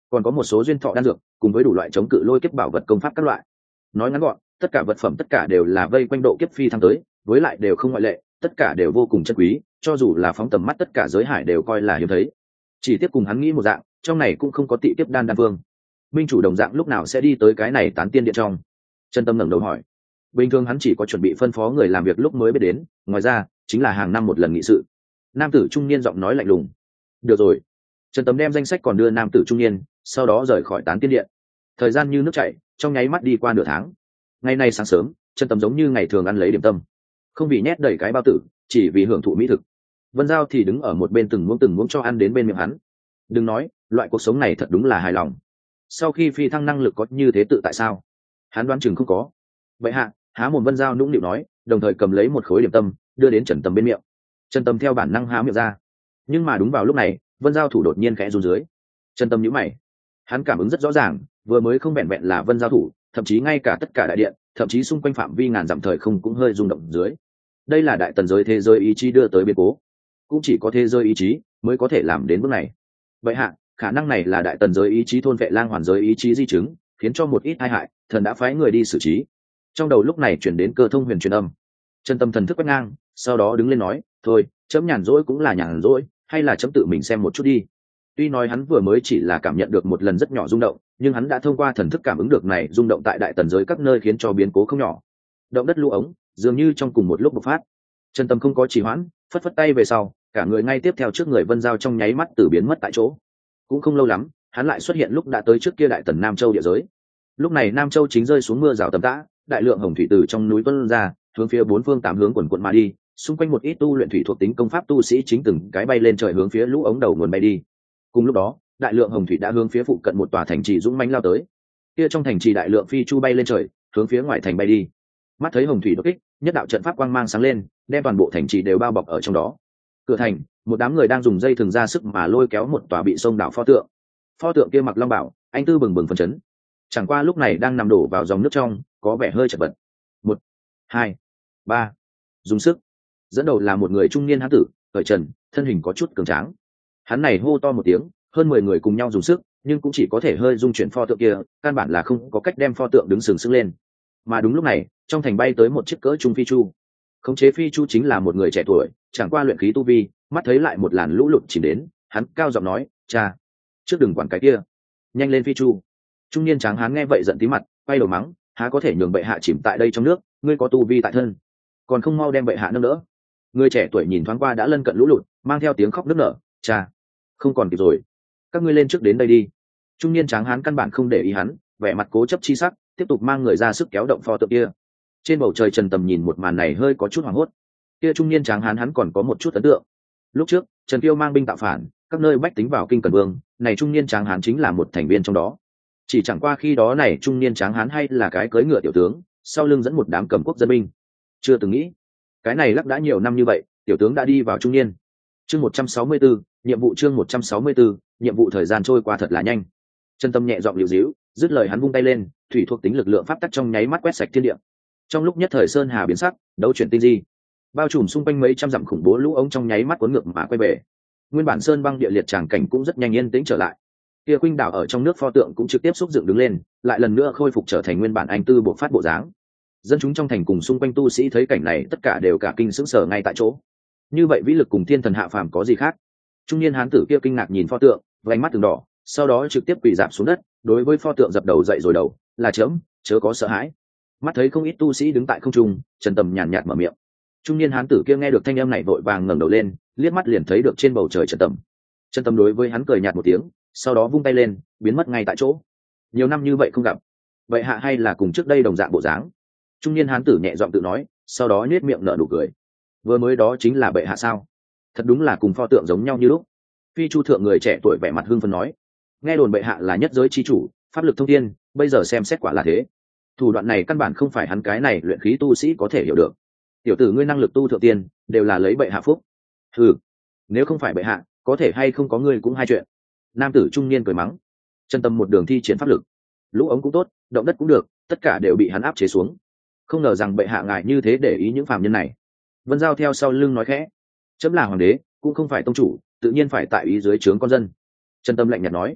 S1: còn có một số duyên thọ đan dược cùng với đủ loại chống cự lôi kiếp bảo vật công pháp các loại. Nói ngắn gọn, tất cả vật phẩm tất cả đều là vây quanh độ kiếp phi thăng tới, với lại đều không ngoại lệ, tất cả đều vô cùng chân quý, cho dù là phóng tầm mắt tất cả giới hải đều coi là hiếm thấy. Chỉ tiếp cùng hắn nghĩ một dạng, trong này cũng không có tị kiếp đan đan vương. Minh chủ đồng dạng lúc nào sẽ đi tới cái này tán tiên điện trong? Chân Tâm ngẩng đầu hỏi. Bình thường hắn chỉ có chuẩn bị phân phó người làm việc lúc mới biết đến, ngoài ra chính là hàng năm một lần nghị sự. Nam tử trung niên giọng nói lạnh lùng. Được rồi. Trần Tâm đem danh sách còn đưa nam tử trung niên, sau đó rời khỏi tán tiên điện. Thời gian như nước chảy, trong nháy mắt đi qua nửa tháng. Ngày nay sáng sớm, Trần Tâm giống như ngày thường ăn lấy điểm tâm, không vì nhét đầy cái bao tử, chỉ vì hưởng thụ mỹ thực. Vân Giao thì đứng ở một bên từng muỗng từng muỗng cho ăn đến bên miệng hắn. Đừng nói, loại cuộc sống này thật đúng là hài lòng. Sau khi phi thăng năng lực có như thế tự tại sao? Hắn đoán chừng không có. Vậy hạ, há mồm Vân Giao nũng nịu nói, đồng thời cầm lấy một khối điểm tâm, đưa đến Trần Tâm bên miệng. Trần Tâm theo bản năng há miệng ra, nhưng mà đúng vào lúc này, Vân Giao thủ đột nhiên khẽ run dưới. Trần Tâm nhíu mày, hắn cảm ứng rất rõ ràng, vừa mới không vẹn vẹn là Vân Giao thủ, thậm chí ngay cả tất cả đại điện, thậm chí xung quanh phạm vi ngàn dặm thời không cũng hơi rung động dưới. Đây là đại tần giới thế giới ý chí đưa tới biến cố, cũng chỉ có thế giới ý chí mới có thể làm đến bước này. Vậy hạ, khả năng này là đại tần giới ý chí thôn vệ lang hoàn giới ý chí di chứng, khiến cho một ít tai hại, thần đã phái người đi xử trí. Trong đầu lúc này chuyển đến cơ thông huyền truyền âm. Chân Tâm thần thức quét ngang, sau đó đứng lên nói, thôi, chấm nhàn rỗi cũng là nhàn rỗi, hay là chấm tự mình xem một chút đi. Tuy nói hắn vừa mới chỉ là cảm nhận được một lần rất nhỏ rung động, nhưng hắn đã thông qua thần thức cảm ứng được này rung động tại đại tần giới các nơi khiến cho biến cố không nhỏ. Động đất lũ ống, dường như trong cùng một lúc bộc phát. Chân Tâm không có trì hoãn, phất phất tay về sau, cả người ngay tiếp theo trước người Vân Giao trong nháy mắt từ biến mất tại chỗ. Cũng không lâu lắm, hắn lại xuất hiện lúc đã tới trước kia đại tần Nam Châu địa giới. Lúc này Nam Châu chính rơi xuống mưa rào tầm tã, đại lượng hồng thủy từ trong núi tuôn ra, hướng phía bốn phương tám hướng quần quần mà đi, xung quanh một ít tu luyện thủy thuộc tính công pháp tu sĩ chính từng cái bay lên trời hướng phía lũ ống đầu nguồn bay đi. Cùng lúc đó, đại lượng hồng thủy đã hướng phía phụ cận một tòa thành trì dũng mãnh lao tới. Kia trong thành trì đại lượng phi chu bay lên trời, hướng phía ngoài thành bay đi. Mắt thấy hồng thủy đột kích, nhất đạo trận pháp quang mang sáng lên, đem toàn bộ thành trì đều bao bọc ở trong đó. Cửa thành, một đám người đang dùng dây thừng ra sức mà lôi kéo một tòa bị sông đảo pho tượng. Pho tượng kia mặc long bảo, anh tư bừng bừng phấn chấn. Chẳng qua lúc này đang nằm đổ vào dòng nước trong, có vẻ hơi chật vật. Một, hai, ba, dùng sức. Dẫn đầu là một người trung niên hán tử, cởi trần, thân hình có chút cường tráng. Hắn này hô to một tiếng, hơn mười người cùng nhau dùng sức, nhưng cũng chỉ có thể hơi dung chuyển pho tượng kia, căn bản là không có cách đem pho tượng đứng sừng sững lên. Mà đúng lúc này, trong thành bay tới một chiếc cỡ trung phi chu. Khống chế phi chu chính là một người trẻ tuổi, chẳng qua luyện khí tu vi, mắt thấy lại một làn lũ lụt chìm đến, hắn cao giọng nói, cha, trước đừng quản cái kia, nhanh lên phi chu. Trung niên tráng hán nghe vậy giận tí mặt, quay đầu mắng, há có thể nhường bệ hạ chìm tại đây trong nước, ngươi có tu vi tại thân, còn không mau đem bệ hạ nâng đỡ. Người trẻ tuổi nhìn thoáng qua đã lân cận lũ lụt, mang theo tiếng khóc nức nở, cha, không còn kịp rồi, các ngươi lên trước đến đây đi. Trung niên tráng hán căn bản không để ý hắn, vẻ mặt cố chấp chi sắc, tiếp tục mang người ra sức kéo động pho tượng kia. Trên bầu trời Trần Tầm nhìn một màn này hơi có chút hoảng hốt. Kia trung niên tráng hán hắn còn có một chút ấn tượng. Lúc trước, Trần Kiêu mang binh tạo phản, các nơi bách tính vào kinh Cần Vương, này trung niên tráng hán chính là một thành viên trong đó. Chỉ chẳng qua khi đó này trung niên tráng hán hay là cái cưỡi ngựa tiểu tướng, sau lưng dẫn một đám cầm quốc dân binh. Chưa từng nghĩ, cái này lắc đã nhiều năm như vậy, tiểu tướng đã đi vào trung niên. Chương một trăm sáu mươi tư, nhiệm vụ chương một trăm sáu mươi tư, nhiệm vụ thời gian trôi qua thật là nhanh. Trần Tâm nhẹ giọng liều díu, dứt lời hắn vung tay lên, thủy thuộc tính lực lượng pháp tắc trong nháy mắt quét sạch thiên địa. Trong lúc nhất thời sơn hà biến sắc, đấu chuyển tinh di, bao trùm xung quanh mấy trăm dặm khủng bố lũ ống trong nháy mắt cuốn ngược mà quay về. Nguyên bản sơn băng địa liệt tràng cảnh cũng rất nhanh yên tĩnh trở lại. Kia khuynh đảo ở trong nước pho tượng cũng trực tiếp xúc dựng đứng lên, lại lần nữa khôi phục trở thành nguyên bản anh tư bộ phát bộ dáng. Dân chúng trong thành cùng xung quanh tu sĩ thấy cảnh này tất cả đều cả kinh sững sờ ngay tại chỗ. Như vậy vĩ lực cùng thiên thần hạ phàm có gì khác? Trung niên hán tử kia kinh ngạc nhìn pho tượng, vành mắt từng đỏ, sau đó trực tiếp quỳ rạp xuống đất, đối với pho tượng dập đầu dậy rồi đầu, là chớm, chớ có sợ hãi. Mắt thấy không ít tu sĩ đứng tại không trung, Trần Tầm nhàn nhạt mở miệng. Trung niên hán tử kia nghe được thanh âm này vội vàng ngẩng đầu lên, liếc mắt liền thấy được trên bầu trời Trần Tầm. Trần Tầm đối với hắn cười nhạt một tiếng, sau đó vung tay lên, biến mất ngay tại chỗ. Nhiều năm như vậy không gặp, vậy hạ hay là cùng trước đây đồng dạng bộ dáng. Trung niên hán tử nhẹ giọng tự nói, sau đó nhếch miệng nở nụ cười. Vừa mới đó chính là bệ hạ sao? Thật đúng là cùng pho tượng giống nhau như lúc. Phi chu thượng người trẻ tuổi vẻ mặt hưng phấn nói, nghe đồn bệ hạ là nhất giới chi chủ, pháp lực thông thiên, bây giờ xem xét quả là thế. Thủ đoạn này căn bản không phải hắn cái này luyện khí tu sĩ có thể hiểu được. Tiểu tử ngươi năng lực tu thượng tiên, đều là lấy bệ hạ phúc. Ừ, nếu không phải bệ hạ, có thể hay không có ngươi cũng hai chuyện. Nam tử trung niên cười mắng. Chân Tâm một đường thi triển pháp lực, lũ ống cũng tốt, động đất cũng được, tất cả đều bị hắn áp chế xuống. Không ngờ rằng bệ hạ ngài như thế để ý những phàm nhân này. Vân Giao theo sau lưng nói khẽ, chấm là hoàng đế, cũng không phải tông chủ, tự nhiên phải tại ý dưới trướng con dân. Chân Tâm lạnh nhạt nói,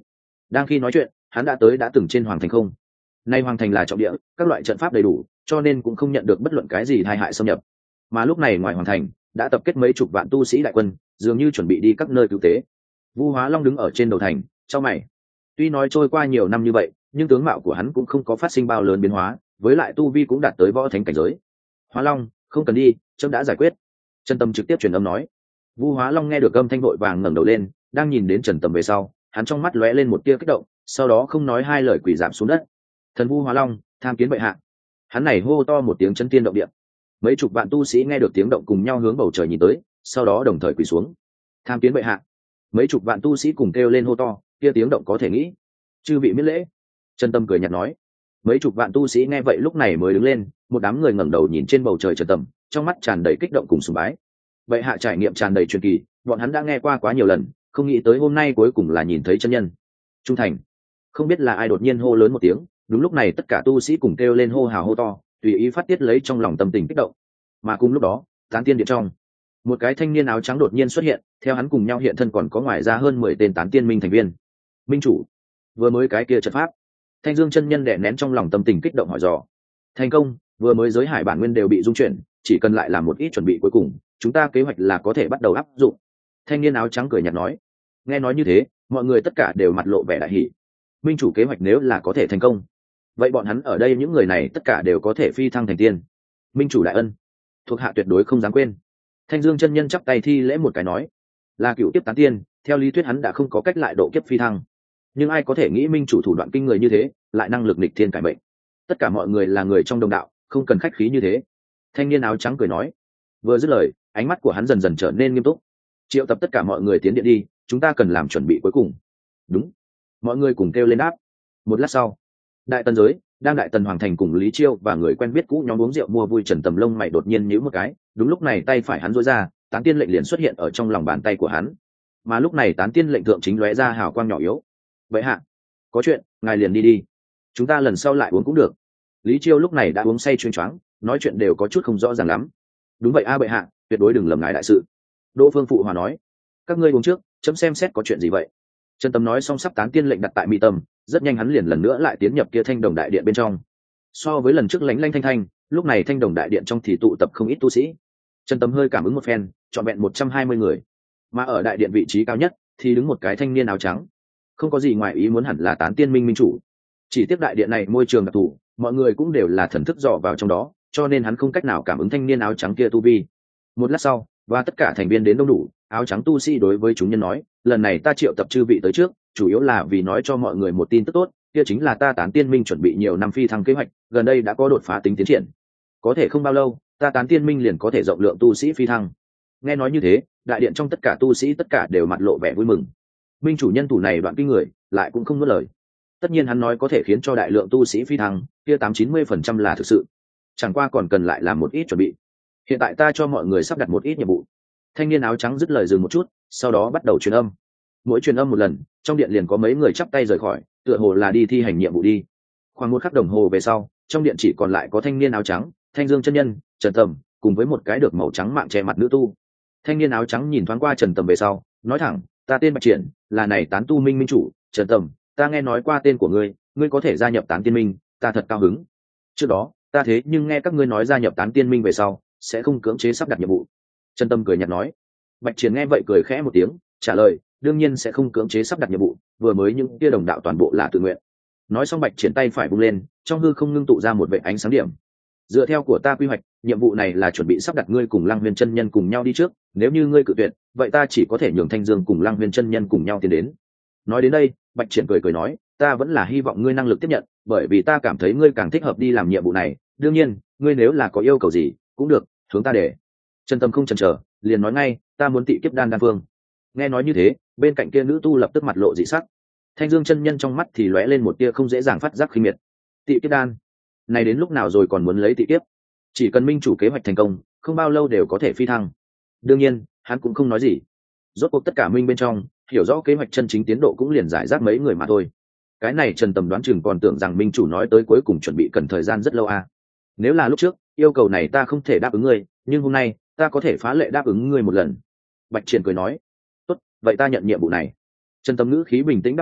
S1: Đang khi nói chuyện hắn đã tới đã từng trên hoàng thành không. Nay hoàng thành là trọng địa, các loại trận pháp đầy đủ, cho nên cũng không nhận được bất luận cái gì tai hại xâm nhập. Mà lúc này ngoài hoàng thành đã tập kết mấy chục vạn tu sĩ đại quân, dường như chuẩn bị đi các nơi cứu tế. Vu Hóa Long đứng ở trên đầu thành, chau mày. Tuy nói trôi qua nhiều năm như vậy, nhưng tướng mạo của hắn cũng không có phát sinh bao lớn biến hóa, với lại tu vi cũng đạt tới võ thánh cảnh giới. Hóa Long, không cần đi, trẫm đã giải quyết. Trần Tâm trực tiếp truyền âm nói. Vu Hóa Long nghe được âm thanh vội vàng ngẩng đầu lên, đang nhìn đến Trần Tâm về sau, hắn trong mắt lóe lên một tia kích động, sau đó không nói hai lời quỳ giảm xuống đất. Thần Vu Hóa Long, tham kiến bệ hạ. Hắn này hô to một tiếng chấn thiên động địa. Mấy chục vạn tu sĩ nghe được tiếng động cùng nhau hướng bầu trời nhìn tới, sau đó đồng thời quỳ xuống. Tham kiến bệ hạ. Mấy chục vạn tu sĩ cùng kêu lên hô to, kia tiếng động có thể nghĩ. Chư vị miễn lễ. Trần Tâm cười nhạt nói. Mấy chục vạn tu sĩ nghe vậy lúc này mới đứng lên, một đám người ngẩng đầu nhìn trên bầu trời Trần Tâm, trong mắt tràn đầy kích động cùng sùng bái. Bệ hạ trải nghiệm tràn đầy truyền kỳ, bọn hắn đã nghe qua quá nhiều lần, không nghĩ tới hôm nay cuối cùng là nhìn thấy chân nhân. Trung thành. Không biết là ai đột nhiên hô lớn một tiếng, đúng lúc này tất cả tu sĩ cùng kêu lên hô hào hô to, tùy ý phát tiết lấy trong lòng tâm tình kích động. Mà cùng lúc đó, tán tiên điện trong, một cái thanh niên áo trắng đột nhiên xuất hiện, theo hắn cùng nhau hiện thân còn có ngoài ra hơn mười tên tán tiên minh thành viên. Minh chủ, vừa mới cái kia trận pháp. Thanh Dương chân nhân đè nén trong lòng tâm tình kích động hỏi dò. Thành công, vừa mới giới hải bản nguyên đều bị dung chuyển, chỉ cần lại làm một ít chuẩn bị cuối cùng, chúng ta kế hoạch là có thể bắt đầu áp dụng. Thanh niên áo trắng cười nhạt nói. Nghe nói như thế, mọi người tất cả đều mặt lộ vẻ đại hỉ. Minh chủ kế hoạch nếu là có thể thành công, vậy bọn hắn ở đây những người này tất cả đều có thể phi thăng thành tiên. Minh chủ đại ân, thuộc hạ tuyệt đối không dám quên. Thanh Dương chân nhân chắp tay thi lễ một cái nói. Là cựu tiếp tán tiên, theo lý thuyết hắn đã không có cách lại độ kiếp phi thăng, nhưng ai có thể nghĩ minh chủ thủ đoạn kinh người như thế, lại năng lực nghịch thiên cải mệnh. Tất cả mọi người là người trong đồng đạo, không cần khách khí như thế. Thanh niên áo trắng cười nói. Vừa dứt lời, ánh mắt của hắn dần dần trở nên nghiêm túc. Triệu tập tất cả mọi người tiến điện đi, chúng ta cần làm chuẩn bị cuối cùng. Đúng. Mọi người cùng kêu lên đáp. Một lát sau, đại tần giới đang đại tần hoàng thành cùng Lý Chiêu và người quen biết cũ nhóm uống rượu mua vui, Trần Tầm lông mày đột nhiên nhíu một cái. Đúng lúc này tay phải hắn duỗi ra, tán tiên lệnh liền xuất hiện ở trong lòng bàn tay của hắn. Mà lúc này tán tiên lệnh thượng chính lóe ra hào quang nhỏ yếu. Vậy hạ, có chuyện ngài liền đi đi, chúng ta lần sau lại uống cũng được. Lý Chiêu lúc này đã uống say chuyên choáng, nói chuyện đều có chút không rõ ràng lắm. Đúng vậy a bệ hạ, tuyệt đối đừng lầm ngài đại sự. Đỗ Phương phụ hòa nói. Các ngươi uống trước, chấm xem xét có chuyện gì vậy. Trần Tâm nói xong sắp tán tiên lệnh đặt tại mi tâm, rất nhanh hắn liền lần nữa lại tiến nhập kia thanh đồng đại điện bên trong. So với lần trước lánh lanh thanh thanh, lúc này thanh đồng đại điện trong thì tụ tập không ít tu sĩ. Trần Tâm hơi cảm ứng một phen, chọn vẹn một trăm hai mươi người. Mà ở đại điện vị trí cao nhất thì đứng một cái thanh niên áo trắng. Không có gì ngoài ý muốn, hẳn là tán tiên minh minh chủ. Chỉ tiếc đại điện này môi trường đặc thù, mọi người cũng đều là thần thức dò vào trong đó, cho nên hắn không cách nào cảm ứng thanh niên áo trắng kia tu vi. Một lát sau, và tất cả thành viên đến đông đủ, áo trắng tu sĩ đối với chúng nhân nói, lần này ta triệu tập chư vị tới trước, chủ yếu là vì nói cho mọi người một tin tức tốt, kia chính là ta tán tiên minh chuẩn bị nhiều năm phi thăng kế hoạch, gần đây đã có đột phá tính tiến triển. Có thể không bao lâu, ta tán tiên minh liền có thể rộng lượng tu sĩ phi thăng. Nghe nói như thế, đại điện trong tất cả tu sĩ tất cả đều mặt lộ vẻ vui mừng. Minh chủ nhân thủ này đoạn kinh người, lại cũng không nuốt lời. Tất nhiên hắn nói có thể khiến cho đại lượng tu sĩ phi thăng, kia tám chín mươi phần trăm là thực sự. Chẳng qua còn cần lại làm một ít chuẩn bị. Hiện tại ta cho mọi người sắp đặt một ít nhiệm vụ. Thanh niên áo trắng dứt lời dừng một chút, sau đó bắt đầu truyền âm. Mỗi truyền âm một lần, trong điện liền có mấy người chắp tay rời khỏi, tựa hồ là đi thi hành nhiệm vụ đi. Khoảng một khắc đồng hồ về sau, trong điện chỉ còn lại có thanh niên áo trắng, Thanh Dương chân nhân, Trần Tầm, cùng với một cái được màu trắng mạng che mặt nữ tu. Thanh niên áo trắng nhìn thoáng qua Trần Tầm về sau, nói thẳng, ta tên Bạch Triển, là này tán tu minh minh chủ. Trần Tầm, ta nghe nói qua tên của ngươi, ngươi có thể gia nhập tán tiên minh, ta thật cao hứng. Trước đó, ta thế nhưng nghe các ngươi nói gia nhập tán tiên minh về sau sẽ không cưỡng chế sắp đặt nhiệm vụ. Trần Tâm cười nhạt nói. Bạch Triển nghe vậy cười khẽ một tiếng, trả lời, đương nhiên sẽ không cưỡng chế sắp đặt nhiệm vụ, vừa mới những kia đồng đạo toàn bộ là tự nguyện. Nói xong Bạch Triển tay phải vung lên, trong hư không ngưng tụ ra một vệt ánh sáng điểm. Dựa theo của ta quy hoạch, nhiệm vụ này là chuẩn bị sắp đặt ngươi cùng Lăng Huyền chân nhân cùng nhau đi trước, nếu như ngươi cự tuyệt, vậy ta chỉ có thể nhường Thanh Dương cùng Lăng Huyền chân nhân cùng nhau tiến đến. Nói đến đây, Bạch Triển cười cười nói, ta vẫn là hy vọng ngươi năng lực tiếp nhận, bởi vì ta cảm thấy ngươi càng thích hợp đi làm nhiệm vụ này, đương nhiên, ngươi nếu là có yêu cầu gì, cũng được, hướng ta để. Trần Tâm không chần chờ, liền nói ngay, ta muốn tị kiếp đan đan phương. Nghe nói như thế, bên cạnh kia nữ tu lập tức mặt lộ dị sắc. Thanh Dương chân nhân trong mắt thì lóe lên một tia không dễ dàng phát giác khinh miệt. Tị kiếp đan, này đến lúc nào rồi còn muốn lấy tị kiếp? Chỉ cần minh chủ kế hoạch thành công, không bao lâu đều có thể phi thăng. Đương nhiên, hắn cũng không nói gì. Rốt cuộc tất cả minh bên trong, hiểu rõ kế hoạch chân chính tiến độ cũng liền giải rác mấy người mà thôi. Cái này Trần Tầm đoán chừng còn tưởng rằng minh chủ nói tới cuối cùng chuẩn bị cần thời gian rất lâu à. Nếu là lúc trước, yêu cầu này ta không thể đáp ứng ngươi, nhưng hôm nay ta có thể phá lệ đáp ứng ngươi một lần. Bạch Triển cười nói, tốt, vậy ta nhận nhiệm vụ này. Trần Tầm ngữ khí bình tĩnh đáp lại,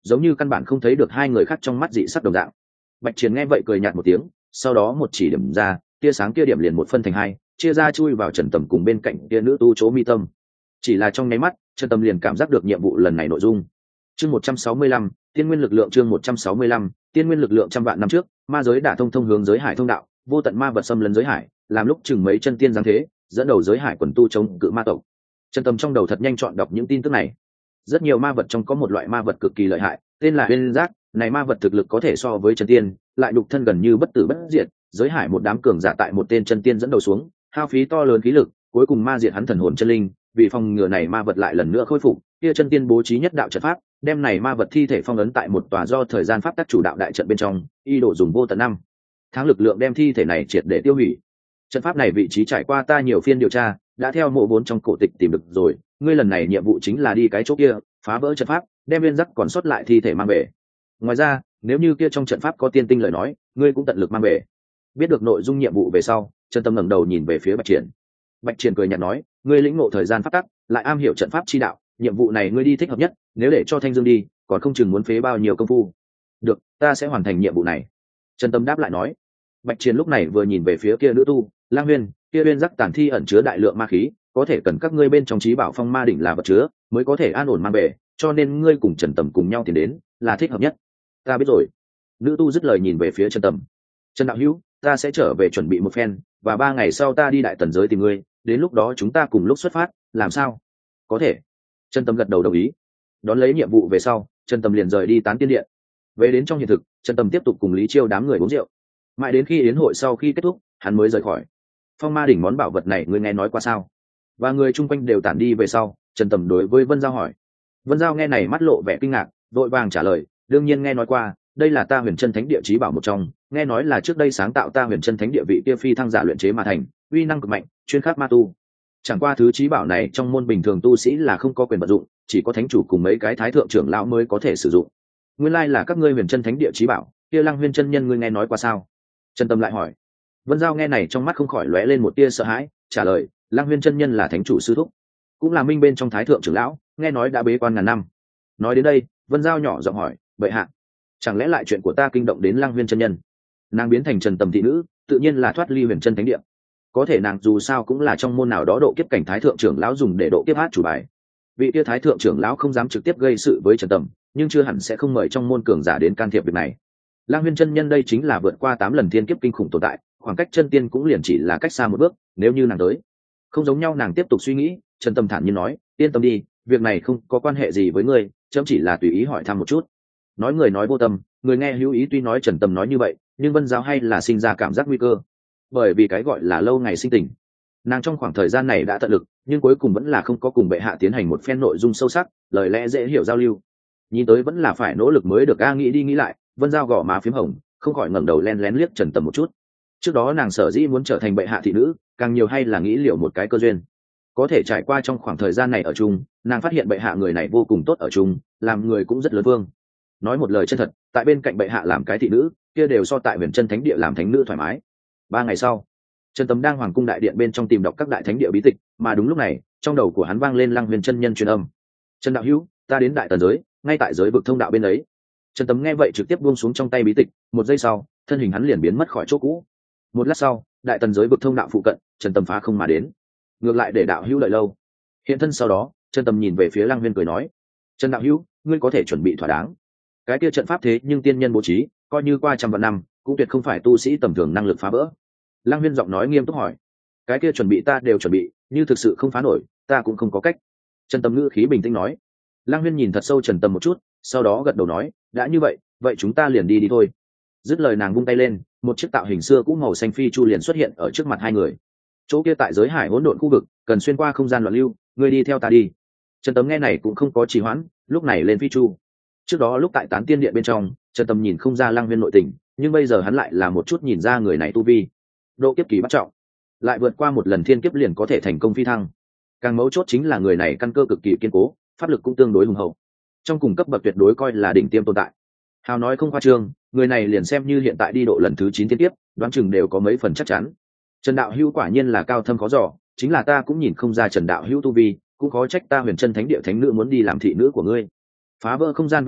S1: giống như căn bản không thấy được hai người khác trong mắt dị sắc đồng dạng. Bạch Triển nghe vậy cười nhạt một tiếng, sau đó một chỉ điểm ra, tia sáng kia điểm liền một phân thành hai, chia ra chui vào Trần Tầm cùng bên cạnh tia nữ tu chỗ mi tâm. Chỉ là trong nháy mắt, Trần Tầm liền cảm giác được nhiệm vụ lần này nội dung. Chương một trăm sáu mươi lăm, Tiên nguyên lực lượng chương một trăm sáu mươi lăm, Tiên nguyên lực lượng trăm vạn năm trước, ma giới đã thông thông hướng giới hải thông đạo, vô tận ma vật xâm lấn giới hải, làm lúc chừng mấy chân tiên giáng thế, dẫn đầu giới hải quần tu chống cự ma tộc. Trần Tầm trong đầu thật nhanh chọn đọc những tin tức này. Rất nhiều ma vật trong có một loại ma vật cực kỳ lợi hại, tên là Uyên Giác, này ma vật thực lực có thể so với chân tiên, lại đục thân gần như bất tử bất diệt, giới hải một đám cường giả tại một tên chân tiên dẫn đầu xuống, hao phí to lớn khí lực, cuối cùng ma diệt hắn thần hồn chân linh, vì phòng ngừa này ma vật lại lần nữa khôi phục, kia chân tiên bố trí nhất đạo trận pháp, đem này ma vật thi thể phong ấn tại một tòa do thời gian pháp tắc chủ đạo đại trận bên trong, y đổ dùng vô tận năm tháng lực lượng đem thi thể này triệt để tiêu hủy. Trận pháp này vị trí trải qua ta nhiều phiên điều tra, đã theo mộ vốn trong cổ tịch tìm được rồi, ngươi lần này nhiệm vụ chính là đi cái chỗ kia, phá vỡ trận pháp, đem Uyên Giác còn sót lại thi thể mang về. Ngoài ra, nếu như kia trong trận pháp có tiên tinh lời nói, ngươi cũng tận lực mang về. Biết được nội dung nhiệm vụ về sau, Trần Tâm ngẩng đầu nhìn về phía Bạch Triển. Bạch Triển cười nhạt nói, ngươi lĩnh ngộ thời gian pháp tắc, lại am hiểu trận pháp chi đạo, nhiệm vụ này ngươi đi thích hợp nhất, nếu để cho Thanh Dương đi, còn không chừng muốn phế bao nhiêu công phu. Được, ta sẽ hoàn thành nhiệm vụ này. Trần Tâm đáp lại nói. Bạch Triển lúc này vừa nhìn về phía kia nữ tu, Lang Huyên, kia Uyên Giác tản thi ẩn chứa đại lượng ma khí, có thể cần các ngươi bên trong trí bảo phong ma đỉnh là vật chứa, mới có thể an ổn mang về, cho nên ngươi cùng Trần Tầm cùng nhau tiến đến, là thích hợp nhất. Ta biết rồi. Nữ tu dứt lời nhìn về phía Trần Tầm. Trần đạo hữu, ta sẽ trở về chuẩn bị một phen, và ba ngày sau ta đi đại tần giới tìm ngươi, đến lúc đó chúng ta cùng lúc xuất phát, làm sao? Có thể. Trần Tầm gật đầu đồng ý. Đón lấy nhiệm vụ về sau, Trần Tầm liền rời đi Tán Tiên Điện. Về đến trong hiện thực, Trần Tầm tiếp tục cùng Lý Chiêu đám người uống rượu. Mãi đến khi yến hội sau khi kết thúc, hắn mới rời khỏi. Phong ma đỉnh món bảo vật này ngươi nghe nói qua sao? Và người chung quanh đều tản đi về sau, Trần Tầm đối với Vân Giao hỏi. Vân Giao nghe này mắt lộ vẻ kinh ngạc, vội vàng trả lời, đương nhiên nghe nói qua, đây là ta Huyền Chân Thánh Địa chí bảo một trong, nghe nói là trước đây sáng tạo ta Huyền Chân Thánh Địa vị kia phi thăng giả luyện chế mà thành, uy năng cực mạnh, chuyên khắc ma tu. Chẳng qua thứ chí bảo này trong môn bình thường tu sĩ là không có quyền vận dụng, chỉ có thánh chủ cùng mấy cái thái thượng trưởng lão mới có thể sử dụng. Nguyên lai là các ngươi Huyền Chân Thánh Địa chí bảo, kia Lăng Huyên chân nhân ngươi nghe nói qua sao? Trần Tâm lại hỏi. Vân Giao nghe này trong mắt không khỏi lóe lên một tia sợ hãi, trả lời, Lăng Huyên chân nhân là thánh chủ sư thúc, cũng là minh bên trong thái thượng trưởng lão, nghe nói đã bế quan ngàn năm. Nói đến đây, Vân Giao nhỏ giọng hỏi, bệ hạ, chẳng lẽ lại chuyện của ta kinh động đến Lăng Huyên chân nhân? Nàng biến thành Trần Tầm thị nữ, tự nhiên là thoát ly Huyền Chân Thánh Địa. Có thể nàng dù sao cũng là trong môn nào đó độ kiếp cảnh thái thượng trưởng lão dùng để độ kiếp hát chủ bài. Vị kia thái thượng trưởng lão không dám trực tiếp gây sự với Trần Tầm, nhưng chưa hẳn sẽ không mời trong môn cường giả đến can thiệp việc này. Lăng Huyên chân nhân đây chính là vượt qua tám lần thiên kiếp kinh khủng tồn tại, khoảng cách chân tiên cũng liền chỉ là cách xa một bước, nếu như nàng tới. Không giống nhau, nàng tiếp tục suy nghĩ, Trần Tâm thản nhiên nói, yên tâm đi, việc này không có quan hệ gì với ngươi, chấm chỉ là tùy ý hỏi thăm một chút. Nói người nói vô tâm, người nghe hữu ý, tuy nói Trần Tâm nói như vậy, nhưng Vân Giao hay là sinh ra cảm giác nguy cơ. Bởi vì cái gọi là lâu ngày sinh tình. Nàng trong khoảng thời gian này đã tận lực, nhưng cuối cùng vẫn là không có cùng bệ hạ tiến hành một phen nội dung sâu sắc, lời lẽ dễ hiểu giao lưu. Nhìn tới vẫn là phải nỗ lực mới được, a nghĩ đi nghĩ lại, Vân Giao gò má phím hồng, không khỏi ngẩng đầu len lén liếc Trần Tầm một chút. Trước đó nàng sở dĩ muốn trở thành bệ hạ thị nữ, càng nhiều hay là nghĩ liệu một cái cơ duyên. Có thể trải qua trong khoảng thời gian này ở chung, nàng phát hiện bệ hạ người này vô cùng tốt ở chung, làm người cũng rất lớn vương. Nói một lời chân thật, tại bên cạnh bệ hạ làm cái thị nữ, kia đều so tại Huyền Chân Thánh Địa làm thánh nữ thoải mái. Ba ngày sau, Trần Tầm đang hoàng cung đại điện bên trong tìm đọc các đại thánh địa bí tịch, mà đúng lúc này, trong đầu của hắn vang lên Lăng Huyền chân nhân truyền âm. Trần đạo hữu, ta đến đại tần giới, ngay tại giới vực thông đạo bên ấy. Trần Tầm nghe vậy trực tiếp buông xuống trong tay bí tịch, một giây sau, thân hình hắn liền biến mất khỏi chỗ cũ. Một lát sau, đại tần giới vực thông đạo phụ cận, Trần Tầm phá không mà đến. Ngược lại để đạo hữu đợi lâu. Hiện thân sau đó, Trần Tầm nhìn về phía Lăng Huyền cười nói, Trần đạo hữu, ngươi có thể chuẩn bị thỏa đáng. Cái kia trận pháp thế nhưng tiên nhân bố trí, coi như qua trăm vạn năm, cũng tuyệt không phải tu sĩ tầm thường năng lực phá vỡ. Lăng Huyền giọng nói nghiêm túc hỏi, cái kia chuẩn bị ta đều chuẩn bị, như thực sự không phá nổi, ta cũng không có cách. Trần Tầm ngữ khí bình tĩnh nói. Lăng Huyền nhìn thật sâu Trần Tầm một chút, sau đó gật đầu nói, đã như vậy, vậy chúng ta liền đi đi thôi. Dứt lời nàng vung tay lên, một chiếc tạo hình xưa cũ màu xanh phi chu liền xuất hiện ở trước mặt hai người. Chỗ kia tại giới hải hỗn độn khu vực, cần xuyên qua không gian loạn lưu, ngươi đi theo ta đi. Trần Tầm nghe này cũng không có trì hoãn, lúc này lên phi chu. Trước đó lúc tại Tán Tiên Điện bên trong, Trần Tầm nhìn không ra Lăng Huyền nội tình, nhưng bây giờ hắn lại là một chút nhìn ra người này tu vi. Độ kiếp kỳ bắt trọng, lại vượt qua một lần thiên kiếp liền có thể thành công phi thăng. Càng mấu chốt chính là người này căn cơ cực kỳ kiên cố, pháp lực cũng tương đối hùng hậu, trong cùng cấp bậc tuyệt đối coi là đỉnh tiêm tồn tại. Hào nói không khoa trương, người này liền xem như hiện tại đi độ lần thứ chín thiên kiếp, đoán chừng đều có mấy phần chắc chắn. Trần đạo hữu quả nhiên là cao thâm khó dò, chính là ta cũng nhìn không ra Trần đạo hữu tu vi, cũng khó trách ta Huyền Chân Thánh Địa thánh nữ muốn đi làm thị nữ của ngươi. Phá vỡ không gian về sau,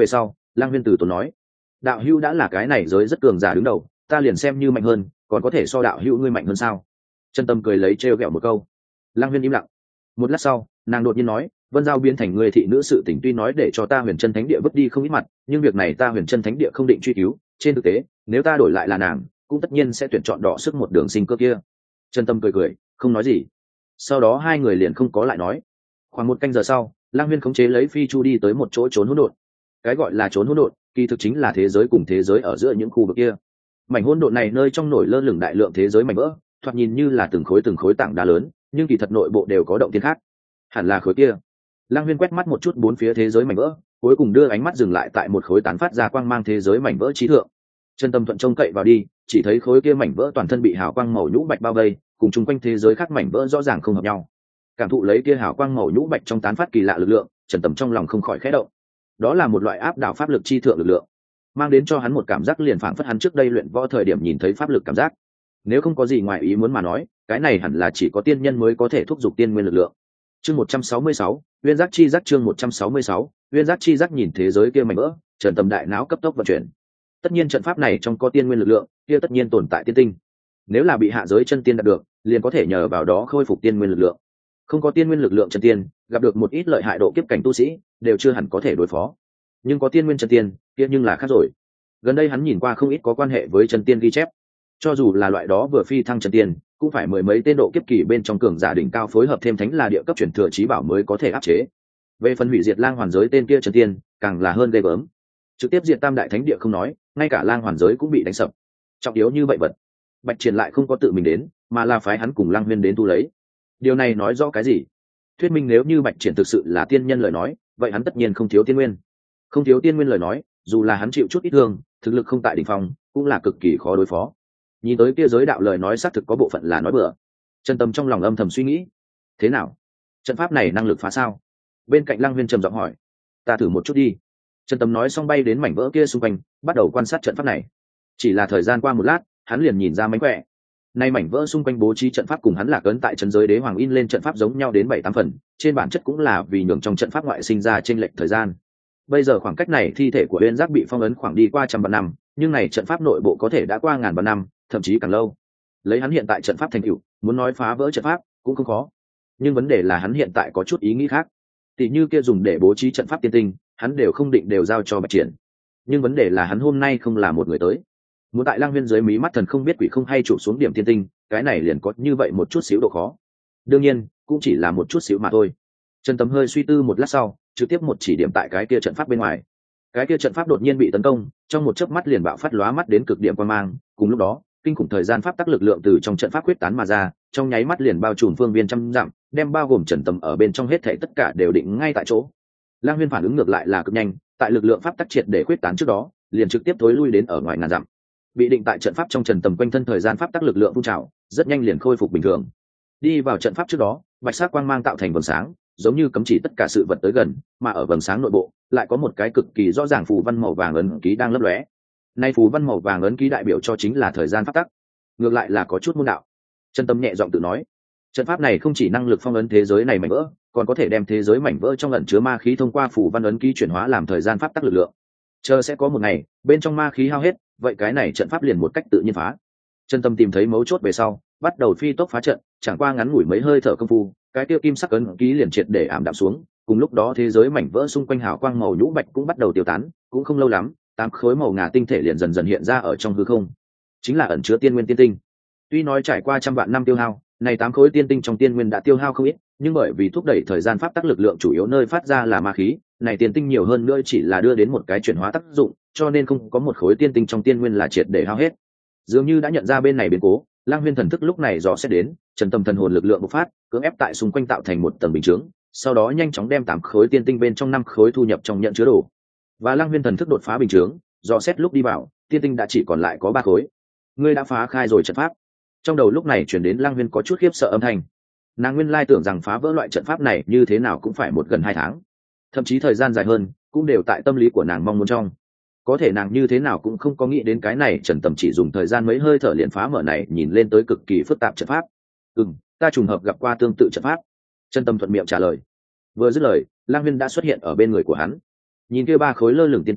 S1: Lang Huyên từ tốn nói, đạo hữu đã là cái này giới rất cường giả đứng đầu, ta liền xem như mạnh hơn, còn có thể so đạo hữu ngươi mạnh hơn sao? Trần Tâm cười lấy trêu ghẹo một câu. Lang Huyên im lặng. Một lát sau, nàng đột nhiên nói, Vân Giao biến thành người thị nữ sự tình tuy nói để cho ta Huyền Chân Thánh Địa vứt đi không ít mặt, nhưng việc này ta Huyền Chân Thánh Địa không định truy cứu. Trên thực tế, nếu ta đổi lại là nàng, cũng tất nhiên sẽ tuyển chọn đỏ sức một đường sinh cơ kia. Trần Tâm cười cười, không nói gì. Sau đó hai người liền không có lại nói. Khoảng một canh giờ sau, Lang Huyên khống chế lấy Phi Chu đi tới một chỗ trốn hỗn độn. Cái gọi là trốn hỗn độn, kỳ thực chính là thế giới cùng thế giới ở giữa những khu vực kia. Mảnh hỗn độn này nơi trong nổi lơ lửng đại lượng thế giới mảnh vỡ, thoạt nhìn như là từng khối từng khối tảng đá lớn, nhưng kỳ thật nội bộ đều có động thiên khác. Hẳn là khối kia. Lang Huyên quét mắt một chút bốn phía thế giới mảnh vỡ, cuối cùng đưa ánh mắt dừng lại tại một khối tán phát ra quang mang thế giới mảnh vỡ trí thượng. Chân Tâm thuận trông cậy vào đi, chỉ thấy khối kia mảnh vỡ toàn thân bị hào quang màu nhũ bạch bao vây, cùng chung quanh thế giới khác mảnh vỡ rõ ràng không hợp nhau. Cảm thụ lấy kia hào quang màu nhũ bạch trong tán phát kỳ lạ lực lượng, Trần Tầm trong lòng không khỏi khẽ động. Đó là một loại áp đảo pháp lực chi thượng lực lượng, mang đến cho hắn một cảm giác liền phảng phất hắn trước đây luyện võ thời điểm nhìn thấy pháp lực cảm giác. Nếu không có gì ngoài ý muốn mà nói, cái này hẳn là chỉ có tiên nhân mới có thể thúc giục tiên nguyên lực lượng. Chương một trăm sáu mươi sáu, Uyên giác chi giác chương một trăm sáu mươi sáu, Uyên giác chi giác nhìn thế giới kia mảnh vỡ, Trần Tầm đại não cấp tốc vận chuyển. Tất nhiên trận pháp này trong có tiên nguyên lực lượng, kia tất nhiên tồn tại tiên tinh. Nếu là bị hạ giới chân tiên đạt được, liền có thể nhờ vào đó khôi phục tiên nguyên lực lượng. Không có tiên nguyên lực lượng chân tiên, gặp được một ít lợi hại độ kiếp cảnh tu sĩ, đều chưa hẳn có thể đối phó. Nhưng có tiên nguyên chân tiên, kia nhưng là khác rồi. Gần đây hắn nhìn qua không ít có quan hệ với chân tiên ghi chép. Cho dù là loại đó vừa phi thăng chân tiên, cũng phải mười mấy tên độ kiếp kỳ bên trong cường giả đỉnh cao phối hợp thêm thánh là địa cấp chuyển thừa chí bảo mới có thể áp chế. Về phần hủy diệt lang hoàn giới tên kia chân tiên, càng là hơn ghê gớm. Trực tiếp diệt tam đại thánh địa không nói, ngay cả lang hoàn giới cũng bị đánh sập. Trọng yếu như vậy vật, Bạch Triển lại không có tự mình đến, mà là phái hắn cùng Lang Huyên đến thu lấy. Điều này nói rõ cái gì? Thuyết minh nếu như Bạch Triển thực sự là tiên nhân lời nói, vậy hắn tất nhiên không thiếu tiên nguyên. Không thiếu tiên nguyên lời nói, dù là hắn chịu chút ít thương, thực lực không tại đỉnh phong, cũng là cực kỳ khó đối phó. Nhìn tới kia giới đạo lời nói xác thực có bộ phận là nói bừa. Trần Tâm trong lòng âm thầm suy nghĩ, thế nào? Trận pháp này năng lực phá sao? Bên cạnh Lang Huyên trầm giọng hỏi. Ta thử một chút đi. Trần Tâm nói xong bay đến mảnh vỡ kia xung quanh, bắt đầu quan sát trận pháp này. Chỉ là thời gian qua một lát, hắn liền nhìn ra mánh khỏe. Nay mảnh vỡ xung quanh bố trí trận pháp cùng hắn là cấn tại trấn giới đế hoàng in lên trận pháp giống nhau đến bảy tám phần, trên bản chất cũng là vì nhường trong trận pháp ngoại sinh ra chênh lệch thời gian. Bây giờ khoảng cách này thi thể của Uyên Giác bị phong ấn khoảng đi qua trăm vạn năm, nhưng này trận pháp nội bộ có thể đã qua ngàn vạn năm, thậm chí càng lâu. Lấy hắn hiện tại trận pháp thành tựu, muốn nói phá vỡ trận pháp cũng không khó. Nhưng vấn đề là hắn hiện tại có chút ý nghĩ khác. Tỷ như kia dùng để bố trí trận pháp tiên tinh, hắn đều không định đều giao cho Bạch Triển. Nhưng vấn đề là hắn hôm nay không là một người tới. Muốn tại Lang Huyên dưới mí mắt thần không biết quỷ không hay trụ xuống điểm tiên tinh, cái này liền có như vậy một chút xíu độ khó. Đương nhiên, cũng chỉ là một chút xíu mà thôi. Trần Tấm hơi suy tư một lát sau, trực tiếp một chỉ điểm tại cái kia trận pháp bên ngoài. Cái kia trận pháp đột nhiên bị tấn công, trong một chớp mắt liền bạo phát lóa mắt đến cực điểm quang mang, cùng lúc đó, kinh khủng thời gian pháp tắc lực lượng từ trong trận pháp quyết tán mà ra, trong nháy mắt liền bao trùm phương viên trăm dặm, đem bao gồm Trần Tầm ở bên trong hết thảy tất cả đều định ngay tại chỗ. Lang Huyên phản ứng ngược lại là cực nhanh, tại lực lượng pháp tắc triệt để quyết tán trước đó, liền trực tiếp thối lui đến ở ngoài ngàn dặm. Bị định tại trận pháp trong Trần Tầm quanh thân thời gian pháp tắc lực lượng phun trào, rất nhanh liền khôi phục bình thường. Đi vào trận pháp trước đó, bạch sắc quang mang tạo thành vầng sáng, giống như cấm chỉ tất cả sự vật tới gần, mà ở vầng sáng nội bộ lại có một cái cực kỳ rõ ràng phù văn màu vàng ấn ký đang lấp lóe. Nay phù văn màu vàng ấn ký đại biểu cho chính là thời gian pháp tắc. Ngược lại là có chút môn đạo. Trần Tâm nhẹ giọng tự nói, trận pháp này không chỉ năng lực phong ấn thế giới này mảnh vỡ, còn có thể đem thế giới mảnh vỡ trong ẩn chứa ma khí thông qua phù văn ấn ký chuyển hóa làm thời gian pháp tắc lực lượng. Chờ sẽ có một ngày, bên trong ma khí hao hết, vậy cái này trận pháp liền một cách tự nhiên phá. Trần Tâm tìm thấy mấu chốt về sau, bắt đầu phi tốc phá trận, chẳng qua ngắn ngủi mấy hơi thở công phu, cái tiêu kim sắc ấn ký liền triệt để ảm đạm xuống. Cùng lúc đó thế giới mảnh vỡ xung quanh hào quang màu nhũ bạch cũng bắt đầu tiêu tán, cũng không lâu lắm, tám khối màu ngà tinh thể liền dần dần hiện ra ở trong hư không, chính là ẩn chứa tiên nguyên tiên tinh. Tuy nói trải qua trăm vạn năm tiêu hao, này tám khối tiên tinh trong tiên nguyên đã tiêu hao không ít, nhưng bởi vì thúc đẩy thời gian pháp tắc lực lượng chủ yếu nơi phát ra là ma khí, này tiên tinh nhiều hơn nữa chỉ là đưa đến một cái chuyển hóa tác dụng, cho nên không có một khối tiên tinh trong tiên nguyên là triệt để hao hết. Dường như đã nhận ra bên này biến cố, Lang Huyên thần thức lúc này dò xét đến, Trần Tâm thần hồn lực lượng bộc phát, cưỡng ép tại xung quanh tạo thành một tầng bình chướng, sau đó nhanh chóng đem tám khối tiên tinh bên trong năm khối thu nhập trong nhận chứa đồ. Và Lang Huyên thần thức đột phá bình chướng, dò xét lúc đi vào, tiên tinh đã chỉ còn lại có ba khối. Ngươi đã phá khai rồi trận pháp. Trong đầu lúc này truyền đến Lang Huyên có chút khiếp sợ âm thanh. Nàng nguyên lai tưởng rằng phá vỡ loại trận pháp này như thế nào cũng phải một gần hai tháng, thậm chí thời gian dài hơn, cũng đều tại tâm lý của nàng mong muốn trong. Có thể nàng như thế nào cũng không có nghĩ đến cái này Trần Tầm chỉ dùng thời gian mấy hơi thở liền phá mở này nhìn lên tới cực kỳ phức tạp trận pháp. Ừm, ta trùng hợp gặp qua tương tự trận pháp. Trần Tầm thuận miệng trả lời. Vừa dứt lời, Lang Huyên đã xuất hiện ở bên người của hắn. Nhìn kia ba khối lơ lửng tiên tinh,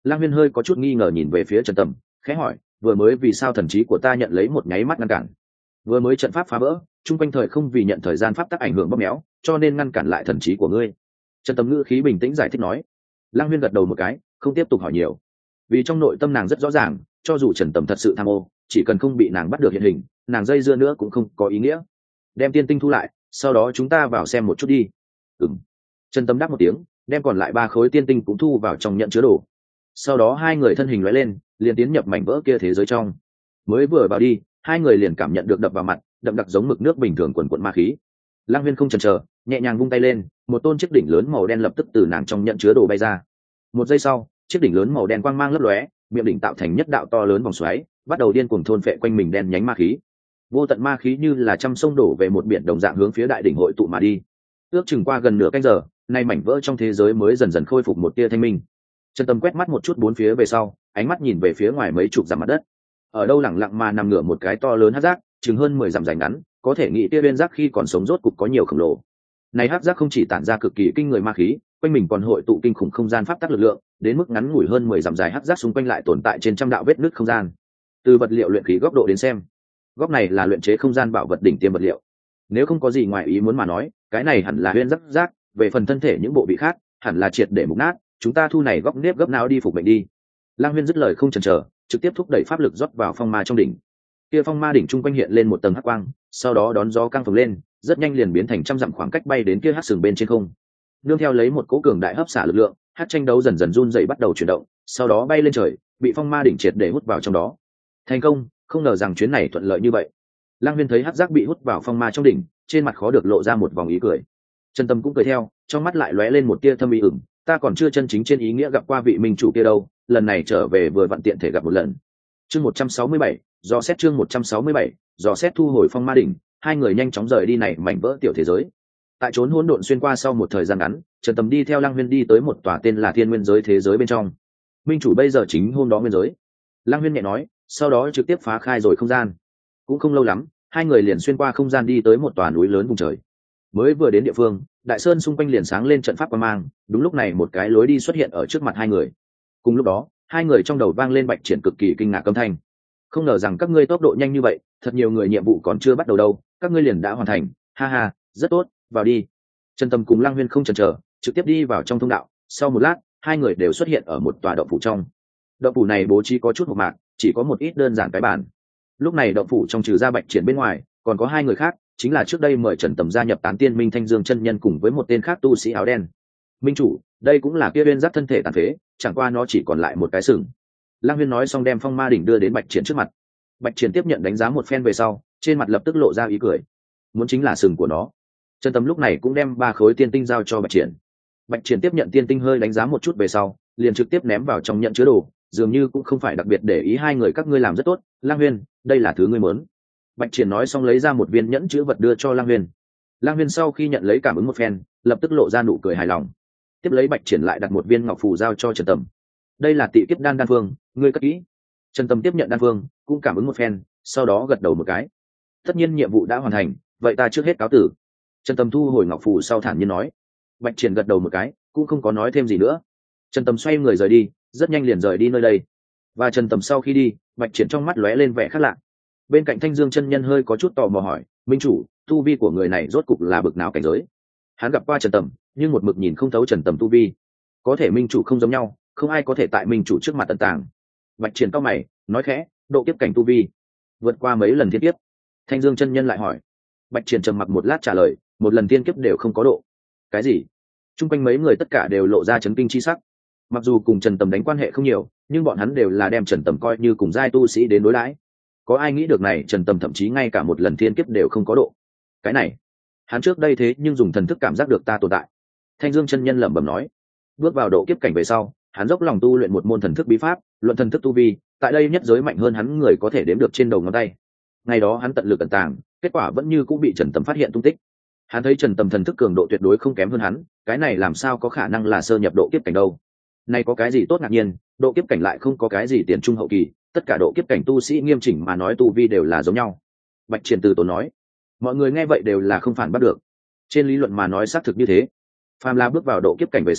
S1: Lang Huyên hơi có chút nghi ngờ nhìn về phía Trần Tầm, khẽ hỏi, vừa mới vì sao thần trí của ta nhận lấy một nháy mắt ngăn cản? Vừa mới trận pháp phá vỡ, chung quanh thời không vì nhận thời gian pháp tắc ảnh hưởng bóp méo, cho nên ngăn cản lại thần trí của ngươi. Trần Tầm ngữ khí bình tĩnh giải thích nói. Lang Huyên gật đầu một cái, không tiếp tục hỏi nhiều, vì trong nội tâm nàng rất rõ ràng, cho dù Trần Tầm thật sự tham ô, chỉ cần không bị nàng bắt được hiện hình, nàng dây dưa nữa cũng không có ý nghĩa. Đem tiên tinh thu lại, sau đó chúng ta vào xem một chút đi. Ừm. Trần Tầm đáp một tiếng, đem còn lại ba khối tiên tinh cũng thu vào trong nhận chứa đồ. Sau đó hai người thân hình lóe lên, liền tiến nhập mảnh vỡ kia thế giới trong. Mới vừa vào đi, hai người liền cảm nhận được đập vào mặt, đậm đặc giống mực nước bình thường quần quần ma khí. Lang Huyên không chần chờ, nhẹ nhàng vung tay lên, một tôn chiếc đỉnh lớn màu đen lập tức từ nàng trong nhận chứa đồ bay ra. Một giây sau, chiếc đỉnh lớn màu đen quang mang lấp lóe, miệng đỉnh tạo thành nhất đạo to lớn vòng xoáy, bắt đầu điên cuồng thôn phệ quanh mình đen nhánh ma khí. Vô tận ma khí như là trăm sông đổ về một biển đồng dạng hướng phía đại đỉnh hội tụ mà đi. Ước chừng qua gần nửa canh giờ, nay mảnh vỡ trong thế giới mới dần dần khôi phục một tia thanh minh. Trần Tâm quét mắt một chút bốn phía về sau, ánh mắt nhìn về phía ngoài mấy chục dặm mặt đất. Ở đâu lẳng lặng mà nằm ngửa một cái to lớn hắc giác, chừng hơn mười dặm dài ngắn, có thể nghĩ tia bên giác khi còn sống rốt cục có nhiều khổng lồ. Này hắc giác không chỉ tản ra cực kỳ kinh người ma khí, quanh mình còn hội tụ kinh khủng không gian pháp tắc lực lượng, đến mức ngắn ngủi hơn mười dặm dài hắc giác xung quanh lại tồn tại trên trăm đạo vết nứt không gian. Từ vật liệu luyện khí góc độ đến xem, góc này là luyện chế không gian bảo vật đỉnh tiêm vật liệu. Nếu không có gì ngoài ý muốn mà nói, cái này hẳn là huyên giác giác, về phần thân thể những bộ vị khác, hẳn là triệt để mục nát, chúng ta thu này góc nếp gấp não đi phục bệnh đi. Lang Huyên dứt lời không chần chờ, trực tiếp thúc đẩy pháp lực rót vào phong ma trong đỉnh. Kia phong ma đỉnh trung quanh hiện lên một tầng hắc quang, sau đó đón gió căng phồng lên, rất nhanh liền biến thành trăm dặm khoảng cách bay đến kia hắc sừng bên trên không. Nương theo lấy một cỗ cường đại hấp xả lực lượng, hắc tranh đấu dần dần run rẩy bắt đầu chuyển động, sau đó bay lên trời, bị phong ma đỉnh triệt để hút vào trong đó. Thành công, không ngờ rằng chuyến này thuận lợi như vậy. Lang Huyên thấy hắc giác bị hút vào phong ma trong đỉnh, trên mặt khó được lộ ra một vòng ý cười. Trần Tâm cũng cười theo, trong mắt lại lóe lên một tia thâm ý ửng, ta còn chưa chân chính trên ý nghĩa gặp qua vị minh chủ kia đâu, lần này trở về vừa vặn tiện thể gặp một lần. Chương một trăm sáu mươi bảy, do xét chương một trăm sáu mươi bảy, do xét thu hồi phong ma đỉnh, hai người nhanh chóng rời đi này mảnh vỡ tiểu thế giới. Tại trốn hỗn độn xuyên qua sau một thời gian ngắn, Trần Tâm đi theo Lang Huyên đi tới một tòa tên là Thiên Nguyên giới thế giới bên trong. Minh chủ bây giờ chính hôm đó nguyên giới. Lang Huyên nhẹ nói, sau đó trực tiếp phá khai rồi không gian. Cũng không lâu lắm, hai người liền xuyên qua không gian đi tới một tòa núi lớn vùng trời. Mới vừa đến địa phương, đại sơn xung quanh liền sáng lên trận pháp quang mang, đúng lúc này một cái lối đi xuất hiện ở trước mặt hai người. Cùng lúc đó, hai người trong đầu vang lên Bạch Triển cực kỳ kinh ngạc âm thanh. Không ngờ rằng các ngươi tốc độ nhanh như vậy, thật nhiều người nhiệm vụ còn chưa bắt đầu đâu, các ngươi liền đã hoàn thành, ha ha, rất tốt, vào đi. Trần Tâm cùng Lang Huyên không chần chờ, trực tiếp đi vào trong thông đạo, sau một lát, hai người đều xuất hiện ở một tòa động phủ trong. Động phủ này bố trí có chút mộc mạc, chỉ có một ít đơn giản cái bàn. Lúc này động phủ trong trừ ra Bạch Triển bên ngoài, còn có hai người khác, chính là trước đây mời Trần Tầm gia nhập Tán Tiên Minh Thanh Dương chân nhân cùng với một tên khác tu sĩ áo đen. Minh chủ, đây cũng là kia uyên giác thân thể tàn phế, chẳng qua nó chỉ còn lại một cái sừng. Lang Huyên nói xong đem phong ma đỉnh đưa đến Bạch Triển trước mặt. Bạch Triển tiếp nhận đánh giá một phen về sau, trên mặt lập tức lộ ra ý cười. Muốn chính là sừng của nó. Trần Tầm lúc này cũng đem ba khối tiên tinh giao cho Bạch Triển. Bạch Triển tiếp nhận tiên tinh hơi đánh giá một chút về sau, liền trực tiếp ném vào trong nhận chứa đồ, dường như cũng không phải đặc biệt để ý hai người các ngươi làm rất tốt. Lang Huyên, đây là thứ ngươi muốn. Bạch Triển nói xong lấy ra một viên nhẫn chữ vật đưa cho Lang Huyên. Lang Huyên sau khi nhận lấy cảm ứng một phen, lập tức lộ ra nụ cười hài lòng. Tiếp lấy Bạch Triển lại đặt một viên ngọc phù giao cho Trần Tầm. Đây là tị kiếp đan đan phương, ngươi cất kỹ. Trần Tầm tiếp nhận đan phương, cũng cảm ứng một phen, sau đó gật đầu một cái. Tất nhiên nhiệm vụ đã hoàn thành, vậy ta trước hết cáo tử. Trần Tầm thu hồi ngọc phù sau thản nhiên nói. Bạch Triển gật đầu một cái, cũng không có nói thêm gì nữa. Trần Tầm xoay người rời đi, rất nhanh liền rời đi nơi đây. Và Trần Tầm sau khi đi, Bạch Triển trong mắt lóe lên vẻ khác lạ. Bên cạnh Thanh Dương chân nhân hơi có chút tò mò hỏi, minh chủ, tu vi của người này rốt cục là bực nào cảnh giới? Hắn gặp qua Trần Tầm, nhưng một mực nhìn không thấu Trần Tầm tu vi. Có thể minh chủ không giống nhau, không ai có thể tại minh chủ trước mặt tận tàng. Bạch Triển cao mày, nói khẽ, độ kiếp cảnh tu vi vượt qua mấy lần thiên kiếp. Thanh Dương chân nhân lại hỏi. Bạch Triển trầm mặc một lát trả lời, một lần thiên kiếp đều không có độ. Cái gì? Trung quanh mấy người tất cả đều lộ ra chấn kinh chi sắc. Mặc dù cùng Trần Tầm đánh quan hệ không nhiều, nhưng bọn hắn đều là đem Trần Tầm coi như cùng giai tu sĩ đến đối đãi. Có ai nghĩ được này Trần Tầm thậm chí ngay cả một lần thiên kiếp đều không có độ. Cái này, hắn trước đây thế nhưng dùng thần thức cảm giác được ta tồn tại. Thanh Dương chân nhân lẩm bẩm nói. Bước vào độ kiếp cảnh về sau, hắn dốc lòng tu luyện một môn thần thức bí pháp, luận thần thức tu vi, tại đây nhất giới mạnh hơn hắn người có thể đếm được trên đầu ngón tay. Ngày đó hắn tận lực ẩn tàng, kết quả vẫn như cũng bị Trần Tầm phát hiện tung tích. Hắn thấy Trần Tầm thần thức cường độ tuyệt đối không kém hơn hắn, cái này làm sao có khả năng là sơ nhập độ kiếp cảnh đâu. Này có cái gì tốt ngạc nhiên, độ kiếp cảnh lại không có cái gì tiền trung hậu kỳ, tất cả độ kiếp cảnh tu sĩ nghiêm chỉnh mà nói tu vi đều là giống nhau. Bạch Triển từ tốn nói. Mọi người nghe vậy đều là không phản bắt được. Trên lý luận mà nói xác thực như thế. Phàm là bước vào độ kiếp cảnh về sau,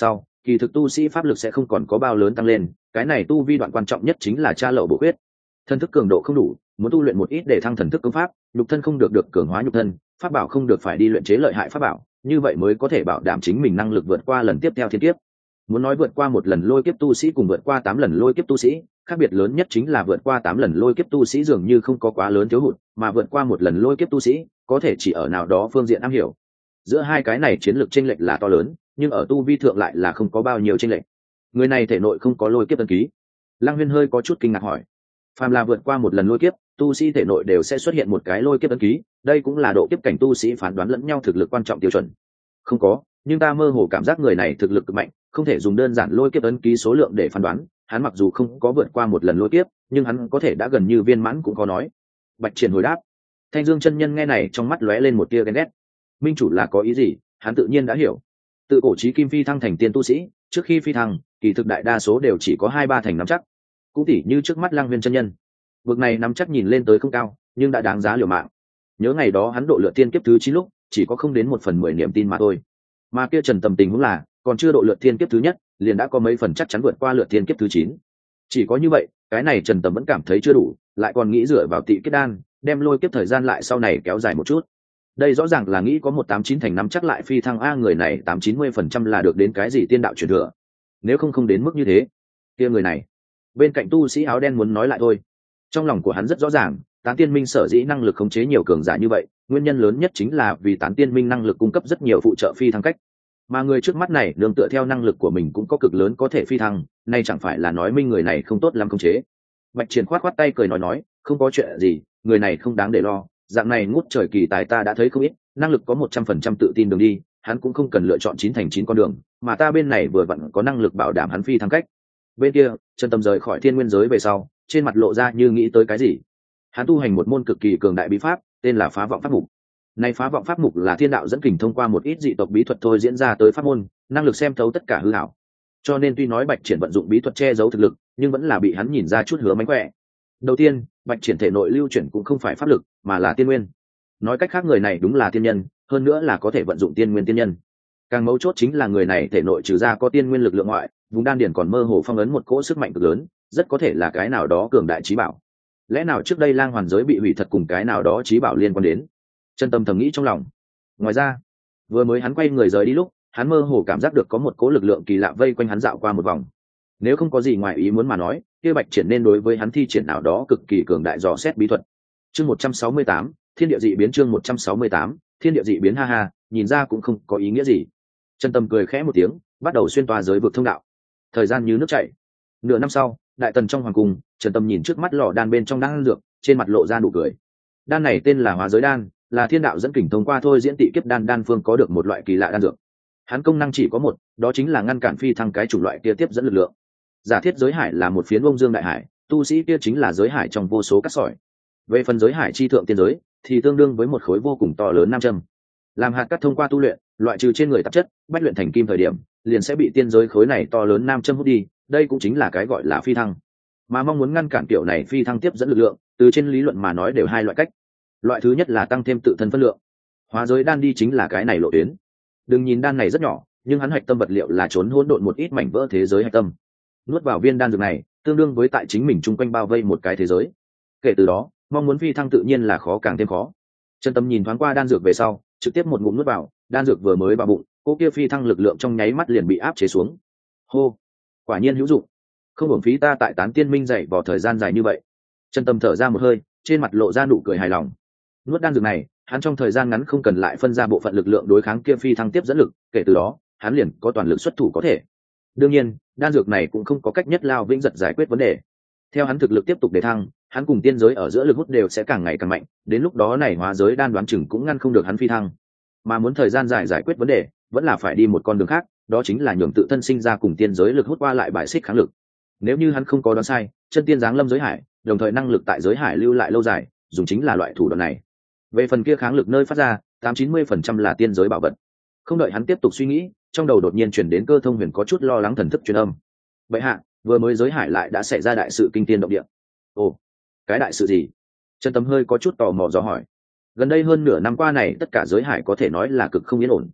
S1: kỳ thực tu sĩ pháp lực sẽ không còn có bao lớn tăng lên, cái này tu vi đoạn quan trọng nhất chính là tra lậu bổ huyết. Thân thức cường độ không đủ, muốn tu luyện một ít để thăng thần thức công pháp, nhục thân không được được cường hóa nhục thân, pháp bảo không được phải đi luyện chế lợi hại pháp bảo, như vậy mới có thể bảo đảm chính mình năng lực vượt qua lần tiếp theo thiên kiếp. Muốn nói vượt qua một lần lôi kiếp tu sĩ cùng vượt qua tám lần lôi kiếp tu sĩ, khác biệt lớn nhất chính là vượt qua tám lần lôi kiếp tu sĩ dường như không có quá lớn thiếu hụt, mà vượt qua một lần lôi kiếp tu sĩ có thể chỉ ở nào đó phương diện am hiểu. Giữa hai cái này chiến lược chênh lệch là to lớn, nhưng ở tu vi thượng lại là không có bao nhiêu chênh lệch. Người này thể nội không có lôi kiếp ấn ký. Lăng Huyên hơi có chút kinh ngạc hỏi. Phàm là vượt qua một lần lôi kiếp, tu sĩ thể nội đều sẽ xuất hiện một cái lôi kiếp ấn ký, đây cũng là độ kiếp cảnh tu sĩ phán đoán lẫn nhau thực lực quan trọng tiêu chuẩn. Không có, nhưng ta mơ hồ cảm giác người này thực lực cực mạnh, không thể dùng đơn giản lôi kiếp ấn ký số lượng để phán đoán, hắn mặc dù không có vượt qua một lần lôi kiếp, nhưng hắn có thể đã gần như viên mãn cũng có nói. Bạch Triển hồi đáp. Thanh Dương chân nhân nghe này trong mắt lóe lên một tia ghen ghét. Minh chủ là có ý gì, hắn tự nhiên đã hiểu. Tự cổ chí kim phi thăng thành tiên tu sĩ, trước khi phi thăng, kỳ thực đại đa số đều chỉ có hai ba thành nắm chắc. Cũng tỉ như trước mắt Lăng Huyên chân nhân. Vực này nắm chắc nhìn lên tới không cao, nhưng đã đáng giá liều mạng. Nhớ ngày đó hắn độ lượt tiên kiếp thứ chín lúc, chỉ có không đến một phần mười niềm tin mà thôi. Mà kia Trần Tầm tình huống là, còn chưa độ lượt tiên kiếp thứ nhất, liền đã có mấy phần chắc chắn vượt qua lượt tiên kiếp thứ chín. Chỉ có như vậy, cái này Trần Tầm vẫn cảm thấy chưa đủ, lại còn nghĩ dựa vào tị kết đan, đem lôi kiếp thời gian lại sau này kéo dài một chút. Đây rõ ràng là nghĩ có một tám chín thành năm chắc lại phi thăng a, người này tám chín mươi phần trăm là được đến cái gì tiên đạo truyền thừa. Nếu không không đến mức như thế, kia người này. Bên cạnh tu sĩ áo đen muốn nói lại thôi. Trong lòng của hắn rất rõ ràng, Tán Tiên Minh sở dĩ năng lực khống chế nhiều cường giả như vậy, nguyên nhân lớn nhất chính là vì Tán Tiên Minh năng lực cung cấp rất nhiều phụ trợ phi thăng cách. Mà người trước mắt này nương tựa theo năng lực của mình cũng có cực lớn có thể phi thăng, nay chẳng phải là nói minh người này không tốt lắm khống chế. Bạch Triển khoát khoát tay cười nói nói, không có chuyện gì, người này không đáng để lo, dạng này ngút trời kỳ tài ta đã thấy không ít, năng lực có một trăm phần trăm tự tin đường đi, hắn cũng không cần lựa chọn chín thành chín con đường, mà ta bên này vừa vặn có năng lực bảo đảm hắn phi thăng cách. Bên kia, Trần Tâm rời khỏi Thiên Nguyên giới về sau, trên mặt lộ ra như nghĩ tới cái gì. Hắn tu hành một môn cực kỳ cường đại bí pháp, tên là Phá Vọng Pháp Mục. Này Phá Vọng Pháp Mục là thiên đạo dẫn kình thông qua một ít dị tộc bí thuật thôi diễn ra tới pháp môn, năng lực xem thấu tất cả hư ảo. Cho nên tuy nói Bạch Triển vận dụng bí thuật che giấu thực lực, nhưng vẫn là bị hắn nhìn ra chút hứa mánh khỏe. Đầu tiên, Bạch Triển thể nội lưu chuyển cũng không phải pháp lực, mà là tiên nguyên. Nói cách khác người này đúng là tiên nhân, hơn nữa là có thể vận dụng tiên nguyên tiên nhân. Càng mấu chốt chính là người này thể nội trừ ra có tiên nguyên lực lượng ngoại, vùng đan điển còn mơ hồ phong ấn một cỗ sức mạnh cực lớn, rất có thể là cái nào đó cường đại trí bảo. Lẽ nào trước đây lang hoàn giới bị hủy thật cùng cái nào đó trí bảo liên quan đến? Chân tâm thầm nghĩ trong lòng. Ngoài ra, vừa mới hắn quay người rời đi lúc, hắn mơ hồ cảm giác được có một cỗ lực lượng kỳ lạ vây quanh hắn dạo qua một vòng. Nếu không có gì ngoài ý muốn mà nói, kia Bạch Triển nên đối với hắn thi triển nào đó cực kỳ cường đại dò xét bí thuật. Chương một trăm sáu mươi tám, Thiên địa dị biến. Chương một trăm sáu mươi tám, Thiên địa dị biến. Ha ha, nhìn ra cũng không có ý nghĩa gì. Chân tâm cười khẽ một tiếng, bắt đầu xuyên toa giới vực thông đạo. Thời gian như nước chảy. Nửa năm sau, đại tần trong hoàng cung, Trần Tâm nhìn trước mắt lò đan bên trong đan dược, trên mặt lộ ra nụ cười. Đan này tên là Hóa Giới đan, là thiên đạo dẫn kình thông qua thôi diễn tị kiếp đan đan phương có được một loại kỳ lạ đan dược. Hắn công năng chỉ có một, đó chính là ngăn cản phi thăng cái chủng loại kia tiếp dẫn lực lượng. Giả thiết giới hải là một phiến bông dương đại hải, tu sĩ kia chính là giới hải trong vô số cát sỏi. Về phần giới hải chi thượng tiên giới, thì tương đương với một khối vô cùng to lớn nam châm. Làm hạt cát thông qua tu luyện, loại trừ trên người tạp chất, bách luyện thành kim thời điểm, liền sẽ bị tiên giới khối này to lớn nam châm hút đi, đây cũng chính là cái gọi là phi thăng. Mà mong muốn ngăn cản kiểu này phi thăng tiếp dẫn lực lượng, từ trên lý luận mà nói đều hai loại cách. Loại thứ nhất là tăng thêm tự thân phân lượng. Hóa giới đan đi chính là cái này lộ tuyến. Đừng nhìn đan này rất nhỏ, nhưng hắn hạch tâm vật liệu là trốn hỗn độn một ít mảnh vỡ thế giới hạch tâm. Nuốt vào viên đan dược này, tương đương với tại chính mình chung quanh bao vây một cái thế giới. Kể từ đó, mong muốn phi thăng tự nhiên là khó càng thêm khó. Trần Tâm nhìn thoáng qua đan dược về sau, trực tiếp một ngụm nuốt vào, đan dược vừa mới vào bụng, cô kia phi thăng lực lượng trong nháy mắt liền bị áp chế xuống. Hô, quả nhiên hữu dụng. Không hưởng phí ta tại Tán Tiên Minh dạy vào thời gian dài như vậy. Trần Tâm thở ra một hơi, trên mặt lộ ra nụ cười hài lòng. Nuốt đan dược này, hắn trong thời gian ngắn không cần lại phân ra bộ phận lực lượng đối kháng kia phi thăng tiếp dẫn lực, kể từ đó, hắn liền có toàn lực xuất thủ có thể. Đương nhiên, đan dược này cũng không có cách nhất lao vĩnh giật giải quyết vấn đề. Theo hắn thực lực tiếp tục đề thăng, hắn cùng tiên giới ở giữa lực hút đều sẽ càng ngày càng mạnh, đến lúc đó này hóa giới đan đoán chừng cũng ngăn không được hắn phi thăng. Mà muốn thời gian dài giải quyết vấn đề, vẫn là phải đi một con đường khác, đó chính là nhường tự thân sinh ra cùng tiên giới lực hút qua lại bài xích kháng lực. Nếu như hắn không có đoán sai, chân tiên giáng lâm giới hải, đồng thời năng lực tại giới hải lưu lại lâu dài, dùng chính là loại thủ đoạn này. Về phần kia kháng lực nơi phát ra, tám chín mươi phần trăm là tiên giới bảo vật. Không đợi hắn tiếp tục suy nghĩ, trong đầu đột nhiên truyền đến Cơ Thông Huyền có chút lo lắng thần thức truyền âm. Vậy hạ, vừa mới giới hải lại đã xảy ra đại sự kinh tiên động địa. Ồ, cái đại sự gì? Trần Tâm hơi có chút tò mò dò hỏi. Gần đây hơn nửa năm qua này, tất cả giới hải có thể nói là cực không yên ổn.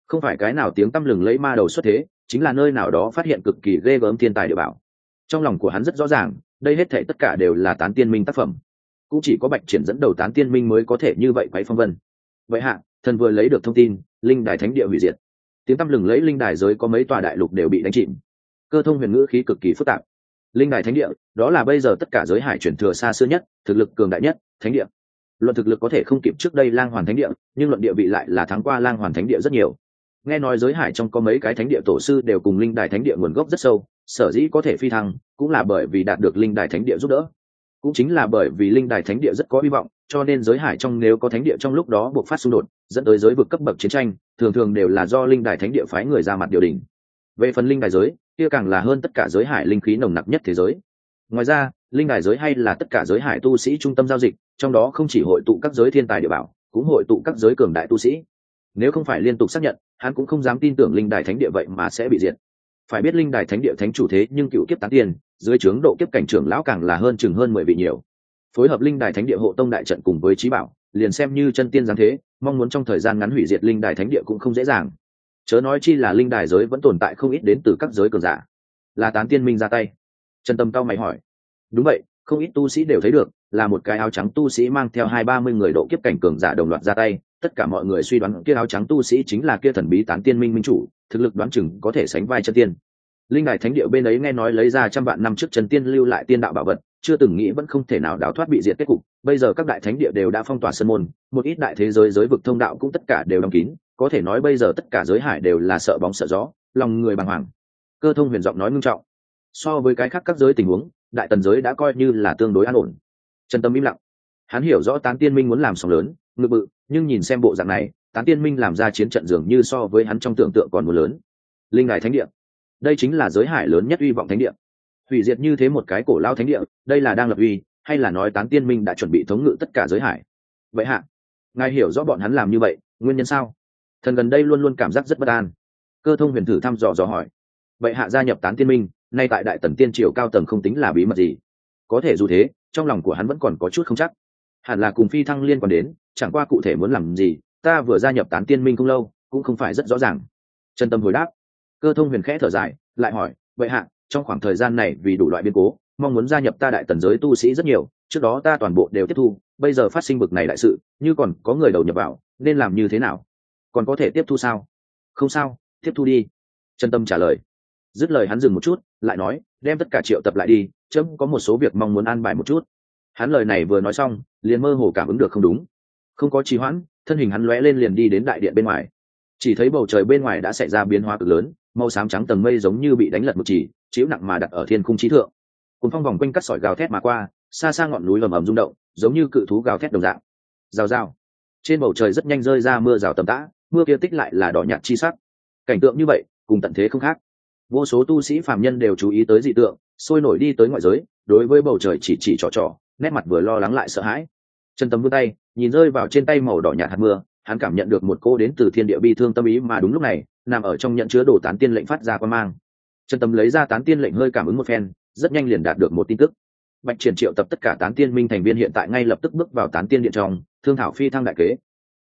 S1: Không phải cái nào tiếng tăm lừng lấy ma đầu xuất thế, chính là nơi nào đó phát hiện cực kỳ ghê gớm thiên tài địa bảo. Trong lòng của hắn rất rõ ràng, đây hết thảy tất cả đều là Tán Tiên Minh tác phẩm, cũng chỉ có Bạch Triển dẫn đầu Tán Tiên Minh mới có thể như vậy quấy phong vân. Vậy hạ, thần vừa lấy được thông tin, linh đài thánh địa hủy diệt, tiếng tăm lừng lấy linh đài giới có mấy tòa đại lục đều bị đánh chìm. Cơ Thông huyền ngữ khí cực kỳ phức tạp. Linh đài thánh địa, đó là bây giờ tất cả giới hải truyền thừa xa xưa nhất, thực lực cường đại nhất thánh địa. Luận thực lực có thể không kịp trước đây Lang Hoàn thánh địa, nhưng luận địa vị lại là thắng qua Lang Hoàn thánh địa rất nhiều. Nghe nói giới hải trong có mấy cái thánh địa tổ sư đều cùng linh đài thánh địa nguồn gốc rất sâu, sở dĩ có thể phi thăng cũng là bởi vì đạt được linh đài thánh địa giúp đỡ. Cũng chính là bởi vì linh đài thánh địa rất có hy vọng, cho nên giới hải trong nếu có thánh địa trong lúc đó buộc phát xung đột, dẫn tới giới vực cấp bậc chiến tranh, thường thường đều là do linh đài thánh địa phái người ra mặt điều đình. Về phần linh đài giới, kia càng là hơn tất cả giới hải linh khí nồng nặc nhất thế giới. Ngoài ra, linh đài giới hay là tất cả giới hải tu sĩ trung tâm giao dịch, trong đó không chỉ hội tụ các giới thiên tài địa bảo, cũng hội tụ các giới cường đại tu sĩ. Nếu không phải liên tục xác nhận, hắn cũng không dám tin tưởng linh đài thánh địa vậy mà sẽ bị diệt. Phải biết linh đài thánh địa thánh chủ thế nhưng cựu kiếp tán tiên, dưới trướng độ kiếp cảnh trưởng lão càng là hơn chừng hơn mười vị nhiều. Phối hợp linh đài thánh địa hộ tông đại trận cùng với trí bảo, liền xem như chân tiên giáng thế, mong muốn trong thời gian ngắn hủy diệt linh đài thánh địa cũng không dễ dàng. Chớ nói chi là linh đài giới vẫn tồn tại không ít đến từ các giới cường giả. Là Tán Tiên Minh ra tay? Trần Tâm cao mày hỏi. Đúng vậy, không ít tu sĩ đều thấy được, là một cái áo trắng tu sĩ mang theo hai ba mươi người độ kiếp cảnh cường giả đồng loạt ra tay. Tất cả mọi người suy đoán kia áo trắng tu sĩ chính là kia thần bí Tán Tiên Minh minh chủ, thực lực đoán chừng có thể sánh vai chân tiên. Linh đài thánh địa bên ấy nghe nói lấy ra trăm vạn năm trước chân tiên lưu lại tiên đạo bảo vật, chưa từng nghĩ vẫn không thể nào đào thoát bị diệt kết cục. Bây giờ các đại thánh địa đều đã phong tỏa sân môn, một ít đại thế giới giới vực thông đạo cũng tất cả đều đóng kín, có thể nói bây giờ tất cả giới hải đều là sợ bóng sợ gió, lòng người bàng hoàng. Cơ Thông huyền giọng nói ngưng trọng. So với cái khác các giới tình huống, đại tần giới đã coi như là tương đối an ổn. Trần Tâm im lặng. Hắn hiểu rõ Tán Tiên Minh muốn làm sóng lớn, ngự bự, nhưng nhìn xem bộ dạng này, Tán Tiên Minh làm ra chiến trận dường như so với hắn trong tưởng tượng còn muốn lớn. Linh đài thánh địa, đây chính là giới hải lớn nhất uy vọng thánh địa. Hủy diệt như thế một cái cổ lao thánh địa, đây là đang lập uy, hay là nói Tán Tiên Minh đã chuẩn bị thống ngự tất cả giới hải? Vậy hạ, ngài hiểu rõ bọn hắn làm như vậy, nguyên nhân sao? Thần gần đây luôn luôn cảm giác rất bất an. Cơ Thông huyền thử thăm dò dò hỏi. Vậy hạ gia nhập Tán Tiên Minh, nay tại đại tần tiên triều cao tầng không tính là bí mật gì. Có thể dù thế, trong lòng của hắn vẫn còn có chút không chắc. Hẳn là cùng phi thăng liên quan đến, chẳng qua cụ thể muốn làm gì, ta vừa gia nhập Tán Tiên Minh không lâu, cũng không phải rất rõ ràng. Trần Tâm hồi đáp. Cơ Thông huyền khẽ thở dài, lại hỏi, vậy hạ, trong khoảng thời gian này vì đủ loại biến cố, mong muốn gia nhập ta đại tần giới tu sĩ rất nhiều, trước đó ta toàn bộ đều tiếp thu, bây giờ phát sinh bực này đại sự, như còn có người đầu nhập vào, nên làm như thế nào? Còn có thể tiếp thu sao? Không sao, tiếp thu đi. Trần Tâm trả lời. Dứt lời hắn dừng một chút, lại nói, đem tất cả triệu tập lại đi, chấm có một số việc mong muốn an bài một chút. Hắn lời này vừa nói xong, liền mơ hồ cảm ứng được không đúng. Không có trì hoãn, thân hình hắn lóe lên liền đi đến đại điện bên ngoài. Chỉ thấy bầu trời bên ngoài đã xảy ra biến hóa cực lớn, màu xám trắng tầng mây giống như bị đánh lật một chỉ, chiếu nặng mà đặt ở thiên khung chí thượng. Cuốn phong vòng quanh cắt sỏi gào thét mà qua, xa xa ngọn núi ầm ầm rung động, giống như cự thú gào thét đồng dạng. Rào rào. Trên bầu trời rất nhanh rơi ra mưa rào tầm tã, mưa kia tích lại là đỏ nhạt chi sắc. Cảnh tượng như vậy, cùng tận thế không khác. Vô số tu sĩ phàm nhân đều chú ý tới dị tượng, sôi nổi đi tới ngoại giới, đối với bầu trời chỉ chỉ trò trò, nét mặt vừa lo lắng lại sợ hãi. Trần Tâm vươn tay, nhìn rơi vào trên tay màu đỏ nhạt hạt mưa, hắn cảm nhận được một cô đến từ thiên địa bi thương tâm ý, mà đúng lúc này, nằm ở trong nhận chứa đồ Tán Tiên lệnh phát ra quan mang. Trần Tâm lấy ra Tán Tiên lệnh hơi cảm ứng một phen, rất nhanh liền đạt được một tin tức. Bạch Triển triệu tập tất cả Tán Tiên Minh thành viên hiện tại ngay lập tức bước vào Tán Tiên điện trong, thương thảo phi thăng đại kế,